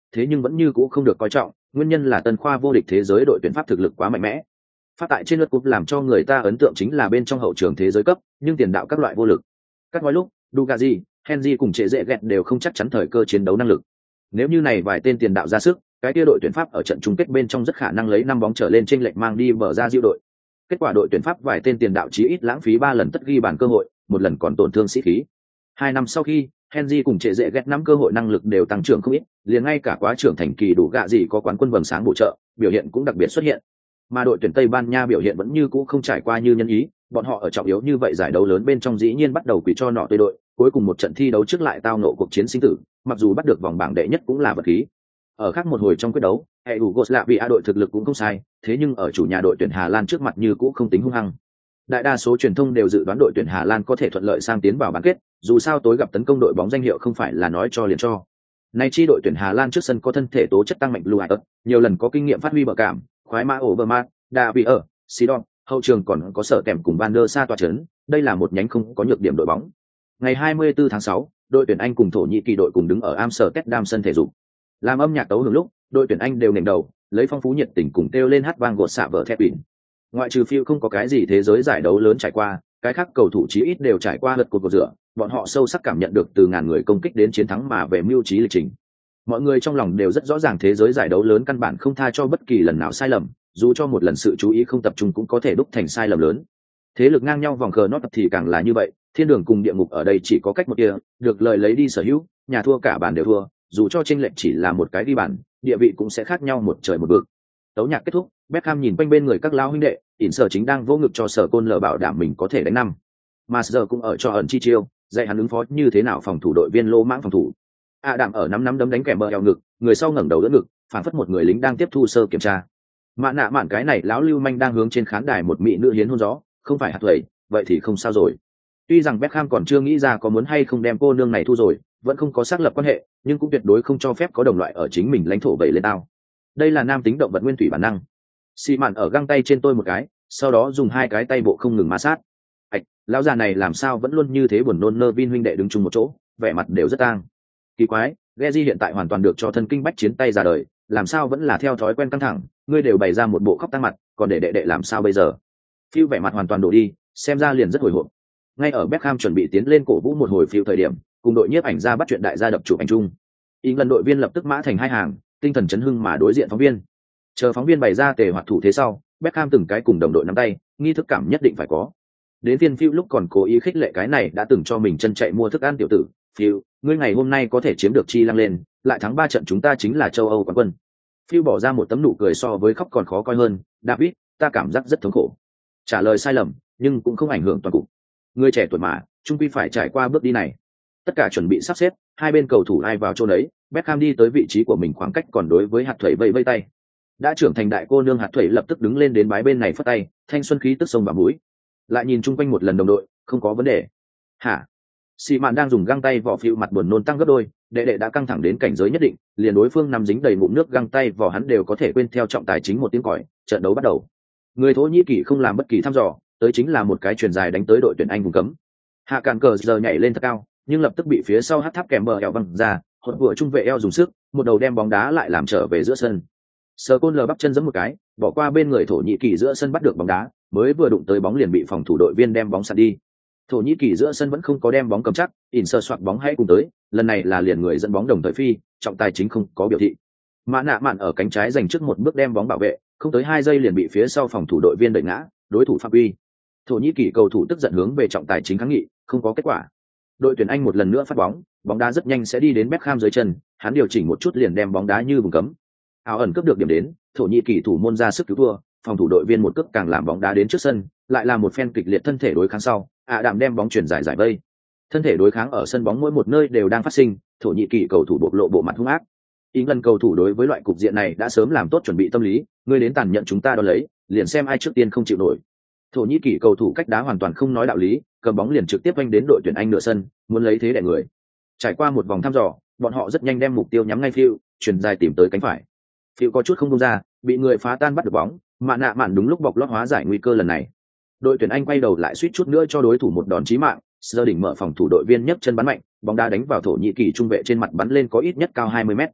thế nhưng vẫn như cũ không được coi trọng, nguyên nhân là tân khoa vô địch thế giới đội tuyển Pháp thực lực quá mạnh mẽ. Pháp tại trên lượt cúp làm cho người ta ấn tượng chính là bên trong hậu trường thế giới cấp, nhưng tiền đạo các loại vô lực. Các nói lúc, Dugazi, Henry cùng Trệ Dệ Gẹt đều không chắc chắn thời cơ chiến đấu năng lực. Nếu như này vài tên tiền đạo ra sức, cái kia đội tuyển Pháp ở trận chung kết bên trong rất khả năng lấy 5 bóng trở lên chênh lệch mang đi bờ ra diệu đội. Kết quả đội tuyển Pháp vài tên tiền đạo chí ít lãng phí 3 lần tất ghi bàn cơ hội, một lần còn tổn thương sĩ khí. 2 năm sau khi, Henry cùng Trệ Dệ Gẹt 5 cơ hội năng lực đều tăng trưởng không ít, liền ngay cả quá trưởng thành kỳ đủ gạ gì có quán quân vầng sáng bổ trợ, biểu hiện cũng đặc biệt xuất hiện. Mà đội tuyển Tây Ban Nha biểu hiện vẫn như cũ không trải qua như nhân ý, bọn họ ở trọng yếu như vậy giải đấu lớn bên trong dĩ nhiên bắt đầu quỳ cho nọ tươi đội, cuối cùng một trận thi đấu trước lại tao nộ cuộc chiến sinh tử, mặc dù bắt được vòng bảng đệ nhất cũng là vật khí. Ở khác một hồi trong quyết đấu, hệ Yugoslavia đội thực lực cũng không sai, thế nhưng ở chủ nhà đội tuyển Hà Lan trước mặt như cũ không tính hung hăng. Đại đa số truyền thông đều dự đoán đội tuyển Hà Lan có thể thuận lợi sang tiến vào bán kết, dù sao tối gặp tấn công đội bóng danh hiệu không phải là nói cho liền cho. Nay chi đội tuyển Hà Lan trước sân có thân thể tố chất tăng mạnh Blue Eyes, nhiều lần có kinh nghiệm phát huy bờ cảm, khoái mã Overmars, Davies, Sidon, hậu trường còn có sở kèm cùng Van der Sa tọa chấn, đây là một nhánh không có nhược điểm đội bóng. Ngày 24 tháng 6, đội tuyển Anh cùng Thổ Nhĩ Kỳ đội cùng đứng ở Amsterdam sân thể dục. Làm âm nhạc tấu hưởng lúc, đội tuyển Anh đều nền đầu, lấy phong phú nhiệt tình cùng kêu lên hát vang gột xạ vở thép bỉn. Ngoại trừ phiêu không có cái gì thế giới giải đấu lớn trải qua, cái khác cầu thủ chí ít đều trải qua lượt cột rửa, bọn họ sâu sắc cảm nhận được từ ngàn người công kích đến chiến thắng mà về mưu trí lịch trình. Mọi người trong lòng đều rất rõ ràng thế giới giải đấu lớn căn bản không tha cho bất kỳ lần nào sai lầm, dù cho một lần sự chú ý không tập trung cũng có thể đúc thành sai lầm lớn. Thế lực ngang nhau vòng cờ nót thì càng là như vậy, thiên đường cùng địa ngục ở đây chỉ có cách một kia, được lời lấy đi sở hữu, nhà thua cả bàn đều thua, dù cho chênh lệch chỉ là một cái đi bàn, địa vị cũng sẽ khác nhau một trời một vực. Tấu nhạc kết thúc, Beckham nhìn quanh bên người các lao huynh đệ, ỉn sở chính đang vô ngực cho sở côn lờ bảo đảm mình có thể đánh năm. Mà giờ cũng ở cho ẩn chi chiêu, dạy hắn ứng phó như thế nào phòng thủ đội viên lô mãng phòng thủ. Đảm ở nắm đấm đánh kèm bờ eo ngực, người sau ngẩng đầu đỡ ngực, phản phất một người lính đang tiếp thu sơ kiểm tra. Mạn nạ mạn cái này lão lưu manh đang hướng trên khán đài một mỹ nữ hiến hôn gió, không phải hạt thuẩy, vậy thì không sao rồi. Tuy rằng Beckham còn chưa nghĩ ra có muốn hay không đem cô nương này thu rồi, vẫn không có xác lập quan hệ, nhưng cũng tuyệt đối không cho phép có đồng loại ở chính mình lãnh thổ bậy lên tao. Đây là nam tính động vật nguyên thủy bản năng. Xi mạn ở găng tay trên tôi một cái, sau đó dùng hai cái tay bộ không ngừng ma sát. Lão già này làm sao vẫn luôn như thế buồn nôn nơ Vin huynh đệ đứng chung một chỗ, vẻ mặt đều rất tang. Kỳ quái, Geji hiện tại hoàn toàn được cho thân kinh bách chiến tay ra đời, làm sao vẫn là theo thói quen căng thẳng, ngươi đều bày ra một bộ khóc tăng mặt, còn để đệ làm sao bây giờ? Phiêu vẻ mặt hoàn toàn đổ đi, xem ra liền rất hồi hộp. Ngay ở Beckham chuẩn bị tiến lên cổ vũ một hồi phiêu thời điểm, cùng đội nhiếp ảnh ra bắt chuyện đại gia đập chụp ảnh chung. Lần đội viên lập tức mã thành hai hàng, tinh thần chấn hưng mà đối diện phóng viên. Chờ phóng viên bày ra tề hoạt thủ thế sau, Beckham từng cái cùng đồng đội nắm tay, nghi thức cảm nhất định phải có. Đến phiên Phiêu lúc còn cố ý khích lệ cái này đã từng cho mình chân chạy mua thức ăn tiểu tử, Phiêu, ngươi ngày hôm nay có thể chiếm được chi lăng lên, lại thắng 3 trận chúng ta chính là châu Âu quán quân. Phiêu bỏ ra một tấm nụ cười so với khóc còn khó coi hơn, David, ta cảm giác rất thống khổ. Trả lời sai lầm, nhưng cũng không ảnh hưởng toàn cục. Người trẻ tuổi mà, chung quy phải trải qua bước đi này. Tất cả chuẩn bị sắp xếp, hai bên cầu thủ ai vào chỗ đấy, Beckham đi tới vị trí của mình khoảng cách còn đối với hạt thuẩy vây vây tay. Đã trưởng thành đại cô nương hạt thuẩy lập tức đứng lên đến bái bên này phất tay, thanh xuân khí tức sông vào mũi. Lại nhìn chung quanh một lần đồng đội, không có vấn đề. Hả? Sĩ Mạn đang dùng găng tay vỏ Phiêu mặt buồn nôn tăng gấp đôi, đệ đã căng thẳng đến cảnh giới nhất định, liền đối phương nằm dính đầy ngụm nước găng tay vỏ hắn đều có thể quên theo trọng tài chính một tiếng còi, trận đấu bắt đầu. Người Thổ Nhĩ Kỳ không làm bất kỳ thăm dò, tới chính là một cái chuyền dài đánh tới đội tuyển Anh vùng cấm. Hạ cản cờ giờ nhảy lên thật cao, nhưng lập tức bị phía sau hất tháp kèm bờ eo văng ra, hốt vừa trung vệ eo dùng sức, một đầu đem bóng đá lại làm trở về giữa sân. Sờ côn lờ bắp chân giẫm một cái, bỏ qua bên người Thổ Nhĩ Kỳ giữa sân bắt được bóng đá, mới vừa đụng tới bóng liền bị phòng thủ đội viên đem bóng sạt đi. Thổ Nhĩ Kỳ giữa sân vẫn không có đem bóng cầm chắc, sơ soạt bóng hãy cùng tới, lần này là liền người dẫn bóng đồng thời phi, trọng tài chính không có biểu thị. Mã nạ mạn ở cánh trái giành trước một bước đem bóng bảo vệ, không tới 2 giây liền bị phía sau phòng thủ đội viên đẩy ngã, đối thủ phạm uy. Thổ Nhĩ Kỳ cầu thủ tức giận hướng về trọng tài chính kháng nghị, không có kết quả. Đội tuyển Anh một lần nữa phát bóng, bóng đá rất nhanh sẽ đi đến Beckham dưới chân, hắn điều chỉnh một chút liền đem bóng đá như vùng cấm. Áo ẩn cướp được điểm đến, Thổ Nhĩ Kỳ thủ môn ra sức cứu thua, phòng thủ đội viên một cước càng làm bóng đá đến trước sân, lại là một phen kịch liệt thân thể đối kháng sau, Đạm đem bóng chuyển giải vây. Thân thể đối kháng ở sân bóng mỗi một nơi đều đang phát sinh, Thổ Nhĩ Kỳ cầu thủ bộc lộ bộ mặt hung ác. Lần cầu thủ đối với loại cục diện này đã sớm làm tốt chuẩn bị tâm lý, ngươi đến tàn nhẫn chúng ta đo lấy, liền xem ai trước tiên không chịu nổi. Thổ Nhĩ Kỳ cầu thủ cách đá hoàn toàn không nói đạo lý, cầm bóng liền trực tiếp vanh đến đội tuyển Anh nửa sân, muốn lấy thế đè người. Trải qua một vòng thăm dò, bọn họ rất nhanh đem mục tiêu nhắm ngay Phiêu, chuyền dài tìm tới cánh phải. Phiêu có chút không buông ra, bị người phá tan bắt được bóng, Mạn nạ mạn đúng lúc bọc lót hóa giải nguy cơ lần này. Đội tuyển Anh quay đầu lại suýt chút nữa cho đối thủ một đòn chí mạng, Sơ đỉnh mở phòng thủ đội viên nhấc chân bắn mạnh, bóng đá đánh vào Thổ Nhĩ Kỳ trung vệ trên mặt bắn lên có ít nhất cao 20 mét.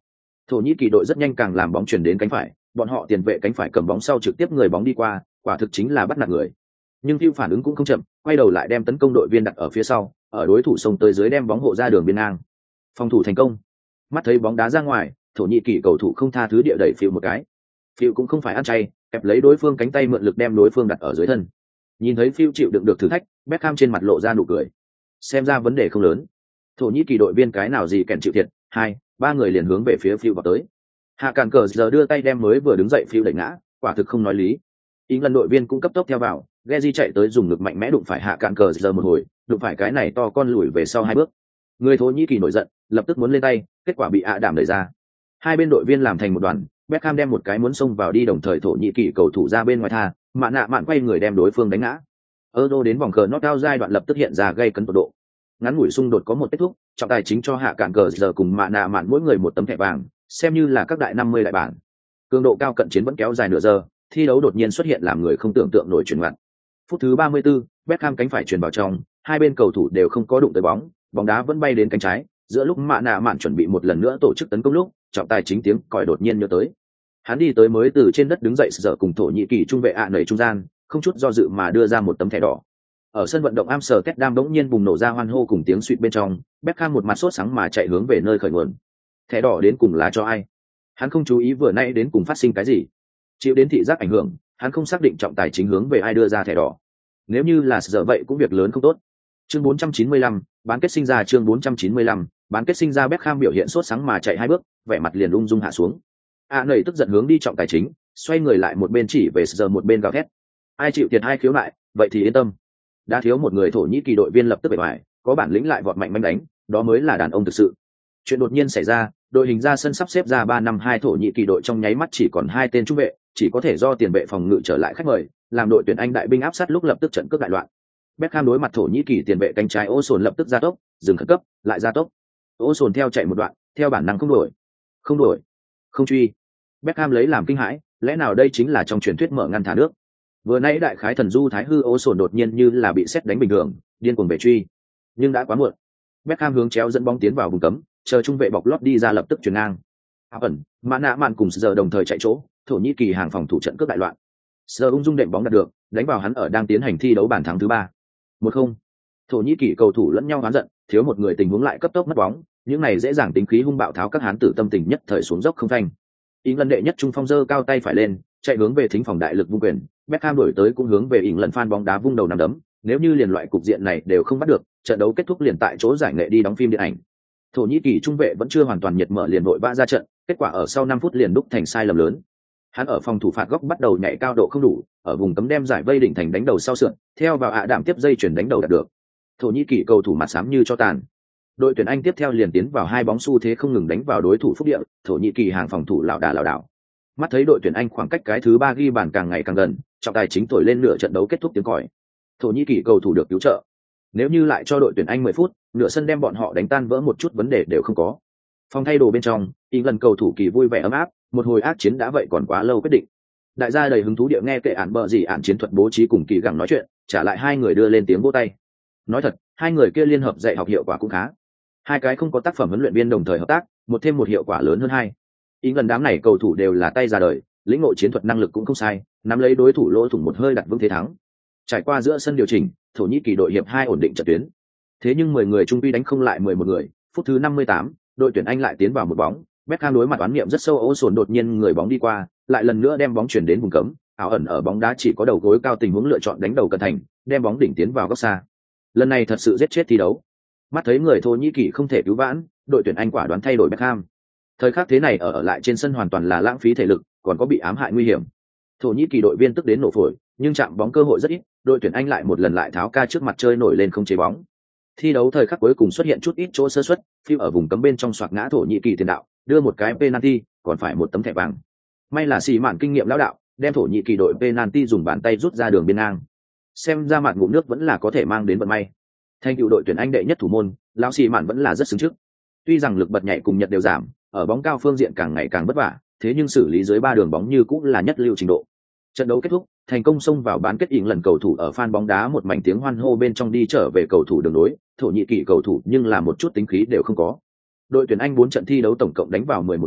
Thổ Nhĩ Kỳ đội rất nhanh càng làm bóng chuyển đến cánh phải, bọn họ tiền vệ cánh phải cầm bóng sau trực tiếp người bóng đi qua, quả thực chính là bắt nạt người. Nhưng Phiu phản ứng cũng không chậm, quay đầu lại đem tấn công đội viên đặt ở phía sau, ở đối thủ xông tới dưới đem bóng hộ ra đường biên ngang. Phòng thủ thành công. Mắt thấy bóng đá ra ngoài, Thổ Nhĩ Kỳ cầu thủ không tha thứ địa đẩy Phiu một cái. Phiu cũng không phải ăn chay, kẹp lấy đối phương cánh tay mượn lực đem đối phương đặt ở dưới thân. Nhìn thấy Phiu chịu đựng được thử thách, Beckham trên mặt lộ ra nụ cười. Xem ra vấn đề không lớn. Thổ Nhĩ Kỳ đội viên cái nào gì kèn chịu thiệt, hai, ba người liền hướng về phía Phiu vào tới. Hạ Cản Cờ giờ đưa tay đem mới vừa đứng dậy Phiu đẩy ngã, quả thực không nói lý. Ý lần đội viên cũng cấp tốc theo vào, Geji chạy tới dùng lực mạnh mẽ đụng phải Hạ Cản Cờ giờ một hồi, đụng phải cái này to con lùi về sau hai bước. Người Thổ Nhĩ Kỳ nổi giận, lập tức muốn lên tay, kết quả bị ạ đảm đẩy ra. Hai bên đội viên làm thành một đoàn, Beckham đem một cái muốn xông vào đi đồng thời Thổ Nhĩ Kỳ cầu thủ ra bên ngoài tha, mạn nạ mạn quay người đem đối phương đánh ngã. Euro đến vòng cờ knock-out giai đoạn lập tức hiện ra gây cấn tột độ. Ngắn ngủi xung đột có một kết thúc, trọng tài chính cho Hạ Cản Cờ giờ cùng mạn nạ mạn mỗi người một tấm thẻ vàng, xem như là các đại 50 đại bản. Cường độ cao cận chiến vẫn kéo dài nửa giờ, thi đấu đột nhiên xuất hiện làm người không tưởng tượng nổi chuyển ngoặt. Phút thứ 34, Beckham cánh phải chuyển vào trong, hai bên cầu thủ đều không có đụng tới bóng, bóng đá vẫn bay đến cánh trái, giữa lúc mạn nạ mạn chuẩn bị một lần nữa tổ chức tấn công lúc, trọng tài chính tiếng còi đột nhiên nhớ tới. Hắn đi tới mới từ trên đất đứng dậy giờ cùng Thổ Nhĩ Kỳ trung vệ nảy trung gian, không chút do dự mà đưa ra một tấm thẻ đỏ. Ở sân vận động Amsterdam bỗng nhiên bùng nổ ra hoan hô cùng tiếng suýt bên trong, Beckham một mặt sốt sắng mà chạy hướng về nơi khởi nguồn. Thẻ đỏ đến cùng là cho ai? Hắn không chú ý vừa nãy đến cùng phát sinh cái gì. Chịu đến thị giác ảnh hưởng, hắn không xác định trọng tài chính hướng về ai đưa ra thẻ đỏ. Nếu như là giờ vậy cũng việc lớn không tốt. Chương 495, bán kết sinh ra chương 495, bán kết sinh ra Beckham biểu hiện sốt sắng mà chạy hai bước, vẻ mặt liền ung dung hạ xuống. Nảy tức giận hướng đi trọng tài chính, xoay người lại một bên chỉ về giờ một bên gào thét. Ai chịu thiệt ai khiếu nại, vậy thì yên tâm. Đã thiếu một người Thổ Nhĩ Kỳ đội viên lập tức bể bại, có bản lĩnh lại vọt mạnh manh đánh, đó mới là đàn ông thực sự. Chuyện đột nhiên xảy ra, đội hình ra sân sắp xếp ra 3-5-2 Thổ Nhĩ Kỳ đội trong nháy mắt chỉ còn hai tên trung vệ, chỉ có thể do tiền vệ phòng ngự trở lại khách mời, làm đội tuyển Anh đại binh áp sát lúc lập tức trận cướp đại loạn. Beckham đối mặt Thổ Nhĩ Kỳ tiền vệ cánh trái Ozon lập tức gia tốc, dừng khẩn cấp, lại gia tốc. Ozon theo chạy một đoạn, theo bản năng không đổi, không truy. Beckham lấy làm kinh hãi, lẽ nào đây chính là trong truyền thuyết mở ngăn thả nước? Vừa nãy đại khái thần du thái hư Ozon đột nhiên như là bị sét đánh bình thường, điên cuồng về truy, nhưng đã quá muộn. Beckham hướng chéo dẫn bóng tiến vào vùng cấm, chờ trung vệ bọc lót đi ra lập tức chuyền ngang. Ẩn, Mã Nạ Mạn cùng giờ đồng thời chạy chỗ, Thổ Nhĩ Kỳ hàng phòng thủ trận cướp đại loạn. Giờ ung dung đệm bóng đạt được, đánh vào hắn ở đang tiến hành thi đấu bàn thắng thứ 3. 1-0. Thổ Nhĩ Kỳ cầu thủ lẫn nhau oán giận, thiếu một người tình huống lại cấp tốc mất bóng, những này dễ dàng tính khí hung bạo tháo các hán tử tâm tình nhất thời xuống dốc không phanh. Ý lần đệ nhất trung phong giơ cao tay phải lên, chạy hướng về thính phòng đại lực vung quyền, Beckham đổi tới cũng hướng về ỉn lần phan bóng đá vung đầu nằm đấm, nếu như liền loại cục diện này đều không bắt được, trận đấu kết thúc liền tại chỗ giải nghệ đi đóng phim điện ảnh. Thổ Nhĩ Kỳ trung vệ vẫn chưa hoàn toàn nhiệt mở liền vội vã ra trận, kết quả ở sau 5 phút liền đúc thành sai lầm lớn. Hắn ở phòng thủ phạt góc bắt đầu nhảy cao độ không đủ, ở vùng cấm đem giải vây đỉnh thành đánh đầu sau sượn, theo vào đạm tiếp dây chuyển đánh đầu đạt được. Thổ Nhĩ Kỳ cầu thủ mặt xám như cho tàn. Đội tuyển Anh tiếp theo liền tiến vào hai bóng xu thế không ngừng đánh vào đối thủ phúc địa, Thổ Nhĩ Kỳ hàng phòng thủ lảo đảo. Mắt thấy đội tuyển Anh khoảng cách cái thứ 3 ghi bàn càng ngày càng gần, trọng tài chính thổi lên nửa trận đấu kết thúc tiếng còi. Thổ Nhĩ Kỳ cầu thủ được cứu trợ. Nếu như lại cho đội tuyển Anh 10 phút, nửa sân đem bọn họ đánh tan vỡ một chút vấn đề đều không có. Phòng thay đồ bên trong, England cầu thủ kỳ vui vẻ ấm áp, một hồi ác chiến đã vậy còn quá lâu quyết định. Đại gia đầy hứng thú địa nghe kệ ản bợ gì ản chiến thuật bố trí cùng kỳ gặng nói chuyện, trả lại hai người đưa lên tiếng vỗ tay. Nói thật, hai người kia liên hợp dạy học hiệu quả cũng khá. Hai cái không có tác phẩm huấn luyện viên đồng thời hợp tác, một thêm một hiệu quả lớn hơn hai. England đám này cầu thủ đều là tay ra đời, lĩnh ngộ chiến thuật năng lực cũng không sai, nắm lấy đối thủ lỗ thủng một hơi đặt vững thế thắng. Trải qua giữa sân điều chỉnh, Thổ Nhĩ Kỳ đội hiệp 2 ổn định trận tuyến. Thế nhưng 10 người trung quy đánh không lại 11 người, phút thứ 58, đội tuyển Anh lại tiến vào một bóng, Beckham đối mặt oán niệm rất sâu Ozon đột nhiên người bóng đi qua, lại lần nữa đem bóng chuyển đến vùng cấm, ảo ẩn ở bóng đá chỉ có đầu gối cao tình huống lựa chọn đánh đầu cẩn thành, đem bóng đỉnh tiến vào góc xa. Lần này thật sự giết chết thi đấu. Mắt thấy người Thổ Nhĩ Kỳ không thể cứu vãn, đội tuyển Anh quả đoán thay đổi Beckham. Thời khắc thế này ở lại trên sân hoàn toàn là lãng phí thể lực, còn có bị ám hại nguy hiểm. Thổ Nhĩ Kỳ đội viên tức đến nổ phổi, nhưng chạm bóng cơ hội rất ít, đội tuyển Anh lại một lần lại tháo ca trước mặt chơi nổi lên không chế bóng. Thi đấu thời khắc cuối cùng xuất hiện chút ít chỗ sơ suất, Phiu ở vùng cấm bên trong xoạc ngã Thổ Nhĩ Kỳ tiền đạo, đưa một cái penalty, còn phải một tấm thẻ vàng. May là xì mạn kinh nghiệm lão đạo, đem Thổ Nhĩ Kỳ đội penalty dùng bàn tay rút ra đường biên ngang. Xem ra mặt ngụm nước vẫn là có thể mang đến vận may. Thành tựu đội tuyển Anh đệ nhất thủ môn, lão xì mạn vẫn là rất xứng trước. Tuy rằng lực bật nhảy cùng Nhật đều giảm, ở bóng cao phương diện càng ngày càng vất vả, thế nhưng xử lý dưới 3 đường bóng như cũng là nhất lưu trình độ. Trận đấu kết thúc, thành công xông vào bán kết ỉn lần cầu thủ ở fan bóng đá một mảnh tiếng hoan hô bên trong đi trở về cầu thủ đường đối, Thổ Nhĩ Kỳ cầu thủ nhưng là một chút tính khí đều không có. Đội tuyển Anh 4 trận thi đấu tổng cộng đánh vào 11 bóng,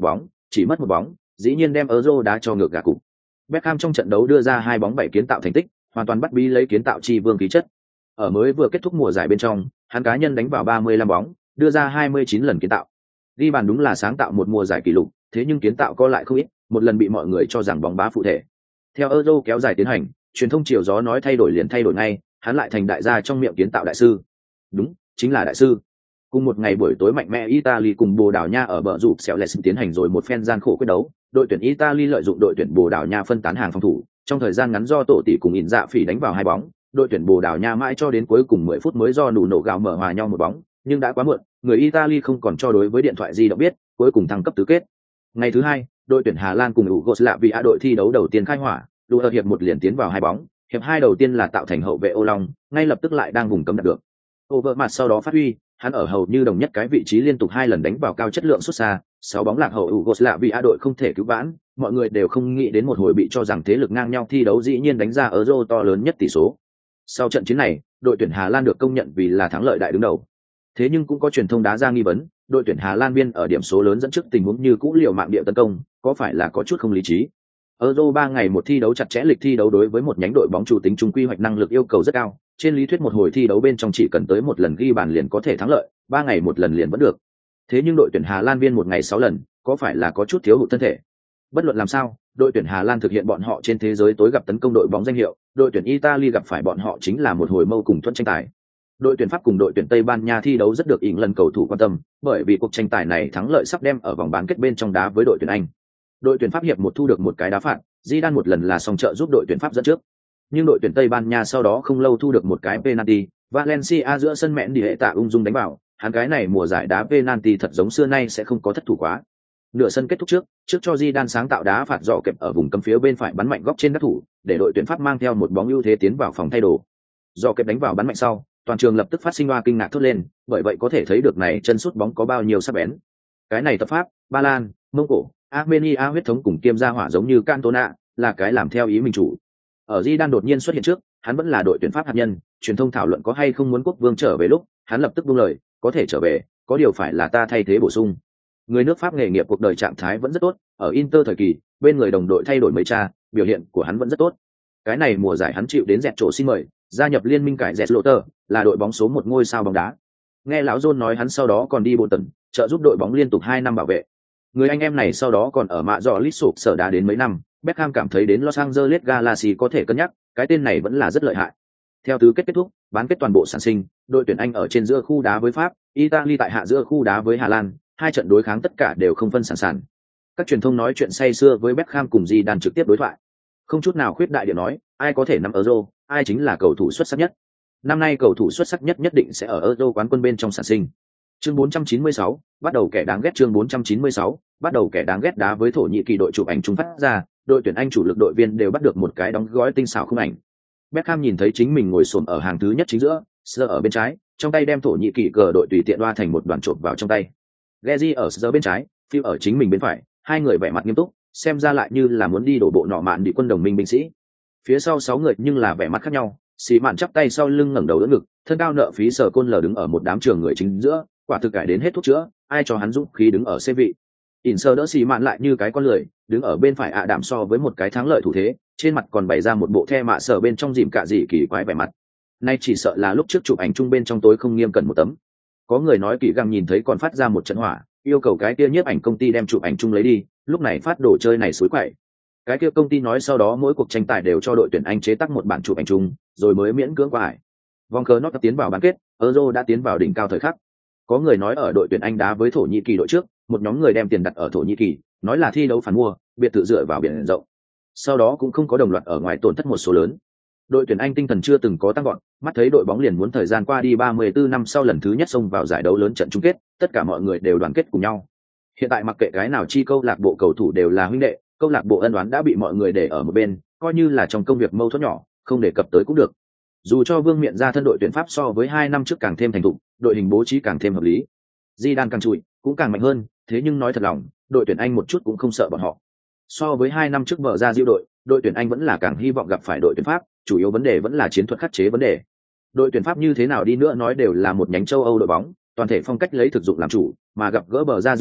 chỉ mất một bóng, dĩ nhiên đem Euro đá cho ngược gà cục. Beckham trong trận đấu đưa ra 2 bóng 7 kiến tạo thành tích, hoàn toàn bắt bí lấy kiến tạo chi vương khí chất. Ở mới vừa kết thúc mùa giải bên trong, hắn cá nhân đánh vào 35 bóng, đưa ra 29 lần kiến tạo. Ghi bàn đúng là sáng tạo một mùa giải kỷ lục, thế nhưng kiến tạo có lại không ít, một lần bị mọi người cho rằng bóng bá phụ thể. Theo Euro kéo dài tiến hành, truyền thông chiều gió nói thay đổi liền thay đổi ngay, hắn lại thành đại gia trong miệng kiến tạo đại sư. Đúng, chính là đại sư. Cùng một ngày buổi tối mạnh mẽ Italy cùng Bồ Đào Nha ở bờ rụp xẻo lẹt tiến hành rồi một phen gian khổ quyết đấu, đội tuyển Italy lợi dụng đội tuyển Bồ Đào Nha phân tán hàng phòng thủ, trong thời gian ngắn do tổ tỷ cùng ỉn dạ phỉ đánh vào 2 bóng, đội tuyển Bồ Đào Nha mãi cho đến cuối cùng 10 phút mới do nụ nổ gạo mở hòa nhau 1 bóng, nhưng đã quá muộn, người Italy không còn cho đối với điện thoại di động biết, cuối cùng thăng cấp tứ kết. Ngày thứ 2, đội tuyển Hà Lan cùng Yugoslavia đội thi đấu đầu tiên khai hỏa, Lua ở hiệp 1 liền tiến vào 2 bóng, hiệp 2 đầu tiên là tạo thành hậu vệ Ô Long, ngay lập tức lại đang vùng cấm đạt được. Overmars sau đó phát huy, hắn ở hầu như đồng nhất cái vị trí liên tục 2 lần đánh vào cao chất lượng xuất xa, 6 bóng lạc hậu Yugoslavia đội không thể cứu vãn, mọi người đều không nghĩ đến một hồi bị cho rằng thế lực ngang nhau thi đấu dĩ nhiên đánh ra Euro to lớn nhất tỷ số. Sau trận chiến này, đội tuyển Hà Lan được công nhận vì là thắng lợi đại đứng đầu. Thế nhưng cũng có truyền thông đá ra nghi vấn, đội tuyển Hà Lan biên ở điểm số lớn dẫn trước tình huống như cũ liều mạng địa tấn công, có phải là có chút không lý trí. Euro 3 ngày một thi đấu chặt chẽ, lịch thi đấu đối với một nhánh đội bóng chủ tính trung quy hoạch năng lực yêu cầu rất cao, trên lý thuyết một hồi thi đấu bên trong chỉ cần tới một lần ghi bàn liền có thể thắng lợi, 3 ngày một lần liền vẫn được. Thế nhưng đội tuyển Hà Lan biên một ngày 6 lần, có phải là có chút thiếu hụt thân thể? Bất luận làm sao, đội tuyển Hà Lan thực hiện bọn họ trên thế giới tối gặp tấn công đội bóng danh hiệu, đội tuyển Italy gặp phải bọn họ chính là một hồi mâu cùng thuận tranh tài. Đội tuyển Pháp cùng đội tuyển Tây Ban Nha thi đấu rất được ỉn lần cầu thủ quan tâm, bởi vì cuộc tranh tài này thắng lợi sắp đem ở vòng bán kết bên trong đá với đội tuyển Anh. Đội tuyển Pháp hiệp 1 thu được một cái đá phạt, Zidane một lần là song trợ giúp đội tuyển Pháp dẫn trước. Nhưng đội tuyển Tây Ban Nha sau đó không lâu thu được một cái penalty, Valencia giữa sân mẹn đi hệ tạ ung dung đánh vào, hắn cái này mùa giải đá penalty thật giống xưa nay sẽ không có thất thủ quá. Nửa sân kết thúc trước cho Zidane sáng tạo đá phạt dọ kẹp ở vùng cấm phía bên phải bắn mạnh góc trên các thủ, để đội tuyển Pháp mang theo một bóng ưu thế tiến vào phòng thay đồ. Dọ kẹp đánh vào bắn mạnh sau, toàn trường lập tức phát sinh hoa kinh ngạc thốt lên, bởi vậy có thể thấy được này chân sút bóng có bao nhiêu sắc bén. Cái này tập Pháp, Ba Lan, Mông Cổ, Armenia huyết thống cùng kiêm gia hỏa giống như Cantona, là cái làm theo ý mình chủ. Ở Zidane đột nhiên xuất hiện trước, hắn vẫn là đội tuyển Pháp hạt nhân, truyền thông thảo luận có hay không muốn quốc vương trở về lúc, hắn lập tức buông lời, có thể trở về, có điều phải là ta thay thế bổ sung. Người nước Pháp nghề nghiệp cuộc đời trạng thái vẫn rất tốt, ở Inter thời kỳ, bên người đồng đội thay đổi mấy cha, biểu hiện của hắn vẫn rất tốt. Cái này mùa giải hắn chịu đến dẹt chỗ xin mời, gia nhập liên minh cải dẹt lộ tờ, là đội bóng số 1 ngôi sao bóng đá. Nghe lão John nói hắn sau đó còn đi Bolton, trợ giúp đội bóng liên tục 2 năm bảo vệ. Người anh em này sau đó còn ở mạ dọ lít sụp sở đá đến mấy năm, Beckham cảm thấy đến Los Angeles Galaxy có thể cân nhắc, cái tên này vẫn là rất lợi hại. Theo tứ kết kết thúc, bán kết toàn bộ sản sinh, đội tuyển Anh ở trên giữa khu đá với Pháp, Italy tại hạ giữa khu đá với Hà Lan, 2 trận đối kháng tất cả đều không phân sản sản. Các truyền thông nói chuyện say sưa với Beckham cùng Zidane trực tiếp đối thoại. Không chút nào khuyết đại địa nói, ai có thể nắm Euro, ai chính là cầu thủ xuất sắc nhất. Năm nay cầu thủ xuất sắc nhất nhất định sẽ ở Euro quán quân bên trong sản sinh. Chương 496, bắt đầu kẻ đáng ghét. Chương 496, bắt đầu kẻ đáng ghét đá với Thổ Nhĩ Kỳ. Đội chụp ảnh chúng phát ra, đội tuyển Anh chủ lực đội viên đều bắt được một cái đóng gói tinh xảo khung ảnh. Beckham nhìn thấy chính mình ngồi xổm ở hàng thứ nhất chính giữa, Sơ ở bên trái, trong tay đem Thổ Nhĩ Kỳ cờ đội tùy tiện đoa thành một đoàn trộn vào trong tay. Gezi ở Sơ bên trái, Phil ở chính mình bên phải, hai người vẻ mặt nghiêm túc, xem ra lại như là muốn đi đổ bộ nọ mạn đi quân đồng minh binh sĩ. Phía sau 6 người nhưng là vẻ mặt khác nhau, Xì Mạn chắp tay sau lưng ngẩng đầu đỡ ngực, thân cao nợ phí Sở Côn lờ đứng ở một đám trường người chính giữa, quả thực cải đến hết thuốc chữa, ai cho hắn dũng khí đứng ở xe vị. ỉn sơ đỡ Xì Mạn lại như cái con lười, đứng ở bên phải ạ đảm so với một cái thắng lợi thủ thế, trên mặt còn bày ra một bộ the mạ sở bên trong dìm cả gì kỳ quái vẻ mặt. Nay chỉ sợ là lúc trước chụp ảnh chung bên trong tối không nghiêm cẩn một tấm. Có người nói Kỳ Găng nhìn thấy còn phát ra một trận hỏa, yêu cầu cái kia nhiếp ảnh công ty đem chụp ảnh chung lấy đi, lúc này phát đồ chơi này xối quậy. Cái kia công ty nói sau đó mỗi cuộc tranh tài đều cho đội tuyển Anh chế tác một bản chụp ảnh chung, rồi mới miễn cưỡng qua hải. Vòng cờ nót tiến vào bán kết, Euro đã tiến vào đỉnh cao thời khắc. Có người nói ở đội tuyển Anh đá với Thổ Nhĩ Kỳ đội trước, một nhóm người đem tiền đặt ở Thổ Nhĩ Kỳ, nói là thi đấu phản mua, biệt tự dựa vào biển rộng. Sau đó cũng không có đồng loạt ở ngoài tổn thất một số lớn. Đội tuyển Anh tinh thần chưa từng có tăng vọt, mắt thấy đội bóng liền muốn thời gian qua đi 34 năm sau lần thứ nhất xông vào giải đấu lớn trận chung kết, tất cả mọi người đều đoàn kết cùng nhau. Hiện tại mặc kệ cái nào chi câu lạc bộ cầu thủ đều là huynh đệ, câu lạc bộ ân oán đã bị mọi người để ở một bên, coi như là trong công việc mâu thuẫn nhỏ, không đề cập tới cũng được. Dù cho Vương Miện ra thân đội tuyển Pháp so với 2 năm trước càng thêm thành thục, đội hình bố trí càng thêm hợp lý. Zidane càng trụi, cũng càng mạnh hơn, thế nhưng nói thật lòng, đội tuyển Anh một chút cũng không sợ bọn họ. So với 2 năm trước mở ra diệu đội tuyển Anh vẫn là càng hy vọng gặp phải đội tuyển Pháp, chủ yếu vấn đề vẫn là chiến thuật khắc chế vấn đề. Đội tuyển Pháp như thế nào đi nữa nói đều là một nhánh châu Âu đội bóng, toàn thể phong cách lấy thực dụng làm chủ, mà gặp gỡ bờ ra diệu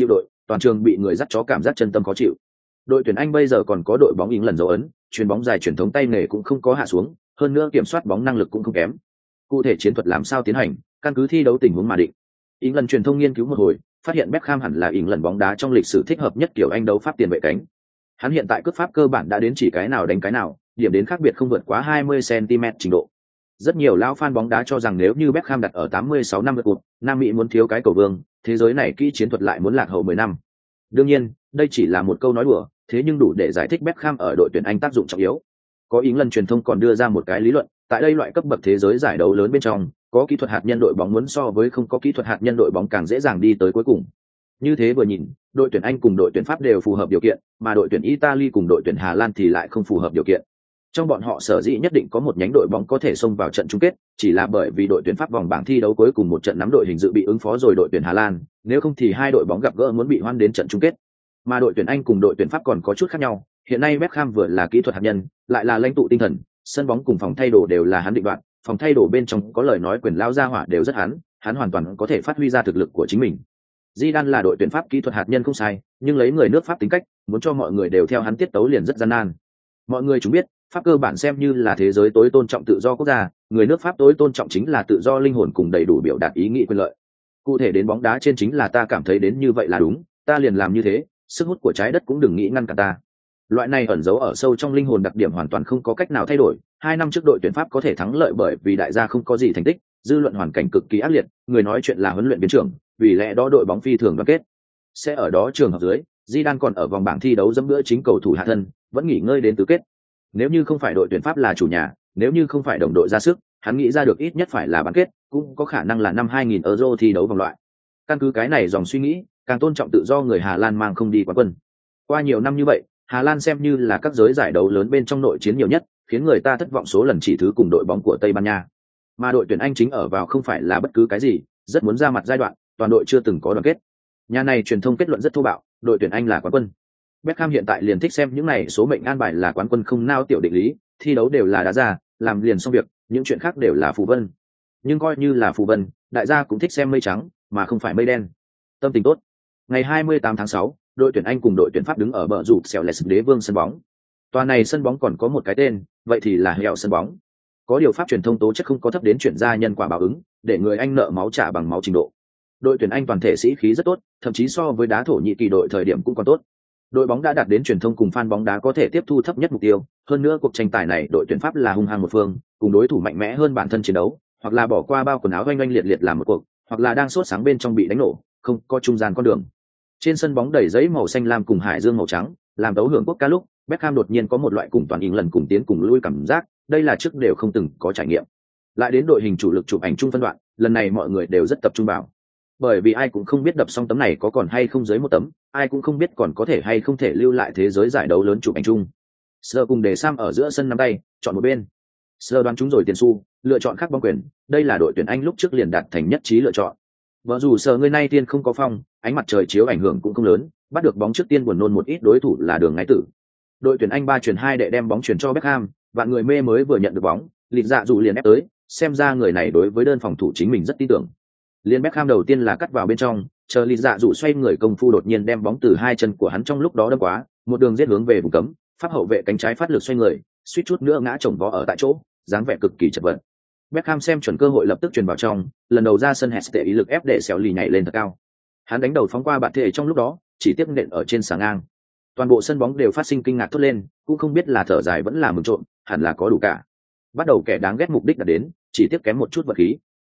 toàn trường bị người dắt chó cảm giác chân tâm khó chịu. Đội tuyển Anh bây giờ còn có đội bóng England dấu ấn, chuyền bóng dài truyền thống tay nghề cũng không có hạ xuống, hơn nữa kiểm soát bóng năng lực cũng không kém. Cụ thể chiến thuật làm sao tiến hành, căn cứ thi đấu tình huống mà định. England truyền thông nghiên cứu một hồi, phát hiện Beckham hẳn là England bóng đá trong lịch sử thích hợp nhất kiểu Anh đấu pháp tiền vệ cánh. Hắn hiện tại cước pháp cơ bản đã đến chỉ cái nào đánh cái nào, điểm đến khác biệt không vượt quá 20 cm trình độ. Rất nhiều lão fan bóng đá cho rằng nếu như Beckham đặt ở 86 năm lượt cuộc, Nam Mỹ muốn thiếu cái cầu vương, thế giới này kỹ chiến thuật lại muốn lạc hậu 10 năm. Đương nhiên, đây chỉ là một câu nói đùa, thế nhưng đủ để giải thích Beckham ở đội tuyển Anh tác dụng trọng yếu. Có England truyền thông còn đưa ra một cái lý luận, tại đây loại cấp bậc thế giới giải đấu lớn bên trong, có kỹ thuật hạt nhân đội bóng muốn so với không có kỹ thuật hạt nhân đội bóng càng dễ dàng đi tới cuối cùng. Như thế vừa nhìn, đội tuyển Anh cùng đội tuyển Pháp đều phù hợp điều kiện, mà đội tuyển Italy cùng đội tuyển Hà Lan thì lại không phù hợp điều kiện. Trong bọn họ sở dĩ nhất định có một nhánh đội bóng có thể xông vào trận chung kết, chỉ là bởi vì đội tuyển Pháp vòng bảng thi đấu cuối cùng một trận nắm đội hình dự bị ứng phó rồi đội tuyển Hà Lan, nếu không thì hai đội bóng gặp gỡ muốn bị hoan đến trận chung kết. Mà đội tuyển Anh cùng đội tuyển Pháp còn có chút khác nhau, hiện nay Beckham vừa là kỹ thuật hạt nhân, lại là lãnh tụ tinh thần, sân bóng cùng phòng thay đồ đều là hắn định đoạt, phòng thay đồ bên trong có lời nói quyền lao ra hỏa đều rất hắn hoàn toàn có thể phát huy ra thực lực của chính mình. Zidane là đội tuyển Pháp kỹ thuật hạt nhân không sai, nhưng lấy người nước Pháp tính cách, muốn cho mọi người đều theo hắn tiết tấu liền rất gian nan. Mọi người chúng biết, Pháp cơ bản xem như là thế giới tối tôn trọng tự do quốc gia, người nước Pháp tối tôn trọng chính là tự do linh hồn cùng đầy đủ biểu đạt ý nghĩ quyền lợi. Cụ thể đến bóng đá trên chính là ta cảm thấy đến như vậy là đúng, ta liền làm như thế, sức hút của trái đất cũng đừng nghĩ ngăn cản ta. Loại này ẩn giấu ở sâu trong linh hồn đặc điểm hoàn toàn không có cách nào thay đổi. 2 năm trước đội tuyển Pháp có thể thắng lợi bởi vì đại gia không có gì thành tích, dư luận hoàn cảnh cực kỳ ác liệt, người nói chuyện là huấn luyện viên trưởng, vì lẽ đó đội bóng phi thường đoàn kết. Sẽ ở đó trường hợp dưới, Zidane còn ở vòng bảng thi đấu dẫm bữa chính cầu thủ hạ thân, vẫn nghỉ ngơi đến tứ kết. Nếu như không phải đội tuyển Pháp là chủ nhà, nếu như không phải đồng đội ra sức, hắn nghĩ ra được ít nhất phải là bán kết, cũng có khả năng là năm 2000 Euro thi đấu vòng loại. Căn cứ cái này dòng suy nghĩ, càng tôn trọng tự do người Hà Lan mang không đi quán quân. Qua nhiều năm như vậy, Hà Lan xem như là các giới giải đấu lớn bên trong nội chiến nhiều nhất, khiến người ta thất vọng số lần chỉ thứ cùng đội bóng của Tây Ban Nha. Mà đội tuyển Anh chính ở vào không phải là bất cứ cái gì, rất muốn ra mặt giai đoạn, toàn đội chưa từng có đoàn kết. Nhà này truyền thông kết luận rất thô bạo, đội tuyển Anh là quán quân. Beckham hiện tại liền thích xem những này số mệnh an bài là quán quân không nao tiểu định lý, thi đấu đều là đá ra, làm liền xong việc, những chuyện khác đều là phù vân. Nhưng coi như là phù vân, đại gia cũng thích xem mây trắng, mà không phải mây đen. Tâm tình tốt. Ngày 28 tháng 6, đội tuyển Anh cùng đội tuyển Pháp đứng ở bờ rụt xẻo lẹt đế vương sân bóng. Tòa này sân bóng còn có một cái tên, vậy thì là hẻo sân bóng. Có điều Pháp truyền thông tố chất không có thấp đến chuyển ra nhân quả báo ứng, để người Anh nợ máu trả bằng máu trình độ. Đội tuyển Anh toàn thể sĩ khí rất tốt, thậm chí so với đá Thổ Nhĩ Kỳ đội thời điểm cũng còn tốt. Đội bóng đã đạt đến truyền thông cùng fan bóng đá có thể tiếp thu thấp nhất mục tiêu, hơn nữa cuộc tranh tài này đội tuyển Pháp là hung hăng một phương, cùng đối thủ mạnh mẽ hơn bản thân chiến đấu, hoặc là bỏ qua bao quần áo oanh oanh liệt liệt làm một cuộc, hoặc là đang sốt sáng bên trong bị đánh nổ, không có trung gian con đường. Trên sân bóng đầy giấy màu xanh lam cùng hải dương màu trắng, làm đấu hưởng quốc ca lúc, Beckham đột nhiên có một loại cùng toàn England cùng tiến cùng lui cảm giác, đây là trước đều không từng có trải nghiệm. Lại đến đội hình chủ lực chụp ảnh chung phân đoạn, lần này mọi người đều rất tập trung vào. Bởi vì ai cũng không biết đập xong tấm này có còn hay không dưới một tấm, ai cũng không biết còn có thể hay không thể lưu lại thế giới giải đấu lớn chụp ảnh chung. Sơ cùng để Sam ở giữa sân nắm tay, chọn một bên. Sơ đoán chúng rồi tiền xu, lựa chọn khác bóng quyền, đây là đội tuyển Anh lúc trước liền đạt thành nhất trí lựa chọn. Vợ dù Sơ người nay tiên không có phong, ánh mặt trời chiếu ảnh hưởng cũng không lớn, bắt được bóng trước tiên buồn nôn một ít đối thủ là đường ngái tử. Đội tuyển Anh 3-2 để đem bóng chuyển cho Beckham, và người mê mới vừa nhận được bóng, lịt dạ dù liền ép tới, xem ra người này đối với đơn phòng thủ chính mình rất tin tưởng. Liên Beckham đầu tiên là cắt vào bên trong, chờ lịt dạ dù xoay người công phu đột nhiên đem bóng từ hai chân của hắn trong lúc đó đâm quá, một đường giết hướng về vùng cấm, Pháp hậu vệ cánh trái phát lực xoay người, suýt chút nữa ngã chồng vó ở tại chỗ, dáng vẻ cực kỳ chật vật. Beckham xem chuẩn cơ hội lập tức truyền vào trong, lần đầu ra sân Hesse ý lực ép để xéo lì nhảy lên thật cao. Hắn đánh đầu phóng qua bạn thể trong lúc đó, chỉ tiếp nện ở trên xà ngang. Toàn bộ sân bóng đều phát sinh kinh ngạc thốt lên, cũng không biết là thở dài vẫn là mừng trộm, hẳn là có đủ cả. Bắt đầu kẻ đáng ghét mục đích đã đến, chỉ tiếp kém một chút vật khí.